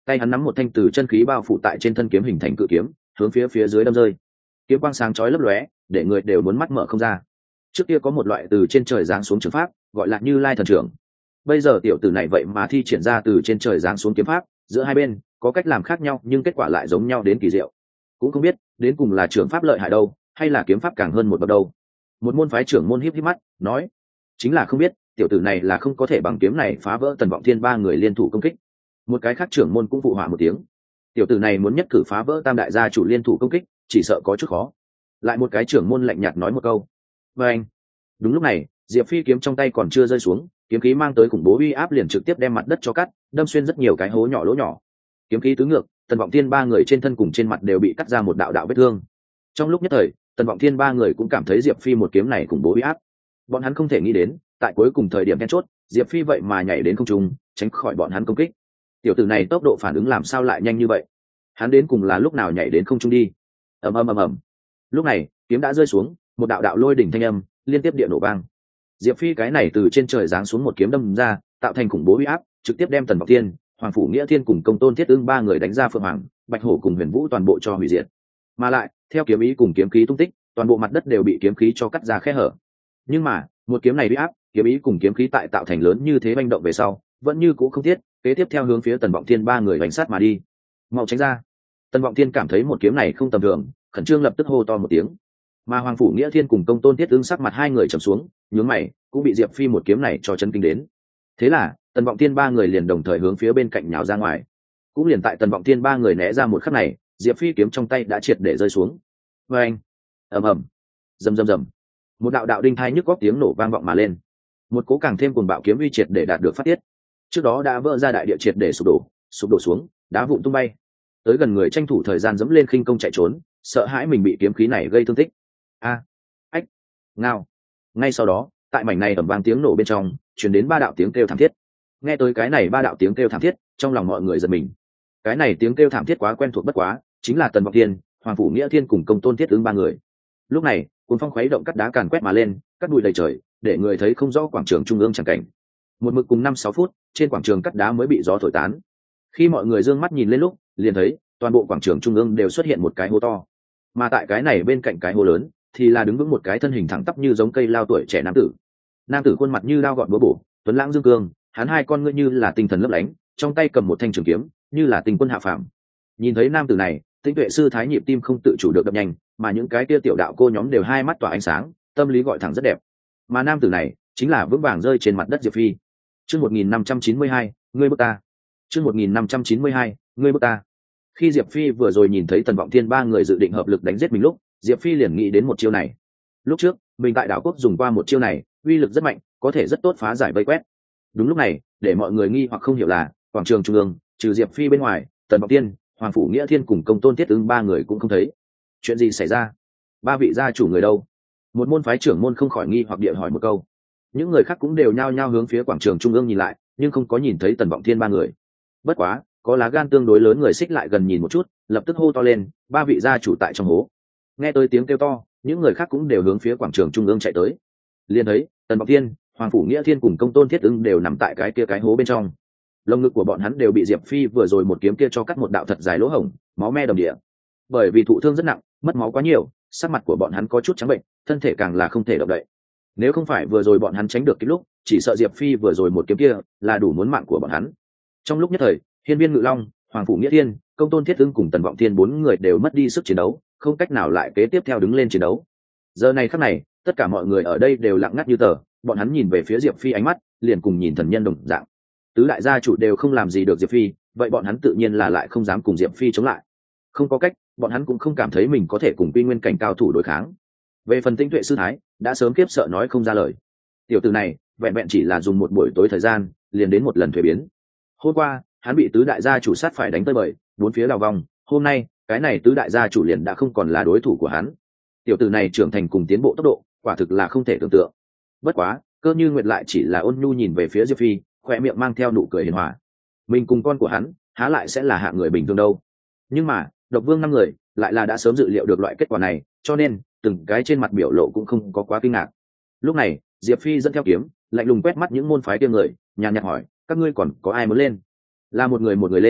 [SPEAKER 1] tay hắn nắm một thanh từ chân khí bao phủ tại trên thân kiếm hình thành cự kiếm, hướng phía phía dưới đâm rơi. Kiếm quang sáng chói lấp lóe, để người đều muốn mắt mở không ra. Trước kia có một loại từ trên trời giáng xuống trường pháp, gọi là Như Lai thần trưởng. Bây giờ tiểu tử này vậy mà thi triển ra từ trên trời giáng xuống kiếm pháp, giữa hai bên có cách làm khác nhau nhưng kết quả lại giống nhau đến kỳ diệu. Cũng không biết đến cùng là trường pháp lợi hại đâu, hay là kiếm pháp càng hơn một bậc đâu. Một môn phái trưởng môn híp híp mắt, nói: chính là không biết, tiểu tử này là không có thể bằng kiếm này phá vỡ Tần Vọng Thiên ba người liên thủ công kích. Một cái khác trưởng môn cũng phụ họa một tiếng: tiểu tử này muốn nhất cử phá vỡ tam đại gia chủ liên thủ công kích, chỉ sợ có chút khó. Lại một cái trưởng môn lạnh nhạt nói một câu: và anh. Đúng lúc này, Diệp Phi kiếm trong tay còn chưa rơi xuống, kiếm khí mang tới khủng bố uy áp liền trực tiếp đem mặt đất cho cắt, đâm xuyên rất nhiều cái hố nhỏ lỗ nhỏ. Kiếm khí tứ ngược, Tần Vọng Thiên ba người trên thân cùng trên mặt đều bị cắt ra một đạo đạo vết thương. Trong lúc nhất thời, Tần Vọng Thiên ba người cũng cảm thấy Diệp Phi một kiếm này khủng bố uy áp. Bọn hắn không thể nghĩ đến, tại cuối cùng thời điểm then chốt, Diệp Phi vậy mà nhảy đến không trung, tránh khỏi bọn hắn công kích. Tiểu tử này tốc độ phản ứng làm sao lại nhanh như vậy? Hắn đến cùng là lúc nào nhảy đến không trung đi? Ầm ầm ầm ầm. Lúc này, kiếm đã rơi xuống, một đạo đạo lôi đỉnh thanh âm liên tiếp địa nổ vang. Diệp Phi cái này từ trên trời giáng xuống một kiếm đâm ra, tạo thành khủng bố uy áp, trực tiếp đem Tần Vọng Thiên, Hoàng Phủ Nghĩa Thiên cùng Công Tôn Thiết Ưng ba người đánh ra Phượng Hoàng, Bạch Hổ cùng Huyền Vũ toàn bộ cho hủy diệt. Mà lại, theo kiếm ý cùng kiếm khí tung tích, toàn bộ mặt đất đều bị kiếm khí cho cắt ra khe hở. Nhưng mà, một kiếm này uy áp, kiếm ý cùng kiếm khí tại tạo thành lớn như thế manh động về sau, vẫn như cũ không thiết, kế tiếp theo hướng phía Tần Vọng Thiên ba người đánh sát mà đi. Mau tránh ra. Tần Vọng Thiên cảm thấy một kiếm này không tầm thường, khẩn trương lập tức hô to một tiếng. Mà Hoàng Phủ Nghĩa Thiên cùng Công Tôn Thiết Ưng sắc mặt hai người trầm xuống, nhướng mày, cũng bị Diệp Phi một kiếm này cho chấn kinh đến. Thế là, Tần Vọng Thiên ba người liền đồng thời hướng phía bên cạnh nhào ra ngoài. Cũng liền tại Tần Vọng Thiên ba người né ra một khắc này, Diệp Phi kiếm trong tay đã triệt để rơi xuống. Oeng, ầm ầm, rầm rầm rầm. Một đạo đạo đinh thai nhức góc tiếng nổ vang vọng mà lên. Một cố càng thêm cuồng bạo kiếm uy triệt để đạt được phát tiết. Trước đó đã vỡ ra đại địa triệt để sụp đổ, sụp đổ xuống, đá vụn tung bay. Tới gần người tranh thủ thời gian dẫm lên khinh công chạy trốn, sợ hãi mình bị kiếm khí này gây thương tích. A, ách, ngao. Ngay sau đó, tại mảnh này ầm vang tiếng nổ bên trong, truyền đến ba đạo tiếng kêu thảm thiết. Nghe tới cái này ba đạo tiếng kêu thảm thiết, trong lòng mọi người giật mình. Cái này tiếng kêu thảm thiết quá quen thuộc bất quá, chính là Tần Vọng Thiên, Hoàng Phủ Nghĩa Thiên cùng Công Tôn Thiết Ưng ba người. Lúc này, cuồng phong khuấy động cắt đá càn quét mà lên, cắt bụi đầy trời, để người thấy không rõ quảng trường trung ương chẳng cảnh. Một mực cùng năm sáu phút, trên quảng trường cắt đá mới bị gió thổi tán. Khi mọi người dương mắt nhìn lên lúc, liền thấy toàn bộ quảng trường trung ương đều xuất hiện một cái hố to. Mà tại cái này bên cạnh cái hố lớn, thì là đứng vững một cái thân hình thẳng tắp như giống cây lao tuổi trẻ nam tử. Nam tử khuôn mặt như dao gọt búa bổ, tuấn lãng dương cương, hắn hai con ngươi như là tinh thần lấp lánh, trong tay cầm một thanh trường kiếm, như là tình quân hạ phàm. Nhìn thấy nam tử này, Tĩnh Tuệ sư thái nhịp tim không tự chủ được đập nhanh, mà những cái kia tiểu đạo cô nhóm đều hai mắt tỏa ánh sáng, tâm lý gọi thẳng rất đẹp. Mà nam tử này chính là vững vàng rơi trên mặt đất Diệp Phi. Chương một nghìn năm trăm chín mươi hai, ngươi bước ta. Chương một nghìn năm trăm chín mươi hai, ngươi bước ta. Khi Diệp Phi vừa rồi nhìn thấy Tần Vọng Thiên ba người dự định hợp lực đánh giết mình lúc, Diệp Phi liền nghĩ đến một chiêu này. Lúc trước, mình tại đảo quốc dùng qua một chiêu này, uy lực rất mạnh, có thể rất tốt phá giải vây quét. Đúng lúc này, để mọi người nghi hoặc không hiểu là, quảng trường trung ương, trừ Diệp Phi bên ngoài, Tần Vọng Thiên, Hoàng Phủ Nghĩa Thiên cùng Công Tôn Thiết Ưng ba người cũng không thấy. Chuyện gì xảy ra? Ba vị gia chủ người đâu? Một môn phái trưởng môn không khỏi nghi hoặc địa hỏi một câu. Những người khác cũng đều nhao nhao hướng phía quảng trường trung ương nhìn lại, nhưng không có nhìn thấy Tần Vọng Thiên ba người. Bất quá, có lá gan tương đối lớn người xích lại gần nhìn một chút, lập tức hô to lên, ba vị gia chủ tại trong hố. Nghe tới tiếng kêu to, những người khác cũng đều hướng phía quảng trường trung ương chạy tới. Liền thấy Tần Vọng Thiên, Hoàng Phủ Nghĩa Thiên cùng Công Tôn Thiết Ưng đều nằm tại cái kia cái hố bên trong. Lồng ngực của bọn hắn đều bị Diệp Phi vừa rồi một kiếm kia cho cắt một đạo thật dài lỗ hổng, máu me đầm địa. Bởi vì thụ thương rất nặng, mất máu quá nhiều, sắc mặt của bọn hắn có chút trắng bệnh, thân thể càng là không thể động đậy. Nếu không phải vừa rồi bọn hắn tránh được cái lúc, chỉ sợ Diệp Phi vừa rồi một kiếm kia là đủ muốn mạng của bọn hắn. Trong lúc nhất thời, Hiên Viên Ngự Long, Hoàng Phủ Nghĩa Thiên, Công Tôn Thiết Ưng cùng Tần Vọng Thiên bốn người đều mất đi sức chiến đấu, không cách nào lại kế tiếp theo đứng lên chiến đấu. Giờ này khắc này, tất cả mọi người ở đây đều lặng ngắt như tờ, bọn hắn nhìn về phía Diệp Phi ánh mắt liền cùng nhìn thần nhân đồng dạng. Tứ đại gia chủ đều không làm gì được Diệp Phi, vậy bọn hắn tự nhiên là lại không dám cùng Diệp Phi chống lại. Không có cách, bọn hắn cũng không cảm thấy mình có thể cùng Quy Nguyên cảnh cao thủ đối kháng. Về phần Tĩnh Tuệ sư thái, đã sớm kiếp sợ nói không ra lời. Tiểu tử này, vẹn vẹn chỉ là dùng một buổi tối thời gian, liền đến một lần thuế biến. Hôm qua, hắn bị tứ đại gia chủ sát phải đánh tới bời, bốn phía đào vòng, hôm nay, cái này tứ đại gia chủ liền đã không còn là đối thủ của hắn. Tiểu tử này trưởng thành cùng tiến bộ tốc độ, quả thực là không thể tưởng tượng. Bất quá, Cơ Như Nguyệt lại chỉ là ôn nhu nhìn về phía Diệp Phi, khoe miệng mang theo nụ cười hiền hòa. Mình cùng con của hắn, há lại sẽ là hạng người bình thường đâu. Nhưng mà, Độc Vương năm người lại là đã sớm dự liệu được loại kết quả này, cho nên từng cái trên mặt biểu lộ cũng không có quá kinh ngạc. Lúc này, Diệp Phi dẫn theo kiếm, lạnh lùng quét mắt những môn phái kia người, nhàn nhạt hỏi, các ngươi còn có ai muốn lên? Là một người một người lên,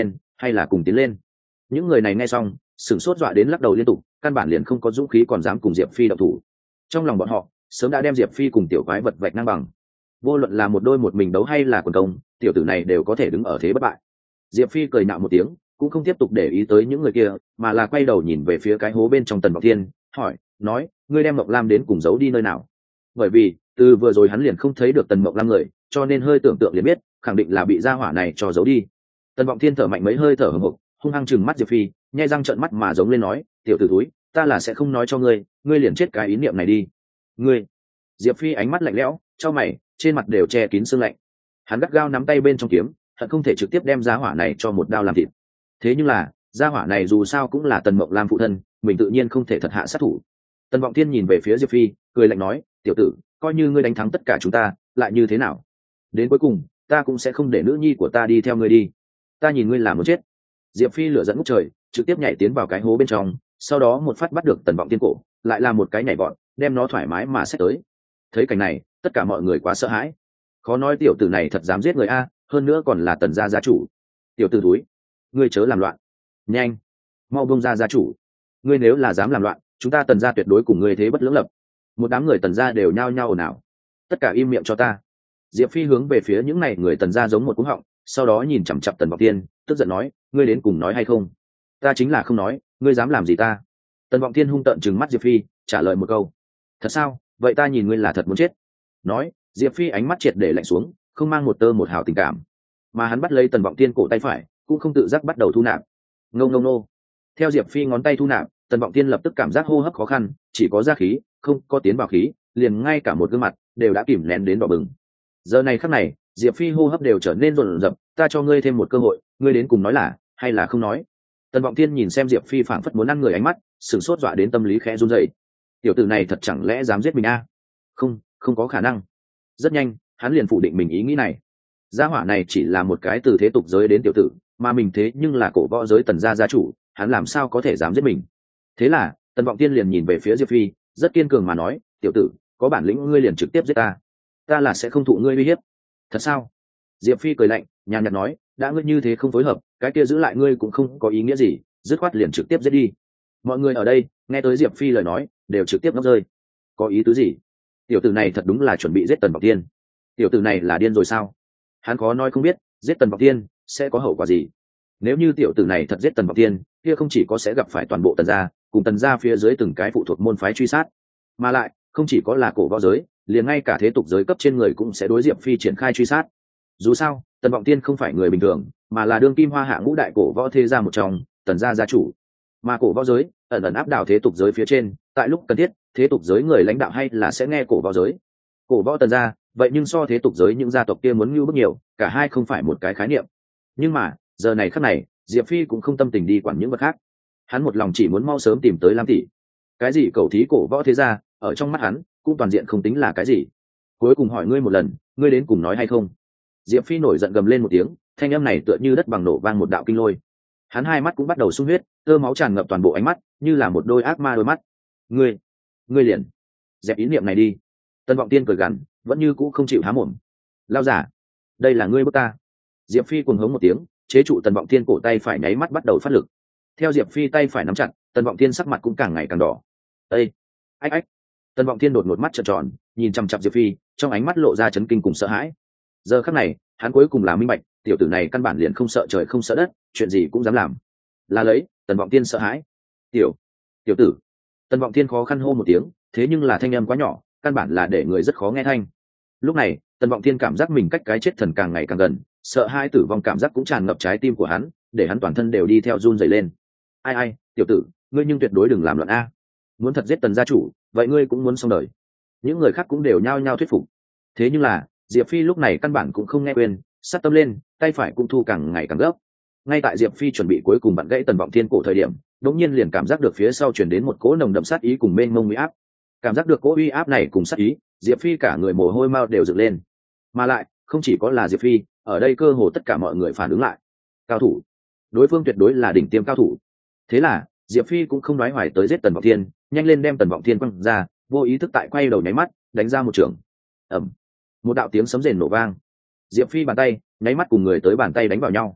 [SPEAKER 1] hay là cùng tiến lên? Những người này nghe xong sửng sốt dọa đến lắc đầu liên tục, căn bản liền không có dũng khí còn dám cùng Diệp Phi động thủ. Trong lòng bọn họ sớm đã đem Diệp Phi cùng tiểu quái vật vạch ngang bằng, vô luận là một đôi một mình đấu hay là quần công, tiểu tử này đều có thể đứng ở thế bất bại. Diệp Phi cười nạo một tiếng, cũng không tiếp tục để ý tới những người kia, mà là quay đầu nhìn về phía cái hố bên trong Tần Vọng Thiên, hỏi, nói, ngươi đem Mộng Lam đến cùng giấu đi nơi nào? Bởi vì từ vừa rồi hắn liền không thấy được Tần Mộng Lam người, cho nên hơi tưởng tượng liền biết, khẳng định là bị gia hỏa này cho giấu đi. Tần Vọng Thiên thở mạnh mấy hơi thở hổn hộc, hung hăng chừng mắt Diệp Phi, nhai răng trợn mắt mà giống lên nói, tiểu tử túi, ta là sẽ không nói cho ngươi, ngươi liền chết cái ý niệm này đi. Ngươi? Diệp Phi ánh mắt lạnh lẽo, chau mày, trên mặt đều che kín sương lạnh. Hắn gắt gao nắm tay bên trong kiếm, hận không thể trực tiếp đem gia hỏa này cho một đao làm thịt. Thế nhưng là gia hỏa này dù sao cũng là Tần Mộng Lam phụ thân, mình tự nhiên không thể thật hạ sát thủ. Tần Vọng Thiên nhìn về phía Diệp Phi, cười lạnh nói, tiểu tử, coi như ngươi đánh thắng tất cả chúng ta, lại như thế nào? Đến cuối cùng ta cũng sẽ không để nữ nhi của ta đi theo ngươi đi. Ta nhìn ngươi là muốn chết. Diệp Phi lửa giận ngút trời, trực tiếp nhảy tiến vào cái hố bên trong, sau đó một phát bắt được Tần Vọng Thiên cổ, lại là một cái nhảy vọt, đem nó thoải mái mà xách tới. Thấy cảnh này, tất cả mọi người quá sợ hãi. Khó nói tiểu tử này thật dám giết người a, hơn nữa còn là Tần gia gia chủ. Tiểu tử túi, ngươi chớ làm loạn. Nhanh, mau buông ra gia chủ. Ngươi nếu là dám làm loạn, chúng ta Tần gia tuyệt đối cùng ngươi thế bất lưỡng lập. Một đám người Tần gia đều nhao nhao ồn ào. Tất cả im miệng cho ta. Diệp Phi hướng về phía những này người Tần gia giống một cú họng, sau đó nhìn chằm chằm Tần Vọng Thiên, tức giận nói, ngươi đến cùng nói hay không? Ta chính là không nói, ngươi dám làm gì ta? Tần Vọng Thiên hung tợn trừng mắt Diệp Phi, trả lời một câu, thật sao? Vậy ta nhìn ngươi là thật muốn chết. Nói, Diệp Phi ánh mắt triệt để lạnh xuống, không mang một tơ một hào tình cảm, mà hắn bắt lấy Tần Vọng Thiên cổ tay phải, cũng không tự giác bắt đầu thu nạp. Ngô ngô nô. Theo Diệp Phi ngón tay thu nạp, Tần Vọng Thiên lập tức cảm giác hô hấp khó khăn, chỉ có ra khí, không có tiến vào khí, liền ngay cả một gương mặt đều đã kìm nén đến đỏ bừng. Giờ này khắc này, Diệp Phi hô hấp đều trở nên rồn rập, ta cho ngươi thêm một cơ hội, ngươi đến cùng nói là hay là không nói? Tần Vọng Thiên nhìn xem Diệp Phi phảng phất muốn ăn người ánh mắt, sửng sốt dọa đến tâm lý khẽ run rẩy. Tiểu tử này thật chẳng lẽ dám giết mình a? À? Không, không có khả năng. Rất nhanh, hắn liền phủ định mình ý nghĩ này. Gia hỏa này chỉ là một cái từ thế tục giới đến tiểu tử, mà mình thế nhưng là cổ võ giới Tần gia gia chủ, hắn làm sao có thể dám giết mình? Thế là, Tần Vọng Thiên liền nhìn về phía Diệp Phi, rất kiên cường mà nói, tiểu tử, có bản lĩnh ngươi liền trực tiếp giết ta, ta là sẽ không thụ ngươi uy hiếp. Thật sao? Diệp Phi cười lạnh, nhàn nhạt nói, đã ngươi như thế không phối hợp, cái kia giữ lại ngươi cũng không có ý nghĩa gì, dứt khoát liền trực tiếp giết đi. Mọi người ở đây nghe tới Diệp Phi lời nói, đều trực tiếp ngốc rơi. Có ý tứ gì? Tiểu tử này thật đúng là chuẩn bị giết Tần Vọng Thiên. Tiểu tử này là điên rồi sao? Hắn khó nói không biết, giết Tần Vọng Thiên sẽ có hậu quả gì. Nếu như tiểu tử này thật giết Tần Vọng Thiên, kia không chỉ có sẽ gặp phải toàn bộ Tần gia, cùng Tần gia phía dưới từng cái phụ thuộc môn phái truy sát, mà lại không chỉ có là cổ võ giới, liền ngay cả thế tục giới cấp trên người cũng sẽ đối Diệp Phi triển khai truy sát. Dù sao, Tần Vọng Thiên không phải người bình thường, mà là đương kim hoa hạ ngũ đại cổ võ thế gia một trong, Tần gia gia chủ. Mà cổ võ giới ẩn ẩn áp đảo thế tục giới phía trên, tại lúc cần thiết, thế tục giới người lãnh đạo hay là sẽ nghe cổ võ giới. Cổ võ Tần gia, vậy nhưng so thế tục giới những gia tộc kia muốn nhu bức nhiều, cả hai không phải một cái khái niệm. Nhưng mà, giờ này khắc này, Diệp Phi cũng không tâm tình đi quản những vật khác. Hắn một lòng chỉ muốn mau sớm tìm tới Lam tỷ. Cái gì cầu thí cổ võ thế gia, ở trong mắt hắn, cũng toàn diện không tính là cái gì. Cuối cùng hỏi ngươi một lần, ngươi đến cùng nói hay không? Diệp Phi nổi giận gầm lên một tiếng, thanh âm này tựa như đất bằng nổ vang một đạo kinh lôi. Hắn hai mắt cũng bắt đầu sung huyết, tơ máu tràn ngập toàn bộ ánh mắt, như là một đôi ác ma đôi mắt. Ngươi, ngươi liền dẹp ý niệm này đi. Tần Vọng Tiên cười gằn, vẫn như cũ không chịu há mồm. Lao giả, đây là ngươi bức ta. Diệp Phi cuồng hống một tiếng, chế trụ Tần Vọng Tiên cổ tay phải nháy mắt bắt đầu phát lực. Theo Diệp Phi tay phải nắm chặt, Tần Vọng Tiên sắc mặt cũng càng ngày càng đỏ. Ê, ách ách. Tần Vọng Tiên đột ngột mắt trợn tròn, nhìn chằm chằm Diệp Phi, trong ánh mắt lộ ra chấn kinh cùng sợ hãi. Giờ khắc này, hắn cuối cùng là minh bạch, tiểu tử này căn bản liền không sợ trời không sợ đất, chuyện gì cũng dám làm. Là lấy, Tần Vọng Tiên sợ hãi. Tiểu, tiểu tử. Tần Vọng Tiên khó khăn hô một tiếng, thế nhưng là thanh âm quá nhỏ, căn bản là để người rất khó nghe thanh. Lúc này, Tần Vọng Tiên cảm giác mình cách cái chết thần càng ngày càng gần, sợ hai tử vong cảm giác cũng tràn ngập trái tim của hắn, để hắn toàn thân đều đi theo run rẩy lên. Ai ai, tiểu tử, ngươi nhưng tuyệt đối đừng làm loạn a. Muốn thật giết Tần gia chủ, vậy ngươi cũng muốn xong đời. Những người khác cũng đều nhao nhao thuyết phục. Thế nhưng là, Diệp Phi lúc này căn bản cũng không nghe quên, sát tâm lên, tay phải cũng thu càng ngày càng gấp. Ngay tại Diệp Phi chuẩn bị cuối cùng bặn gãy Tần Vọng Thiên cổ thời điểm, đột nhiên liền cảm giác được phía sau truyền đến một cỗ nồng đậm sát ý cùng mênh mông uy áp. Cảm giác được cỗ uy áp này cùng sát ý, Diệp Phi cả người mồ hôi mao đều dựng lên. Mà lại, không chỉ có là Diệp Phi, ở đây cơ hồ tất cả mọi người phản ứng lại. Cao thủ, đối phương tuyệt đối là đỉnh tiêm cao thủ. Thế là, Diệp Phi cũng không đoái hoài tới giết Tần Vọng Thiên, nhanh lên đem Tần Vọng Thiên quăng ra, vô ý thức tại quay đầu nháy mắt, đánh ra một trường. Ầm. Một đạo tiếng sấm rền nổ vang. Diệp Phi bàn tay, nháy mắt cùng người tới bàn tay đánh vào nhau.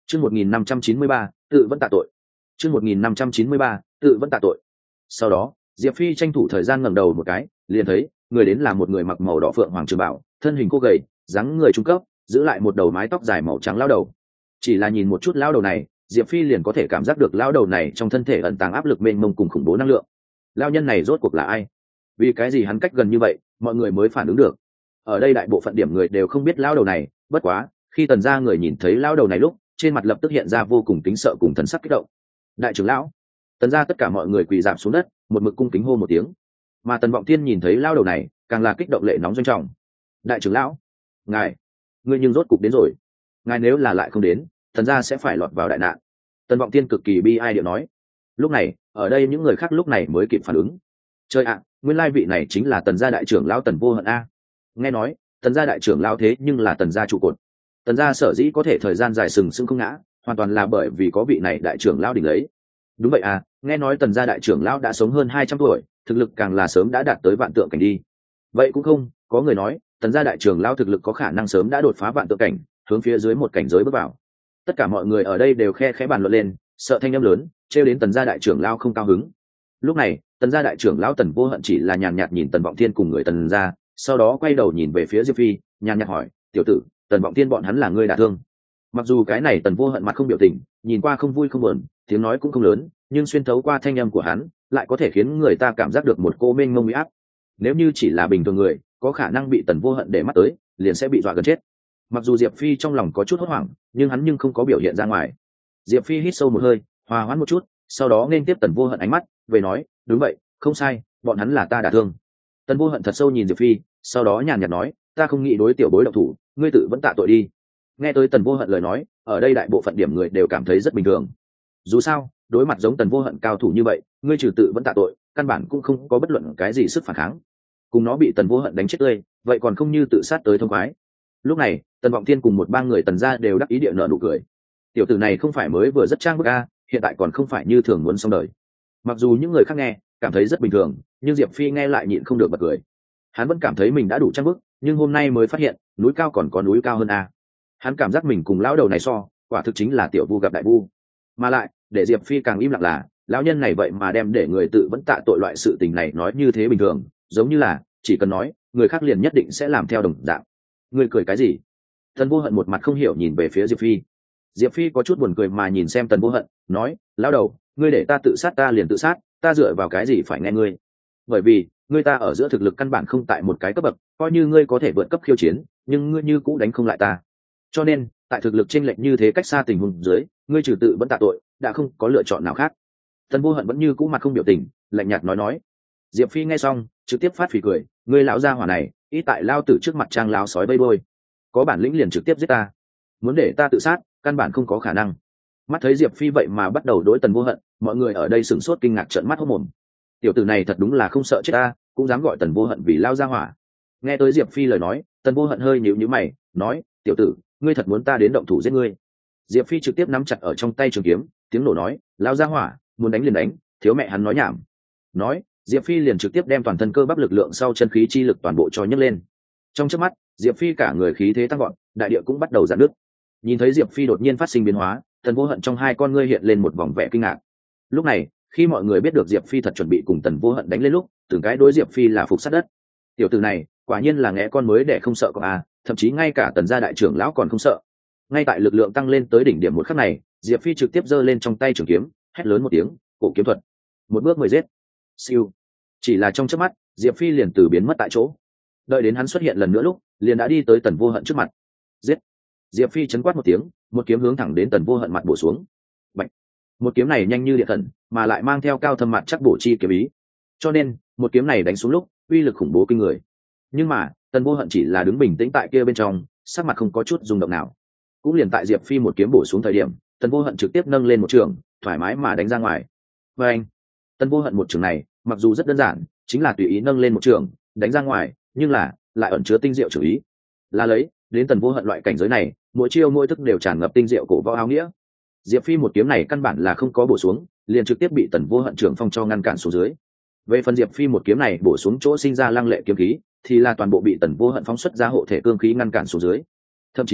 [SPEAKER 1] chương một nghìn năm trăm chín mươi ba tự vẫn tạ tội. chương một nghìn năm trăm chín mươi ba tự vẫn tạ tội. Sau đó Diệp Phi tranh thủ thời gian ngẩng đầu một cái, liền thấy người đến là một người mặc màu đỏ phượng hoàng trường bảo, thân hình cô gầy, dáng người trung cấp, giữ lại một đầu mái tóc dài màu trắng lao đầu. Chỉ là nhìn một chút lao đầu này, Diệp Phi liền có thể cảm giác được lao đầu này trong thân thể ẩn tàng áp lực mênh mông cùng khủng bố năng lượng. Lao nhân này rốt cuộc là ai? Vì cái gì hắn cách gần như vậy mọi người mới phản ứng được? Ở đây đại bộ phận điểm người đều không biết lao đầu này, bất quá khi tần gia người nhìn thấy lao đầu này lúc, trên mặt lập tức hiện ra vô cùng kính sợ cùng thần sắc kích động. Đại trưởng lão! Tần gia tất cả mọi người quỳ rạp xuống đất, một mực cung kính hô một tiếng. Mà Tần Vọng Thiên nhìn thấy lao đầu này, càng là kích động lệ nóng doanh trọng. Đại trưởng lão, ngài, ngươi nhưng rốt cục đến rồi. Ngài nếu là lại không đến, Tần gia sẽ phải lọt vào đại nạn. Tần Vọng Thiên cực kỳ bi ai điệu nói. Lúc này, ở đây những người khác lúc này mới kịp phản ứng. Trời ạ, nguyên lai vị này chính là Tần gia đại trưởng lão Tần Vô Hận a. Nghe nói, Tần gia đại trưởng lão thế nhưng là Tần gia trụ cột. Tần gia sở dĩ có thể thời gian dài sừng sững không ngã, hoàn toàn là bởi vì có vị này đại trưởng lão đỉnh lấy. Đúng vậy à, nghe nói Tần gia đại trưởng lão đã sống hơn hai trăm tuổi, thực lực càng là sớm đã đạt tới vạn tượng cảnh đi. Vậy cũng không, có người nói, Tần gia đại trưởng lão thực lực có khả năng sớm đã đột phá vạn tượng cảnh, hướng phía dưới một cảnh giới bước vào. Tất cả mọi người ở đây đều khe khẽ bàn luận lên, sợ thanh âm lớn, trêu đến Tần gia đại trưởng lão không cao hứng. Lúc này, Tần gia đại trưởng lão Tần Vô Hận chỉ là nhàn nhạt nhìn Tần Vọng Thiên cùng người Tần gia, sau đó quay đầu nhìn về phía Diệp Phi, nhàn nhạt hỏi, "Tiểu tử, Tần Vọng Thiên bọn hắn là ngươi đả thương?" Mặc dù cái này Tần Vô Hận mặt không biểu tình, nhìn qua không vui không buồn, tiếng nói cũng không lớn, nhưng xuyên thấu qua thanh âm của hắn, lại có thể khiến người ta cảm giác được một cô mênh mông uy áp. Nếu như chỉ là bình thường người, có khả năng bị Tần Vô Hận để mắt tới, liền sẽ bị dọa gần chết. Mặc dù Diệp Phi trong lòng có chút hốt hoảng, nhưng hắn nhưng không có biểu hiện ra ngoài. Diệp Phi hít sâu một hơi, hòa hoãn một chút, sau đó nên tiếp Tần Vô Hận ánh mắt, về nói, "Đúng vậy, không sai, bọn hắn là ta đả thương." Tần Vô Hận thật sâu nhìn Diệp Phi, sau đó nhàn nhạt nói, "Ta không nghĩ đối tiểu bối động thủ, ngươi tự vẫn tạ tội đi." Nghe tới Tần Vô Hận lời nói, ở đây đại bộ phận điểm người đều cảm thấy rất bình thường. Dù sao, đối mặt giống Tần Vô Hận cao thủ như vậy, ngươi trừ tự vẫn tạ tội, căn bản cũng không có bất luận cái gì sức phản kháng. Cùng nó bị Tần Vô Hận đánh chết tươi, vậy còn không như tự sát tới thông khoái. Lúc này, Tần Vọng Thiên cùng một ba người Tần gia đều đắc ý địa nở nụ cười. Tiểu tử này không phải mới vừa rất trang bức a, hiện tại còn không phải như thường muốn xong đời. Mặc dù những người khác nghe cảm thấy rất bình thường, nhưng Diệp Phi nghe lại nhịn không được bật cười. Hắn vẫn cảm thấy mình đã đủ trang bức, nhưng hôm nay mới phát hiện, núi cao còn có núi cao hơn a. Hắn cảm giác mình cùng lão đầu này so, quả thực chính là tiểu vu gặp đại vu. Mà lại, để Diệp Phi càng im lặng là, lão nhân này vậy mà đem để người tự vẫn tạ tội loại sự tình này nói như thế bình thường, giống như là chỉ cần nói, người khác liền nhất định sẽ làm theo đồng dạng. Ngươi cười cái gì? Tần Vô Hận một mặt không hiểu nhìn về phía Diệp Phi. Diệp Phi có chút buồn cười mà nhìn xem Tần Vô Hận, nói, "Lão đầu, ngươi để ta tự sát ta liền tự sát, ta dựa vào cái gì phải nghe ngươi? Bởi vì, ngươi ta ở giữa thực lực căn bản không tại một cái cấp bậc, coi như ngươi có thể vượt cấp khiêu chiến, nhưng ngươi như cũ đánh không lại ta. Cho nên, tại thực lực chênh lệch như thế cách xa tình huống dưới, ngươi trừ tự vẫn tạ tội, đã không có lựa chọn nào khác." Tần Vô Hận vẫn như cũ mặt không biểu tình, lạnh nhạt nói nói. Diệp Phi nghe xong, trực tiếp phát phì cười, "Ngươi lão gia hỏa này, ý tại lao tử trước mặt trang láo sói bây bôi, có bản lĩnh liền trực tiếp giết ta, muốn để ta tự sát, căn bản không có khả năng." Mắt thấy Diệp Phi vậy mà bắt đầu đối Tần Vô Hận, mọi người ở đây sửng sốt kinh ngạc trợn mắt hốt mồm. Tiểu tử này thật đúng là không sợ chết ta, cũng dám gọi Tần Vô Hận vì lao gia hỏa. Nghe tới Diệp Phi lời nói, Tần Vô Hận hơi nhíu nhíu mày, nói, "Tiểu tử, ngươi thật muốn ta đến động thủ giết ngươi?" Diệp Phi trực tiếp nắm chặt ở trong tay trường kiếm, tiếng nổ nói, "Lao gia hỏa, muốn đánh liền đánh, thiếu mẹ hắn nói nhảm." Nói, Diệp Phi liền trực tiếp đem toàn thân cơ bắp lực lượng sau chân khí chi lực toàn bộ cho nhấc lên. Trong chớp mắt, Diệp Phi cả người khí thế tăng vọt, đại địa cũng bắt đầu giãn nước. Nhìn thấy Diệp Phi đột nhiên phát sinh biến hóa, Tần Vô Hận trong hai con ngươi hiện lên một vòng vẻ kinh ngạc. Lúc này, khi mọi người biết được Diệp Phi thật chuẩn bị cùng Tần Vô Hận đánh lên lúc, từng cái đối Diệp Phi là phục sát đất. Tiểu tử này, quả nhiên là ngẽ con mới để không sợ con à, thậm chí ngay cả Tần gia đại trưởng lão còn không sợ. Ngay tại lực lượng tăng lên tới đỉnh điểm một khắc này, Diệp Phi trực tiếp giơ lên trong tay trường kiếm, hét lớn một tiếng, "Cổ kiếm thuật!" Một bước mười giết. Siêu. Chỉ là trong chớp mắt, Diệp Phi liền từ biến mất tại chỗ. Đợi đến hắn xuất hiện lần nữa lúc, liền đã đi tới Tần Vô Hận trước mặt. Giết. Diệp Phi chấn quát một tiếng, một kiếm hướng thẳng đến Tần Vô Hận mặt bổ xuống. Bạch. Một kiếm này nhanh như điện thần, mà lại mang theo cao thâm mặt chắc bổ chi kiếm ý. Cho nên, một kiếm này đánh xuống lúc, uy lực khủng bố kinh người. Nhưng mà, Tần Vô Hận chỉ là đứng bình tĩnh tại kia bên trong, sắc mặt không có chút rung động nào. Cũng liền tại Diệp Phi một kiếm bổ xuống thời điểm, Tần Vô Hận trực tiếp nâng lên một trường, thoải mái mà đánh ra ngoài. Và anh, Tần Vô Hận một trường này, mặc dù rất đơn giản, chính là tùy ý nâng lên một trường, đánh ra ngoài, nhưng là lại ẩn chứa tinh diệu chủ ý. Là lấy, đến Tần Vô Hận loại cảnh giới này, mỗi chiêu mỗi thức đều tràn ngập tinh diệu cổ võ áo nghĩa. Diệp Phi một kiếm này căn bản là không có bổ xuống, liền trực tiếp bị Tần Vô Hận trường phong cho ngăn cản xuống dưới. Về phần Diệp Phi một kiếm này bổ xuống chỗ sinh ra lăng lệ kiếm khí, thì là toàn bộ bị Tần Vô Hận phóng xuất ra hộ thể cương khí ngăn cản xuống dưới. Thậm chí là,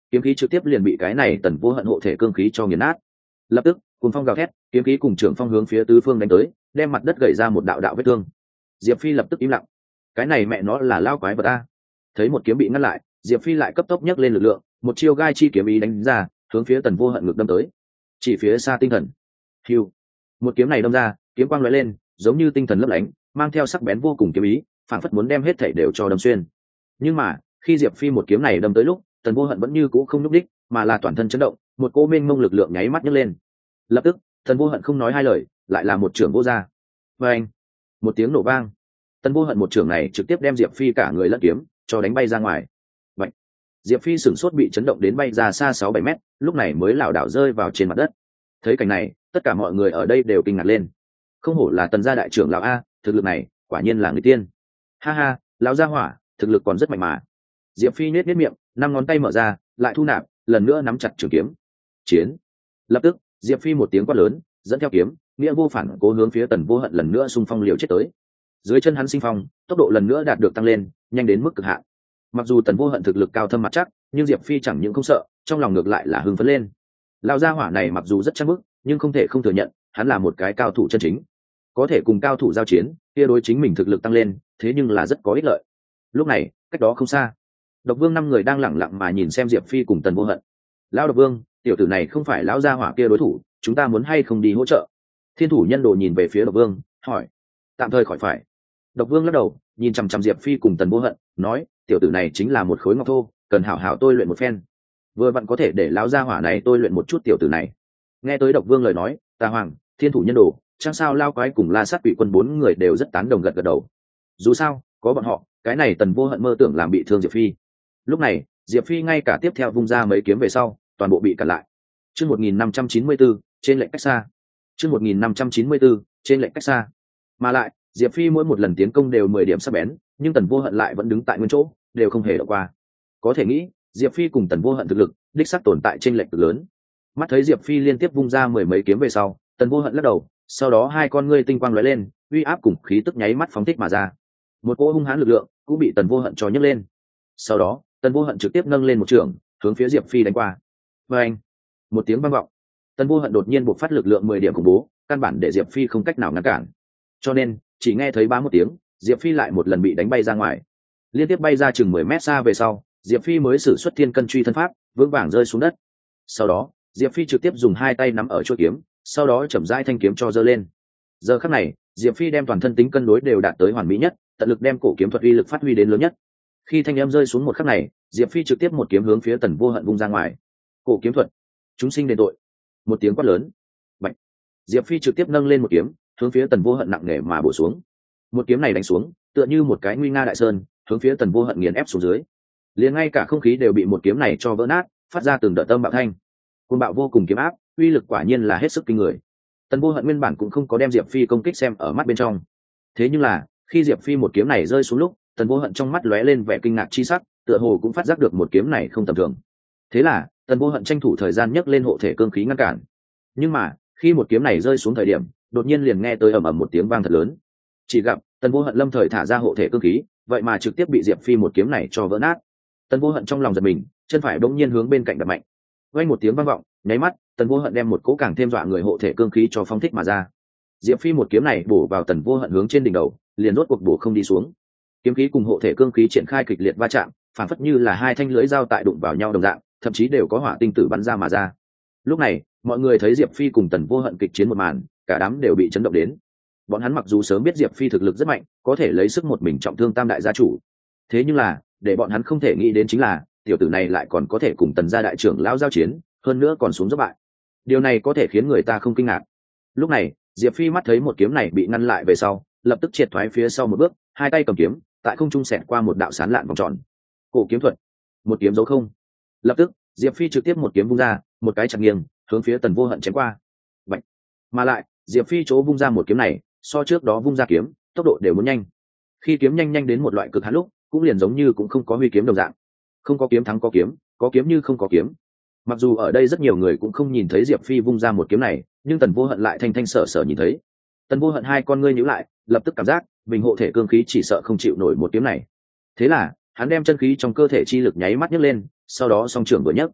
[SPEAKER 1] kiếm khí trực tiếp liền bị cái này tần vô hận hộ thể cương khí cho nghiền nát. Lập tức cùng phong gào thét, kiếm khí cùng trưởng phong hướng phía tứ phương đánh tới, đem mặt đất gãy ra một đạo đạo vết thương. Diệp Phi lập tức im lặng. Cái này mẹ nó là lao quái vật a. Thấy một kiếm bị ngăn lại, Diệp Phi lại cấp tốc nhấc lên lực lượng, một chiêu gai chi kiếm ý đánh ra, hướng phía tần vô hận ngực đâm tới. Chỉ phía xa tinh thần. Hưu. Một kiếm này đâm ra, kiếm quang lóe lên, giống như tinh thần lấp lánh, mang theo sắc bén vô cùng kiếm ý, phảng phất muốn đem hết thảy đều cho đâm xuyên. Nhưng mà, khi Diệp Phi một kiếm này đâm tới lúc, tần vô hận vẫn như cũ không nhúc đích, mà là toàn thân chấn động, một cỗ mênh mông lực lượng nháy mắt nhấc lên. Lập tức, tần vô hận không nói hai lời, lại là một trưởng vô ra. Oeng! Một tiếng nổ vang. Tần vô hận một trưởng này trực tiếp đem Diệp Phi cả người lẫn kiếm cho đánh bay ra ngoài. Vậy, Diệp Phi sửng sốt bị chấn động đến bay ra xa sáu bảy mét, lúc này mới lảo đảo rơi vào trên mặt đất. Thấy cảnh này, tất cả mọi người ở đây đều kinh ngạc lên. Không hổ là tần gia đại trưởng lão a, thực lực này quả nhiên là người tiên. Ha ha, lão gia hỏa, thực lực còn rất mạnh mà. Diệp Phi nhếch nhếch miệng, năm ngón tay mở ra, lại thu nạp, lần nữa nắm chặt trường kiếm. Chiến. Lập tức, Diệp Phi một tiếng quát lớn, dẫn theo kiếm, nghĩa vô phản cố hướng phía tần vô hận lần nữa xung phong liều chết tới. Dưới chân hắn sinh phong, tốc độ lần nữa đạt được tăng lên, nhanh đến mức cực hạn. Mặc dù tần vô hận thực lực cao thâm mặt chắc, nhưng Diệp Phi chẳng những không sợ, trong lòng ngược lại là hưng phấn lên. Lão gia hỏa này mặc dù rất chắc bức, nhưng không thể không thừa nhận, hắn là một cái cao thủ chân chính. Có thể cùng cao thủ giao chiến, kia đối chính mình thực lực tăng lên, thế nhưng là rất có ích lợi. Lúc này, cách đó không xa, Độc Vương năm người đang lẳng lặng mà nhìn xem Diệp Phi cùng tần vô hận. Lão Độc Vương, tiểu tử này không phải lão gia hỏa kia đối thủ, chúng ta muốn hay không đi hỗ trợ? Thiên thủ nhân đồ nhìn về phía Độc Vương, hỏi. Tạm thời khỏi phải. Độc Vương lắc đầu, nhìn chằm chằm Diệp Phi cùng tần vô hận, nói, tiểu tử này chính là một khối ngọc thô, cần hảo hảo tôi luyện một phen. Vừa vặn có thể để lão gia hỏa này tôi luyện một chút tiểu tử này. Nghe tới Độc Vương lời nói, Tà Hoàng, Thiên thủ nhân đồ, chẳng sao lao quái cùng La Sát Quỷ quân bốn người đều rất tán đồng gật gật đầu. Dù sao, có bọn họ, cái này tần vô hận mơ tưởng làm bị thương Diệp Phi. Lúc này, Diệp Phi ngay cả tiếp theo vung ra mấy kiếm về sau, toàn bộ bị cản lại. Chương một nghìn năm trăm chín mươi tư, trên lệnh cách xa. Chương một nghìn năm trăm chín mươi tư, trên lệnh cách xa. Mà lại, Diệp Phi mỗi một lần tiến công đều mười điểm sắc bén, nhưng tần vô hận lại vẫn đứng tại nguyên chỗ, đều không hề động qua. Có thể nghĩ, Diệp Phi cùng tần vô hận thực lực, đích xác tồn tại trên lệnh cực lớn. Mắt thấy Diệp Phi liên tiếp vung ra mười mấy kiếm về sau, tần vô hận lắc đầu, sau đó hai con ngươi tinh quang lóe lên, uy áp cùng khí tức nháy mắt phóng thích mà ra. Một cỗ hung hãn lực lượng cũng bị tần vô hận cho nhấc lên. Sau đó, tần vô hận trực tiếp nâng lên một trường, hướng phía Diệp Phi đánh qua. Và anh, một tiếng vang vọng, tần vô hận đột nhiên bộc phát lực lượng mười điểm khủng bố, căn bản để Diệp Phi không cách nào ngăn cản. Cho nên, chỉ nghe thấy bá một tiếng, Diệp Phi lại một lần bị đánh bay ra ngoài. Liên tiếp bay ra chừng mười mét xa về sau, Diệp Phi mới sử xuất thiên cân truy thân pháp, vững vàng rơi xuống đất. Sau đó, Diệp Phi trực tiếp dùng hai tay nắm ở chuôi kiếm, sau đó chậm rãi thanh kiếm cho giơ lên. Giờ khắc này, Diệp Phi đem toàn thân tính cân đối đều đạt tới hoàn mỹ nhất, tận lực đem cổ kiếm thuật uy lực phát huy đến lớn nhất. Khi thanh âm rơi xuống một khắc này, Diệp Phi trực tiếp một kiếm hướng phía tần vô hận vung ra ngoài. Cổ kiếm thuật, chúng sinh đền tội. Một tiếng quát lớn, bạch. Diệp Phi trực tiếp nâng lên một kiếm, hướng phía tần vô hận nặng nề mà bổ xuống. Một kiếm này đánh xuống, tựa như một cái nguy nga đại sơn, hướng phía tần vô hận nghiền ép xuống dưới. Liền ngay cả không khí đều bị một kiếm này cho vỡ nát, phát ra từng đợt âm bạo thanh. Côn bạo vô cùng kiếm áp, uy lực quả nhiên là hết sức kinh người. Tần vô hận nguyên bản cũng không có đem Diệp Phi công kích xem ở mắt bên trong. Thế nhưng là, khi Diệp Phi một kiếm này rơi xuống lúc, tần vô hận trong mắt lóe lên vẻ kinh ngạc chi sắc, tựa hồ cũng phát giác được một kiếm này không tầm thường. Thế là, tần vô hận tranh thủ thời gian nhấc lên hộ thể cương khí ngăn cản. Nhưng mà, khi một kiếm này rơi xuống thời điểm, đột nhiên liền nghe tới ầm ầm một tiếng vang thật lớn. Chỉ gặp, tần vô hận lâm thời thả ra hộ thể cương khí, vậy mà trực tiếp bị Diệp Phi một kiếm này cho vỡ nát. Tần vô hận trong lòng giật mình, chân phải bỗng nhiên hướng bên cạnh đập mạnh. Vang một tiếng vang vọng, nháy mắt, tần vô hận đem một cỗ càng thêm dọa người hộ thể cương khí cho phóng thích mà ra. Diệp Phi một kiếm này bổ vào tần vô hận hướng trên đỉnh đầu, liền rốt cuộc bổ không đi xuống. Kiếm khí cùng hộ thể cương khí triển khai kịch liệt va chạm, phản phất như là hai thanh lưới dao tại đụng vào nhau đồng dạng, thậm chí đều có hỏa tinh tử bắn ra mà ra. Lúc này, mọi người thấy Diệp Phi cùng tần vô hận kịch chiến một màn, cả đám đều bị chấn động đến. Bọn hắn mặc dù sớm biết Diệp Phi thực lực rất mạnh, có thể lấy sức một mình trọng thương tam đại gia chủ, thế nhưng là, để bọn hắn không thể nghĩ đến chính là, tiểu tử này lại còn có thể cùng tần gia đại trưởng lão giao chiến, hơn nữa còn xuống dốc bại. Điều này có thể khiến người ta không kinh ngạc. Lúc này, Diệp Phi mắt thấy một kiếm này bị ngăn lại về sau, lập tức triệt thoái phía sau một bước, hai tay cầm kiếm, tại không trung xẹt qua một đạo sán lạn vòng tròn. Cổ kiếm thuật, một kiếm dấu không. Lập tức, Diệp Phi trực tiếp một kiếm vung ra, một cái chặt nghiêng, hướng phía tần vô hận chém qua. Bạch. Mà lại, Diệp Phi chỗ vung ra một kiếm này, so trước đó vung ra kiếm, tốc độ đều muốn nhanh. Khi kiếm nhanh nhanh đến một loại cực hạn lúc, cũng liền giống như cũng không có huy kiếm đồng dạng. Không có kiếm thắng có kiếm, có kiếm như không có kiếm. Mặc dù ở đây rất nhiều người cũng không nhìn thấy Diệp Phi vung ra một kiếm này, nhưng tần vô hận lại thanh thanh sở sở nhìn thấy. Tần vô hận hai con ngươi nhíu lại, lập tức cảm giác mình hộ thể cương khí chỉ sợ không chịu nổi một kiếm này. Thế là, hắn đem chân khí trong cơ thể chi lực nháy mắt nhấc lên, sau đó song trưởng vừa nhấc,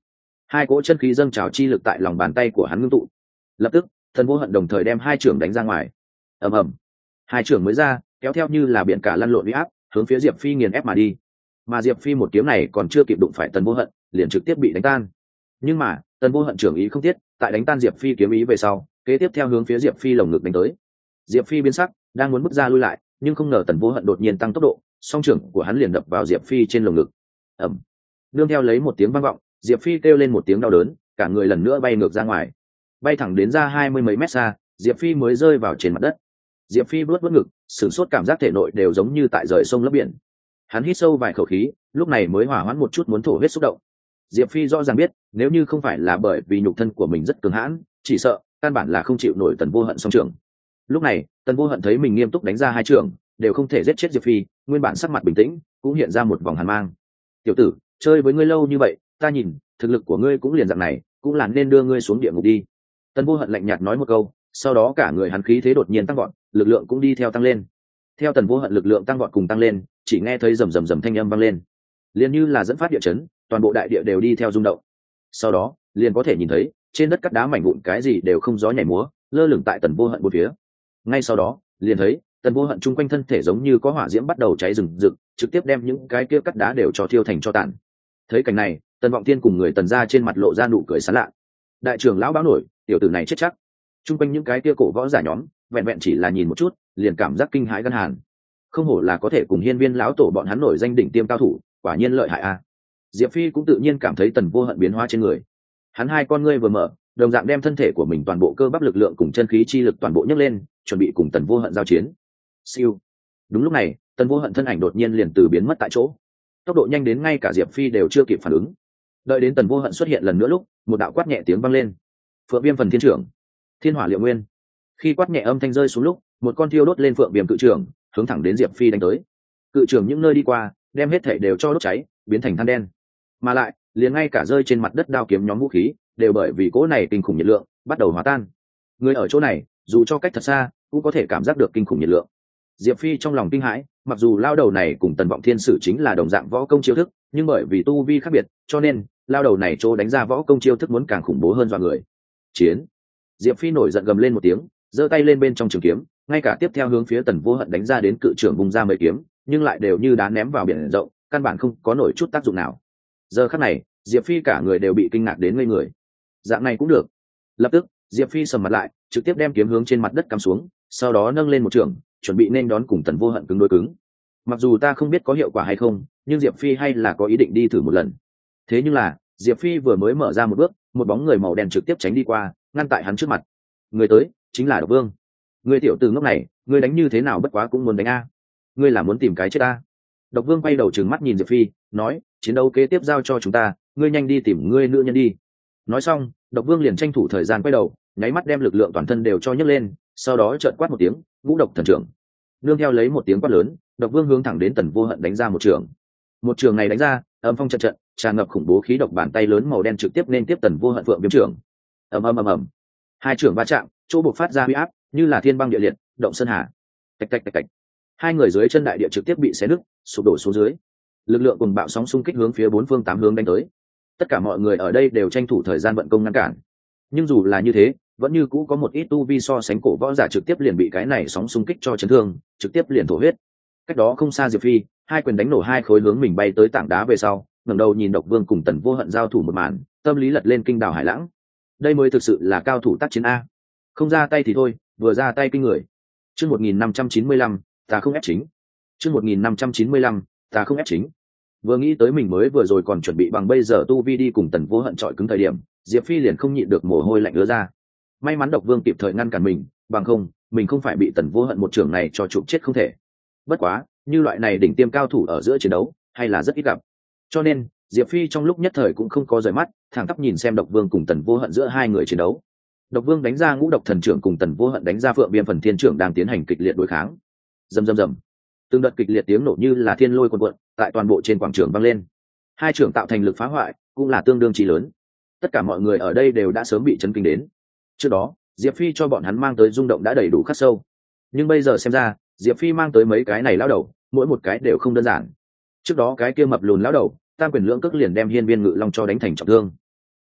[SPEAKER 1] Hai cỗ chân khí dâng trào chi lực tại lòng bàn tay của hắn ngưng tụ, lập tức Tần Vô Hận đồng thời đem hai trưởng đánh ra ngoài. Ầm ầm, hai trưởng mới ra, kéo theo như là biển cả lăn lộn uy áp, hướng phía Diệp Phi nghiền ép mà đi. Mà Diệp Phi một kiếm này còn chưa kịp đụng phải Tần Vô Hận, liền trực tiếp bị đánh tan. Nhưng mà Tần Vô Hận trưởng ý không thiết, tại đánh tan Diệp Phi kiếm ý về sau, kế tiếp theo hướng phía Diệp Phi lồng ngực đánh tới. Diệp Phi biến sắc, đang muốn bước ra lui lại, nhưng không ngờ Tần Vô Hận đột nhiên tăng tốc độ, song trưởng của hắn liền đập vào Diệp Phi trên lồng ngực. Ầm, nương theo lấy một tiếng vang vọng, Diệp Phi kêu lên một tiếng đau đớn, cả người lần nữa bay ngược ra ngoài, bay thẳng đến ra hai mươi mấy mét xa, Diệp Phi mới rơi vào trên mặt đất. Diệp Phi bước bước ngực, sửng sốt, cảm giác thể nội đều giống như tại rời sông lấp biển. Hắn hít sâu vài khẩu khí, lúc này mới hỏa hoãn một chút muốn thổ huyết xúc động. Diệp Phi rõ ràng biết, nếu như không phải là bởi vì nhục thân của mình rất cường hãn, chỉ sợ căn bản là không chịu nổi Tần Vô Hận song trưởng. Lúc này, Tần Vô Hận thấy mình nghiêm túc đánh ra hai trưởng, đều không thể giết chết Diệp Phi, nguyên bản sắc mặt bình tĩnh, cũng hiện ra một vòng hàn mang. "Tiểu tử, chơi với ngươi lâu như vậy, ta nhìn, thực lực của ngươi cũng liền dạng này, cũng là nên đưa ngươi xuống địa ngục đi." Tần Vô Hận lạnh nhạt nói một câu, sau đó cả người hắn khí thế đột nhiên tăng vọt, lực lượng cũng đi theo tăng lên. Theo Tần Vô Hận lực lượng tăng vọt cùng tăng lên, chỉ nghe thấy rầm rầm rầm thanh âm vang lên, liền như là dẫn phát địa chấn, toàn bộ đại địa đều đi theo rung động. Sau đó, liền có thể nhìn thấy, trên đất cắt đá mảnh vụn cái gì đều không gió nhảy múa, lơ lửng tại Tần Vô Hận bốn phía. Ngay sau đó, liền thấy, Tần Vô Hận chung quanh thân thể giống như có hỏa diễm bắt đầu cháy rừng rực, trực tiếp đem những cái kia cắt đá đều cho thiêu thành tro tàn. Thấy cảnh này, Tần Vọng Thiên cùng người Tần gia trên mặt lộ ra nụ cười sảng lạ. Đại trưởng lão báo nổi, tiểu tử này chết chắc. Chung quanh những cái kia cổ võ giả nhóm, vẹn vẹn chỉ là nhìn một chút, liền cảm giác kinh hãi gan hàn. Không hổ là có thể cùng Hiên Viên lão tổ bọn hắn nổi danh đỉnh tiêm cao thủ, quả nhiên lợi hại a. Diệp Phi cũng tự nhiên cảm thấy Tần Vô Hận biến hóa trên người. Hắn hai con ngươi vừa mở, đồng dạng đem thân thể của mình toàn bộ cơ bắp lực lượng cùng chân khí chi lực toàn bộ nhấc lên, chuẩn bị cùng Tần Vô Hận giao chiến. Siêu. Đúng lúc này, Tần Vô Hận thân ảnh đột nhiên liền từ biến mất tại chỗ. Tốc độ nhanh đến ngay cả Diệp Phi đều chưa kịp phản ứng. Đợi đến Tần Vô Hận xuất hiện lần nữa lúc, một đạo quát nhẹ tiếng vang lên. Phượng Viêm phần thiên trưởng, Thiên Hỏa Liệu Nguyên. Khi quát nhẹ âm thanh rơi xuống lúc, một con thiêu đốt lên Phượng Viêm cự trưởng, hướng thẳng đến Diệp Phi đánh tới. Cự trưởng những nơi đi qua, đem hết thể đều cho đốt cháy, biến thành than đen. Mà lại, liền ngay cả rơi trên mặt đất đao kiếm nhóm vũ khí, đều bởi vì cỗ này kinh khủng nhiệt lượng, bắt đầu hòa tan. Người ở chỗ này, dù cho cách thật xa, cũng có thể cảm giác được kinh khủng nhiệt lượng. Diệp Phi trong lòng kinh hãi, mặc dù lao đầu này cùng Tần Vọng Thiên sử chính là đồng dạng võ công chiêu thức, nhưng bởi vì tu vi khác biệt, cho nên lao đầu này chỗ đánh ra võ công chiêu thức muốn càng khủng bố hơn dọa người. Chiến! Diệp Phi nổi giận gầm lên một tiếng, giơ tay lên bên trong trường kiếm, ngay cả tiếp theo hướng phía Tần Vô Hận đánh ra đến cự trưởng vùng ra mấy kiếm, nhưng lại đều như đá ném vào biển rộng, căn bản không có nổi chút tác dụng nào. Giờ khắc này, Diệp Phi cả người đều bị kinh ngạc đến ngây người. Dạng này cũng được. Lập tức, Diệp Phi sầm mặt lại, trực tiếp đem kiếm hướng trên mặt đất cắm xuống, sau đó nâng lên một trường, chuẩn bị nên đón cùng Tần Vô Hận cứng đối cứng. Mặc dù ta không biết có hiệu quả hay không, nhưng Diệp Phi hay là có ý định đi thử một lần. Thế nhưng là, Diệp Phi vừa mới mở ra một bước, một bóng người màu đen trực tiếp tránh đi qua, ngăn tại hắn trước mặt. Người tới, chính là Độc Vương. Người tiểu tử ngốc này, ngươi đánh như thế nào bất quá cũng muốn đánh a. Ngươi là muốn tìm cái chết a. Độc Vương quay đầu trừng mắt nhìn Diệp Phi, nói, chiến đấu kế tiếp giao cho chúng ta, ngươi nhanh đi tìm ngươi nữ nhân đi. Nói xong, Độc Vương liền tranh thủ thời gian quay đầu, nháy mắt đem lực lượng toàn thân đều cho nhấc lên, sau đó trợn quát một tiếng, Ngũ Độc Thần Trưởng. Nương theo lấy một tiếng quát lớn, Độc Vương hướng thẳng đến Tần Vô Hận đánh ra một trường. Một trường này đánh ra, âm phong trận trận, tràn ngập khủng bố khí độc, bàn tay lớn màu đen trực tiếp nên tiếp Tần Vô Hận Phượng Viêm trưởng. Ầm ầm ầm ầm. Hai trưởng va chạm, chỗ bộc phát ra uy áp, như là thiên băng địa liệt, động sơn hà. Tạch tạch tạch tạch. Hai người dưới chân đại địa trực tiếp bị xé nứt, sụp đổ xuống dưới. Lực lượng cùng bạo sóng xung kích hướng phía bốn phương tám hướng đánh tới. Tất cả mọi người ở đây đều tranh thủ thời gian vận công ngăn cản. Nhưng dù là như thế, vẫn như cũ có một ít tu vi so sánh cổ võ giả trực tiếp liền bị cái này sóng xung kích cho chấn thương, trực tiếp liền thổ huyết. Cách đó không xa Diệp Phi, hai quyền đánh nổ hai khối hướng mình bay tới tảng đá về sau, ngẩng đầu nhìn Độc Vương cùng Tần Vô Hận giao thủ một màn, tâm lý lật lên kinh đảo hải lãng. Đây mới thực sự là cao thủ tác chiến a. Không ra tay thì thôi, vừa ra tay kinh người. Chương một nghìn năm trăm chín mươi lăm, ta không ép chính. Chương một nghìn năm trăm chín mươi lăm, ta không ép chính. Vừa nghĩ tới mình mới vừa rồi còn chuẩn bị bằng bây giờ tu vi đi cùng Tần Vô Hận chọi cứng thời điểm, Diệp Phi liền không nhịn được mồ hôi lạnh ứa ra. May mắn Độc Vương kịp thời ngăn cản mình, bằng không, mình không phải bị Tần Vô Hận một trường này cho chụp chết không thể. Bất quá, như loại này đỉnh tiêm cao thủ ở giữa chiến đấu, hay là rất ít gặp. Cho nên, Diệp Phi trong lúc nhất thời cũng không có rời mắt, thẳng tắp nhìn xem Độc Vương cùng Tần Vô Hận giữa hai người chiến đấu. Độc Vương đánh ra Ngũ Độc Thần Trưởng cùng Tần Vô Hận đánh ra Phượng Viêm Phần Thiên Trưởng đang tiến hành kịch liệt đối kháng. Rầm rầm rầm. Từng đợt kịch liệt tiếng nổ như là thiên lôi cuồn cuộn, tại toàn bộ trên quảng trường vang lên. Hai trưởng tạo thành lực phá hoại, cũng là tương đương chí lớn. Tất cả mọi người ở đây đều đã sớm bị chấn kinh đến. Trước đó, Diệp Phi cho bọn hắn mang tới rung động đã đầy đủ khắc sâu. Nhưng bây giờ xem ra, Diệp Phi mang tới mấy cái này lão đầu, mỗi một cái đều không đơn giản. Trước đó cái kia mập lùn lão đầu, tam quyền lưỡng cước liền đem Hiên Viên Ngự Long cho đánh thành trọng thương.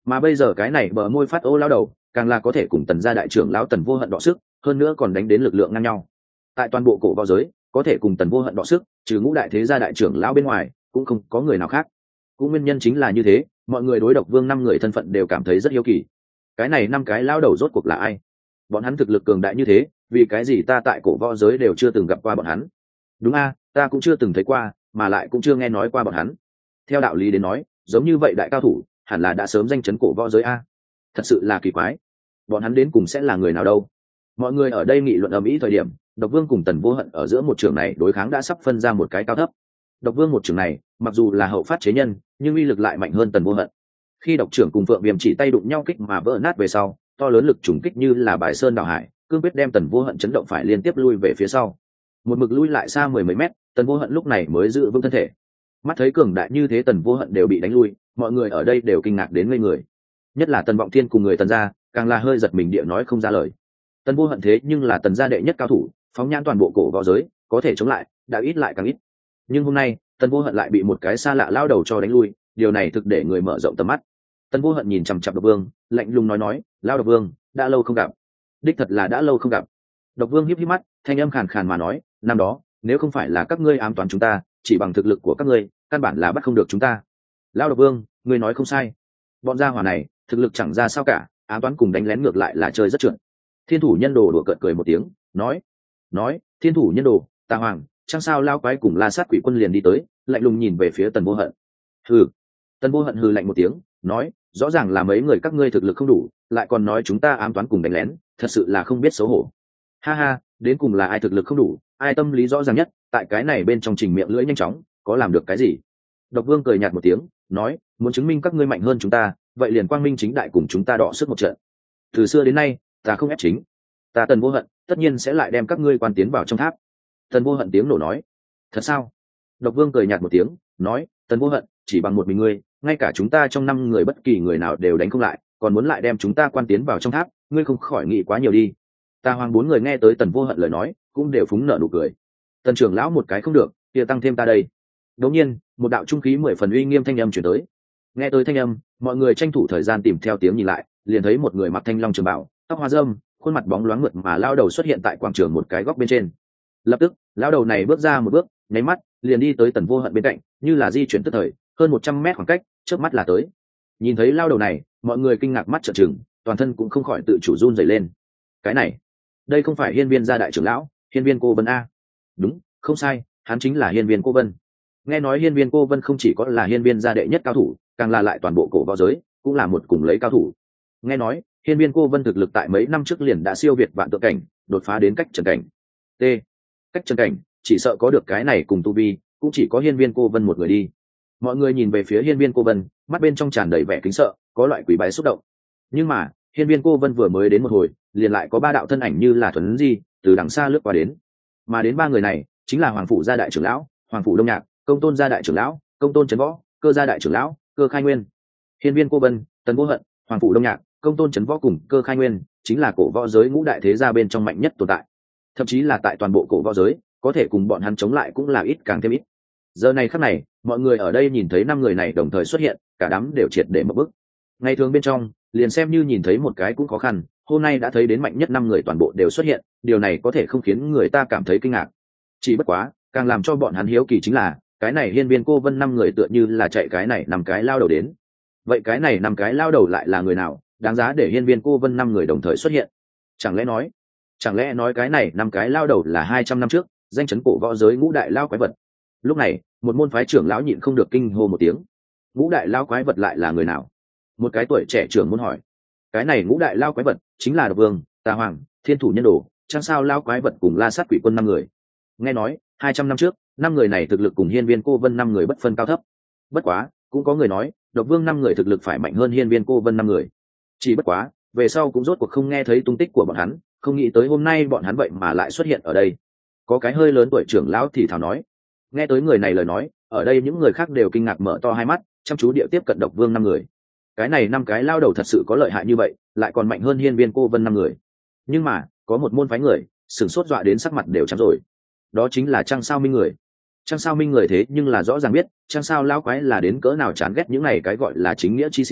[SPEAKER 1] mà bây giờ cái này bờ môi phát ô lao đầu càng là có thể cùng tần gia đại trưởng lão Tần Vô Hận đọ sức, hơn nữa còn đánh đến lực lượng ngang nhau. Tại toàn bộ cổ võ giới có thể cùng Tần Vô Hận đọ sức trừ ngũ đại thế gia đại trưởng lão bên ngoài cũng không có người nào khác. Cũng nguyên nhân chính là như thế, mọi người đối Độc Vương năm người thân phận đều cảm thấy rất hiếu kỳ. Cái này năm cái lao đầu rốt cuộc là ai? Bọn hắn thực lực cường đại như thế, vì cái gì ta tại cổ võ giới đều chưa từng gặp qua bọn hắn? Đúng a, ta cũng chưa từng thấy qua, mà lại cũng chưa nghe nói qua bọn hắn. Theo đạo lý đến nói, giống như vậy đại cao thủ hẳn là đã sớm danh chấn cổ võ giới a. Thật sự là kỳ quái, bọn hắn đến cùng sẽ là người nào đâu? Mọi người ở đây nghị luận ầm ĩ thời điểm, Độc Vương cùng Tần Vô Hận ở giữa một trường này đối kháng đã sắp phân ra một cái cao thấp. Độc Vương một trường này mặc dù là hậu phát chế nhân, nhưng uy lực lại mạnh hơn Tần Vô Hận. Khi độc trưởng cùng Phượng Viêm chỉ tay đụng nhau kích mà vỡ nát về sau, to lớn lực trùng kích như là bài sơn đảo hải, cương quyết đem Tần Vô Hận chấn động phải liên tiếp lui về phía sau. Một mực lui lại xa mười mấy mét, Tần Vô Hận lúc này mới giữ vững thân thể. Mắt thấy cường đại như thế Tần Vô Hận đều bị đánh lui, mọi người ở đây đều kinh ngạc đến ngây người. Nhất là Tần Vọng Thiên cùng người Tần gia, càng là hơi giật mình địa nói không ra lời. Tần Vô Hận thế nhưng là Tần gia đệ nhất cao thủ, phóng nhãn toàn bộ cổ võ giới, có thể chống lại, đã ít lại càng ít. Nhưng hôm nay, Tần Vô Hận lại bị một cái xa lạ lao đầu cho đánh lui, điều này thực để người mở rộng tầm mắt. Tần Vô Hận nhìn chằm chằm Độc Vương, lạnh lùng nói nói, lao Độc Vương, đã lâu không gặp. Đích thật là đã lâu không gặp. Độc Vương híp híp mắt, thanh âm khàn khàn mà nói, năm đó, nếu không phải là các ngươi ám toán chúng ta, chỉ bằng thực lực của các ngươi, căn bản là bắt không được chúng ta. Lao Độc Vương, ngươi nói không sai. Bọn gia hỏa này, thực lực chẳng ra sao cả, ám toán cùng đánh lén ngược lại là chơi rất trượt. Thiên thủ nhân đồ đùa cợt cười một tiếng, nói, nói, Thiên thủ nhân đồ, Tà Hoàng, chẳng sao lao quái cùng La Sát Quỷ Quân liền đi tới, lạnh lùng nhìn về phía Tần Vô Hận. Hừ. Tần Vô Hận hừ lạnh một tiếng, nói, rõ ràng là mấy người các ngươi thực lực không đủ, lại còn nói chúng ta ám toán cùng đánh lén, thật sự là không biết xấu hổ. Ha ha, đến cùng là ai thực lực không đủ, ai tâm lý rõ ràng nhất, tại cái này bên trong trình miệng lưỡi nhanh chóng, có làm được cái gì? Độc Vương cười nhạt một tiếng, nói, muốn chứng minh các ngươi mạnh hơn chúng ta, vậy liền quang minh chính đại cùng chúng ta đọ sức một trận. Từ xưa đến nay, ta không ép chính, ta Tần Vô Hận, tất nhiên sẽ lại đem các ngươi quan tiến vào trong tháp. Tần Vô Hận tiếng nổ nói, thật sao? Độc Vương cười nhạt một tiếng, nói, Tần Vô Hận, chỉ bằng một mình ngươi, ngay cả chúng ta trong năm người bất kỳ người nào đều đánh không lại, còn muốn lại đem chúng ta quan tiến vào trong tháp, ngươi không khỏi nghĩ quá nhiều đi. Tà Hoàng bốn người nghe tới Tần Vô Hận lời nói, cũng đều phúng nở nụ cười. Tần trưởng lão một cái không được, kia tăng thêm ta đây. Đột nhiên, một đạo trung khí mười phần uy nghiêm thanh âm truyền tới. Nghe tới thanh âm, mọi người tranh thủ thời gian tìm theo tiếng nhìn lại, liền thấy một người mặc thanh long trường bào, tóc hoa râm, khuôn mặt bóng loáng mượt mà lao đầu xuất hiện tại quảng trường một cái góc bên trên. Lập tức, lao đầu này bước ra một bước, nháy mắt, liền đi tới Tần Vô Hận bên cạnh, như là di chuyển tức thời, hơn một trăm mét khoảng cách, trước mắt là tới. Nhìn thấy lao đầu này, mọi người kinh ngạc mắt trợn trừng, toàn thân cũng không khỏi tự chủ run rẩy lên. Cái này, đây không phải Hiên Viên gia đại trưởng lão, Hiên Viên Cô Vân a? Đúng, không sai, hắn chính là Hiên Viên Cô Vân. Nghe nói Hiên Viên Cô Vân không chỉ có là Hiên Viên gia đệ nhất cao thủ, càng là lại toàn bộ cổ võ giới, cũng là một cùng lấy cao thủ. Nghe nói, Hiên Viên Cô Vân thực lực tại mấy năm trước liền đã siêu việt vạn tượng cảnh, đột phá đến cách trần cảnh. T. Cách trần cảnh, chỉ sợ có được cái này cùng tu vi, cũng chỉ có Hiên Viên Cô Vân một người đi. Mọi người nhìn về phía Hiên Viên Cô Vân, mắt bên trong tràn đầy vẻ kính sợ, có loại quỷ bái xúc động. Nhưng mà, Hiên Viên Cô Vân vừa mới đến một hồi, liền lại có ba đạo thân ảnh như là thuần di từ đằng xa lướt qua đến. Mà đến ba người này, chính là Hoàng phủ gia đại trưởng lão, Hoàng phủ Đông Nhạc, Công tôn gia đại trưởng lão, Công tôn Trấn Võ, Cơ gia đại trưởng lão, Cơ Khai Nguyên. Hiên Viên Cô Vân, Tần Vô Hận, Hoàng phủ Đông Nhạc, Công tôn Trấn Võ cùng Cơ Khai Nguyên, chính là cổ võ giới ngũ đại thế gia bên trong mạnh nhất tồn tại. Thậm chí là tại toàn bộ cổ võ giới, có thể cùng bọn hắn chống lại cũng là ít càng thêm ít. Giờ này khắc này, mọi người ở đây nhìn thấy năm người này đồng thời xuất hiện, cả đám đều triệt để mất bức. Ngày thường bên trong, liền xem như nhìn thấy một cái cũng khó khăn, hôm nay đã thấy đến mạnh nhất năm người toàn bộ đều xuất hiện, điều này có thể không khiến người ta cảm thấy kinh ngạc. Chỉ bất quá, càng làm cho bọn hắn hiếu kỳ chính là, cái này Hiên Viên Cô Vân năm người tựa như là chạy cái này năm cái lao đầu đến. Vậy cái này năm cái lao đầu lại là người nào, đáng giá để Hiên Viên Cô Vân năm người đồng thời xuất hiện? Chẳng lẽ nói, chẳng lẽ nói cái này năm cái lao đầu là hai trăm năm trước, danh chấn cổ võ giới ngũ đại lao quái vật? Lúc này, một môn phái trưởng lão nhịn không được kinh hô một tiếng. Ngũ đại lao quái vật lại là người nào? Một cái tuổi trẻ trưởng muốn hỏi. Cái này ngũ đại lao quái vật chính là Độc Vương, Tà Hoàng, Thiên thủ nhân đồ, chẳng sao lao quái vật cùng La Sát Quỷ Quân năm người. Nghe nói, hai trăm năm trước, năm người này thực lực cùng Hiên Viên Cô Vân năm người bất phân cao thấp. Bất quá, cũng có người nói, Độc Vương năm người thực lực phải mạnh hơn Hiên Viên Cô Vân năm người. Chỉ bất quá, về sau cũng rốt cuộc không nghe thấy tung tích của bọn hắn, không nghĩ tới hôm nay bọn hắn vậy mà lại xuất hiện ở đây. Có cái hơi lớn tuổi trưởng lão thì thào nói. Nghe tới người này lời nói, ở đây những người khác đều kinh ngạc mở to hai mắt, chăm chú địa tiếp cận Độc Vương năm người. Cái này năm cái lao đầu thật sự có lợi hại như vậy, lại còn mạnh hơn Hiên Viên Cô Vân năm người. Nhưng mà, có một môn phái người, sửng sốt dọa đến sắc mặt đều trắng rồi. Đó chính là Trăng Sao Minh người. Trăng Sao Minh người thế nhưng là rõ ràng biết, Trăng Sao lao quái là đến cỡ nào chán ghét những này cái gọi là chính nghĩa chi sĩ,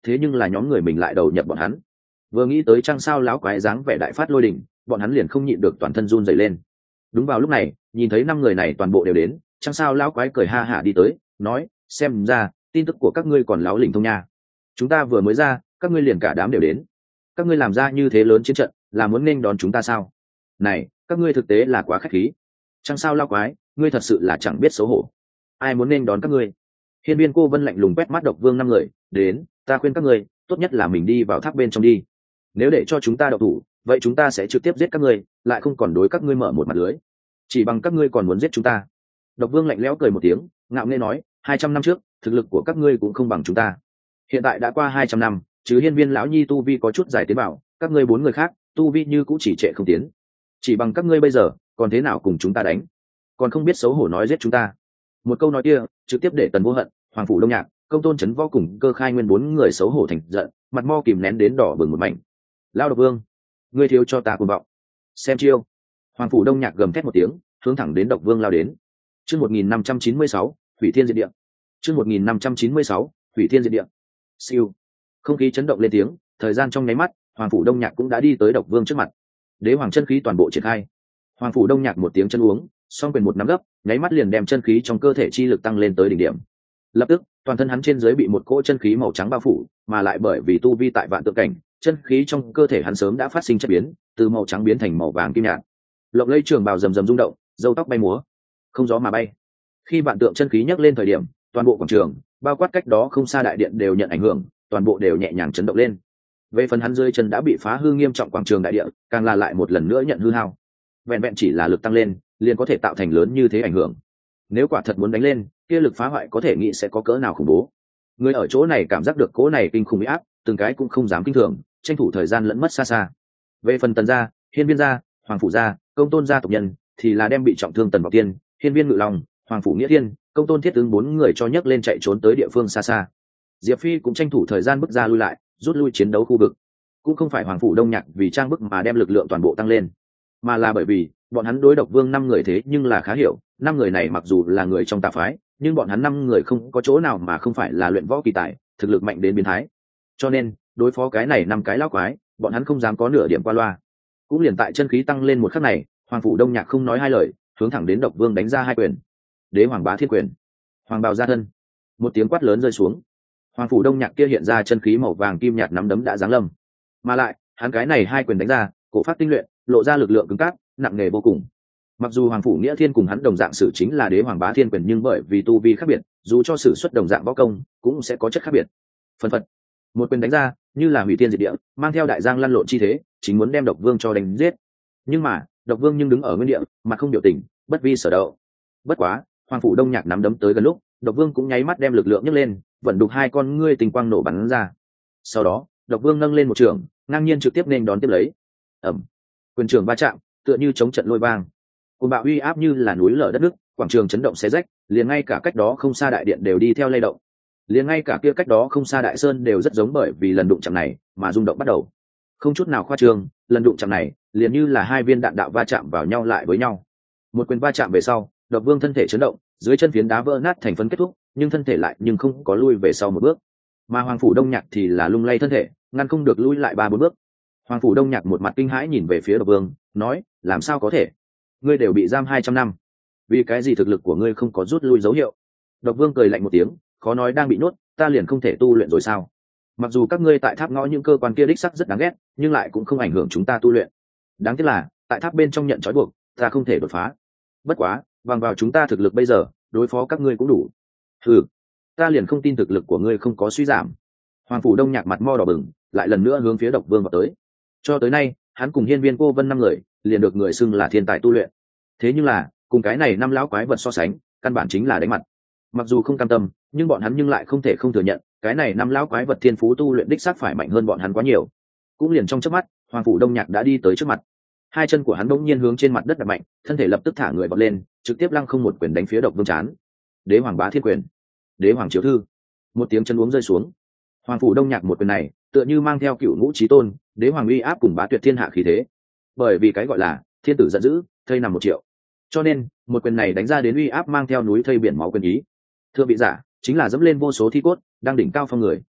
[SPEAKER 1] thế nhưng là nhóm người mình lại đầu nhập bọn hắn. Vừa nghĩ tới trăng sao lão quái dáng vẻ đại phát lôi đỉnh, bọn hắn liền không nhịn được toàn thân run rẩy lên. Đúng vào lúc này, nhìn thấy năm người này toàn bộ đều đến, trăng sao lão quái cười ha hả đi tới, nói: xem ra tin tức của các ngươi còn láo lỉnh thông nha. Chúng ta vừa mới ra, các ngươi liền cả đám đều đến. Các ngươi làm ra như thế lớn chiến trận, là muốn nên đón chúng ta sao? Này, các ngươi thực tế là quá khách khí. Trăng sao lão quái, ngươi thật sự là chẳng biết xấu hổ. Ai muốn nên đón các ngươi? Hiên Viên Cô Vân lạnh lùng quét mắt Độc Vương năm người, đến, ta khuyên các ngươi, tốt nhất là mình đi vào tháp bên trong đi. Nếu để cho chúng ta độc thủ, vậy chúng ta sẽ trực tiếp giết các ngươi, lại không còn đối các ngươi mở một mặt lưới. Chỉ bằng các ngươi còn muốn giết chúng ta? Độc Vương lạnh lẽo cười một tiếng, ngạo nghễ nói: hai trăm năm trước, thực lực của các ngươi cũng không bằng chúng ta. Hiện tại đã qua hai trăm năm, chứ Hiên Viên lão nhi tu vi có chút giải tiến bảo, các ngươi bốn người khác, tu vi như cũng chỉ trệ không tiến. Chỉ bằng các ngươi bây giờ, còn thế nào cùng chúng ta đánh? Còn không biết xấu hổ nói giết chúng ta. Một câu nói kia, trực tiếp để Tần Vô Hận, Hoàng Phủ Đông Nhạc, Công Tôn Chấn Võ cùng Cơ Khai Nguyên bốn người xấu hổ thành giận, mặt mo kìm nén đến đỏ bừng một mảnh. Lao Độc Vương, ngươi thiếu cho ta cuồng vọng. Xem chiêu. Hoàng Phủ Đông Nhạc gầm thét một tiếng, hướng thẳng đến Độc Vương lao đến. Chương một nghìn năm trăm chín mươi sáu, Hủy Thiên Diệt Địa. Chương một nghìn năm trăm chín mươi sáu, Hủy Thiên Diệt Địa. Siêu. Không khí chấn động lên tiếng, thời gian trong nháy mắt, Hoàng Phủ Đông Nhạc cũng đã đi tới Độc Vương trước mặt. Đế Hoàng chân khí toàn bộ triển khai. Hoàng Phủ Đông Nhạc một tiếng chân uống, song quyền một nắm gấp, nháy mắt liền đem chân khí trong cơ thể chi lực tăng lên tới đỉnh điểm. Lập tức, toàn thân hắn trên dưới bị một cỗ chân khí màu trắng bao phủ, mà lại bởi vì tu vi tại vạn tượng cảnh, chân khí trong cơ thể hắn sớm đã phát sinh chất biến, từ màu trắng biến thành màu vàng kim nhạt. Lộng lẫy trường bào rầm rầm rung động, râu tóc bay múa, không gió mà bay. Khi vạn tượng chân khí nhấc lên thời điểm, toàn bộ quảng trường, bao quát cách đó không xa đại điện đều nhận ảnh hưởng, toàn bộ đều nhẹ nhàng chấn động lên. Về phần hắn dưới chân đã bị phá hư nghiêm trọng quảng trường đại địa, càng là lại một lần nữa nhận hư hao. Vẹn vẹn chỉ là lực tăng lên, liền có thể tạo thành lớn như thế ảnh hưởng. Nếu quả thật muốn đánh lên, kia lực phá hoại có thể nghĩ sẽ có cỡ nào khủng bố. Người ở chỗ này cảm giác được cỗ này kinh khủng uy áp, từng cái cũng không dám kinh thường, tranh thủ thời gian lẫn mất xa xa. Về phần Tần gia, Hiên Viên gia, Hoàng phủ gia, Công Tôn gia tộc nhân, thì là đem bị trọng thương Tần Vọng Tiên, Hiên Viên Ngự Long, Hoàng phủ Nghĩa Thiên, Công Tôn Thiết Tướng bốn người cho nhấc lên chạy trốn tới địa phương xa xa. Diệp Phi cũng tranh thủ thời gian bước ra lui lại, rút lui chiến đấu khu vực. Cũng không phải Hoàng phủ Đông Nhạc vì trang bức mà đem lực lượng toàn bộ tăng lên, mà là bởi vì bọn hắn đối Độc Vương năm người thế nhưng là khá hiểu, năm người này mặc dù là người trong tà phái, nhưng bọn hắn năm người không có chỗ nào mà không phải là luyện võ kỳ tài, thực lực mạnh đến biến thái. Cho nên, đối phó cái này năm cái lão quái, bọn hắn không dám có nửa điểm qua loa. Cũng liền tại chân khí tăng lên một khắc này, Hoàng phủ Đông Nhạc không nói hai lời, hướng thẳng đến Độc Vương đánh ra hai quyền. Đế Hoàng Bá Thiên Quyền. Hoàng bào ra thân. Một tiếng quát lớn rơi xuống. Hoàng phủ Đông Nhạc kia hiện ra chân khí màu vàng kim nhạt nắm đấm đã giáng lâm. Mà lại, hắn cái này hai quyền đánh ra, cổ phát tinh luyện, lộ ra lực lượng cứng cáp, nặng nề vô cùng. Mặc dù Hoàng phủ Nghĩa Thiên cùng hắn đồng dạng sử chính là Đế Hoàng Bá Thiên Quyền, nhưng bởi vì tu vi khác biệt, dù cho sử xuất đồng dạng võ công, cũng sẽ có chất khác biệt. Phần phật, một quyền đánh ra, như là hủy thiên diệt địa, mang theo đại giang lăn lộn chi thế, chính muốn đem Độc Vương cho đánh giết. Nhưng mà, Độc Vương nhưng đứng ở nguyên địa, mặt không biểu tình, bất vi sở động. Bất quá, Hoàng phủ Đông Nhạc nắm đấm tới gần lúc, Độc Vương cũng nháy mắt đem lực lượng nhấc lên, vận đục hai con ngươi tình quang nổ bắn ra. Sau đó, Độc Vương nâng lên một trường, ngang nhiên trực tiếp nên đón tiếp lấy. Ầm, quyền trường va chạm, tựa như chống trận lôi vang. Cơn bạo uy áp như là núi lở đất nước, quảng trường chấn động xé rách, liền ngay cả cách đó không xa đại điện đều đi theo lay động. Liền ngay cả kia cách đó không xa đại sơn đều rất giống bởi vì lần đụng chạm này mà rung động bắt đầu. Không chút nào khoa trương, lần đụng chạm này liền như là hai viên đạn đạo va chạm vào nhau lại với nhau. Một quyền va chạm về sau, Độc Vương thân thể chấn động, dưới chân phiến đá vỡ nát thành phấn kết thúc, nhưng thân thể lại nhưng không có lui về sau một bước. Mà Hoàng phủ Đông Nhạc thì là lung lay thân thể, ngăn không được lui lại ba bốn bước. Hoàng phủ Đông Nhạc một mặt kinh hãi nhìn về phía Độc Vương, nói: làm sao có thể? Ngươi đều bị giam hai trăm năm, vì cái gì thực lực của ngươi không có rút lui dấu hiệu? Độc Vương cười lạnh một tiếng, khó nói đang bị nhốt, ta liền không thể tu luyện rồi sao? Mặc dù các ngươi tại tháp ngõ những cơ quan kia đích sắc rất đáng ghét, nhưng lại cũng không ảnh hưởng chúng ta tu luyện. Đáng tiếc là, tại tháp bên trong nhận trói buộc, ta không thể đột phá. Bất quá, bằng vào chúng ta thực lực bây giờ, đối phó các ngươi cũng đủ. Ừ, ta liền không tin thực lực của ngươi không có suy giảm. Hoàng phủ Đông Nhạc mặt mo đỏ bừng, lại lần nữa hướng phía Độc Vương vào tới. Cho tới nay, hắn cùng Hiên Viên Cô Vân năm người, liền được người xưng là thiên tài tu luyện. Thế nhưng là, cùng cái này năm lão quái vật so sánh, căn bản chính là đánh mặt. Mặc dù không cam tâm, nhưng bọn hắn nhưng lại không thể không thừa nhận, cái này năm lão quái vật thiên phú tu luyện đích xác phải mạnh hơn bọn hắn quá nhiều. Cũng liền trong chớp mắt, Hoàng phủ Đông Nhạc đã đi tới trước mặt. Hai chân của hắn bỗng nhiên hướng trên mặt đất đập mạnh, thân thể lập tức thả người bật lên, trực tiếp lăng không một quyền đánh phía Độc Vương chán. Đế Hoàng Bá Thiên Quyền. Đế Hoàng Chiếu Thư. Một tiếng chân uống rơi xuống. Hoàng phủ Đông Nhạc một quyền này, tựa như mang theo cựu ngũ chí tôn, Đế Hoàng uy áp cùng bá tuyệt thiên hạ khí thế. Bởi vì cái gọi là thiên tử giận dữ, thây nằm một triệu. Cho nên, một quyền này đánh ra đến uy áp mang theo núi thây biển máu quyền ý. Thưa vị giả, chính là dẫm lên vô số thi cốt, đang đỉnh cao phong người.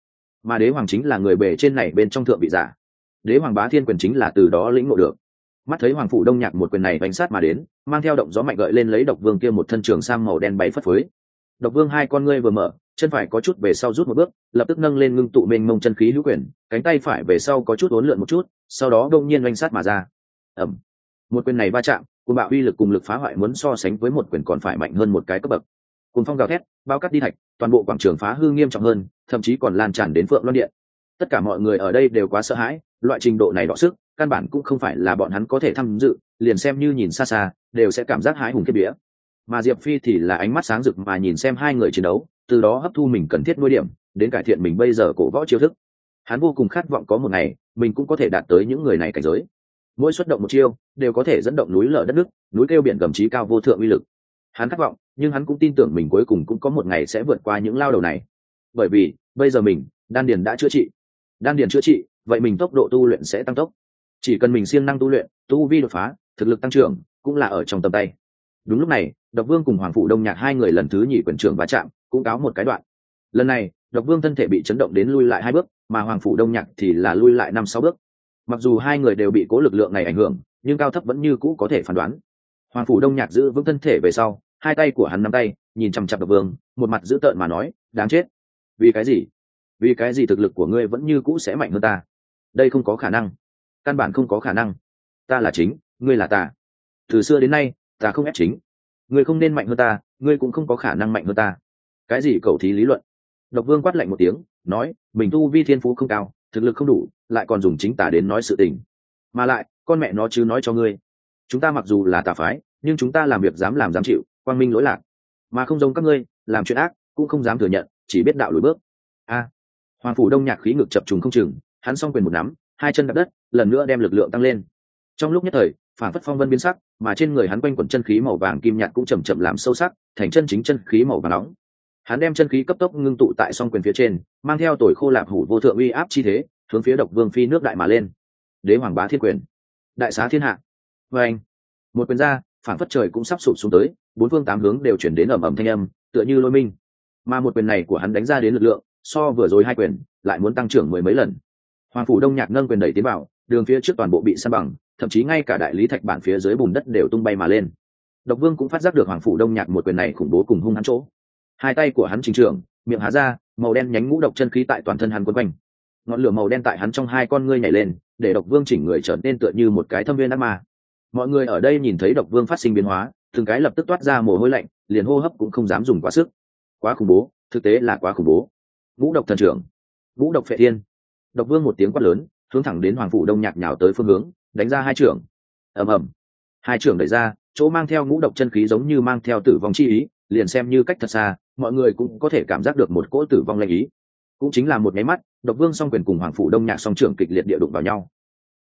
[SPEAKER 1] mà đế hoàng chính là người bề trên này bên trong thượng vị giả. Đế hoàng bá thiên quyền chính là từ đó lĩnh ngộ được. Mắt thấy hoàng phủ đông nhạc một quyền này bánh sát mà đến, mang theo động gió mạnh gợi lên lấy độc vương kia một thân trường sam màu đen bay phất phới. Độc vương hai con ngươi vừa mở, chân phải có chút về sau rút một bước, lập tức nâng lên ngưng tụ mênh mông chân khí hữu quyền, cánh tay phải về sau có chút uốn lượn một chút, sau đó đông nhiên oanh sát mà ra. Ẩm. Một quyền này va chạm, cuồng bạo uy lực cùng lực phá hoại muốn so sánh với một quyền còn phải mạnh hơn một cái cấp bậc. Cuồng phong gào thét, bao cát đi thạch, toàn bộ quảng trường phá hư nghiêm trọng hơn, thậm chí còn lan tràn đến Phượng Loan Điện. Tất cả mọi người ở đây đều quá sợ hãi, loại trình độ này đọ sức, căn bản cũng không phải là bọn hắn có thể tham dự, liền xem như nhìn xa xa, đều sẽ cảm giác hãi hùng khiếp vía. Mà Diệp Phi thì là ánh mắt sáng rực mà nhìn xem hai người chiến đấu, từ đó hấp thu mình cần thiết nuôi điểm, đến cải thiện mình bây giờ cổ võ chiêu thức. Hắn vô cùng khát vọng có một ngày, mình cũng có thể đạt tới những người này cảnh giới. Mỗi xuất động một chiêu, đều có thể dẫn động núi lở đất nước, núi kêu biển gầm chí cao vô thượng uy lực. Hắn khát vọng, nhưng hắn cũng tin tưởng mình cuối cùng cũng có một ngày sẽ vượt qua những lao đầu này. Bởi vì, bây giờ mình, đan điền đã chữa trị. Đan điền chữa trị, vậy mình tốc độ tu luyện sẽ tăng tốc. Chỉ cần mình siêng năng tu luyện, tu vi đột phá, thực lực tăng trưởng, cũng là ở trong tầm tay. Đúng lúc này, Độc Vương cùng Hoàng Phủ Đông Nhạc hai người lần thứ nhì quyền trưởng va chạm, cũng cáo một cái đoạn. Lần này, Độc Vương thân thể bị chấn động đến lui lại hai bước, mà Hoàng Phủ Đông Nhạc thì là lui lại năm sáu bước. Mặc dù hai người đều bị cố lực lượng này ảnh hưởng, nhưng cao thấp vẫn như cũ có thể phán đoán. Hoàng Phủ Đông Nhạc giữ vững thân thể về sau, hai tay của hắn nắm tay, nhìn chằm chằm Độc Vương, một mặt dữ tợn mà nói, đáng chết. Vì cái gì? Vì cái gì thực lực của ngươi vẫn như cũ sẽ mạnh hơn ta? Đây không có khả năng, căn bản không có khả năng. Ta là chính, ngươi là tà. Từ xưa đến nay, ta không ép chính. Ngươi không nên mạnh hơn ta, ngươi cũng không có khả năng mạnh hơn ta. Cái gì cầu thí lý luận? Độc Vương quát lạnh một tiếng, nói, mình tu vi thiên phú không cao, thực lực không đủ, lại còn dùng chính tà đến nói sự tình. Mà lại, con mẹ nó chứ nói cho ngươi, chúng ta mặc dù là tà phái, nhưng chúng ta làm việc dám làm dám chịu, quang minh lỗi lạc, mà không giống các ngươi, làm chuyện ác cũng không dám thừa nhận, chỉ biết đạo lùi bước. A. Hoàng Phủ Đông Nhạc khí ngực chập trùng không chừng, hắn song quyền một nắm, hai chân đạp đất, lần nữa đem lực lượng tăng lên. Trong lúc nhất thời, phản phất phong vân biến sắc, mà trên người hắn quanh quẩn chân khí màu vàng kim nhạt cũng chậm chậm làm sâu sắc, thành chân chính chân khí màu vàng nóng. Hắn đem chân khí cấp tốc ngưng tụ tại song quyền phía trên, mang theo tuổi khô lạp hủ vô thượng uy áp chi thế, hướng phía Độc Vương phi nước đại mà lên. Đế hoàng bá thiên quyền, đại xá thiên hạ. Và anh, một quyền ra, phản phất trời cũng sắp sụp xuống tới, bốn phương tám hướng đều chuyển đến ầm ầm thanh âm, tựa như lôi minh. Mà một quyền này của hắn đánh ra đến lực lượng, so vừa rồi hai quyền lại muốn tăng trưởng mười mấy lần. Hoàng Phủ Đông Nhạc nâng quyền đẩy tiến vào, đường phía trước toàn bộ bị san bằng, thậm chí ngay cả đại lý thạch bản phía dưới bùn đất đều tung bay mà lên. Độc Vương cũng phát giác được Hoàng Phủ Đông Nhạc một quyền này khủng bố cùng hung hãn chỗ. Hai tay của hắn chỉnh trưởng, miệng há ra, màu đen nhánh ngũ độc chân khí tại toàn thân hắn quấn quanh. Ngọn lửa màu đen tại hắn trong hai con ngươi nhảy lên, để Độc Vương chỉnh người trở nên tựa như một cái thâm viên ác ma. Mọi người ở đây nhìn thấy Độc Vương phát sinh biến hóa, từng cái lập tức toát ra mồ hôi lạnh, liền hô hấp cũng không dám dùng quá sức. Quá khủng bố, thực tế là quá khủng bố. Ngũ độc thần trưởng, ngũ độc phệ thiên. Độc Vương một tiếng quát lớn, hướng thẳng đến Hoàng Phủ Đông Nhạc nhào tới phương hướng, đánh ra hai trưởng. Ầm ầm, hai trưởng đẩy ra, chỗ mang theo ngũ độc chân khí giống như mang theo tử vong chi ý, liền xem như cách thật xa, mọi người cũng có thể cảm giác được một cỗ tử vong lạnh ý. Cũng chính là một nháy mắt, Độc Vương song quyền cùng Hoàng Phủ Đông Nhạc song trưởng kịch liệt địa đụng vào nhau.